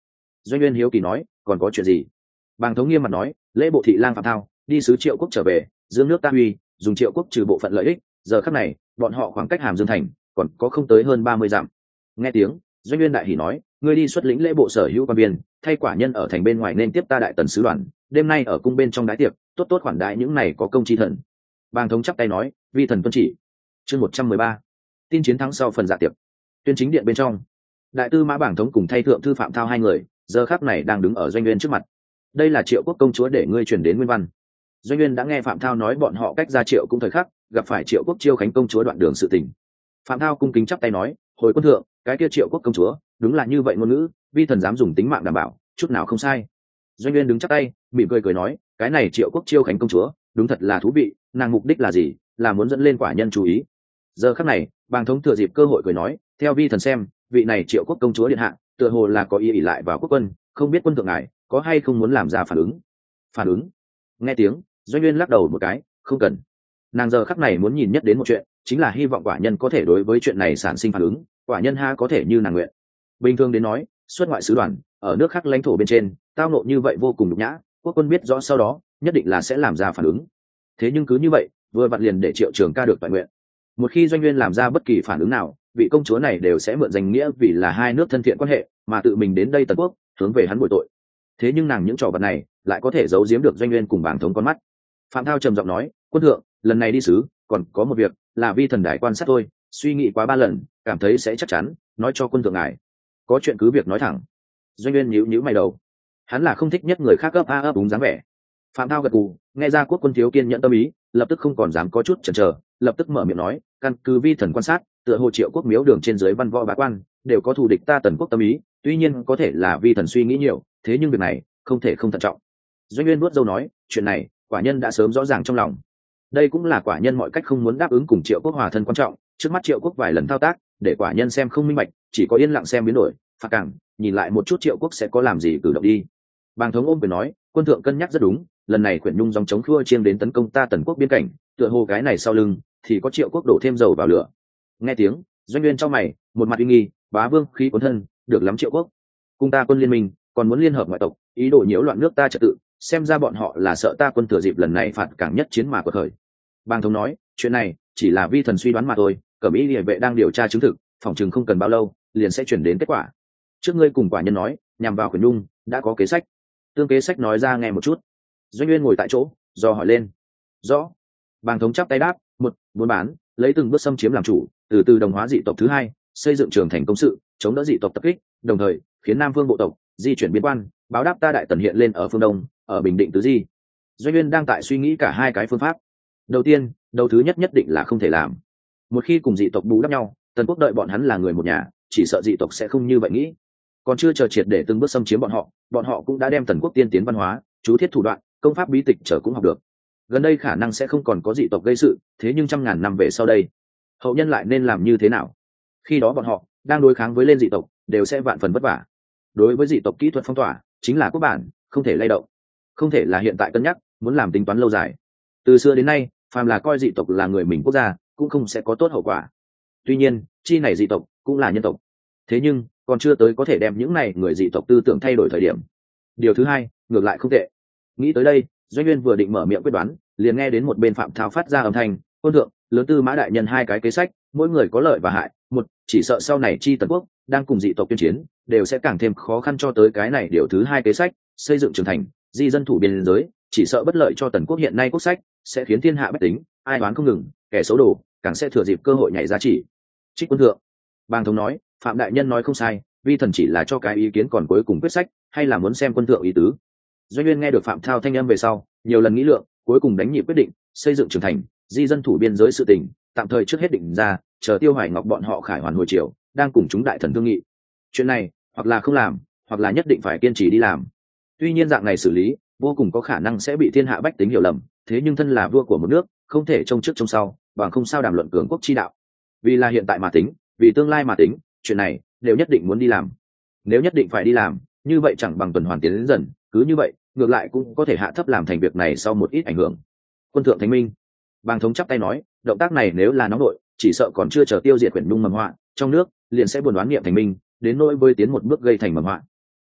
Doanh Nguyên hiếu kỳ nói, còn có chuyện gì? Bàng thống nghiêm mặt nói, lễ bộ thị lang Phạm Thao đi sứ Triệu Quốc trở về, dương nước ta uy, dùng Triệu Quốc trừ bộ phận lợi ích, giờ khắc này bọn họ khoảng cách Hàm Dương thành còn có không tới hơn 30 dặm. Nghe tiếng, Doanh Nguyên đại hỉ nói, ngươi đi xuất lĩnh lễ bộ sở hữu quan viên, thay quả nhân ở thành bên ngoài nên tiếp ta đại tần sứ đoàn, đêm nay ở cung bên trong đái tiệc, tốt tốt khoản đãi những này có công chi thần. Bàng thống chắp tay nói, vi thần tuân chỉ. Chương 113. Tin chiến thắng sau phần dạ tiệc. Tuyên chính điện bên trong, đại tư mã Bàng thống cùng thay thượng thư Phạm Thao hai người giờ khắc này đang đứng ở Doanh Nguyên trước mặt. Đây là Triệu Quốc công chúa để ngươi truyền đến nguyên văn. Doanh Nguyên đã nghe Phạm Thao nói bọn họ cách ra Triệu cũng thời khắc gặp phải Triệu Quốc chiêu khánh công chúa đoạn đường sự tình. Phạm Thao cung kính chắp tay nói, hồi quân thượng, cái kia Triệu Quốc công chúa đúng là như vậy ngôn ngữ, vi thần dám dùng tính mạng đảm bảo, chút nào không sai. Doanh Nguyên đứng chắp tay, mỉm cười nói, cái này Triệu Quốc chiêu khánh công chúa đúng thật là thú vị, nàng mục đích là gì? Là muốn dẫn lên quả nhân chú ý. Giờ khắc này, Bàng thống thừa dịp cơ hội cười nói, theo vi thần xem, vị này Triệu Quốc công chúa điện hạ tựa hồ là có ý ỷ lại vào quốc quân, không biết quân thượng ngài có hay không muốn làm ra phản ứng. Phản ứng? Nghe tiếng, Doanh Nguyên lắc đầu một cái, không cần. Nàng giờ khắc này muốn nhìn nhất đến một chuyện, chính là hy vọng quả nhân có thể đối với chuyện này sản sinh phản ứng, quả nhân ha có thể như nàng nguyện. Bình thường đến nói, xuất ngoại sứ đoàn ở nước khác lãnh thổ bên trên tao nộ như vậy vô cùng nhục nhã, quốc quân biết rõ sau đó nhất định là sẽ làm ra phản ứng. Thế nhưng cứ như vậy vừa vặn liền để Triệu Trường Ca được toàn nguyện. Một khi Doanh Nguyên làm ra bất kỳ phản ứng nào, vị công chúa này đều sẽ mượn danh nghĩa vì là hai nước thân thiện quan hệ mà tự mình đến đây Tần Quốc hướng về hắn bồi tội. Thế nhưng nàng những trò vật này lại có thể giấu giếm được Doanh Nguyên cùng Bàng thống con mắt. Phạm Thao trầm giọng nói, quân thượng, lần này đi sứ còn có một việc là vi thần đại quan sát thôi, suy nghĩ quá 3 lần cảm thấy sẽ chắc chắn nói cho quân thượng ngài. Có chuyện cứ việc nói thẳng. Doanh Nguyên nhíu mày đầu, hắn là không thích nhất người khác ấp ấp đúng dáng vẻ. Phạm Thao gật gù, nghe ra quốc quân thiếu kiên nhẫn tâm ý, lập tức không còn dám có chút chần chờ, lập tức mở miệng nói, căn cứ vi thần quan sát, tựa hồ Triệu Quốc miếu đường trên dưới văn võ bá quan đều có thù địch ta Tần Quốc tâm ý, tuy nhiên có thể là vi thần suy nghĩ nhiều, thế nhưng việc này không thể không thận trọng. Doanh Nguyên vuốt râu nói, chuyện này quả nhân đã sớm rõ ràng trong lòng. Đây cũng là quả nhân mọi cách không muốn đáp ứng cùng Triệu Quốc hòa thân quan trọng, trước mắt Triệu Quốc vài lần thao tác để quả nhân xem không minh bạch, chỉ có yên lặng xem biến đổi, phạt càng nhìn lại một chút Triệu Quốc sẽ có làm gì cử động đi. Bàng thống ôm quyền nói, quân thượng cân nhắc rất đúng, lần này Quyển Nhung dòng chống khua chiêng đến tấn công ta Tần Quốc biên cảnh, tựa hồ cái này sau lưng thì có Triệu Quốc đổ thêm dầu vào lửa. Nghe tiếng, Doanh Nguyên trong mày, một mặt uy nghi, bá vương khí cuốn thân, được lắm Triệu Quốc cùng ta quân liên minh còn muốn liên hợp ngoại tộc, ý đồ nhiễu loạn nước ta trật tự, xem ra bọn họ là sợ ta quân thừa dịp lần này phạt cảng nhất chiến mà quật khởi. Bàng thống nói, chuyện này chỉ là vi thần suy đoán mà thôi, Cẩm Y Liễu vệ đang điều tra chứng thực, phòng chừng không cần bao lâu liền sẽ chuyển đến kết quả. Trước ngươi cùng quả nhân nói nhằm vào Quyển Nhung đã có kế sách, tương kế sách nói ra nghe một chút. Doanh Nguyên ngồi tại chỗ do hỏi lên. Rõ. Bàng thống chắp tay đáp, một, buôn bán, lấy từng bước xâm chiếm làm chủ, từ từ đồng hóa dị tộc. Thứ hai, xây dựng trường thành công sự, chống đỡ dị tộc tập kích, đồng thời khiến Nam Vương bộ tộc di chuyển biên quan, báo đáp ta đại tần hiện lên ở phương đông, ở Bình Định tứ di. Doanh Nguyên đang tại suy nghĩ cả hai cái phương pháp. Đầu tiên, đầu thứ nhất định là không thể làm. Một khi cùng dị tộc bù đắp nhau, Tần Quốc đợi bọn hắn là người một nhà, chỉ sợ dị tộc sẽ không như vậy nghĩ. Còn chưa chờ triệt để từng bước xâm chiếm bọn họ cũng đã đem Tần Quốc tiên tiến văn hóa, chú thiết thủ đoạn, công pháp bí tịch trở cũng học được. Gần đây khả năng sẽ không còn có dị tộc gây sự, thế nhưng trăm ngàn năm về sau đây, hậu nhân lại nên làm như thế nào? Khi đó bọn họ đang đối kháng với lên dị tộc, đều sẽ vạn phần vất vả. Đối với dị tộc kỹ thuật phong tỏa chính là quốc bản, không thể lay động, không thể là hiện tại cân nhắc, muốn làm tính toán lâu dài. Từ xưa đến nay, phàm là coi dị tộc là người mình quốc gia, cũng không sẽ có tốt hậu quả. Tuy nhiên, chi này dị tộc cũng là nhân tộc, thế nhưng còn chưa tới có thể đem những này người dị tộc tư tưởng thay đổi thời điểm. Điều thứ hai, ngược lại không tệ. Nghĩ tới đây, Doanh Nguyên vừa định mở miệng quyết đoán, liền nghe đến một bên Phạm Thao phát ra âm thanh, quân thượng, lớn tư mã đại nhân hai cái kế sách, mỗi người có lợi và hại. Một, chỉ sợ sau này chi Tần Quốc đang cùng dị tộc tuyên chiến, đều sẽ càng thêm khó khăn cho tới cái này. Điều thứ hai kế sách, xây dựng trường thành, di dân thủ biên giới, chỉ sợ bất lợi cho Tần Quốc hiện nay quốc sách, sẽ khiến thiên hạ bách tính ai oán không ngừng, kẻ xấu đồ càng sẽ thừa dịp cơ hội nhảy ra chỉ trích quân thượng. Bàng thống nói, Phạm đại nhân nói không sai, vi thần chỉ là cho cái ý kiến, còn cuối cùng quyết sách hay là muốn xem quân thượng ý tứ. Doanh Nguyên nghe được Phạm Thao thanh âm về sau, nhiều lần nghĩ lượng, cuối cùng đánh nhị quyết định, xây dựng trường thành, di dân thủ biên giới sự tình, tạm thời trước hết định ra, chờ Tiêu Hoài Ngọc bọn họ khải hoàn hồi triều, đang cùng chúng đại thần thương nghị. Chuyện này, hoặc là không làm, hoặc là nhất định phải kiên trì đi làm. Tuy nhiên dạng này xử lý, vô cùng có khả năng sẽ bị thiên hạ bách tính hiểu lầm, thế nhưng thân là vua của một nước, không thể trông trước trông sau, bằng không sao đàm luận cường quốc chi đạo. Vì là hiện tại mà tính, vì tương lai mà tính, chuyện này đều nhất định muốn đi làm. Nếu nhất định phải đi làm, như vậy chẳng bằng tuần hoàn tiến đến dần, cứ như vậy ngược lại cũng có thể hạ thấp làm thành việc này sau một ít ảnh hưởng. Quân thượng thánh minh. Bàng thống chắp tay nói, động tác này nếu là nóng nội, chỉ sợ còn chưa chờ tiêu diệt Quyển Nhung mầm họa, trong nước liền sẽ buồn đoán niệm thành minh, đến nỗi với tiến một bước gây thành mầm họa.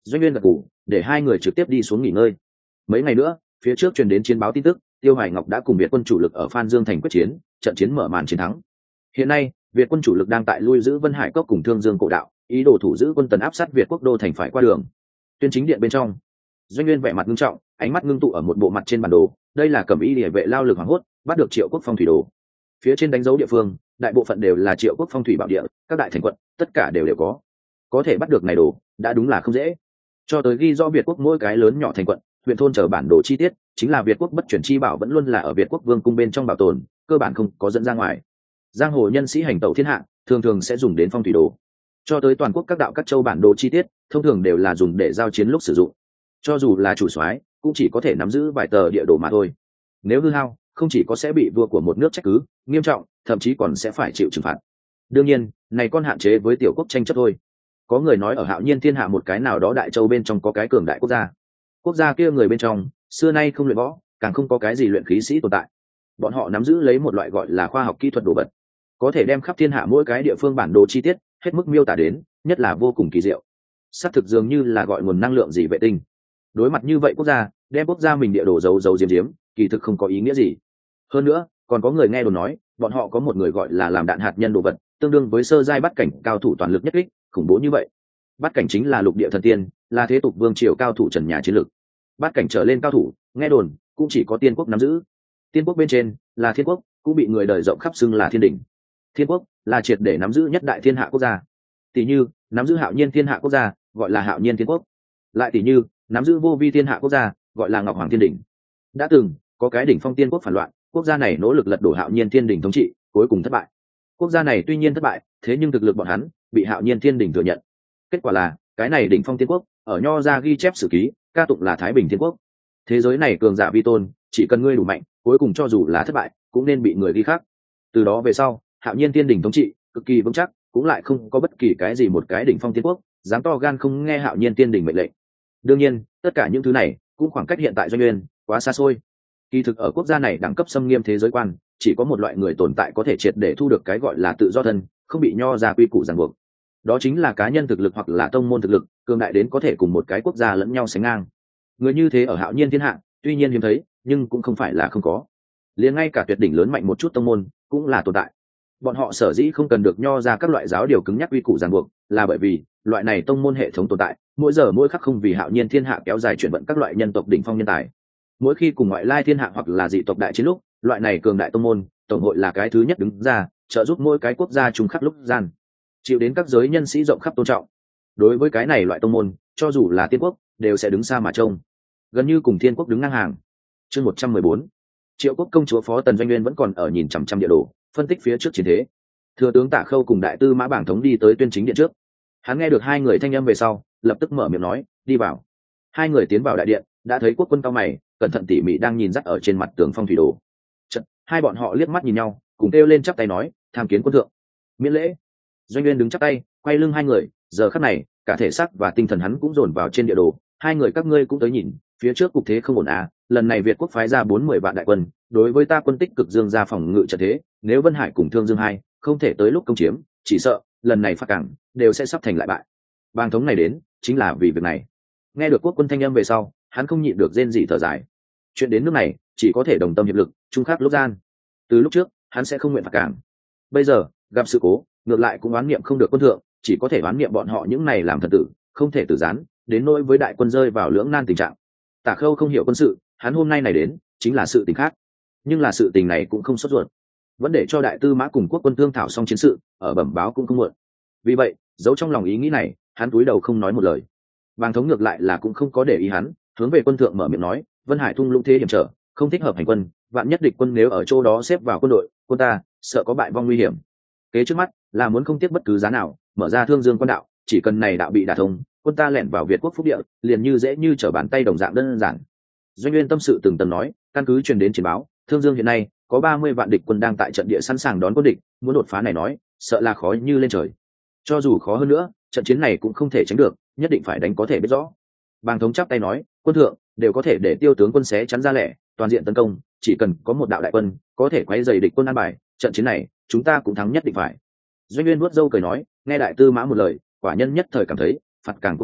Doanh Nguyên gật gù, để hai người trực tiếp đi xuống nghỉ ngơi. Mấy ngày nữa, phía trước truyền đến chiến báo tin tức, Tiêu Hoài Ngọc đã cùng Việt quân chủ lực ở Phan Dương thành quyết chiến, trận chiến mở màn chiến thắng. Hiện nay, Việt quân chủ lực đang tại lui giữ Vân Hải Cốc cùng Thương Dương cổ đạo, ý đồ thủ giữ quân tần áp sát Việt quốc đô thành phải qua đường. Tuyên chính điện bên trong, Doanh Nguyên vẻ mặt nghiêm trọng, ánh mắt ngưng tụ ở một bộ mặt trên bản đồ, đây là Cẩm Y Liễu vệ lao lực hoàng hốt, bắt được Triệu Quốc phong thủy đồ. Phía trên đánh dấu địa phương, đại bộ phận đều là Triệu Quốc phong thủy bảo địa, các đại thành quận, tất cả đều có thể bắt được này đồ, đã đúng là không dễ. Cho tới ghi rõ Việt quốc mỗi cái lớn nhỏ thành quận, huyện thôn chờ bản đồ chi tiết, chính là Việt quốc bất chuyển chi bảo vẫn luôn là ở Việt quốc vương cung bên trong bảo tồn, cơ bản không có dẫn ra ngoài. Giang hồ nhân sĩ hành tẩu thiên hạ, thường thường sẽ dùng đến phong thủy đồ. Cho tới toàn quốc các đạo các châu bản đồ chi tiết, thông thường đều là dùng để giao chiến lúc sử dụng. Cho dù là chủ soái, cũng chỉ có thể nắm giữ vài tờ địa đồ mà thôi. Nếu hư hao, không chỉ có sẽ bị vua của một nước trách cứ, nghiêm trọng, thậm chí còn sẽ phải chịu trừng phạt. Đương nhiên, này còn hạn chế với tiểu quốc tranh chấp thôi. Có người nói ở Hạo Nhiên thiên hạ một cái nào đó đại châu bên trong có cái cường đại quốc gia. Quốc gia kia người bên trong, xưa nay không luyện võ, càng không có cái gì luyện khí sĩ tồn tại. Bọn họ nắm giữ lấy một loại gọi là khoa học kỹ thuật đồ vật, có thể đem khắp thiên hạ mỗi cái địa phương bản đồ chi tiết, hết mức miêu tả đến, nhất là vô cùng kỳ diệu. Xác thực dường như là gọi nguồn năng lượng gì vệ tinh. Đối mặt như vậy quốc gia, đem quốc gia mình địa đồ giấu giếm, kỳ thực không có ý nghĩa gì. Hơn nữa, còn có người nghe đồn nói, bọn họ có một người gọi là làm đạn hạt nhân đồ vật, tương đương với sơ giai bắt cảnh cao thủ toàn lực nhất kích, khủng bố như vậy. Bắt cảnh chính là lục địa thần tiên, là thế tục vương triều cao thủ trần nhà chiến lược. Bắt cảnh trở lên cao thủ, nghe đồn cũng chỉ có tiên quốc nắm giữ. Tiên quốc bên trên là thiên quốc, cũng bị người đời rộng khắp xưng là thiên đỉnh. Thiên quốc là triệt để nắm giữ nhất đại thiên hạ quốc gia. Tỷ như nắm giữ Hạo Nhiên thiên hạ quốc gia, gọi là Hạo Nhiên thiên quốc. Lại tỷ như nắm giữ vô vi thiên hạ quốc gia, gọi là Ngọc Hoàng thiên đỉnh. Đã từng có cái đỉnh phong tiên quốc phản loạn, quốc gia này nỗ lực lật đổ Hạo Nhiên thiên đỉnh thống trị, cuối cùng thất bại. Quốc gia này tuy nhiên thất bại, thế nhưng thực lực bọn hắn bị Hạo Nhiên thiên đỉnh thừa nhận. Kết quả là cái này đỉnh phong tiên quốc ở nho ra ghi chép sử ký, ca tụng là Thái Bình thiên quốc. Thế giới này cường giả vi tôn, chỉ cần ngươi đủ mạnh, cuối cùng cho dù là thất bại, cũng nên bị người ghi khắc. Từ đó về sau, Hạo Nhiên thiên đỉnh thống trị cực kỳ vững chắc, cũng lại không có bất kỳ cái gì một cái đỉnh phong tiên quốc dám to gan không nghe Hạo Nhiên thiên đỉnh mệnh lệnh. Đương nhiên, tất cả những thứ này cũng khoảng cách hiện tại Doanh Nguyên quá xa xôi. Kỳ thực ở quốc gia này đẳng cấp xâm nghiêm thế giới quan, chỉ có một loại người tồn tại có thể triệt để thu được cái gọi là tự do thân, không bị nho ra quy củ ràng buộc. Đó chính là cá nhân thực lực hoặc là tông môn thực lực cường đại đến có thể cùng một cái quốc gia lẫn nhau sánh ngang. Người như thế ở Hạo Nhiên thiên hạ tuy nhiên hiếm thấy, nhưng cũng không phải là không có. Liền ngay cả tuyệt đỉnh lớn mạnh một chút tông môn cũng là tồn tại. Bọn họ sở dĩ không cần được nho ra các loại giáo điều cứng nhắc quy củ ràng buộc, là bởi vì loại này tông môn hệ thống tồn tại, mỗi giờ mỗi khắc không vì Hạo Nhiên thiên hạ kéo dài chuyển vận các loại nhân tộc đỉnh phong nhân tài. Mỗi khi cùng ngoại lai thiên hạ hoặc là dị tộc đại chiến lúc, loại này cường đại tông môn tổng hội là cái thứ nhất đứng ra trợ giúp mỗi cái quốc gia chung khắc lúc gian, chịu đến các giới nhân sĩ rộng khắp tôn trọng. Đối với cái này loại tông môn, cho dù là tiên quốc đều sẽ đứng xa mà trông, gần như cùng thiên quốc đứng ngang hàng. Chương 114, Triệu Quốc công chúa Phó Tần Doanh Nguyên vẫn còn ở nhìn chằm chằm địa đồ, phân tích phía trước chiến thế. Thừa tướng Tạ Khâu cùng đại tư mã bảng thống đi tới tuyên chính điện trước. Hắn nghe được hai người thanh âm về sau, lập tức mở miệng nói, đi vào. Hai người tiến vào đại điện, đã thấy quốc quân cao mày, cẩn thận tỉ mỉ đang nhìn dắt ở trên mặt tường phong thủy đồ. Chật, hai bọn họ liếc mắt nhìn nhau, cùng kêu lên chắp tay nói, tham kiến quân thượng. Miễn lễ. Doanh Nguyên đứng chắp tay, quay lưng hai người, giờ khắc này, cả thể xác và tinh thần hắn cũng dồn vào trên địa đồ. Hai người các ngươi cũng tới nhìn, phía trước cục thế không ổn à, lần này Việt quốc phái ra 40 vạn đại quân, đối với ta quân tích cực dương ra phòng ngự trận thế, nếu Vân Hải cùng Thương Dương hai không thể tới lúc công chiếm, chỉ sợ lần này phạt cảng đều sẽ sắp thành lại bại. Bang thống này đến chính là vì việc này. Nghe được quốc quân thanh âm về sau, hắn không nhịn được rên rỉ thở dài. Chuyện đến nước này, chỉ có thể đồng tâm hiệp lực, chung khắc lúc gian. Từ lúc trước, hắn sẽ không nguyện phạt cảng. Bây giờ, gặp sự cố, ngược lại cũng oán niệm không được quân thượng, chỉ có thể oán niệm bọn họ những này làm thần tử, không thể tử gián, đến nỗi với đại quân rơi vào lưỡng nan tình trạng. Tả Khâu không hiểu quân sự, hắn hôm nay này đến, chính là sự tình khác. Nhưng là sự tình này cũng không sốt ruột, vẫn để cho đại tư mã cùng quốc quân thương thảo xong chiến sự, ở bẩm báo cũng không muộn. Vì vậy, giấu trong lòng ý nghĩ này, hắn cúi đầu không nói một lời. Bàng thống ngược lại là cũng không có để ý hắn, hướng về quân thượng mở miệng nói, Vân Hải thung lũng thế hiểm trở, không thích hợp hành quân, vạn nhất địch quân nếu ở chỗ đó xếp vào quân đội, quân ta sợ có bại vong nguy hiểm. Kế trước mắt là muốn không tiếc bất cứ giá nào mở ra Thương Dương quan đạo, chỉ cần này đạo bị đả thông, quân ta lẻn vào Việt quốc phúc địa, liền như dễ như trở bàn tay đồng dạng đơn giản. Doanh Nguyên tâm sự từng tầng nói, căn cứ truyền đến chiến báo, Thương Dương hiện nay có 30 vạn địch quân đang tại trận địa sẵn sàng đón quân địch, muốn đột phá này nói, sợ là khó như lên trời. Cho dù khó hơn nữa, trận chiến này cũng không thể tránh được, nhất định phải đánh có thể biết rõ. Bàng thống chắp tay nói, quân thượng đều có thể để Tiêu tướng quân xé chắn ra lẻ, toàn diện tấn công, chỉ cần có một đạo đại quân có thể quấy rầy địch quân an bài, trận chiến này chúng ta cũng thắng nhất định phải. Doanh Nguyên vuốt râu cười nói, nghe đại tư mã một lời, quả nhân nhất thời cảm thấy phạt càng cuộc chiến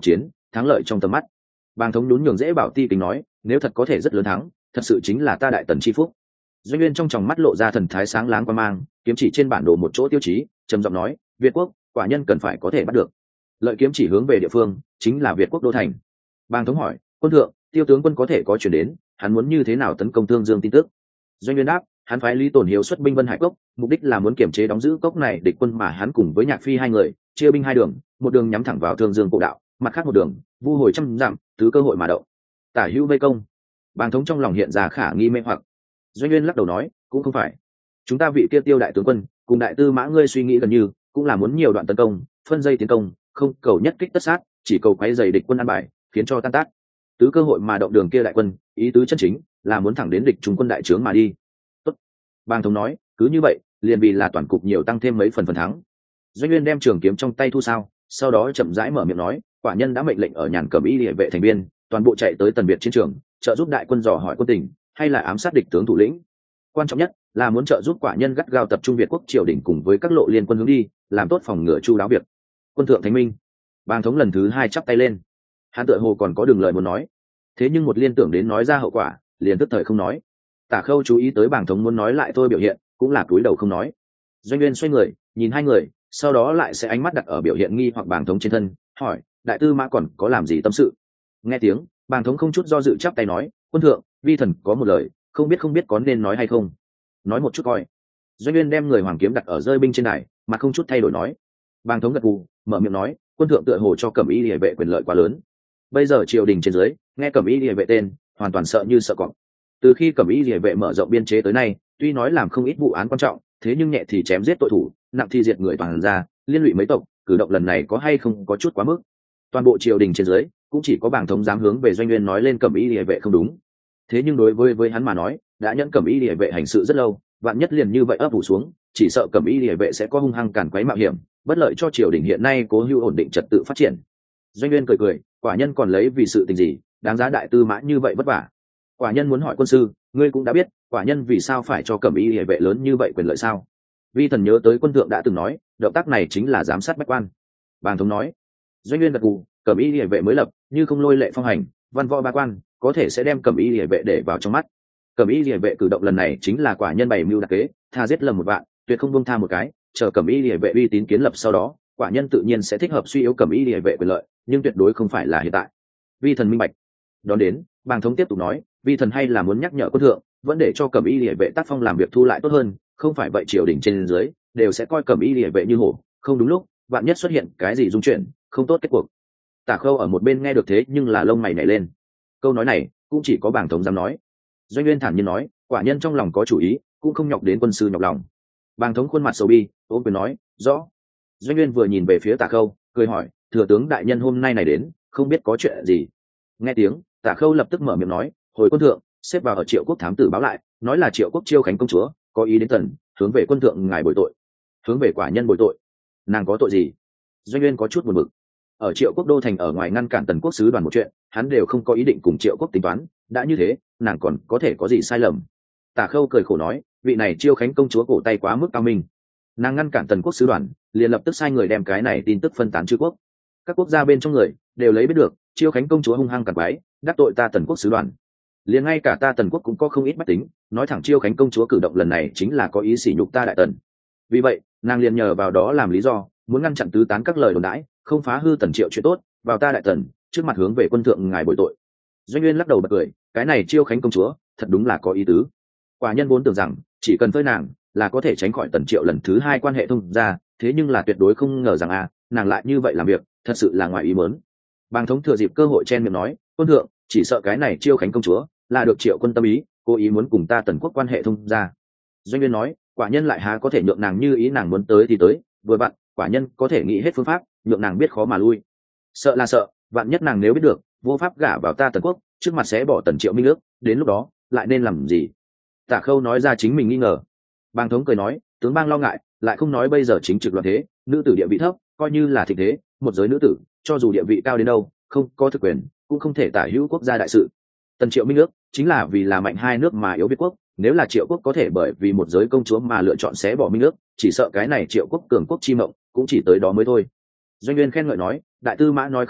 thắng lợi trong tầm mắt. Bàng thống nhún nhường dễ bảo ti kính nói, nếu thật có thể rất lớn thắng, thật sự chính là ta đại tần chi phúc. Doanh Nguyên trong tròng mắt lộ ra thần thái sáng láng qua mang, kiếm chỉ trên bản đồ một chỗ tiêu chí, trầm giọng nói, Việt quốc quả nhân cần phải có thể bắt được. Lợi kiếm chỉ hướng về địa phương, chính là Việt quốc đô thành. Bàng thống hỏi, quân thượng, Tiêu tướng quân có thể có chuyển đến, hắn muốn như thế nào tấn công Thương Dương tin tức? Doanh Nguyên đáp, hắn phái Lý Tồn Hiếu xuất binh Vân Hải cốc, mục đích là muốn kiểm chế đóng giữ cốc này địch quân, mà hắn cùng với Nhạc Phi hai người chia binh hai đường, một đường nhắm thẳng vào Thương Dương cổ đạo, mặt khác một đường vu hồi trăm dặm, tứ cơ hội mà động. Tả hữu vây công. Bàng thống trong lòng hiện ra khả nghi mê hoặc. Doanh Nguyên lắc đầu nói, cũng không phải. Chúng ta vị kia Tiêu đại tướng quân cùng đại tư mã ngươi suy nghĩ gần như, cũng là muốn nhiều đoạn tấn công, phân dây tiến công, không cầu nhất kích tất sát, chỉ cầu quấy dày địch quân ăn bài, khiến cho tan tác. Tứ cơ hội mà động đường kia đại quân, ý tứ chân chính là muốn thẳng đến địch trung quân đại trướng mà đi. Tốt. Bàng thống nói, cứ như vậy, liền vì là toàn cục nhiều tăng thêm mấy phần thắng. Doanh Nguyên đem trường kiếm trong tay thu sao, sau đó chậm rãi mở miệng nói, quả nhân đã mệnh lệnh ở Nhàn Cẩm Y Liễu vệ thành viên, toàn bộ chạy tới Tần Việt chiến trường, trợ giúp đại quân dò hỏi quân tình, hay là ám sát địch tướng thủ lĩnh. Quan trọng nhất là muốn trợ giúp quả nhân gắt gao tập trung Việt quốc triều đình cùng với các lộ liên quân hướng đi, làm tốt phòng ngừa chu đáo việc. Quân thượng thánh minh. Bàng thống lần thứ hai chắp tay lên. Hắn tựa hồ còn có đường lời muốn nói, thế nhưng một liên tưởng đến nói ra hậu quả, liền tức thời không nói. Tả Khâu chú ý tới Bàng thống muốn nói lại tôi biểu hiện, cũng là cúi đầu không nói. Doanh Nguyên xoay người nhìn hai người, sau đó lại sẽ ánh mắt đặt ở biểu hiện nghi hoặc Bàng thống trên thân, hỏi, đại tư mã còn có làm gì tâm sự? Nghe tiếng, Bàng thống không chút do dự chắp tay nói, quân thượng, vi thần có một lời, không biết có nên nói hay không. Nói một chút coi. Doanh Nguyên đem người hoàng kiếm đặt ở rơi binh trên đài, mà không chút thay đổi nói. Bàng thống gật gù, mở miệng nói, quân thượng tựa hồ cho Cẩm Y Liễu vệ quyền lợi quá lớn. Bây giờ triều đình trên dưới nghe Cẩm Y Liễu vệ tên, hoàn toàn sợ như sợ cọp. Từ khi Cẩm Y Liễu vệ mở rộng biên chế tới nay, tuy nói làm không ít vụ án quan trọng, thế nhưng nhẹ thì chém giết tội thủ, nặng thì diệt người toàn ra, liên lụy mấy tộc, cử động lần này có hay không có chút quá mức. Toàn bộ triều đình trên dưới cũng chỉ có Bàng thống dám hướng về Doanh Nguyên nói lên Cẩm Y Liễu vệ không đúng. Thế nhưng đối với hắn mà nói, đã nhẫn Cẩm Y Liễu vệ hành sự rất lâu, vạn nhất liền như vậy ấp ủ xuống, chỉ sợ Cẩm Y Liễu vệ sẽ có hung hăng cản quấy mạo hiểm, bất lợi cho triều đình hiện nay cố hữu ổn định trật tự phát triển. Doanh Nguyên cười, quả nhân còn lấy vì sự tình gì đáng giá đại tư mã như vậy vất vả. Quả nhân muốn hỏi quân sư, ngươi cũng đã biết quả nhân vì sao phải cho Cẩm Y Liễu vệ lớn như vậy quyền lợi sao? Vi thần nhớ tới quân thượng đã từng nói, động tác này chính là giám sát bách quan. Bàng thống nói. Doanh Nguyên gật gù, Cẩm Y Liễu vệ mới lập, như không lôi lệ phong hành, văn võ ba quan có thể sẽ đem Cẩm Y Liễu vệ để vào trong mắt. Cẩm Y Liễu vệ cử động lần này chính là quả nhân bày mưu đặc kế, tha giết lầm một vạn, tuyệt không buông tha một cái, chờ Cẩm Y Liễu vệ uy tín kiến lập sau đó, quả nhân tự nhiên sẽ thích hợp suy yếu Cẩm Y Liễu vệ quyền lợi, nhưng tuyệt đối không phải là hiện tại. Vi thần minh bạch. Đón đến, Bàng thống tiếp tục nói, vi thần hay là muốn nhắc nhở quân thượng, vẫn để cho Cẩm Y Liễu vệ tác phong làm việc thu lại tốt hơn, không phải vậy triều đình trên dưới đều sẽ coi Cẩm Y Liễu vệ như hổ, không đúng lúc, vạn nhất xuất hiện cái gì dung chuyển, không tốt kết cuộc. Tả Khâu ở một bên nghe được thế nhưng là lông mày nhảy lên. Câu nói này cũng chỉ có Bàng thống dám nói. Doanh Nguyên thản nhiên nói, quả nhân trong lòng có chủ ý, cũng không nhọc đến quân sư nhọc lòng. Bàng thống khuôn mặt sầu bi, ôm quyền nói, rõ. Doanh Nguyên vừa nhìn về phía Tả Khâu, cười hỏi, thừa tướng đại nhân hôm nay này đến, không biết có chuyện gì. Nghe tiếng, Tả Khâu lập tức mở miệng nói, hồi quân thượng, xếp vào ở Triệu quốc thám tử báo lại, nói là Triệu quốc chiêu khánh công chúa có ý đến Tần, hướng về quân thượng ngài bồi tội. Hướng về quả nhân bồi tội? Nàng có tội gì? Doanh Nguyên có chút buồn bực. Ở Triệu quốc đô thành ở ngoài ngăn cản Tần quốc sứ đoàn một chuyện, hắn đều không có ý định cùng Triệu quốc tính toán, đã như thế, nàng còn có thể có gì sai lầm? Tả Khâu cười khổ nói, vị này chiêu khánh công chúa cổ tay quá mức cao minh, nàng ngăn cản Tần quốc sứ đoàn, liền lập tức sai người đem cái này tin tức phân tán chư quốc. Các quốc gia bên trong người đều lấy biết được chiêu khánh công chúa hung hăng cản quái, đắc tội ta Tần quốc sứ đoàn, liền ngay cả ta Tần quốc cũng có không ít bách tính nói thẳng chiêu khánh công chúa cử động lần này chính là có ý sỉ nhục ta đại Tần. Vì vậy nàng liền nhờ vào đó làm lý do, muốn ngăn chặn tứ tán các lời đồn đãi, không phá hư Tần Triệu chuyện tốt, vào ta đại Tần trước mặt hướng về quân thượng ngài bồi tội. Doanh Nguyên lắc đầu bật cười, cái này chiêu khánh công chúa thật đúng là có ý tứ. Quả nhân vốn tưởng rằng chỉ cần với nàng là có thể tránh khỏi Tần Triệu lần thứ hai quan hệ thông ra, thế nhưng là tuyệt đối không ngờ rằng nàng lại như vậy làm việc, thật sự là ngoài ý muốn. Bàng thống thừa dịp cơ hội chen miệng nói, quân thượng, chỉ sợ cái này chiêu khánh công chúa là được Triệu quân tâm ý, cố ý muốn cùng ta Tần quốc quan hệ thông ra. Doanh Nguyên nói, quả nhân lại há có thể nhượng nàng như ý nàng muốn tới thì tới, vừa vặn quả nhân có thể nghĩ hết phương pháp nhượng nàng biết khó mà lui. Sợ là sợ, vạn nhất nàng nếu biết được vô pháp gả vào ta Tần quốc, trước mặt sẽ bỏ Tần Triệu minh ước, đến lúc đó lại nên làm gì? Tả Khâu nói ra chính mình nghi ngờ. Bàng thống cười nói, tướng bang lo ngại, lại không nói bây giờ chính trực loạn thế, nữ tử địa vị thấp, coi như là thịnh thế, một giới nữ tử cho dù địa vị cao đến đâu, không có thực quyền cũng không thể tả hữu quốc gia đại sự. Tần Triệu minh ước chính là vì là mạnh hai nước mà yếu Việt quốc, nếu là Triệu quốc có thể bởi vì một giới công chúa mà lựa chọn xé bỏ minh ước, chỉ sợ cái này Triệu quốc cường quốc chi mộng cũng chỉ tới đó mới thôi. Doanh Nguyên khen ngợi nói, đại tư mã nói không sai,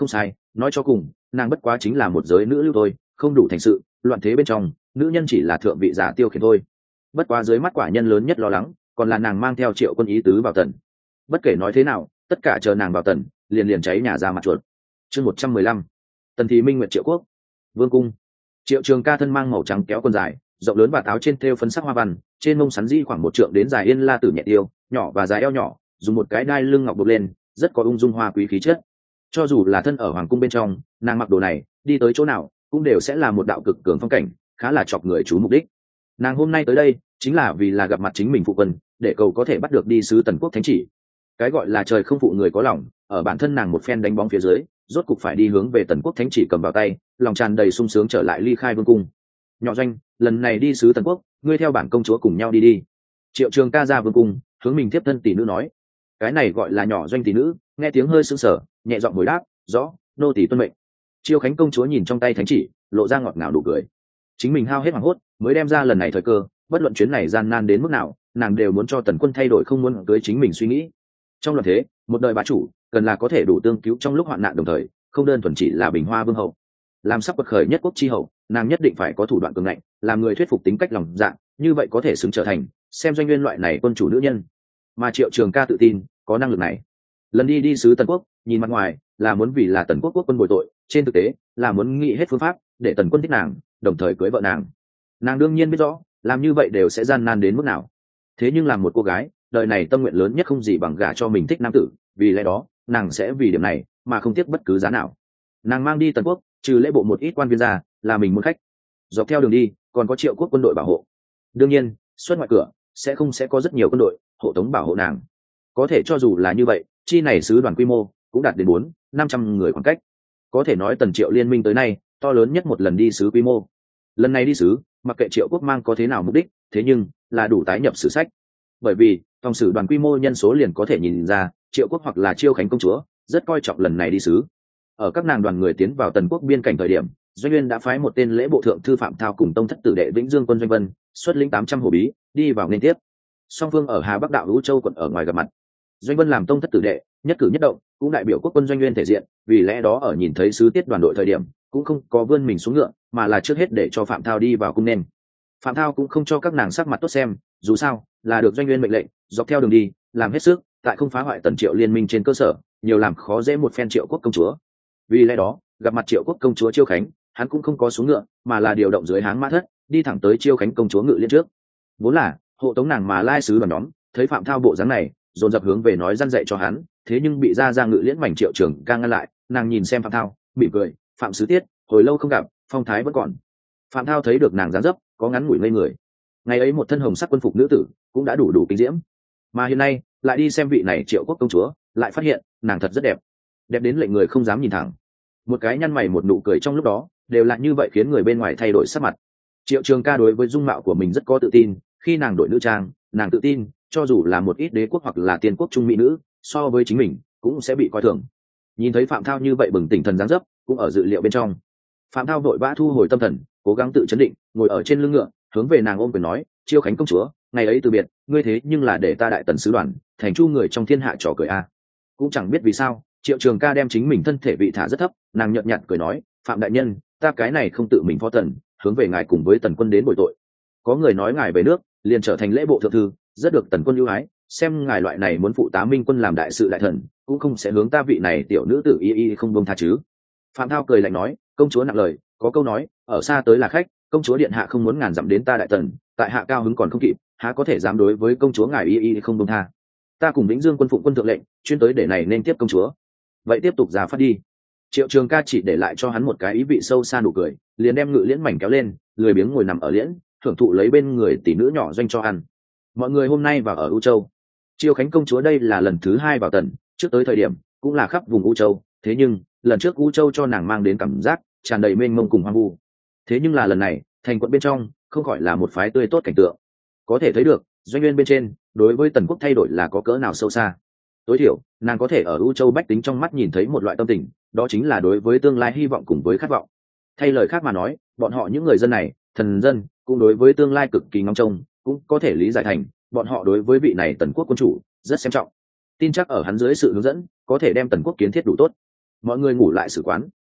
nói cho cùng nàng bất quá chính là một giới nữ lưu thôi, không đủ thành sự, loạn thế bên trong nữ nhân chỉ là thượng vị giả tiêu khiển thôi. Bất quá dưới mắt quả nhân lớn nhất lo lắng còn là nàng mang theo Triệu Quân ý tứ vào tần. Bất kể nói thế nào tất cả chờ nàng vào tần liền liền cháy nhà ra mặt chuột. Chương 115. Tần Thị Minh Nguyệt Triệu Quốc Vương cung. Triệu Trường Ca thân mang màu trắng kéo quần dài, rộng lớn và áo trên thêu phấn sắc hoa văn, trên mông sắn di khoảng 1 trượng đến dài yên la tử nhẹ tiêu, nhỏ và dài eo nhỏ, dùng một cái đai lưng ngọc buộc lên, rất có ung dung hoa quý khí chất. Cho dù là thân ở hoàng cung bên trong, nàng mặc đồ này, đi tới chỗ nào cũng đều sẽ là một đạo cực cường phong cảnh, khá là chọc người chú mục đích. Nàng hôm nay tới đây chính là vì là gặp mặt chính mình phụ quân, để cầu có thể bắt được đi sứ Tần Quốc thánh chỉ. Cái gọi là trời không phụ người có lòng, ở bản thân nàng một phen đánh bóng phía dưới, rốt cục phải đi hướng về Tần Quốc thánh chỉ cầm vào tay, lòng tràn đầy sung sướng trở lại ly khai vương cung. Nhỏ Doanh, lần này đi sứ Tần Quốc, ngươi theo bản công chúa cùng nhau đi đi. Triệu Trường Ca ra vương cung, hướng mình tiếp thân tỷ nữ nói. Cái này gọi là Nhỏ Doanh tỷ nữ, nghe tiếng hơi sững sờ, nhẹ giọng hồi đáp, rõ, nô tỳ tuân mệnh. Chiêu Khánh công chúa nhìn trong tay thánh chỉ, lộ ra ngọt ngào nụ cười. Chính mình hao hết hoảng hốt, mới đem ra lần này thời cơ, bất luận chuyến này gian nan đến mức nào, nàng đều muốn cho Tần Quân thay đổi không muốn tới chính mình suy nghĩ. Trong loạn thế, một đời bá chủ, cần là có thể đủ tương cứu trong lúc hoạn nạn đồng thời, không đơn thuần chỉ là bình hoa vương hậu. Làm sắp bậc khởi nhất quốc chi hậu, nàng nhất định phải có thủ đoạn cường ngạnh, làm người thuyết phục tính cách lòng dạ, như vậy có thể xứng trở thành xem Doanh Nguyên loại này quân chủ nữ nhân. Mà Triệu Trường Ca tự tin, có năng lực này. Lần đi sứ Tần Quốc, nhìn mặt ngoài là muốn vì là Tần Quốc quốc quân bồi tội, trên thực tế là muốn nghĩ hết phương pháp để Tần Quân thích nàng, đồng thời cưới vợ nàng. Nàng đương nhiên biết rõ, làm như vậy đều sẽ gian nan đến mức nào. Thế nhưng làm một cô gái, đời này tâm nguyện lớn nhất không gì bằng gả cho mình thích nam tử, vì lẽ đó, nàng sẽ vì điểm này mà không tiếc bất cứ giá nào. Nàng mang đi Tần Quốc, trừ lễ bộ một ít quan viên ra, là mình muốn khách. Dọc theo đường đi, còn có Triệu Quốc quân đội bảo hộ. Đương nhiên, xuất ngoại cửa sẽ có rất nhiều quân đội hộ tống bảo hộ nàng. Có thể cho dù là như vậy, chi này sứ đoàn quy mô cũng đạt đến 400-500 người khoảng cách. Có thể nói Tần Triệu liên minh tới nay to lớn nhất một lần đi sứ quy mô. Lần này đi sứ, mặc kệ Triệu Quốc mang có thế nào mục đích, thế nhưng là đủ tái nhập sử sách. Bởi vì phòng sử đoàn quy mô nhân số liền có thể nhìn ra, Triệu Quốc hoặc là Chiêu Khánh công chúa rất coi trọng lần này đi sứ. Ở các nàng đoàn người tiến vào Tần Quốc biên cảnh thời điểm, Doanh Nguyên đã phái một tên lễ bộ thượng thư Phạm Thao cùng tông thất tử đệ Vĩnh Dương quân Doanh Vân, xuất lĩnh 800 hổ bí, đi vào liên tiếp. Song phương ở Hà Bắc đạo Vũ Châu quận ở ngoài gặp mặt. Doanh Vân làm tông thất tử đệ, nhất cử nhất động cũng đại biểu quốc quân Doanh Nguyên thể diện, vì lẽ đó ở nhìn thấy sứ tiết đoàn đội thời điểm, cũng không có vươn mình xuống ngựa, mà là trước hết để cho Phạm Thao đi vào cung nên. Phạm Thao cũng không cho các nàng sắc mặt tốt xem, dù sao là được Doanh Nguyên mệnh lệnh, dọc theo đường đi làm hết sức, tại không phá hoại Tần Triệu liên minh trên cơ sở, nhiều làm khó dễ một phen Triệu Quốc công chúa. Vì lẽ đó, gặp mặt Triệu Quốc công chúa Chiêu Khánh, hắn cũng không có xuống ngựa, mà là điều động dưới háng mã thất, đi thẳng tới Chiêu Khánh công chúa ngự liên trước. Vốn là hộ tống nàng mà lai sứ đoàn nhóm, thấy Phạm Thao bộ dáng này, dồn dập hướng về nói răn dạy cho hắn, thế nhưng bị ra ngự liễn mảnh Triệu Trường Ca ngăn lại. Nàng nhìn xem Phạm Thao, mỉm cười, Phạm sứ tiết, hồi lâu không gặp, phong thái vẫn còn. Phạm Thao thấy được nàng dáng dấp, có ngắn ngủi ngây người. Ngày ấy một thân hồng sắc quân phục nữ tử, cũng đã đủ kinh diễm, mà hiện nay lại đi xem vị này Triệu Quốc công chúa, lại phát hiện nàng thật rất đẹp, đẹp đến lệnh người không dám nhìn thẳng. Một cái nhăn mày một nụ cười trong lúc đó, đều là như vậy khiến người bên ngoài thay đổi sắc mặt. Triệu Trường Ca đối với dung mạo của mình rất có tự tin, khi nàng đổi nữ trang, nàng tự tin, cho dù là một ít đế quốc hoặc là tiên quốc trung mỹ nữ, so với chính mình cũng sẽ bị coi thường. Nhìn thấy Phạm Thao như vậy bừng tỉnh thần dáng dấp, cũng ở dự liệu bên trong. Phạm Thao vội vã thu hồi tâm thần, cố gắng tự chấn định, ngồi ở trên lưng ngựa, hướng về nàng ôm quyền nói, Chiêu Khánh công chúa, ngày ấy từ biệt, ngươi thế nhưng là để ta đại tần sứ đoàn thành chu người trong thiên hạ trò cười a. Cũng chẳng biết vì sao, Triệu Trường Ca đem chính mình thân thể vị thả rất thấp, nàng nhợt nhạt cười nói, Phạm đại nhân, ta cái này không tự mình phó tần, hướng về ngài cùng với Tần Quân đến bồi tội. Có người nói ngài về nước, liền trở thành lễ bộ thượng thư, rất được Tần Quân ưu ái, xem ngài loại này muốn phụ tá Minh quân làm đại sự đại thần, cũng không sẽ hướng ta vị này tiểu nữ tử y không buông tha chứ. Phạm Thao cười lạnh nói, công chúa nặng lời, có câu nói, ở xa tới là khách, công chúa điện hạ không muốn ngàn dặm đến ta đại tần, tại hạ cao hứng còn không kịp, há có thể dám đối với công chúa ngài y không buông tha. Ta cùng Vĩnh Dương quân phụng quân thượng lệnh, chuyên tới để này nên tiếp công chúa. Vậy tiếp tục ra phát đi. Triệu Trường Ca chỉ để lại cho hắn một cái ý vị sâu xa nụ cười, liền đem ngự liễn mảnh kéo lên, lười biếng ngồi nằm ở liễn, thưởng thụ lấy bên người tỷ nữ nhỏ Doanh cho ăn. Mọi người hôm nay vào ở U Châu. Chiêu Khánh công chúa đây là lần thứ 2 vào tần, trước tới thời điểm cũng là khắp vùng U Châu, thế nhưng lần trước U Châu cho nàng mang đến cảm giác tràn đầy mênh mông cùng hoang vu. Thế nhưng là lần này, thành quận bên trong không khỏi là một phái tươi tốt cảnh tượng. Có thể thấy được, Doanh Nguyên bên trên đối với Tần Quốc thay đổi là có cỡ nào sâu xa. Tối thiểu, nàng có thể ở U Châu bách tính trong mắt nhìn thấy một loại tâm tình, đó chính là đối với tương lai hy vọng cùng với khát vọng. Thay lời khác mà nói, bọn họ những người dân này, thần dân, cũng đối với tương lai cực kỳ ngóng trông, cũng có thể lý giải thành bọn họ đối với vị này Tần Quốc quân chủ rất xem trọng, tin chắc ở hắn dưới sự hướng dẫn có thể đem Tần Quốc kiến thiết đủ tốt. Mọi người ngủ lại sử quán,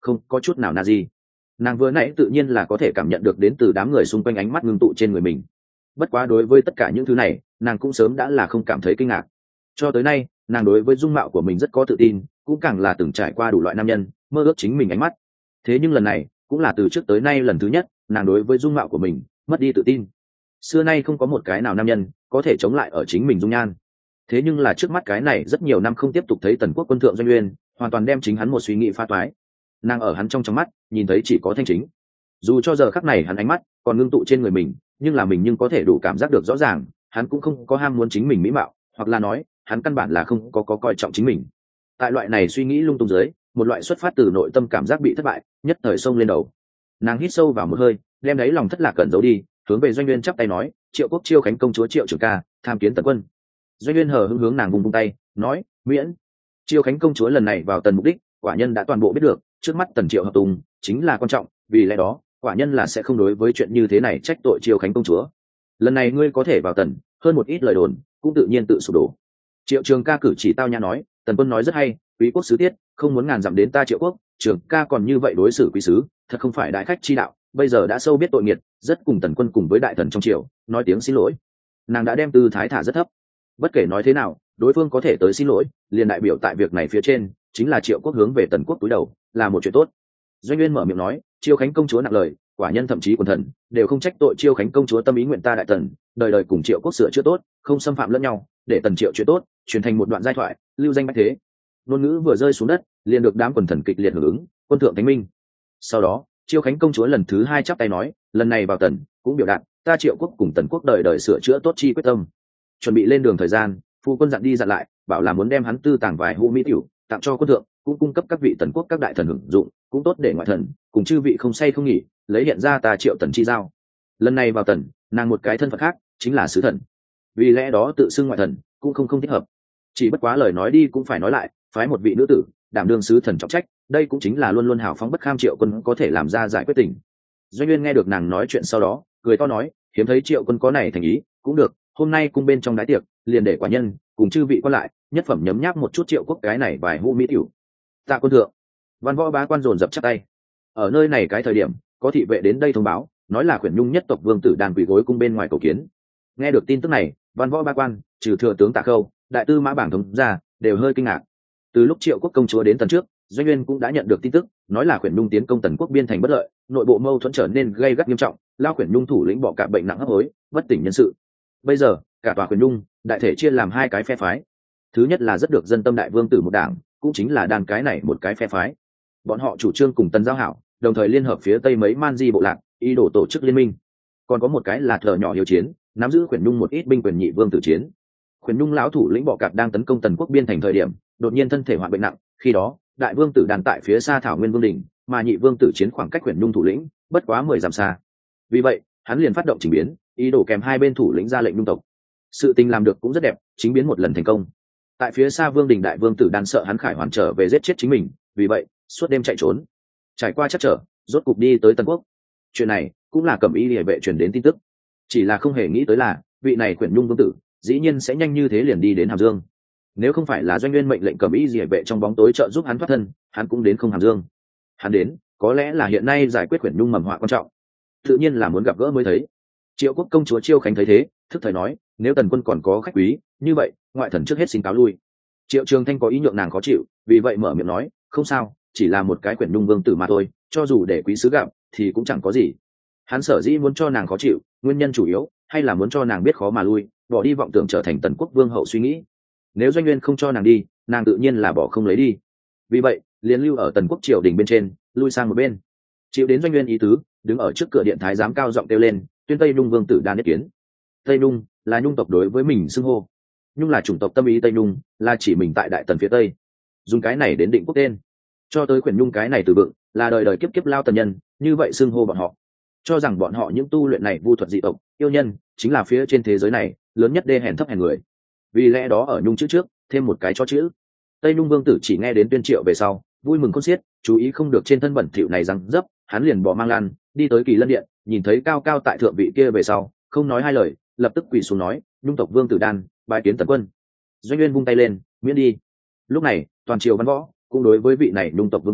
không có chút nào na gì. Nàng vừa nãy tự nhiên là có thể cảm nhận được đến từ đám người xung quanh ánh mắt ngưng tụ trên người mình. Bất quá đối với tất cả những thứ này, nàng cũng sớm đã là không cảm thấy kinh ngạc. Cho tới nay, nàng đối với dung mạo của mình rất có tự tin, cũng càng là từng trải qua đủ loại nam nhân, mơ ước chính mình ánh mắt. Thế nhưng lần này, cũng là từ trước tới nay lần thứ nhất, nàng đối với dung mạo của mình mất đi tự tin. Xưa nay không có một cái nào nam nhân có thể chống lại ở chính mình dung nhan. Thế nhưng là trước mắt cái này rất nhiều năm không tiếp tục thấy Tần Quốc quân thượng Doanh Uyên, hoàn toàn đem chính hắn một suy nghĩ phá toái. Nàng ở hắn trong mắt nhìn thấy chỉ có Thanh Chính. Dù cho giờ khắc này hắn ánh mắt còn ngưng tụ trên người mình, nhưng là mình nhưng có thể đủ cảm giác được rõ ràng, hắn cũng không có ham muốn chính mình mỹ mạo, hoặc là nói, hắn căn bản là không có coi trọng chính mình. Tại loại này suy nghĩ lung tung dưới, một loại xuất phát từ nội tâm cảm giác bị thất bại, nhất thời xông lên đầu. Nàng hít sâu vào một hơi, đem đáy lòng thất lạc cẩn giấu đi, hướng về Doanh Uyên chắp tay nói, Triệu Quốc chiêu khánh công chúa Triệu Trường ca, tham kiến Tần quân. Doanh Uyên hờ hững hướng nàng vùng tay, nói, miễn. Chiêu khánh công chúa lần này vào Tần mục đích, quả nhân đã toàn bộ biết được, trước mắt Tần Triệu hợp tùng chính là quan trọng, vì lẽ đó, quả nhân là sẽ không đối với chuyện như thế này trách tội Chiêu khánh công chúa. Lần này ngươi có thể vào Tần, hơn một ít lời đồn cũng tự nhiên tự sụp đổ. Triệu Trường ca cử chỉ tao nhã nói, Tần quân nói rất hay, quý quốc sứ tiết không muốn ngàn dặm đến ta Triệu quốc, Trường ca còn như vậy đối xử quý sứ, thật không phải đại khách chi đạo, bây giờ đã sâu biết tội nghiệt, rất cùng Tần quân cùng với đại thần trong triều nói tiếng xin lỗi. Nàng đã đem tư thái thả rất thấp, bất kể nói thế nào, đối phương có thể tới xin lỗi, liền đại biểu tại việc này phía trên chính là Triệu quốc hướng về Tần quốc túi đầu, là một chuyện tốt. Doanh Nguyên mở miệng nói, Chiêu khánh công chúa nặng lời, quả nhân thậm chí quần thần đều không trách tội Chiêu khánh công chúa tâm ý nguyện ta đại tần, đời đời cùng Triệu quốc sửa chữa tốt, không xâm phạm lẫn nhau, để Tần Triệu chuyện tốt truyền thành một đoạn giai thoại, lưu danh bách thế. Ngôn ngữ vừa rơi xuống đất, liền được đám quần thần kịch liệt hưởng ứng, quân thượng thánh minh. Sau đó, Chiêu khánh công chúa lần thứ hai chắp tay nói, lần này vào Tần cũng biểu đạt ta Triệu quốc cùng Tần quốc đời đời sửa chữa tốt chi quyết tâm. Chuẩn bị lên đường thời gian, phu quân dặn đi dặn lại, bảo là muốn đem hắn tư tàng vài hũ mỹ tiểu tặng cho quân thượng, cũng cung cấp các vị Tần quốc các đại thần hưởng dụng, cũng tốt để ngoại thần cùng chư vị không say không nghỉ, lấy hiện ra ta Triệu Tần chi giao. Lần này vào Tần, nàng một cái thân phận khác chính là sứ thần, vì lẽ đó tự xưng ngoại thần cũng không thích hợp. Chỉ bất quá lời nói đi cũng phải nói lại, phái một vị nữ tử đảm đương sứ thần trọng trách, đây cũng chính là luôn luôn hào phóng bất kham Triệu quân có thể làm ra giải quyết tình. Doanh Nguyên nghe được nàng nói chuyện sau đó, cười to nói, hiếm thấy Triệu quân có này thành ý, cũng được, hôm nay cung bên trong đái tiệc, liền để quả nhân cùng chư vị quan lại nhất phẩm nhấm nháp một chút Triệu quốc cái này vài hũ mỹ tiểu. Tạ quân thượng. Văn võ bá quan dồn dập chắp tay. Ở nơi này cái thời điểm, có thị vệ đến đây thông báo, nói là Khuyển Nhung nhất tộc vương tử đàn quỳ gối cung bên ngoài cầu kiến. Nghe được tin tức này, văn võ bá quan, trừ thừa tướng Tạ Khâu, đại tư Mã Bảng thống ra, đều hơi kinh ngạc. Từ lúc Triệu quốc công chúa đến Tần trước, Doanh Nguyên cũng đã nhận được tin tức, nói là Khuyển Nhung tiến công Tần quốc biên thành bất lợi, nội bộ mâu thuẫn trở nên gây gắt nghiêm trọng, lao Khuyển Nhung thủ lĩnh bỏ cả bệnh nặng hấp hối, bất tỉnh nhân sự. Bây giờ, cả tòa Khuyển Nhung đại thể chia làm hai cái phe phái. Thứ nhất là rất được dân tâm đại vương tử một đảng, cũng chính là đàn cái này một cái phe phái. Bọn họ chủ trương cùng Tần giao hảo, đồng thời liên hợp phía tây mấy man di bộ lạc, ý đồ tổ chức liên minh. Còn có một cái là thờ nhỏ hiếu chiến, nắm giữ Khuyển Nhung một ít binh quyền nhị vương tử chiến. Khuyển Nhung lão thủ lĩnh bỏ cạp đang tấn công Tần quốc biên thành thời điểm, đột nhiên thân thể hoạn bệnh nặng, khi đó đại vương tử đàn tại phía xa thảo nguyên vương đỉnh, mà nhị vương tử chiến khoảng cách Khuyển Nhung thủ lĩnh bất quá 10 dặm xa. Vì vậy hắn liền phát động chỉnh biến, ý đồ kèm hai bên thủ lĩnh ra lệnh Nhung tộc. Sự tình làm được cũng rất đẹp, chính biến một lần thành công. Tại phía xa vương đình đại vương tử đàn sợ hắn khải hoàn trở về giết chết chính mình, vì vậy suốt đêm chạy trốn, trải qua chắc trở, rốt cục đi tới Tần quốc. Chuyện này cũng là Cẩm Y Liễu vệ truyền đến tin tức, chỉ là không hề nghĩ tới là vị này Khuyển Nhung vương tử dĩ nhiên sẽ nhanh như thế liền đi đến Hàm Dương. Nếu không phải là Doanh Nguyên mệnh lệnh Cẩm Y Liễu vệ trong bóng tối trợ giúp hắn thoát thân, hắn cũng đến không Hàm Dương. Hắn đến, có lẽ là hiện nay giải quyết Khuyển Nhung mầm họa quan trọng, tự nhiên là muốn gặp gỡ mới thấy. Triệu quốc công chúa Chiêu Khánh thấy thế, thức thời nói, nếu Tần quân còn có khách quý, như vậy ngoại thần trước hết xin cáo lui. Triệu Trường Thanh có ý nhượng nàng khó chịu, vì vậy mở miệng nói, không sao, chỉ là một cái Khuyển Nhung vương tử mà thôi, cho dù để quý sứ gặp thì cũng chẳng có gì. Hắn sở dĩ muốn cho nàng khó chịu, nguyên nhân chủ yếu hay là muốn cho nàng biết khó mà lui, bỏ đi vọng tưởng trở thành Tần quốc vương hậu suy nghĩ. Nếu Doanh Nguyên không cho nàng đi, nàng tự nhiên là bỏ không lấy đi. Vì vậy liền lưu ở Tần quốc triều đình bên trên, lui sang một bên. Chịu đến Doanh Nguyên ý tứ, đứng ở trước cửa điện thái giám cao giọng kêu lên, tuyên Tây Nhung vương tử đan nhất kiến. Tây Nhung là Nhung tộc đối với mình xưng hô. Nhung là chủng tộc tâm ý Tây Nhung, là chỉ mình tại Đại Tần phía Tây. Dùng cái này đến định quốc tên. Cho tới Khuyển Nhung cái này từ vựng, là đời đời kiếp kiếp lao tần nhân, như vậy xưng hô bọn họ. Cho rằng bọn họ những tu luyện này vu thuật dị tộc, yêu nhân, chính là phía trên thế giới này lớn nhất đê hèn thấp hèn người. Vì lẽ đó ở Nhung chữ trước thêm một cái cho chữ. Tây Nhung vương tử chỉ nghe đến tuyên triệu về sau, vui mừng khôn xiết, chú ý không được trên thân bẩn thỉu này răng dấp, hắn liền bỏ mang lan, đi tới Kỳ Lân điện, nhìn thấy cao cao tại thượng vị kia về sau, không nói hai lời, lập tức quỳ xuống nói, Nhung tộc vương tử đan, bái kiến Tần quân. Doanh Nguyên vung tay lên, miễn đi. Lúc này toàn triều văn võ cũng đối với vị này Nhung tộc vương tử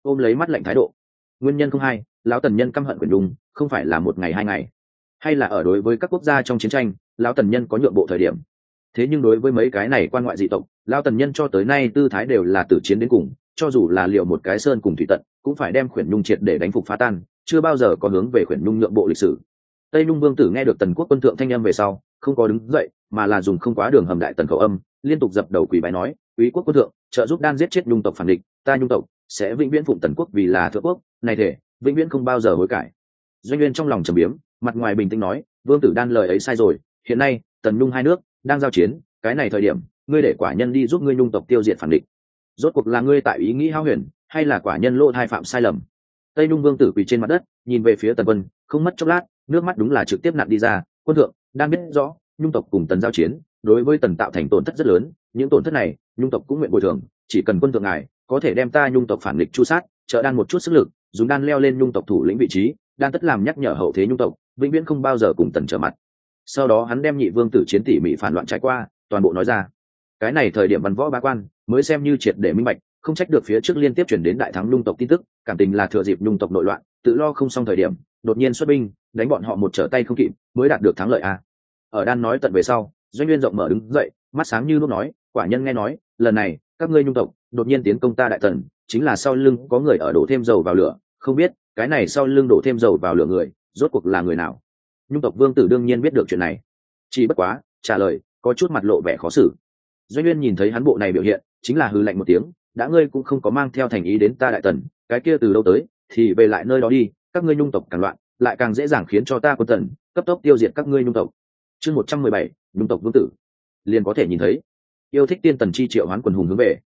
ôm lấy mắt lạnh thái độ. Nguyên nhân không hai, lão tần nhân căm hận quyển nhung không phải là một ngày hai ngày, hay là ở đối với các quốc gia trong chiến tranh lão tần nhân có nhượng bộ thời điểm. Thế nhưng đối với mấy cái này quan ngoại dị tộc, lão tần nhân cho tới nay tư thái đều là tử chiến đến cùng, cho dù là liệu một cái sơn cùng thủy tận cũng phải đem quyển nhung triệt để đánh phục phá tan, chưa bao giờ có hướng về quyển nhung nhượng bộ lịch sử. Tây Nhung Vương tử nghe được Tần Quốc quân thượng thanh âm về sau, không có đứng dậy, mà là dùng không quá đường hầm đại tần khẩu âm, liên tục dập đầu quỳ bái nói: "Úy quốc quân thượng, trợ giúp đan giết chết Nhung tộc phản địch, ta Nhung tộc sẽ vĩnh viễn phụng Tần Quốc vì là thượng quốc, này thể vĩnh viễn không bao giờ hối cải." Doanh Nguyên trong lòng trầm biếm, mặt ngoài bình tĩnh nói: "Vương tử đan lời ấy sai rồi, hiện nay Tần Nhung hai nước đang giao chiến, cái này thời điểm, ngươi để quả nhân đi giúp ngươi Nhung tộc tiêu diệt phản địch. Rốt cuộc là ngươi tại ý nghĩ hao huyền, hay là quả nhân lỗ thai phạm sai lầm?" Tây Nhung Vương tử quỳ trên mặt đất, nhìn về phía Tần Quân, không mất chốc lát, nước mắt đúng là trực tiếp nặn đi ra: "Quân thượng, đang biết rõ Nhung tộc cùng Tần giao chiến, đối với Tần tạo thành tổn thất rất lớn, những tổn thất này Nhung tộc cũng nguyện bồi thường, chỉ cần quân thượng ngài có thể đem ta Nhung tộc phản nghịch chu sát, trợ đan một chút sức lực, dùng đan leo lên Nhung tộc thủ lĩnh vị trí, đan tất làm nhắc nhở hậu thế Nhung tộc vĩnh viễn không bao giờ cùng Tần trở mặt." Sau đó hắn đem nhị vương tử chiến tỉ mỉ phản loạn trải qua toàn bộ nói ra. Cái này thời điểm văn võ bá quan mới xem như triệt để minh bạch, không trách được phía trước liên tiếp chuyển đến đại thắng Nhung tộc tin tức, cảm tình là thừa dịp Nhung tộc nội loạn tự lo không xong thời điểm đột nhiên xuất binh đánh bọn họ một trở tay không kịp, mới đạt được thắng lợi a. Ở đan nói tận về sau, Doanh Nguyên rộng mở đứng dậy, mắt sáng như lúc nói: "Quả nhân nghe nói lần này các ngươi Nhung tộc đột nhiên tiến công ta đại tần, chính là sau lưng có người ở đổ thêm dầu vào lửa, không biết cái này sau lưng đổ thêm dầu vào lửa người rốt cuộc là người nào?" Nhung tộc vương tử đương nhiên biết được chuyện này, chỉ bất quá trả lời có chút mặt lộ vẻ khó xử. Doanh Nguyên nhìn thấy hắn bộ này biểu hiện, chính là hừ lạnh một tiếng: "Đã ngươi cũng không có mang theo thành ý đến ta đại tần, cái kia từ đâu tới thì về lại nơi đó đi, các ngươi Nhung tộc càng loạn lại càng dễ dàng khiến cho ta quân tần cấp tốc tiêu diệt các ngươi Nhung tộc." Chương 117, Nhung tộc vương tử liền có thể nhìn thấy, yêu thích tiên tần chi triệu hoán quần hùng hướng về.